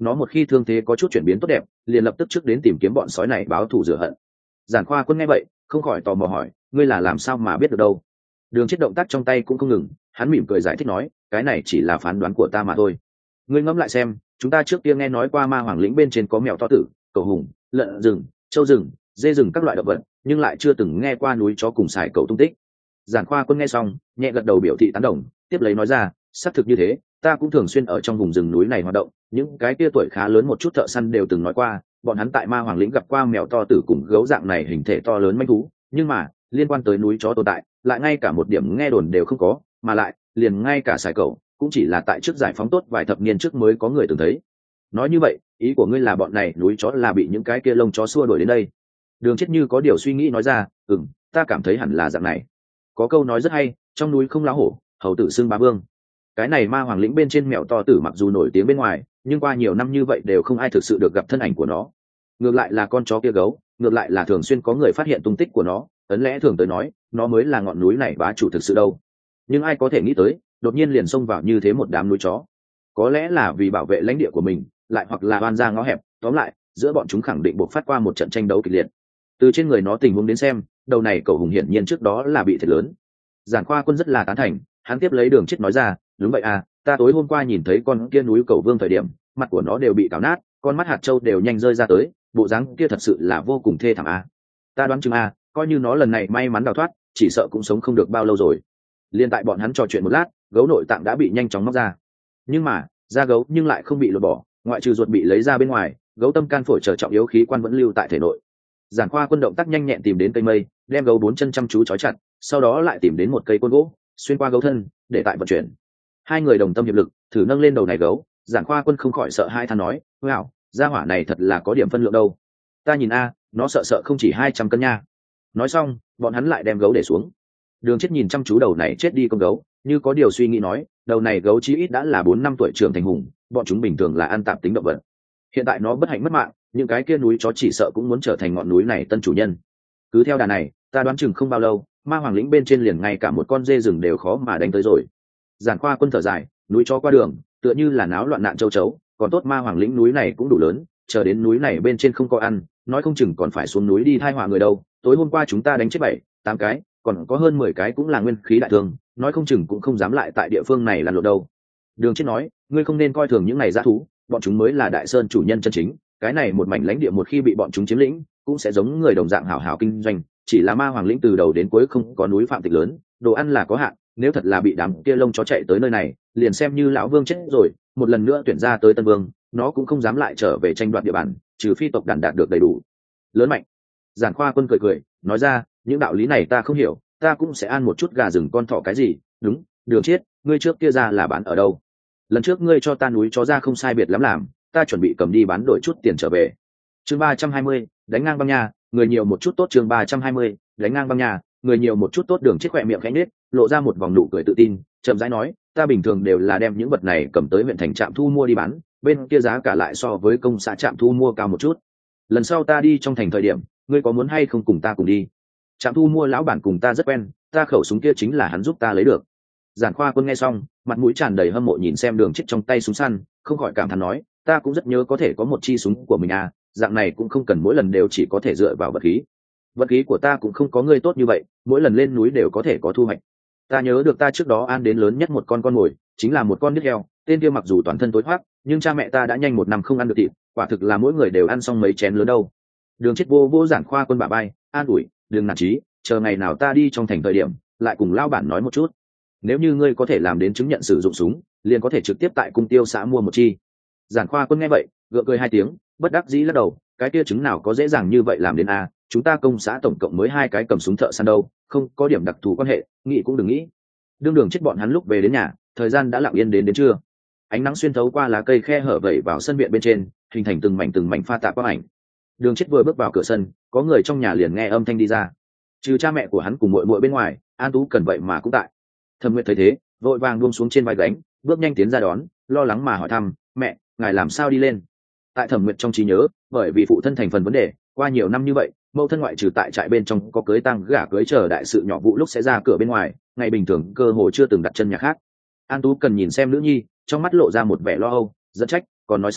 nó một khi thương thế có chút chuyển biến tốt đẹp liền lập tức trước đến tìm kiếm bọn sói này báo thù rửa hận. Giản Khoa Quân nghe vậy không khỏi tò mò hỏi, ngươi là làm sao mà biết được đâu? Đường Chết động tác trong tay cũng không ngừng, hắn mỉm cười giải thích nói, cái này chỉ là phán đoán của ta mà thôi. Ngươi ngẫm lại xem, chúng ta trước kia nghe nói qua ma hoàng lĩnh bên trên có mèo to tử, cầu hùng, lợn rừng, trâu rừng, dê rừng các loại động vật, nhưng lại chưa từng nghe qua núi chó cùng sải cầu tung tích. Giản Khoa Quân nghe xong nhẹ gật đầu biểu thị tán đồng, tiếp lấy nói ra, xác thực như thế, ta cũng thường xuyên ở trong vùng rừng núi này hoạt động, những cái kia tuổi khá lớn một chút thợ săn đều từng nói qua, bọn hắn tại ma hoàng lĩnh gặp qua mèo to tử cùng gấu dạng này hình thể to lớn manh thú, nhưng mà liên quan tới núi chó tồn tại lại ngay cả một điểm nghe đồn đều không có, mà lại liền ngay cả sải cầu cũng chỉ là tại trước giải phóng tốt vài thập niên trước mới có người từng thấy. Nói như vậy ý của ngươi là bọn này núi chó là bị những cái kia lông chó xua đuổi đến đây? Đường Chết như có điều suy nghĩ nói ra, ừm, ta cảm thấy hẳn là dạng này. Có câu nói rất hay, trong núi không láo hổ, hầu tử xưng bá vương. Cái này ma hoàng lĩnh bên trên mèo to tử mặc dù nổi tiếng bên ngoài, nhưng qua nhiều năm như vậy đều không ai thực sự được gặp thân ảnh của nó. Ngược lại là con chó kia gấu, ngược lại là thường xuyên có người phát hiện tung tích của nó, ấn lẽ thường tới nói nó mới là ngọn núi này bá chủ thực sự đâu. Nhưng ai có thể nghĩ tới đột nhiên liền xông vào như thế một đám núi chó. Có lẽ là vì bảo vệ lãnh địa của mình, lại hoặc là oan ra ngõ hẹp, tóm lại giữa bọn chúng khẳng định buộc phát qua một trận tranh đấu kịch liệt. Từ trên người nó tình huống đến xem, đầu này cậu hùng hiển nhiên trước đó là bị thiệt lớn. Giản Khoa Quân rất là tán thành, hắn tiếp lấy Đường Chết nói ra, đúng vậy à, ta tối hôm qua nhìn thấy con kia núi cẩu vương thời điểm mặt của nó đều bị cào nát, con mắt hạt châu đều nhanh rơi ra tới, bộ dáng kia thật sự là vô cùng thê thảm à. Ta đoán chừng à, coi như nó lần này may mắn đào thoát chỉ sợ cũng sống không được bao lâu rồi. Liên tại bọn hắn trò chuyện một lát, gấu nội tạng đã bị nhanh chóng móc ra, nhưng mà da gấu nhưng lại không bị lột bỏ, ngoại trừ ruột bị lấy ra bên ngoài, gấu tâm can phổi trở trọng yếu khí quan vẫn lưu tại thể nội. Giản Khoa Quân động tác nhanh nhẹn tìm đến cây mây, đem gấu bốn chân chăm chú trói chặt, sau đó lại tìm đến một cây côn gỗ xuyên qua gấu thân để tại vận chuyển. Hai người đồng tâm hiệp lực thử nâng lên đầu này gấu. Giản Khoa Quân không khỏi sợ hai than nói, wow, gia hỏa này thật là có điểm phân lượng đâu, ta nhìn a nó sợ sợ không chỉ hai trăm cân nha. Nói xong bọn hắn lại đem gấu để xuống. Đường Chết nhìn chăm chú đầu này chết đi con gấu, như có điều suy nghĩ nói, đầu này gấu chí ít đã là bốn năm tuổi trưởng thành hùng, bọn chúng bình thường là ăn tạp tính động vật, hiện tại nó bất hạnh mất mạng, những cái kia núi chó chỉ sợ cũng muốn trở thành ngọn núi này tân chủ nhân. Cứ theo đà này ta đoán chừng không bao lâu ma hoàng lĩnh bên trên liền ngay cả một con dê rừng đều khó mà đánh tới rồi. Giản Khoa Quân thở dài, núi chó qua đường tựa như là náo loạn nạn châu chấu, còn tốt ma hoàng lĩnh núi này cũng đủ lớn, chờ đến núi này bên trên không có ăn, nói không chừng còn phải xuống núi đi thai họa người đâu. Tối hôm qua chúng ta đánh chết bảy tám cái, còn có hơn mười cái cũng là nguyên khí đại thương, nói không chừng cũng không dám lại tại địa phương này lăn lộn đâu. Đường Chết nói, ngươi không nên coi thường những này dã thú, bọn chúng mới là đại sơn chủ nhân chân chính, cái này một mảnh lãnh địa một khi bị bọn chúng chiếm lĩnh cũng sẽ giống người đồng dạng hảo hảo kinh doanh, chỉ là ma hoàng lĩnh từ đầu đến cuối không có núi phạm tịch lớn, đồ ăn là có hạn, nếu thật là bị đám kia lông chó chạy tới nơi này liền xem như lão vương chết rồi, một lần nữa tuyển ra tới tân vương nó cũng không dám lại trở về tranh đoạt địa bàn, trừ phi tộc đàn đạt được đầy đủ lớn mạnh. Giản Khoa Quân cười cười nói ra, những đạo lý này ta không hiểu, ta cũng sẽ ăn một chút gà rừng con thỏ cái gì. Đúng, Đường Chết, ngươi trước kia ra là bán ở đâu? Lần trước ngươi cho ta núi chó ra không sai biệt lắm làm, ta chuẩn bị cầm đi bán đổi chút tiền trở về. Chương ba trăm hai mươi, đánh ngang băng nhà, người nhiều một chút tốt. Chương ba trăm hai mươi, đánh ngang băng nhà, người nhiều một chút tốt. Đường Chết khỏe miệng khẽ nhếch, lộ ra một vòng nụ cười tự tin, chậm rãi nói, ta bình thường đều là đem những vật này cầm tới huyện thành trạm thu mua đi bán, bên kia giá cả lại so với công xã trạm thu mua cao một chút. Lần sau ta đi trong thành thời điểm, ngươi có muốn hay không cùng ta cùng đi? Trạm thu mua lão bản cùng ta rất quen, ta khẩu súng kia chính là hắn giúp ta lấy được. Giản Khoa Quân nghe xong mặt mũi tràn đầy hâm mộ nhìn xem Đường Chết trong tay súng săn, không khỏi cảm thán nói, ta cũng rất nhớ có thể có một chi súng của mình à, dạng này cũng không cần mỗi lần đều chỉ có thể dựa vào vật khí. Vật khí của ta cũng không có ngươi tốt như vậy, mỗi lần lên núi đều có thể có thu hoạch. Ta nhớ được ta trước đó ăn đến lớn nhất một con con mồi chính là một con nít heo, tên kia mặc dù toàn thân tối hoác, nhưng cha mẹ ta đã nhanh một năm không ăn được thịt, quả thực là mỗi người đều ăn xong mấy chén lớn đâu. Đường Chết vô vô Giản Khoa Quân bả vai, an ủi, đừng nản chí, chờ ngày nào ta đi trong thành thời điểm lại cùng lao bản nói một chút, nếu như ngươi có thể làm đến chứng nhận sử dụng súng liền có thể trực tiếp tại cung tiêu xã mua một chi. Giản Khoa Quân nghe vậy gượng cười hai tiếng, bất đắc dĩ lắc đầu, cái kia chứng nào có dễ dàng như vậy làm đến a, chúng ta công xã tổng cộng mới hai cái cầm súng thợ săn đâu, không có điểm đặc thù quan hệ, nghĩ cũng đừng nghĩ. Đương Đường Chết bọn hắn lúc về đến nhà, thời gian đã lặng yên đến đến trưa. Ánh nắng xuyên thấu qua lá cây khe hở vẩy vào sân viện bên trên, hình thành từng mảnh từng mảnh pha tạp quang ảnh. Đường Chết vừa bước vào cửa sân, có người trong nhà liền nghe âm thanh đi ra. Trừ cha mẹ của hắn cùng muội muội bên ngoài, An Tú Cần vậy mà cũng tại. Thẩm Nguyệt thấy thế vội vàng buông xuống trên vai gánh, bước nhanh tiến ra đón, lo lắng mà hỏi thăm, mẹ ngài làm sao đi lên? Tại Thẩm Nguyệt trong trí nhớ, bởi vì phụ thân thành phần vấn đề, qua nhiều năm như vậy mẫu thân ngoại trừ tại trại bên trong có cưới tăng gả cưới chờ đại sự nhỏ vụ lúc sẽ ra cửa bên ngoài, ngày bình thường cơ hồ chưa từng đặt chân nhà khác. An Tú Cần nhìn xem nữ nhi, trong mắt lộ ra một vẻ lo âu, dẫn trách, còn nói sao,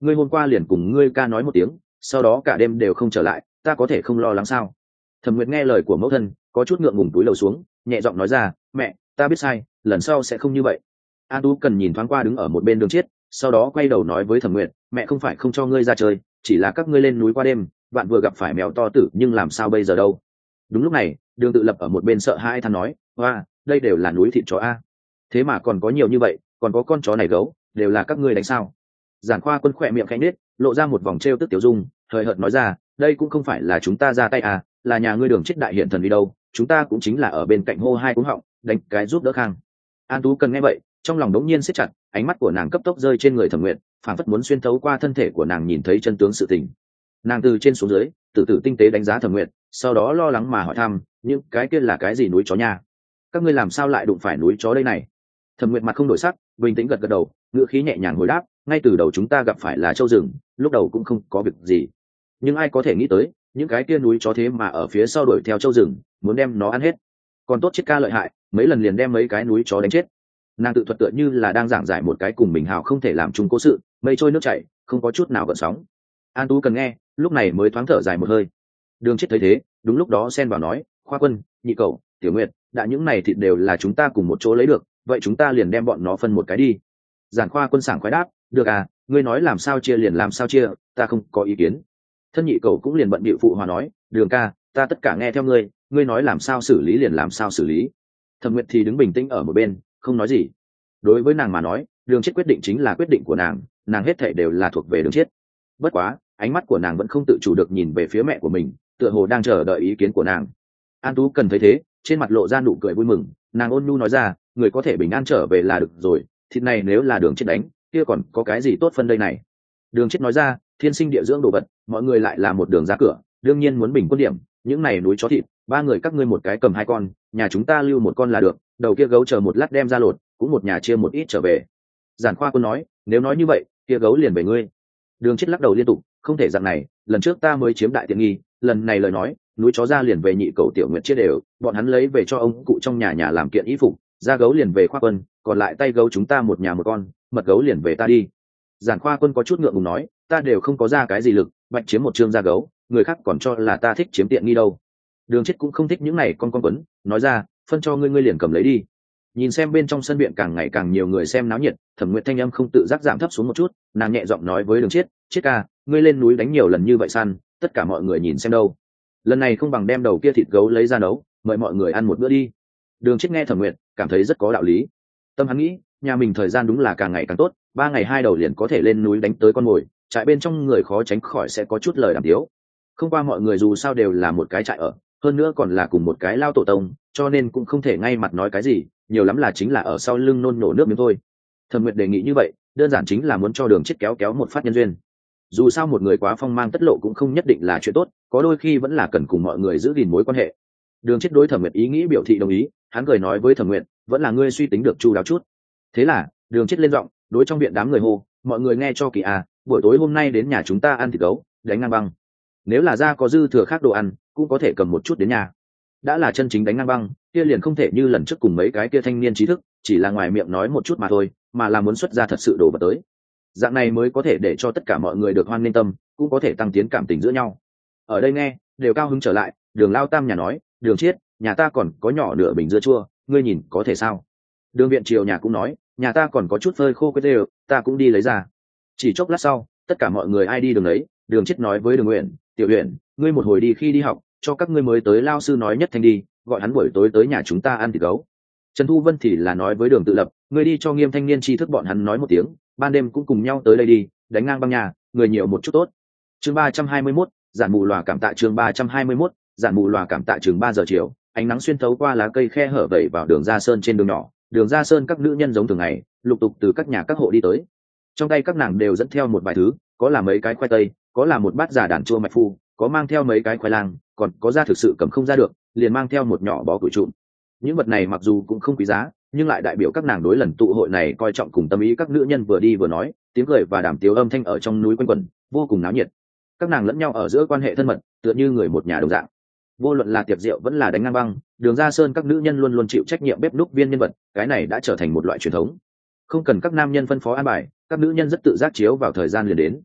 ngươi hôm qua liền cùng ngươi ca nói một tiếng, sau đó cả đêm đều không trở lại, ta có thể không lo lắng sao? Thẩm Nguyệt nghe lời của mẫu thân, có chút ngượng ngùng túi lầu xuống, nhẹ giọng nói ra, mẹ, ta biết sai, lần sau sẽ không như vậy. An Tú cần nhìn thoáng qua đứng ở một bên Đường Chiết, sau đó quay đầu nói với Thẩm Nguyệt, mẹ không phải không cho ngươi ra chơi, chỉ là các ngươi lên núi qua đêm, bạn vừa gặp phải mèo to tử nhưng làm sao bây giờ đâu. Đúng lúc này, Đường Tự Lập ở một bên sợ hãi than nói, hoa, đây đều là núi thịt chó a, thế mà còn có nhiều như vậy, còn có con chó này gấu, đều là các ngươi đánh sao? Giản Khoa Quân khỏe miệng khẽ nết, lộ ra một vòng trêu tức tiểu dung, hời hợt nói ra, đây cũng không phải là chúng ta ra tay à, là nhà ngươi Đường Chiết đại hiện thần đi đâu, chúng ta cũng chính là ở bên cạnh hô hai cúng họng, đánh cái giúp đỡ khang. An Tú Cần nghe vậy, trong lòng đống nhiên siết chặt, ánh mắt của nàng cấp tốc rơi trên người Thẩm Nguyệt, phảng phất muốn xuyên thấu qua thân thể của nàng nhìn thấy chân tướng sự tình. Nàng từ trên xuống dưới, từ từ tinh tế đánh giá Thẩm Nguyệt, sau đó lo lắng mà hỏi thăm, những cái kia là cái gì núi chó nha? Các ngươi làm sao lại đụng phải núi chó đây này? Thẩm Nguyệt mặt không đổi sắc, bình tĩnh gật gật đầu, ngữ khí nhẹ nhàng hồi đáp, ngay từ đầu chúng ta gặp phải là châu rừng, lúc đầu cũng không có việc gì, nhưng ai có thể nghĩ tới, những cái kia núi chó thế mà ở phía sau đuổi theo châu rừng, muốn đem nó ăn hết. Còn tốt Chiết ca lợi hại, mấy lần liền đem mấy cái núi chó đánh chết. Nàng tự thuật tựa như là đang giảng giải một cái cùng mình hào không thể làm chung cố sự, mây trôi nước chảy, không có chút nào gợn sóng. An Tú Cần nghe, lúc này mới thoáng thở dài một hơi. Đường Chiết thấy thế, đúng lúc đó xen vào nói, Khoa Quân, Nhị Cẩu, Tiểu Nguyệt, đã những này thịt đều là chúng ta cùng một chỗ lấy được, vậy chúng ta liền đem bọn nó phân một cái đi. Giản Khoa Quân sảng khoái đáp, được à, ngươi nói làm sao chia liền làm sao chia, ta không có ý kiến. Thân Nhị Cẩu cũng liền bận bịu phụ hòa nói, Đường ca, ta tất cả nghe theo ngươi, ngươi nói làm sao xử lý liền làm sao xử lý. Thẩm Nguyệt thì đứng bình tĩnh ở một bên, không nói gì. Đối với nàng mà nói, Đường Chiết quyết định chính là quyết định của nàng, nàng hết thảy đều là thuộc về Đường Chiết. Bất quá, ánh mắt của nàng vẫn không tự chủ được nhìn về phía mẹ của mình, tựa hồ đang chờ đợi ý kiến của nàng. An Tú Cần thấy thế, trên mặt lộ ra nụ cười vui mừng, nàng ôn nhu nói ra, người có thể bình an trở về là được rồi, thịt này nếu là Đường Chiết đánh, kia còn có cái gì tốt phân đây này. Đường Chiết nói ra, thiên sinh địa dưỡng đồ vật, mọi người lại là một đường ra cửa, đương nhiên muốn bình quân điểm, những này núi chó thịt, ba người các ngươi một cái cầm hai con, nhà chúng ta lưu một con là được, đầu kia gấu chờ một lát đem ra lột, cũng một nhà chia một ít trở về. Giản Khoa Quân nói, nếu nói như vậy, kia gấu liền về ngươi. Đường Chiết lắc đầu liên tục, không thể dạng này, lần trước ta mới chiếm đại tiện nghi, lần này lời nói, núi chó ra liền về Nhị Cẩu Tiểu Nguyệt chia đều, bọn hắn lấy về cho ông cụ trong nhà nhà làm kiện y phục, da gấu liền về Khoa Quân, còn lại tay gấu chúng ta một nhà một con, mật gấu liền về ta đi. Giản Khoa Quân có chút ngượng ngùng nói, ta đều không có ra cái gì lực, bạch chiếm một trương da gấu, người khác còn cho là ta thích chiếm tiện nghi đâu. Đường Chiết cũng không thích những này con con quấn, nói ra, phân cho ngươi ngươi liền cầm lấy đi. Nhìn xem bên trong sân viện càng ngày càng nhiều người xem náo nhiệt, Thẩm Nguyệt thanh âm không tự giác giảm thấp xuống một chút, nàng nhẹ giọng nói với Đường Chiết, Chiết ca, ngươi lên núi đánh nhiều lần như vậy săn, tất cả mọi người nhìn xem đâu. Lần này không bằng đem đầu kia thịt gấu lấy ra nấu, mời mọi người ăn một bữa đi. Đường Chiết nghe Thẩm Nguyệt, cảm thấy rất có đạo lý. Tâm hắn nghĩ, nhà mình thời gian đúng là càng ngày càng tốt, ba ngày hai đầu liền có thể lên núi đánh tới con mồi, trại bên trong người khó tránh khỏi sẽ có chút lời đàm tiếu. Không qua mọi người dù sao đều là một cái trại ở, hơn nữa còn là cùng một cái lao tổ tông, cho nên cũng không thể ngay mặt nói cái gì, nhiều lắm là chính là ở sau lưng nôn nổ nước miếng thôi. Thẩm Nguyệt đề nghị như vậy, đơn giản chính là muốn cho Đường Chiết kéo kéo một phát nhân duyên. Dù sao một người quá phong mang tất lộ cũng không nhất định là chuyện tốt, có đôi khi vẫn là cần cùng mọi người giữ gìn mối quan hệ. Đường Chiết đối Thẩm Nguyệt ý nghĩ biểu thị đồng ý, hắn cười nói với Thẩm Nguyệt, vẫn là ngươi suy tính được chu đáo chút. Thế là, Đường Chiết lên giọng, đối trong viện đám người hô, mọi người nghe cho kỳ à, buổi tối hôm nay đến nhà chúng ta ăn thịt gấu, đánh ngang băng. Nếu là ra có dư thừa khác đồ ăn, cũng có thể cầm một chút đến nhà. Đã là chân chính đánh ngang băng, kia liền không thể như lần trước cùng mấy cái kia thanh niên trí thức, chỉ là ngoài miệng nói một chút mà thôi, mà là muốn xuất ra thật sự đồ vật tới. Dạng này mới có thể để cho tất cả mọi người được hoan nghênh tâm, cũng có thể tăng tiến cảm tình giữa nhau. Ở đây nghe, đều cao hứng trở lại, Đường Lao Tam nhà nói, Đường Chiết, nhà ta còn có nhỏ nửa bình dưa chua, ngươi nhìn có thể sao? Đường Viện Triều nhà cũng nói, nhà ta còn có chút phơi khô quế đều, ta cũng đi lấy ra. Chỉ chốc lát sau, tất cả mọi người ai đi đường ấy, Đường Chiết nói với Đường Uyển, Tiểu Uyển, ngươi một hồi đi khi đi học, cho các ngươi mới tới lao sư nói nhất thanh đi, gọi hắn buổi tối tới nhà chúng ta ăn thịt gấu. Trần Thu Vân thì là nói với Đường Tự Lập, ngươi đi cho Nghiêm thanh niên tri thức bọn hắn nói một tiếng, ban đêm cũng cùng nhau tới đây đi, đánh ngang băng nhà, người nhiều một chút tốt. Chương ba trăm hai mươi mốt, giản mù lòa cảm tạ chương ba trăm hai mươi mốt, giản mù lòa cảm tạ chừng ba giờ chiều, ánh nắng xuyên thấu qua lá cây khe hở vẩy vào đường Gia Sơn trên đường nhỏ, đường Gia Sơn các nữ nhân giống thường ngày, lục tục từ các nhà các hộ đi tới. Trong tay các nàng đều dẫn theo một vài thứ, có là mấy cái khoai tây, có là một bát giả đàn chua mạch phu, có mang theo mấy cái khoai lang, còn có ra thực sự cầm không ra được, liền mang theo một nhỏ bó củi trụm. Những vật này mặc dù cũng không quý giá, nhưng lại đại biểu các nàng đối lần tụ hội này coi trọng cùng tâm ý. Các nữ nhân vừa đi vừa nói, tiếng cười và đàm tiếu âm thanh ở trong núi quanh quẩn, vô cùng náo nhiệt. Các nàng lẫn nhau ở giữa quan hệ thân mật, tựa như người một nhà đồng dạng. Vô luận là tiệc rượu vẫn là đánh ngang băng, đường Gia Sơn các nữ nhân luôn luôn chịu trách nhiệm bếp núc viên nhân vật, cái này đã trở thành một loại truyền thống. Không cần các nam nhân phân phó an bài, các nữ nhân rất tự giác chiếu vào thời gian liền đến,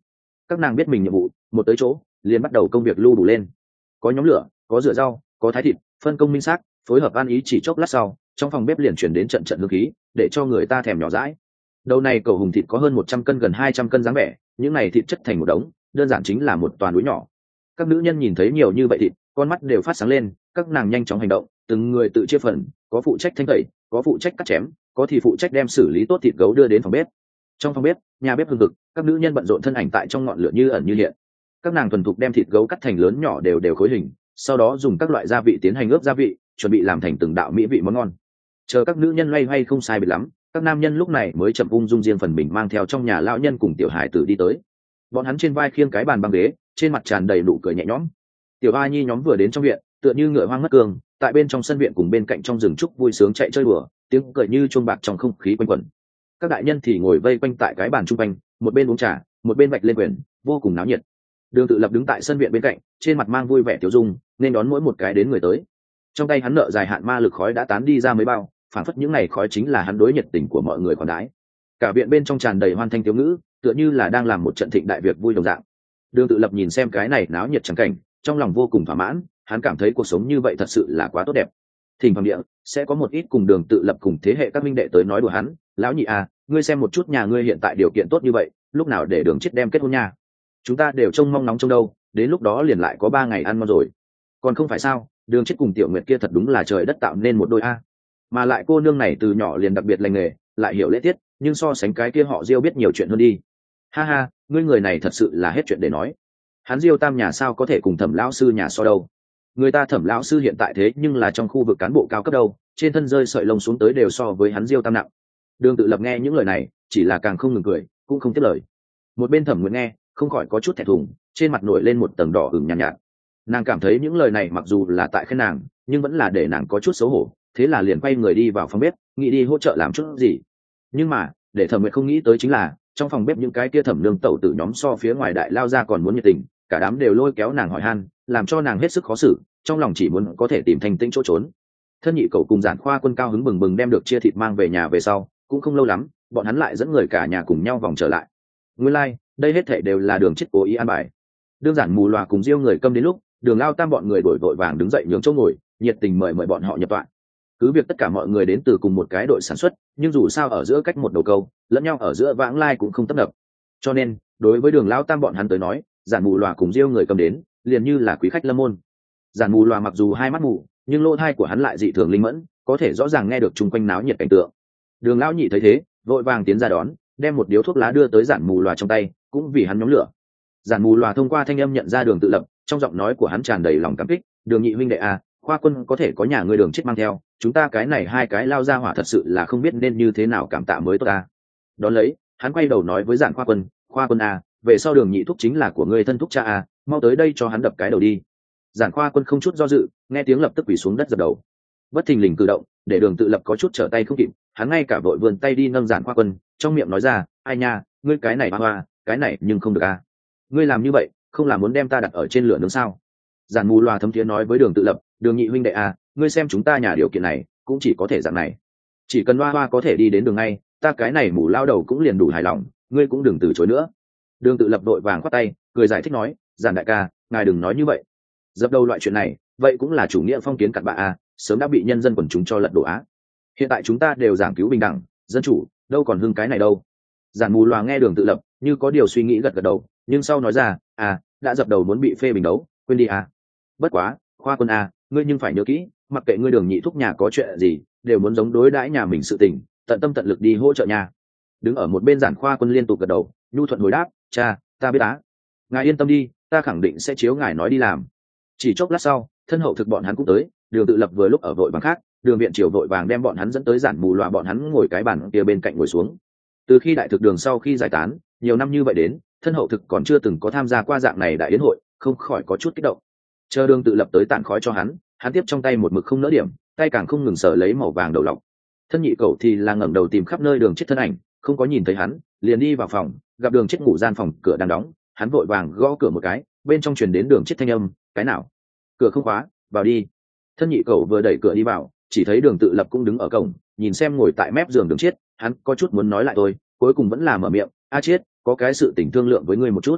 các nàng biết mình nhiệm vụ, một tới chỗ liền bắt đầu công việc lưu đủ lên, có nhóm lửa, có rửa rau, có thái thịt, phân công minh xác, phối hợp ăn ý. Chỉ chốc lát sau, trong phòng bếp liền chuyển đến trận trận hương khí, để cho người ta thèm nhỏ dãi. Đầu này cầu hùng thịt có hơn một trăm cân, gần hai trăm cân dáng vẻ, những này thịt chất thành một đống, đơn giản chính là một toàn núi nhỏ. Các nữ nhân nhìn thấy nhiều như vậy thịt, con mắt đều phát sáng lên, các nàng nhanh chóng hành động, từng người tự chia phần, có phụ trách thanh tẩy, có phụ trách cắt chém, có thì phụ trách đem xử lý tốt thịt gấu đưa đến phòng bếp. Trong phòng bếp, nhà bếp hừng hực, các nữ nhân bận rộn thân ảnh tại trong ngọn lửa như ẩn như hiện. Các nàng thuần thục đem thịt gấu cắt thành lớn nhỏ đều đều khối hình, sau đó dùng các loại gia vị tiến hành ướp gia vị, chuẩn bị làm thành từng đạo mỹ vị món ngon. Chờ các nữ nhân loay hoay không sai biệt lắm, các nam nhân lúc này mới chậm ung dung riêng phần mình mang theo trong nhà lão nhân cùng tiểu hải tử đi tới. Bọn hắn trên vai khiêng cái bàn băng ghế, trên mặt tràn đầy nụ cười nhẹ nhõm. Tiểu a nhi nhóm vừa đến trong viện, tựa như ngựa hoang mất cương, tại bên trong sân viện cùng bên cạnh trong rừng trúc vui sướng chạy chơi đùa, tiếng cười như chuông bạc trong không khí quanh quẩn. Các đại nhân thì ngồi vây quanh tại cái bàn trung quanh, một bên uống trà, một bên vạch lên quyền, vô cùng náo nhiệt. Đường Tự Lập đứng tại sân viện bên cạnh, trên mặt mang vui vẻ tiểu dung, nên đón mỗi một cái đến người tới. Trong tay hắn nợ dài hạn ma lực khói đã tán đi ra mấy bao, phản phất những này khói chính là hắn đối nhiệt tình của mọi người còn đái. Cả viện bên trong tràn đầy hoan thanh thiếu ngữ, tựa như là đang làm một trận thịnh đại việc vui đồng dạng. Đường Tự Lập nhìn xem cái này náo nhiệt chẳng cảnh, trong lòng vô cùng thỏa mãn, hắn cảm thấy cuộc sống như vậy thật sự là quá tốt đẹp. Thỉnh thoảng địa sẽ có một ít cùng Đường Tự Lập cùng thế hệ các minh đệ tới nói đùa hắn, lão nhị à, ngươi xem một chút nhà ngươi hiện tại điều kiện tốt như vậy, lúc nào để Đường chết đem kết hôn nha? Chúng ta đều trông mong nóng trông đâu, đến lúc đó liền lại có ba ngày ăn ngon rồi. Còn không phải sao, Đường chết cùng Tiểu Nguyệt kia thật đúng là trời đất tạo nên một đôi a. Mà lại cô nương này từ nhỏ liền đặc biệt lành nghề, lại hiểu lễ tiết, nhưng so sánh cái kia họ Diêu biết nhiều chuyện hơn đi. Ha ha, ngươi người này thật sự là hết chuyện để nói. Hắn Diêu tam nhà sao có thể cùng Thẩm lão sư nhà so đâu? Người ta Thẩm lão sư hiện tại thế nhưng là trong khu vực cán bộ cao cấp đâu, trên thân rơi sợi lông xuống tới đều so với hắn Diêu tam nặng. Đường Tự Lập nghe những lời này, chỉ là càng không ngừng cười, cũng không tiếp lời. Một bên Thẩm Nguyệt nghe, không khỏi có chút thẹn thùng, trên mặt nổi lên một tầng đỏ ửng nhàn nhạt, nhạt. Nàng cảm thấy những lời này mặc dù là tại khen nàng, nhưng vẫn là để nàng có chút xấu hổ, thế là liền quay người đi vào phòng bếp, nghĩ đi hỗ trợ làm chút gì. Nhưng mà, để Thẩm Nguyệt không nghĩ tới chính là, trong phòng bếp những cái kia thẩm nương tẩu tử nhóm so phía ngoài đại lao ra còn muốn nhiệt tình, cả đám đều lôi kéo nàng hỏi han, làm cho nàng hết sức khó xử, trong lòng chỉ muốn có thể tìm thành tĩnh chỗ trốn. Thân nhị cậu cùng Giản Khoa Quân cao hứng bừng bừng đem được chia thịt mang về nhà về sau, cũng không lâu lắm, bọn hắn lại dẫn người cả nhà cùng nhau vòng trở lại. Nguyên lai, like, đây hết thảy đều là Đường chết cố ý an bài. Đơn giản mù loà cùng Diêu người câm đến lúc, Đường Lao Tam bọn người đổi vội vàng đứng dậy nhường chỗ ngồi, nhiệt tình mời mời bọn họ nhập tọa. Cứ việc tất cả mọi người đến từ cùng một cái đội sản xuất, nhưng dù sao ở giữa cách một đầu câu, lẫn nhau ở giữa vãng lai cũng không tấp nập. Cho nên, đối với Đường Lao Tam bọn hắn tới nói, Giản mù loà cùng Diêu người cầm đến, liền như là quý khách lâm môn. Giản mù loà mặc dù hai mắt mù, nhưng lỗ tai của hắn lại dị thường linh mẫn, có thể rõ ràng nghe được chung quanh náo nhiệt cảnh tượng. Đường lão nhị thấy thế, vội vàng tiến ra đón, đem một điếu thuốc lá đưa tới Giản mù loà trong tay, cũng vì hắn nhóm lửa. Giản mù loà thông qua thanh âm nhận ra Đường Tự Lập, trong giọng nói của hắn tràn đầy lòng cảm kích, "Đường nhị huynh đệ à, Khoa Quân có thể có nhà ngươi Đường chết mang theo, chúng ta cái này hai cái lao ra hỏa thật sự là không biết nên như thế nào cảm tạ mới tốt ta." Đón lấy, hắn quay đầu nói với Giản Khoa Quân, "Khoa Quân à, về sau Đường nhị thúc chính là của ngươi thân thúc cha à, mau tới đây cho hắn đập cái đầu đi." Giản Khoa Quân không chút do dự, nghe tiếng lập tức quỳ xuống đất dập đầu. Bất thình lình cử động, để Đường Tự Lập có chút trở tay không kịp, hắn ngay cả vội vươn tay đi nâng Giản Khoa Quân, trong miệng nói ra, "Ai nha, ngươi cái này hoa hoa, cái này nhưng không được à. Ngươi làm như vậy, không là muốn đem ta đặt ở trên lửa nướng sao?" Giản mù loà thấm thiế nói với Đường Tự Lập, "Đường nhị huynh đệ à, ngươi xem chúng ta nhà điều kiện này, cũng chỉ có thể dạng này. Chỉ cần hoa hoa có thể đi đến đường ngay, ta cái này mù lao đầu cũng liền đủ hài lòng, ngươi cũng đừng từ chối nữa." Đường Tự Lập đội vàng khoát tay, cười giải thích nói, "Giản đại ca, ngài đừng nói như vậy. Dập đầu loại chuyện này, vậy cũng là chủ nghĩa phong kiến cặn bạ à, sớm đã bị nhân dân quần chúng cho lật đổ á. Hiện tại chúng ta đều giảng cứu bình đẳng, dân chủ, đâu còn hưng cái này đâu." Giản mù loà nghe Đường Tự Lập, như có điều suy nghĩ gật gật đầu, nhưng sau nói ra, "À, đã dập đầu muốn bị phê bình đấu, quên đi à. Bất quá, Khoa Quân à, ngươi nhưng phải nhớ kỹ, mặc kệ ngươi Đường nhị thúc nhà có chuyện gì, đều muốn giống đối đãi nhà mình sự tình, tận tâm tận lực đi hỗ trợ nhà." Đứng ở một bên Giản Khoa Quân liên tục gật đầu, nhu thuận hồi đáp, "Cha, ta biết á. Ngài yên tâm đi, ta khẳng định sẽ chiếu ngài nói đi làm." Chỉ chốc lát sau, thân hậu thực bọn hắn cũng tới, Đường Tự Lập vừa lúc ở vội vàng khác, Đường viện triều vội vàng đem bọn hắn dẫn tới Giản mù loà bọn hắn ngồi cái bàn kia bên cạnh ngồi xuống. Từ khi đại thực đường sau khi giải tán, nhiều năm như vậy đến, thân hậu thực còn chưa từng có tham gia qua dạng này đại yến hội, không khỏi có chút kích động. Chờ Đường Tự Lập tới tản khói cho hắn, hắn tiếp trong tay một mực không nỡ điểm, tay càng không ngừng sờ lấy màu vàng đầu lọc. Thân nhị cậu thì là ngẩng đầu tìm khắp nơi Đường chết thân ảnh, không có nhìn thấy hắn, liền đi vào phòng, gặp Đường chết ngủ gian phòng cửa đang đóng, hắn vội vàng gõ cửa một cái, bên trong truyền đến Đường chết thanh âm, "Cái nào? Cửa không khóa, vào đi." Thân nhị cậu vừa đẩy cửa đi vào, chỉ thấy Đường Tự Lập cũng đứng ở cổng, nhìn xem ngồi tại mép giường Đường chết, hắn có chút muốn nói lại thôi, cuối cùng vẫn là mở miệng, "A Chiết, có cái sự tình thương lượng với ngươi một chút."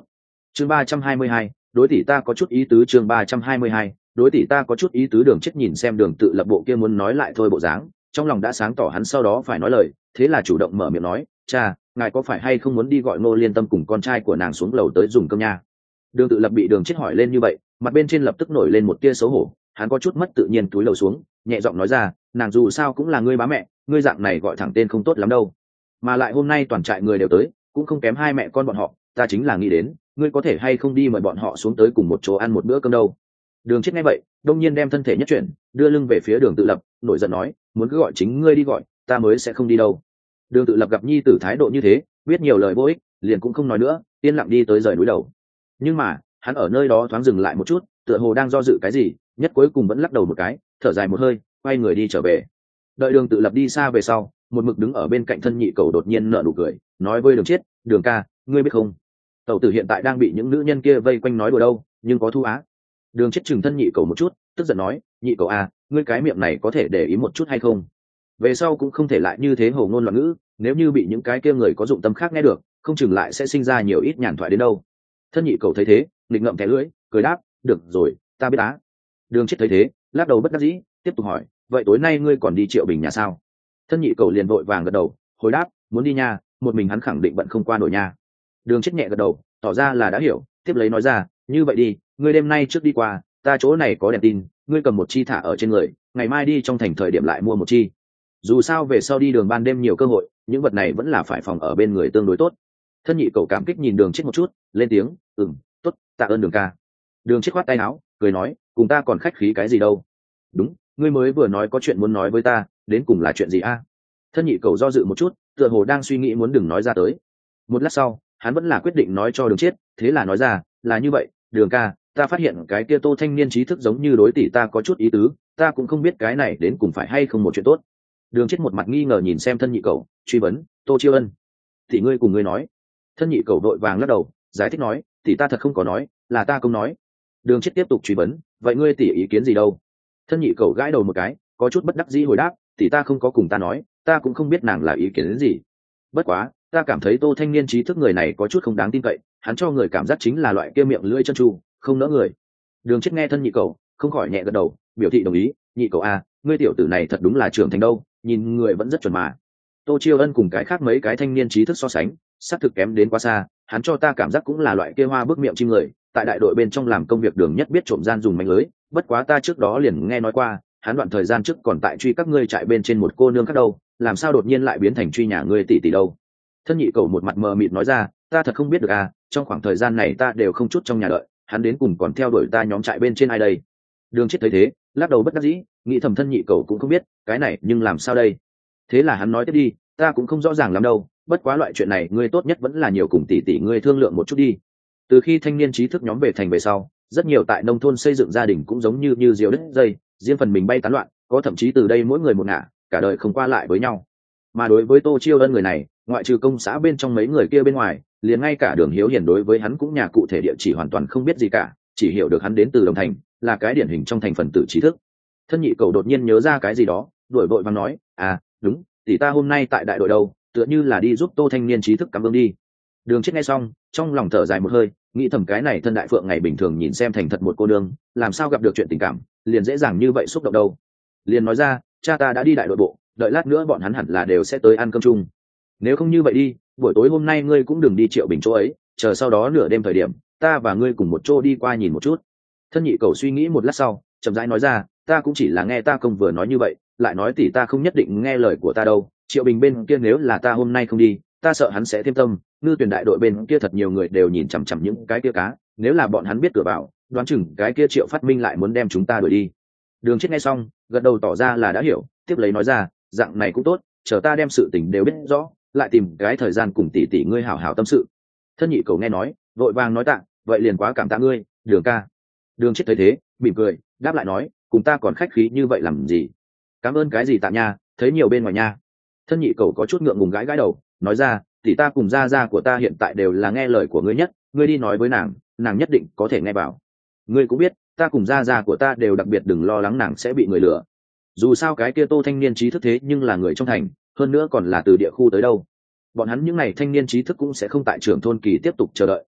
chương ba trăm hai mươi hai, đối tỷ ta có chút ý tứ. chương ba trăm hai mươi hai, đối tỷ ta có chút ý tứ. Đường chết nhìn xem Đường Tự Lập bộ kia muốn nói lại thôi bộ dáng, trong lòng đã sáng tỏ hắn sau đó phải nói lời, thế là chủ động mở miệng nói, cha, ngài có phải hay không muốn đi gọi Ngô Liên Tâm cùng con trai của nàng xuống lầu tới dùng cơm nha? Đường Tự Lập bị Đường chết hỏi lên như vậy, mặt bên trên lập tức nổi lên một tia xấu hổ, hắn có chút mất tự nhiên túi lầu xuống, nhẹ giọng nói ra, nàng dù sao cũng là ngươi bá mẹ, ngươi dạng này gọi thẳng tên không tốt lắm đâu, mà lại hôm nay toàn trại người đều tới, cũng không kém hai mẹ con bọn họ, ta chính là nghĩ đến ngươi có thể hay không đi mời bọn họ xuống tới cùng một chỗ ăn một bữa cơm đâu. Đường chết nghe vậy đông nhiên đem thân thể nhất chuyển, đưa lưng về phía Đường Tự Lập, nổi giận nói, muốn cứ gọi chính ngươi đi gọi, ta mới sẽ không đi đâu. Đường Tự Lập gặp nhi tử thái độ như thế, biết nhiều lời vô ích, liền cũng không nói nữa, yên lặng đi tới rời núi đầu. Nhưng mà hắn ở nơi đó thoáng dừng lại một chút, tựa hồ đang do dự cái gì, nhất cuối cùng vẫn lắc đầu một cái, thở dài một hơi, quay người đi trở về. Đợi Đường Tự Lập đi xa về sau, một mực đứng ở bên cạnh thân nhị cầu đột nhiên nở nụ cười, nói với Đường chết, Đường ca, ngươi biết không, tẩu tử hiện tại đang bị những nữ nhân kia vây quanh nói đùa đâu, nhưng có thu á. Đường chết chừng thân nhị cầu một chút, tức giận nói, nhị cầu à, ngươi cái miệng này có thể để ý một chút hay không, về sau cũng không thể lại như thế hồ ngôn loạn ngữ, nếu như bị những cái kia người có dụng tâm khác nghe được, không chừng lại sẽ sinh ra nhiều ít nhàn thoại đến đâu. Thân nhị cầu thấy thế, nghịch ngậm thẻ lưỡi, cười đáp, được rồi, ta biết á. Đường chết thấy thế, lắc đầu bất đắc dĩ, tiếp tục hỏi, vậy tối nay ngươi còn đi Triệu Bình nhà sao? Thân nhị cầu liền vội vàng gật đầu, hồi đáp, muốn đi nha, một mình hắn khẳng định bận không qua nổi nha. Đường chết nhẹ gật đầu, tỏ ra là đã hiểu, tiếp lấy nói ra, như vậy đi, ngươi đêm nay trước đi qua, ta chỗ này có đèn tin, ngươi cầm một chi thả ở trên người, ngày mai đi trong thành thời điểm lại mua một chi. Dù sao về sau đi đường ban đêm nhiều cơ hội, những vật này vẫn là phải phòng ở bên người tương đối tốt. Thân nhị cầu cảm kích nhìn Đường chết một chút, lên tiếng, ừm, tốt, tạ ơn Đường ca. Đường chết khoát tay áo, cười nói, cùng ta còn khách khí cái gì đâu. Đúng, ngươi mới vừa nói có chuyện muốn nói với ta, đến cùng là chuyện gì a? Thân nhị cầu do dự một chút, tựa hồ đang suy nghĩ muốn đừng nói ra tới. Một lát sau, hắn vẫn là quyết định nói cho Đường chết, thế là nói ra, là như vậy, Đường ca, ta phát hiện cái kia Tô thanh niên trí thức giống như đối tỷ ta có chút ý tứ, ta cũng không biết cái này đến cùng phải hay không một chuyện tốt. Đường chết một mặt nghi ngờ nhìn xem thân nhị cầu, truy vấn, Tô Chiêu Ân, thì ngươi cùng ngươi nói. Thân nhị cầu đội vàng lắc đầu, giải thích nói, tỷ ta thật không có nói, là ta không nói. Đường chết tiếp tục truy vấn, vậy ngươi tỷ ý kiến gì đâu? Thân nhị cầu gãi đầu một cái, có chút bất đắc dĩ hồi đáp, tỷ ta không có cùng ta nói, ta cũng không biết nàng là ý kiến đến gì. Bất quá ta cảm thấy Tô thanh niên trí thức người này có chút không đáng tin cậy, hắn cho người cảm giác chính là loại kia miệng lưỡi chân tru, không nỡ người. Đường chết nghe thân nhị cầu, không khỏi nhẹ gật đầu, biểu thị đồng ý, nhị cầu a, ngươi tiểu tử này thật đúng là trưởng thành đâu, nhìn người vẫn rất chuẩn mà. Tô Chiêu Ân cùng cái khác mấy cái thanh niên trí thức so sánh, xác thực kém đến quá xa, hắn cho ta cảm giác cũng là loại kia hoa bước miệng chim người, tại đại đội bên trong làm công việc đường nhất biết trộm gian dùng mánh lưới, bất quá ta trước đó liền nghe nói qua, hắn đoạn thời gian trước còn tại truy các ngươi trại bên trên một cô nương khác đâu, làm sao đột nhiên lại biến thành truy nhà ngươi tỷ tỷ đâu. Thân nhị cầu một mặt mờ mịt nói ra, ta thật không biết được à, trong khoảng thời gian này ta đều không chút trong nhà đợi, hắn đến cùng còn theo đuổi ta nhóm trại bên trên ai đây. Đường chết thấy thế, lắc đầu bất đắc dĩ, nghĩ thầm thân nhị cầu cũng không biết cái này nhưng làm sao đây. Thế là hắn nói tiếp đi, ta cũng không rõ ràng lắm đâu, bất quá loại chuyện này ngươi tốt nhất vẫn là nhiều cùng tỷ tỷ ngươi thương lượng một chút đi. Từ khi thanh niên trí thức nhóm về thành về sau, rất nhiều tại nông thôn xây dựng gia đình cũng giống như như diều đứt dây, riêng phần mình bay tán loạn, có thậm chí từ đây mỗi người một ngả, cả đời không qua lại với nhau. Mà đối với Tô Chiêu Ân người này, ngoại trừ công xã bên trong mấy người kia bên ngoài, liền ngay cả Đường Hiếu Hiền đối với hắn cũng nhà cụ thể địa chỉ hoàn toàn không biết gì cả, chỉ hiểu được hắn đến từ Đồng Thành, là cái điển hình trong thành phần tử trí thức. Thân nhị cầu đột nhiên nhớ ra cái gì đó, đuổi vội vàng nói, à đúng, tỷ ta hôm nay tại đại đội đâu, tựa như là đi giúp Tô thanh niên trí thức cảm ơn đi. Đường chết nghe xong, trong lòng thở dài một hơi, nghĩ thầm cái này thân đại phượng ngày bình thường nhìn xem thành thật một cô nương, làm sao gặp được chuyện tình cảm liền dễ dàng như vậy xúc động đâu. Liền nói ra, cha ta đã đi đại đội bộ, đợi lát nữa bọn hắn hẳn là đều sẽ tới ăn cơm chung. Nếu không như vậy đi, buổi tối hôm nay ngươi cũng đừng đi Triệu Bình chỗ ấy, chờ sau đó nửa đêm thời điểm, ta và ngươi cùng một chỗ đi qua nhìn một chút. Thân nhị cầu suy nghĩ một lát sau, chậm rãi nói ra, ta cũng chỉ là nghe ta công vừa nói như vậy, lại nói tỷ ta không nhất định nghe lời của ta đâu. Triệu Bình bên kia nếu là ta hôm nay không đi, ta sợ hắn sẽ thêm tâm, ngư tuyển đại đội bên kia thật nhiều người đều nhìn chằm chằm những cái kia cá, nếu là bọn hắn biết cửa vào, đoán chừng cái kia Triệu Phát Minh lại muốn đem chúng ta đuổi đi. Đường chết nghe xong, gật đầu tỏ ra là đã hiểu, tiếp lấy nói ra, dạng này cũng tốt, chờ ta đem sự tình đều biết rõ, lại tìm cái thời gian cùng tỷ tỷ ngươi hảo hảo tâm sự. Thân nhị cầu nghe nói, vội vàng nói tạ, vậy liền quá cảm tạ ngươi, Đường ca. Đường chết thấy thế, mỉm cười, đáp lại nói, cùng ta còn khách khí như vậy làm gì? Cảm ơn cái gì tạ nha, thấy nhiều bên ngoài nha. Thân nhị cầu có chút ngượng ngùng gãi gãi đầu, nói ra, tỷ ta cùng gia gia của ta hiện tại đều là nghe lời của ngươi nhất, ngươi đi nói với nàng, nàng nhất định có thể nghe bảo. Ngươi cũng biết, ta cùng gia gia của ta đều đặc biệt đừng lo lắng nàng sẽ bị người lừa. Dù sao cái kia Tô thanh niên trí thức thế nhưng là người trong thành, hơn nữa còn là từ địa khu tới đâu. Bọn hắn những n à y thanh niên trí thức cũng sẽ không tại trưởng thôn kỳ tiếp tục chờ đợi,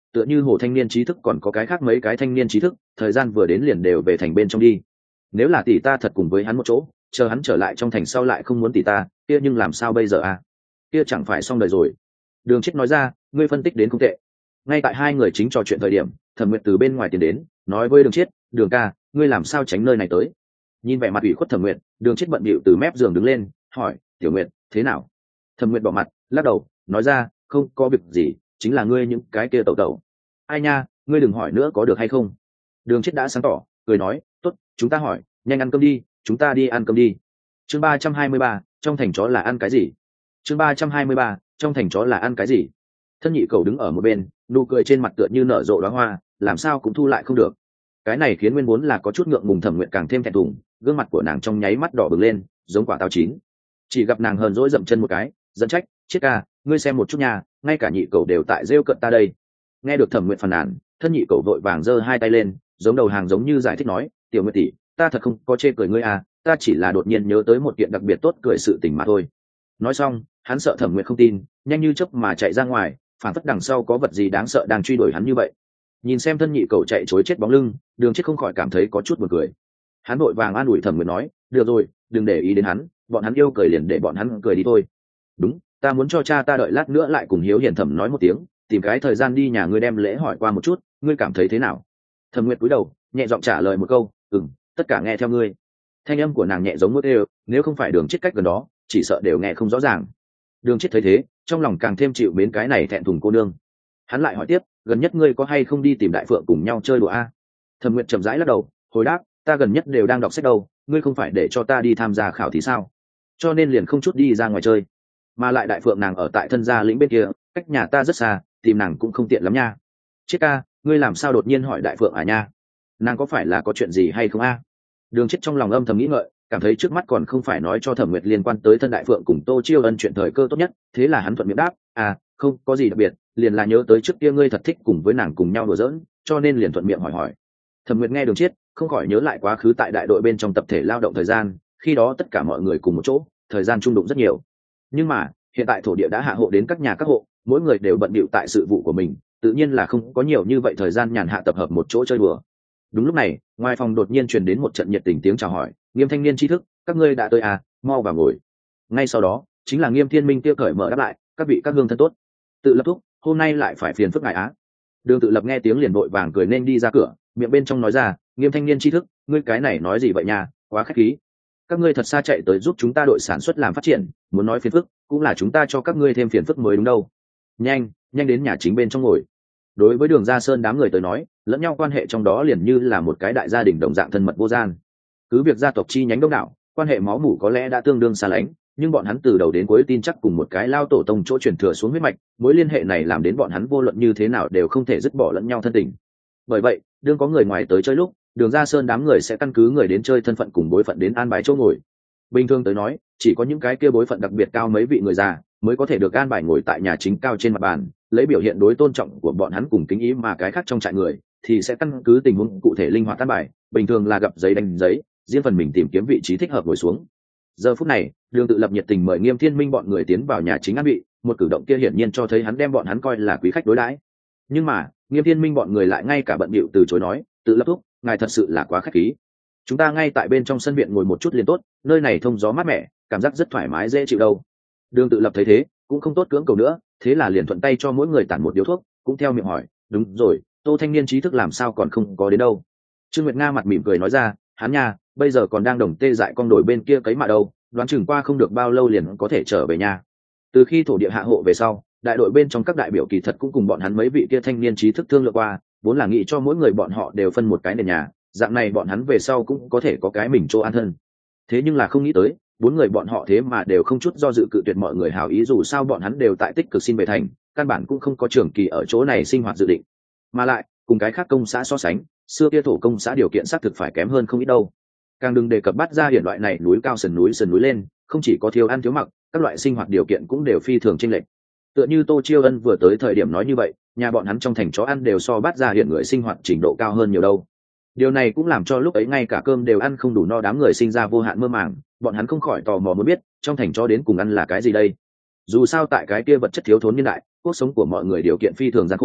tựa như hồ thanh niên trí thức còn có cái khác mấy cái thanh niên trí thức thời gian vừa đến liền đều về thành bên trong đi. Nếu là tỷ ta thật cùng với hắn một chỗ, chờ hắn trở lại trong thành sau lại không muốn tỷ ta, kia nhưng làm sao bây giờ à? Kia chẳng phải xong đời rồi. Đường Chết nói ra, ngươi phân tích đến không tệ. Ngay tại hai người chính trò chuyện thời điểm, Thẩm Nguyệt từ bên ngoài tiến đến, nói với Đường Chết, Đường ca, ngươi làm sao tránh nơi này tới? Nhìn vẻ mặt ủy khuất Thẩm Nguyệt, Đường Chết bận bịu từ mép giường đứng lên, hỏi, Tiểu Nguyệt, thế nào? Thẩm Nguyệt bỏ mặt, lắc đầu, nói ra, không có việc gì, chính là ngươi những cái kia tẩu tẩu. Ai nha, ngươi đừng hỏi nữa có được hay không? Đường Chết đã sáng tỏ, cười nói, tốt, chúng ta hỏi, nhanh ăn cơm đi, chúng ta đi ăn cơm đi. Chương ba trăm hai mươi ba, trong thành chó là ăn cái gì? Chương ba trăm hai mươi ba, trong thành chó là ăn cái gì? Thân nhị cầu đứng ở một bên, nụ cười trên mặt tựa như nở rộ đóa hoa, làm sao cũng thu lại không được. Cái này khiến nguyên vốn là có chút ngượng ngùng Thẩm Nguyệt càng thêm thẹn thùng, gương mặt của nàng trong nháy mắt đỏ bừng lên, giống quả táo chín. Chỉ gặp nàng hờn dỗi dậm chân một cái, dẫn trách, Chiết ca, ngươi xem một chút nha, ngay cả nhị cầu đều tại rêu cận ta đây. Nghe được Thẩm Nguyệt phàn nàn, thân nhị cầu vội vàng giơ hai tay lên, giống đầu hàng giống như giải thích nói, Tiểu Nguyệt tỷ, ta thật không có chê cười ngươi à, ta chỉ là đột nhiên nhớ tới một kiện đặc biệt tốt cười sự tình mà thôi. Nói xong, hắn sợ Thẩm Nguyệt không tin, nhanh như chớp mà chạy ra ngoài, phản phất đằng sau có vật gì đáng sợ đang truy đuổi hắn như vậy. Nhìn xem thân nhị cầu chạy chối chết bóng lưng, Đường Chết không khỏi cảm thấy có chút buồn cười. Hắn vội vàng an ủi Thẩm Nguyệt nói, được rồi, đừng để ý đến hắn, bọn hắn yêu cười liền để bọn hắn cười đi thôi. Đúng, ta muốn cho cha ta đợi lát nữa lại cùng Hiếu Hiền Thẩm nói một tiếng, tìm cái thời gian đi nhà ngươi đem lễ hỏi qua một chút, ngươi cảm thấy thế nào? Thẩm Nguyệt cúi đầu, nhẹ giọng trả lời một câu, ừm, tất cả nghe theo ngươi. Thanh âm của nàng nhẹ giống mốt ê, nếu không phải Đường Chết cách gần đó, chỉ sợ đều nghe không rõ ràng. Đường Chết thấy thế, trong lòng càng thêm chịu mến cái này thẹn thùng cô nương. Hắn lại hỏi tiếp, gần nhất ngươi có hay không đi tìm Đại Phượng cùng nhau chơi đùa a? Thẩm Nguyệt chậm rãi lắc đầu, hồi đáp, ta gần nhất đều đang đọc sách đâu, ngươi không phải để cho ta đi tham gia khảo thí sao? Cho nên liền không chút đi ra ngoài chơi. Mà lại Đại Phượng nàng ở tại thân gia lĩnh bên kia, cách nhà ta rất xa, tìm nàng cũng không tiện lắm nha. Chết ca, ngươi làm sao đột nhiên hỏi Đại Phượng à nha? Nàng có phải là có chuyện gì hay không a? Đường Chết trong lòng âm thầm nghĩ ngợi, cảm thấy trước mắt còn không phải nói cho Thẩm Nguyệt liên quan tới thân Đại Phượng cùng Tô Chiêu Ân chuyện thời cơ tốt nhất, thế là hắn thuận miệng đáp, à, không có gì đặc biệt, liền là nhớ tới trước kia ngươi thật thích cùng với nàng cùng nhau đùa giỡn, cho nên liền thuận miệng hỏi hỏi. Thẩm Nguyệt nghe Đường Chết, không khỏi nhớ lại quá khứ tại đại đội bên trong tập thể lao động thời gian, khi đó tất cả mọi người cùng một chỗ, thời gian chung đụng rất nhiều. Nhưng mà, hiện tại thổ địa đã hạ hộ đến các nhà các hộ, mỗi người đều bận bịu tại sự vụ của mình, tự nhiên là không có nhiều như vậy thời gian nhàn hạ tập hợp một chỗ chơi đùa. Đúng lúc này, ngoài phòng đột nhiên truyền đến một trận nhiệt tình tiếng chào hỏi, Nghiêm thanh niên tri thức, các ngươi đã tới à, mau vào ngồi. Ngay sau đó, chính là Nghiêm Thiên Minh tiêu cởi mở đáp lại, các vị các hương thân tốt. Tự Lập thúc, hôm nay lại phải phiền phức ngài á. Đường Tự Lập nghe tiếng liền vội vàng cười nên đi ra cửa, miệng bên trong nói ra, Nghiêm thanh niên tri thức, ngươi cái này nói gì vậy nha, quá khách khí. Các ngươi thật xa chạy tới giúp chúng ta đội sản xuất làm phát triển, muốn nói phiền phức, cũng là chúng ta cho các ngươi thêm phiền phức mới đúng đâu. Nhanh, nhanh đến nhà chính bên trong ngồi. Đối với Đường Gia Sơn đám người tới nói, lẫn nhau quan hệ trong đó liền như là một cái đại gia đình đồng dạng thân mật vô gian. Cứ việc gia tộc chi nhánh đông đảo, quan hệ máu mủ có lẽ đã tương đương xa lánh, nhưng bọn hắn từ đầu đến cuối tin chắc cùng một cái lao tổ tông chỗ truyền thừa xuống huyết mạch, mối liên hệ này làm đến bọn hắn vô luận như thế nào đều không thể dứt bỏ lẫn nhau thân tình. Bởi vậy, đương có người ngoài tới chơi lúc, Đường Gia Sơn đám người sẽ căn cứ người đến chơi thân phận cùng bối phận đến an bài chỗ ngồi. Bình thường tới nói, chỉ có những cái kia bối phận đặc biệt cao mấy vị người già mới có thể được an bài ngồi tại nhà chính cao trên mặt bàn, lấy biểu hiện đối tôn trọng của bọn hắn cùng kính ý, mà cái khác trong trại người thì sẽ căn cứ tình huống cụ thể linh hoạt an bài, bình thường là gặp giấy đánh giấy, riêng phần mình tìm kiếm vị trí thích hợp ngồi xuống. Giờ phút này, Đường Tự Lập nhiệt tình mời Nghiêm Thiên Minh bọn người tiến vào nhà chính an vị, một cử động kia hiển nhiên cho thấy hắn đem bọn hắn coi là quý khách đối đãi. Nhưng mà, Nghiêm Thiên Minh bọn người lại ngay cả bận bịu từ chối nói, Tự Lập thúc, ngài thật sự là quá khách khí. Chúng ta ngay tại bên trong sân viện ngồi một chút liền tốt, nơi này thông gió mát mẻ, cảm giác rất thoải mái dễ chịu đâu. Đường Tự Lập thấy thế, cũng không tốt cưỡng cầu nữa, thế là liền thuận tay cho mỗi người tản một điếu thuốc, cũng theo miệng hỏi, đúng rồi, Tô thanh niên trí thức làm sao còn không có đến đâu? Trương Nguyệt Nga mặt mỉm cười nói ra, hắn nha, bây giờ còn đang đồng tê dại con đồi bên kia cấy mạ đâu, đoán chừng qua không được bao lâu liền có thể trở về nhà. Từ khi thổ địa hạ hộ về sau, đại đội bên trong các đại biểu kỳ thật cũng cùng bọn hắn mấy vị kia thanh niên trí thức thương lượng qua, vốn là nghĩ cho mỗi người bọn họ đều phân một cái nền nhà, dạng này bọn hắn về sau cũng có thể có cái mình chỗ an thân. Thế nhưng là không nghĩ tới, bốn người bọn họ thế mà đều không chút do dự cự tuyệt mọi người hảo ý, dù sao bọn hắn đều tại tích cực xin về thành, căn bản cũng không có trường kỳ ở chỗ này sinh hoạt dự định. Mà lại, cùng cái khác công xã so sánh, xưa kia thổ công xã điều kiện xác thực phải kém hơn không ít đâu. Càng đừng đề cập bắt ra hiển loại này núi cao sườn núi sườn núi lên, không chỉ có thiếu ăn thiếu mặc, các loại sinh hoạt điều kiện cũng đều phi thường chênh lệch. Tựa như Tô Chiêu Ân vừa tới thời điểm nói như vậy, nhà bọn hắn trong thành chó ăn đều so bắt ra hiển người sinh hoạt trình độ cao hơn nhiều đâu. Điều này cũng làm cho lúc ấy ngay cả cơm đều ăn không đủ no đám người sinh ra vô hạn mơ màng, bọn hắn không khỏi tò mò muốn biết, trong thành chó đến cùng ăn là cái gì đây. Dù sao tại cái kia vật chất thiếu thốn niên đại, cuộc sống của mọi người điều kiện phi thường gian khổ,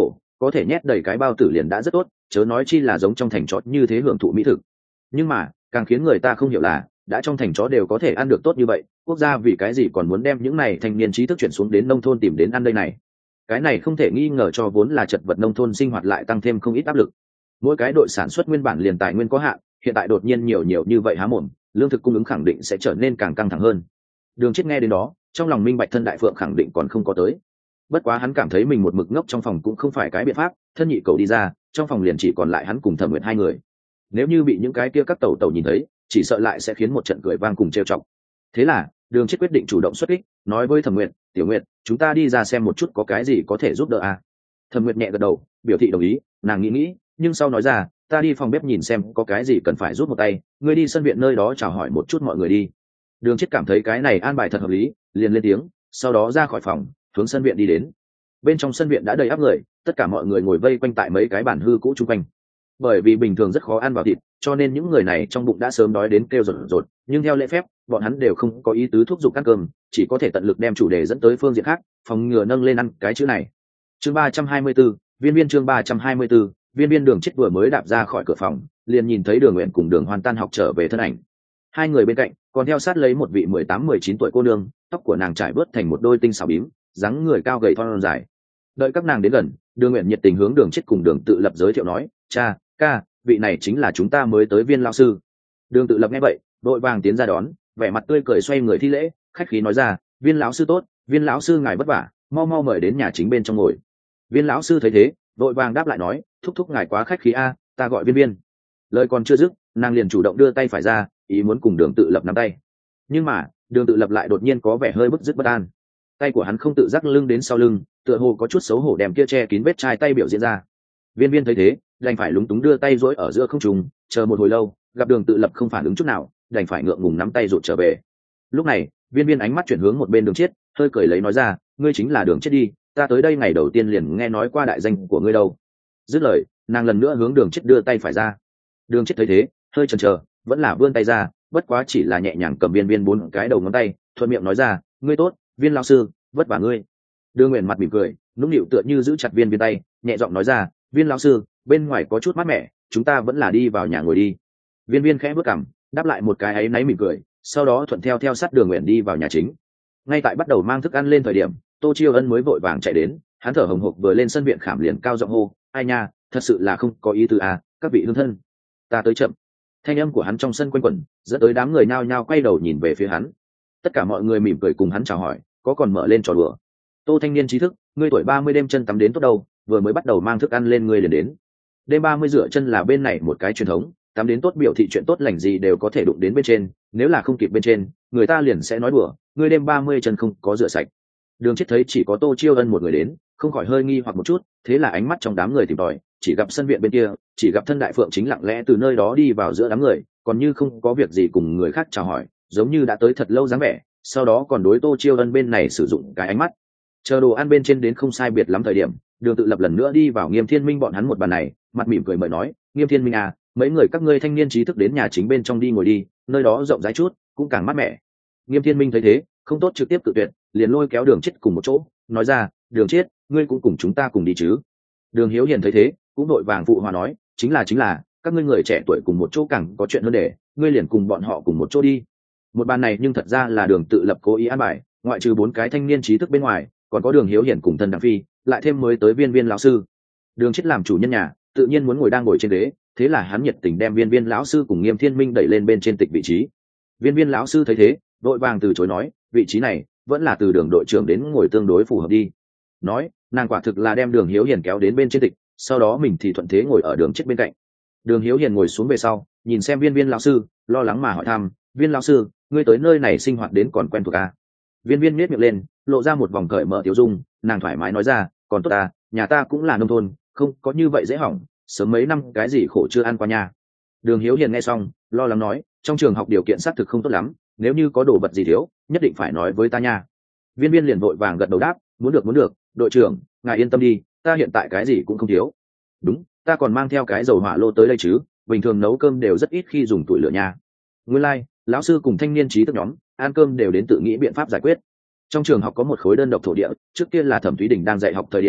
có thể nhét đầy cái bao tử liền đã rất tốt, chớ nói chi là giống trong thành chó như thế hưởng thụ mỹ thực. Nhưng mà càng khiến người ta không hiểu là đã trong thành chó đều có thể ăn được tốt như vậy, quốc gia vì cái gì còn muốn đem những này thanh niên trí thức chuyển xuống đến nông thôn tìm đến ăn đây này? Cái này không thể nghi ngờ cho vốn là chật vật nông thôn sinh hoạt lại tăng thêm không ít áp lực. Mỗi cái đội sản xuất nguyên bản liền tài nguyên có hạn, hiện tại đột nhiên nhiều nhiều như vậy há mồm, lương thực cung ứng khẳng định sẽ trở nên càng căng thẳng hơn. Đường Chết nghe đến đó, trong lòng minh bạch thân đại phượng khẳng định còn không có tới. Bất quá hắn cảm thấy mình một mực ngốc trong phòng cũng không phải cái biện pháp, thân nhị cầu đi ra, trong phòng liền chỉ còn lại hắn cùng Thẩm Nguyệt hai người. Nếu như bị những cái kia các tàu tàu nhìn thấy, chỉ sợ lại sẽ khiến một trận cười vang cùng trêu chọc. Thế là Đường Chết quyết định chủ động xuất kích, nói với Thẩm Nguyệt, "Tiểu Nguyệt, chúng ta đi ra xem một chút có cái gì có thể giúp đỡ à?" Thẩm Nguyệt nhẹ gật đầu, biểu thị đồng ý. Nàng nghĩ nghĩ, nhưng sau nói ra, "Ta đi phòng bếp nhìn xem có cái gì cần phải giúp một tay, ngươi đi sân viện nơi đó chào hỏi một chút mọi người đi." Đường Chết cảm thấy cái này an bài thật hợp lý, liền lên tiếng, sau đó ra khỏi phòng, hướng sân viện đi đến. Bên trong sân viện đã đầy ắp người, tất cả mọi người ngồi vây quanh tại mấy cái bàn hư cũ chung quanh. Bởi vì bình thường rất khó ăn vào thịt, cho nên những người này trong bụng đã sớm đói đến kêu rột rột, nhưng theo lễ phép, bọn hắn đều không có ý tứ thúc giục ăn cơm, chỉ có thể tận lực đem chủ đề dẫn tới phương diện khác, phòng ngừa nâng lên ăn cái chữ này. Chương ba trăm hai mươi 34, viên viên chương ba trăm hai mươi 34, viên viên. Đường Chết vừa mới đạp ra khỏi cửa phòng, liền nhìn thấy Đường Uyển cùng Đường Hoan tan học trở về thân ảnh. Hai người bên cạnh còn theo sát lấy một vị mười tám mười chín tuổi cô nương, tóc của nàng trải bớt thành một đôi tinh xảo bím, dáng người cao gầy thon dài. Đợi các nàng đến gần, Đường Uyển nhiệt tình hướng Đường Chết cùng Đường Tự Lập giới thiệu nói, "Cha, ca, vị này chính là chúng ta mới tới Viên lão sư." Đường Tự Lập nghe vậy, đội vàng tiến ra đón, vẻ mặt tươi cười xoay người thi lễ, khách khí nói ra, "Viên lão sư tốt, Viên lão sư ngài vất vả, mau mau mời đến nhà chính bên trong ngồi." Viên lão sư thấy thế, đội vàng đáp lại nói, "Thúc thúc ngài quá khách khí a, ta gọi Viên Viên." Lời còn chưa dứt, nàng liền chủ động đưa tay phải ra, ý muốn cùng Đường Tự Lập nắm tay. Nhưng mà Đường Tự Lập lại đột nhiên có vẻ hơi bức dứt bất an, tay của hắn không tự giác lưng đến sau lưng, tựa hồ có chút xấu hổ đem kia che kín vết chai tay biểu diễn ra. Viên Viên thấy thế, đành phải lúng túng đưa tay duỗi ở giữa không trung, chờ một hồi lâu, gặp Đường Tự Lập không phản ứng chút nào, đành phải ngượng ngùng nắm tay rụt trở về. Lúc này, Viên Viên ánh mắt chuyển hướng một bên Đường Chết, hơi cười lấy nói ra, "Ngươi chính là Đường Chết đi, ta tới đây ngày đầu tiên liền nghe nói qua đại danh của ngươi đâu." Dứt lời, nàng lần nữa hướng Đường Chết đưa tay phải ra. Đường Chết thấy thế, hơi chần chờ, vẫn là vươn tay ra, bất quá chỉ là nhẹ nhàng cầm Viên Viên bốn cái đầu ngón tay, thuận miệng nói ra, "Ngươi tốt, Viên lão sư, vất vả ngươi." Đường Uyển mặt mỉm cười, nũng nịu tựa như giữ chặt Viên Viên tay, nhẹ giọng nói ra, "Viên lão sư, bên ngoài có chút mát mẻ, chúng ta vẫn là đi vào nhà ngồi đi." Viên Viên khẽ bước cằm, đáp lại một cái áy náy mỉm cười, sau đó thuận theo theo sát Đường Uyển đi vào nhà chính. Ngay tại bắt đầu mang thức ăn lên thời điểm, Tô Chiêu Ân mới vội vàng chạy đến, hắn thở hổn hộc vừa lên sân viện khảm liền cao giọng hô, "Ai nha, thật sự là không có ý tứ à, các vị hương thân, ta tới chậm." Thanh âm của hắn trong sân quanh quẩn, dẫn tới đám người nhao nhao quay đầu nhìn về phía hắn. Tất cả mọi người mỉm cười cùng hắn chào hỏi, có còn mở lên trò đùa. "Tô thanh niên trí thức, ngươi tuổi ba mươi đêm chân tắm đến tốt đâu, vừa mới bắt đầu mang thức ăn lên ngươi liền đến." Đêm ba mươi rửa chân là bên này một cái truyền thống, tắm đến tốt biểu thị chuyện tốt lành gì đều có thể đụng đến bên trên, nếu là không kịp bên trên, người ta liền sẽ nói đùa, ngươi đêm ba mươi chân không có rửa sạch. Đường Chết thấy chỉ có Tô Chiêu Ân một người đến, không khỏi hơi nghi hoặc một chút, thế là ánh mắt trong đám người tìm tòi, chỉ gặp sân viện bên kia, chỉ gặp thân đại phượng chính lặng lẽ từ nơi đó đi vào giữa đám người, còn như không có việc gì cùng người khác chào hỏi, giống như đã tới thật lâu dáng vẻ, sau đó còn đối Tô Chiêu Ân bên này sử dụng cái ánh mắt. Chờ đồ ăn bên trên đến không sai biệt lắm thời điểm, Đường Tự Lập lần nữa đi vào Nghiêm Thiên Minh bọn hắn một bàn này, mặt mỉm cười mời nói, "Nghiêm Thiên Minh à, mấy người các ngươi thanh niên trí thức đến nhà chính bên trong đi ngồi đi, nơi đó rộng rãi chút, cũng càng mát mẻ." Nghiêm Thiên Minh thấy thế, không tốt trực tiếp tự tuyệt, liền lôi kéo Đường Chết cùng một chỗ, nói ra, "Đường Chết, ngươi cũng cùng chúng ta cùng đi chứ?" Đường Hiếu Hiền thấy thế, cũng đội vàng phụ hòa nói, "Chính là chính là, các ngươi người trẻ tuổi cùng một chỗ càng có chuyện hơn để, ngươi liền cùng bọn họ cùng một chỗ đi." Một bàn này nhưng thật ra là Đường Tự Lập cố ý an bài, ngoại trừ bốn cái thanh niên trí thức bên ngoài, còn có Đường Hiếu Hiền cùng thân Đặng Phi, lại thêm mới tới Viên Viên lão sư. Đường Chết làm chủ nhân nhà, tự nhiên muốn ngồi đang ngồi trên ghế, thế là hắn nhiệt tình đem Viên Viên lão sư cùng Nghiêm Thiên Minh đẩy lên bên trên tịch vị trí. Viên Viên lão sư thấy thế, đội vàng từ chối nói, "Vị trí này vẫn là từ Đường đội trưởng đến ngồi tương đối phù hợp đi." Nói, nàng quả thực là đem Đường Hiếu Hiền kéo đến bên trên tịch, sau đó mình thì thuận thế ngồi ở Đường Chết bên cạnh. Đường Hiếu Hiền ngồi xuống về sau, nhìn xem Viên Viên lão sư, lo lắng mà hỏi thăm, "Viên lão sư, ngươi tới nơi này sinh hoạt đến còn quen thuộc à?" Viên Viên nhếch miệng lên, lộ ra một vòng cởi mở tiểu dung, nàng thoải mái nói ra, "Còn tốt ta, nhà ta cũng là nông thôn, không có như vậy dễ hỏng, sớm mấy năm cái gì khổ chưa ăn qua nha." Đường Hiếu Hiền nghe xong, lo lắng nói, "Trong trường học điều kiện xác thực không tốt lắm, nếu như có đồ vật gì thiếu, nhất định phải nói với ta nha." Viên Viên liền vội vàng gật đầu đáp, "Muốn được muốn được, đội trưởng, ngài yên tâm đi, ta hiện tại cái gì cũng không thiếu. Đúng, ta còn mang theo cái dầu hỏa lô tới đây chứ, bình thường nấu cơm đều rất ít khi dùng tuổi lửa nha." Nguyên lai, like, lão sư cùng thanh niên trí thức nhóm ăn cơm đều đến tự nghĩ biện pháp giải quyết. Trong trường học có một khối đơn độc thổ địa, trước kia là Thẩm Thúy Đình đang dạy học thời điểm,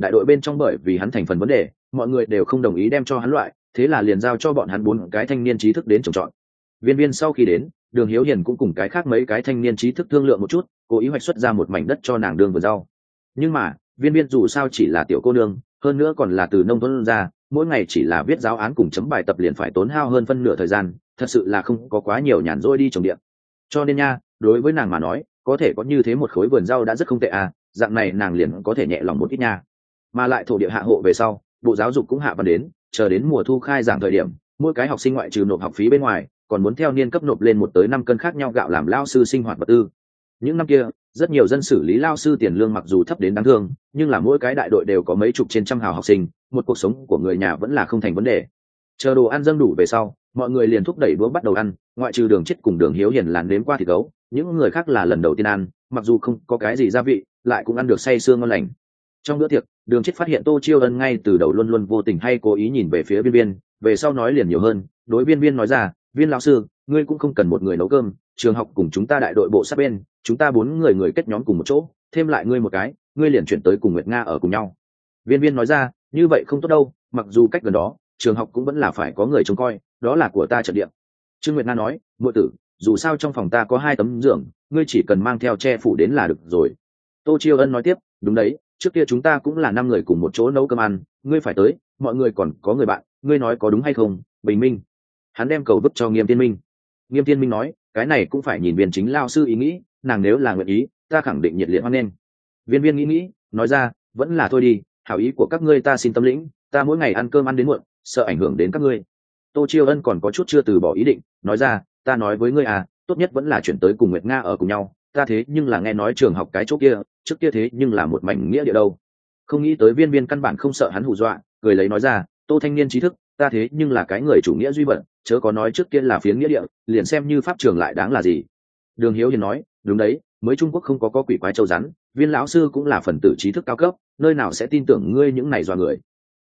đại đội bên trong bởi vì hắn thành phần vấn đề, mọi người đều không đồng ý đem cho hắn loại, thế là liền giao cho bọn hắn bốn cái thanh niên trí thức đến trồng trọt. Viên Viên sau khi đến, Đường Hiếu Hiền cũng cùng cái khác mấy cái thanh niên trí thức thương lượng một chút, cố ý hoạch xuất ra một mảnh đất cho nàng đường vườn rau. Nhưng mà Viên Viên dù sao chỉ là tiểu cô nương, hơn nữa còn là từ nông thôn ra, mỗi ngày chỉ là viết giáo án cùng chấm bài tập liền phải tốn hao hơn phân nửa thời gian, thật sự là không có quá nhiều nhàn rỗi đi trồng điện. Cho nên nha, đối với nàng mà nói, có thể có như thế một khối vườn rau đã rất không tệ à, dạng này nàng liền có thể nhẹ lòng một ít nha. Mà lại thổ địa hạ hộ về sau, bộ giáo dục cũng hạ văn đến, chờ đến mùa thu khai giảng thời điểm, mỗi cái học sinh ngoại trừ nộp học phí bên ngoài, còn muốn theo niên cấp nộp lên một tới năm cân khác nhau gạo làm lao sư sinh hoạt vật tư. Những năm kia, rất nhiều dân xử lý lao sư tiền lương mặc dù thấp đến đáng thương, nhưng là mỗi cái đại đội đều có mấy chục trên trăm hào học sinh, một cuộc sống của người nhà vẫn là không thành vấn đề. Chờ đồ ăn dâng đủ về sau, mọi người liền thúc đẩy đũa bắt đầu ăn, ngoại trừ Đường Chết cùng Đường Hiếu Hiền là nếm qua thịt gấu, những người khác là lần đầu tiên ăn, mặc dù không có cái gì gia vị, lại cũng ăn được say sương ngon lành. Trong bữa tiệc, Đường Chết phát hiện Tô Chiêu Ân ngay từ đầu luôn luôn vô tình hay cố ý nhìn về phía Viên Viên, về sau nói liền nhiều hơn, đối Viên Viên nói ra, Viên lão sư, ngươi cũng không cần một người nấu cơm, trường học cùng chúng ta đại đội bộ sát bên, chúng ta bốn người người kết nhóm cùng một chỗ, thêm lại ngươi một cái, ngươi liền chuyển tới cùng Nguyệt Nga ở cùng nhau. Viên Viên nói ra, như vậy không tốt đâu, mặc dù cách gần đó, trường học cũng vẫn là phải có người trông coi, đó là của ta trận địa. Trương Nguyệt Nga nói, muội tử, dù sao trong phòng ta có hai tấm giường, ngươi chỉ cần mang theo che phủ đến là được rồi. Tô Chiêu Ân nói tiếp, đúng đấy, trước kia chúng ta cũng là năm người cùng một chỗ nấu cơm ăn, ngươi phải tới, mọi người còn có người bạn, ngươi nói có đúng hay không? Bình minh. Hắn đem cầu vứt cho Nghiêm Tiên Minh. Nghiêm Tiên Minh nói, cái này cũng phải nhìn Viên chính lao sư ý nghĩ, nàng nếu là nguyện ý, ta khẳng định nhiệt liệt hoan nghênh. Viên Viên nghĩ nghĩ, nói ra, vẫn là thôi đi, hảo ý của các ngươi ta xin tâm lĩnh, ta mỗi ngày ăn cơm ăn đến muộn, sợ ảnh hưởng đến các ngươi. Tô Chiêu Ân còn có chút chưa từ bỏ ý định, nói ra, ta nói với ngươi à, tốt nhất vẫn là chuyển tới cùng Nguyệt Nga ở cùng nhau, ta thế nhưng là nghe nói trường học cái chỗ kia, trước kia thế nhưng là một mảnh nghĩa địa đâu. Không nghĩ tới Viên Viên căn bản không sợ hắn hù dọa, cười lấy nói ra, Tô thanh niên trí thức, ta thế nhưng là cái người chủ nghĩa duy vận, chớ có nói trước kia là phiến nghĩa địa, liền xem như pháp trường lại đáng là gì. Đường Hiếu Hiền nói, đúng đấy, mới Trung Quốc không có có quỷ quái châu rắn, Viên lão sư cũng là phần tử trí thức cao cấp, nơi nào sẽ tin tưởng ngươi những này dọa người.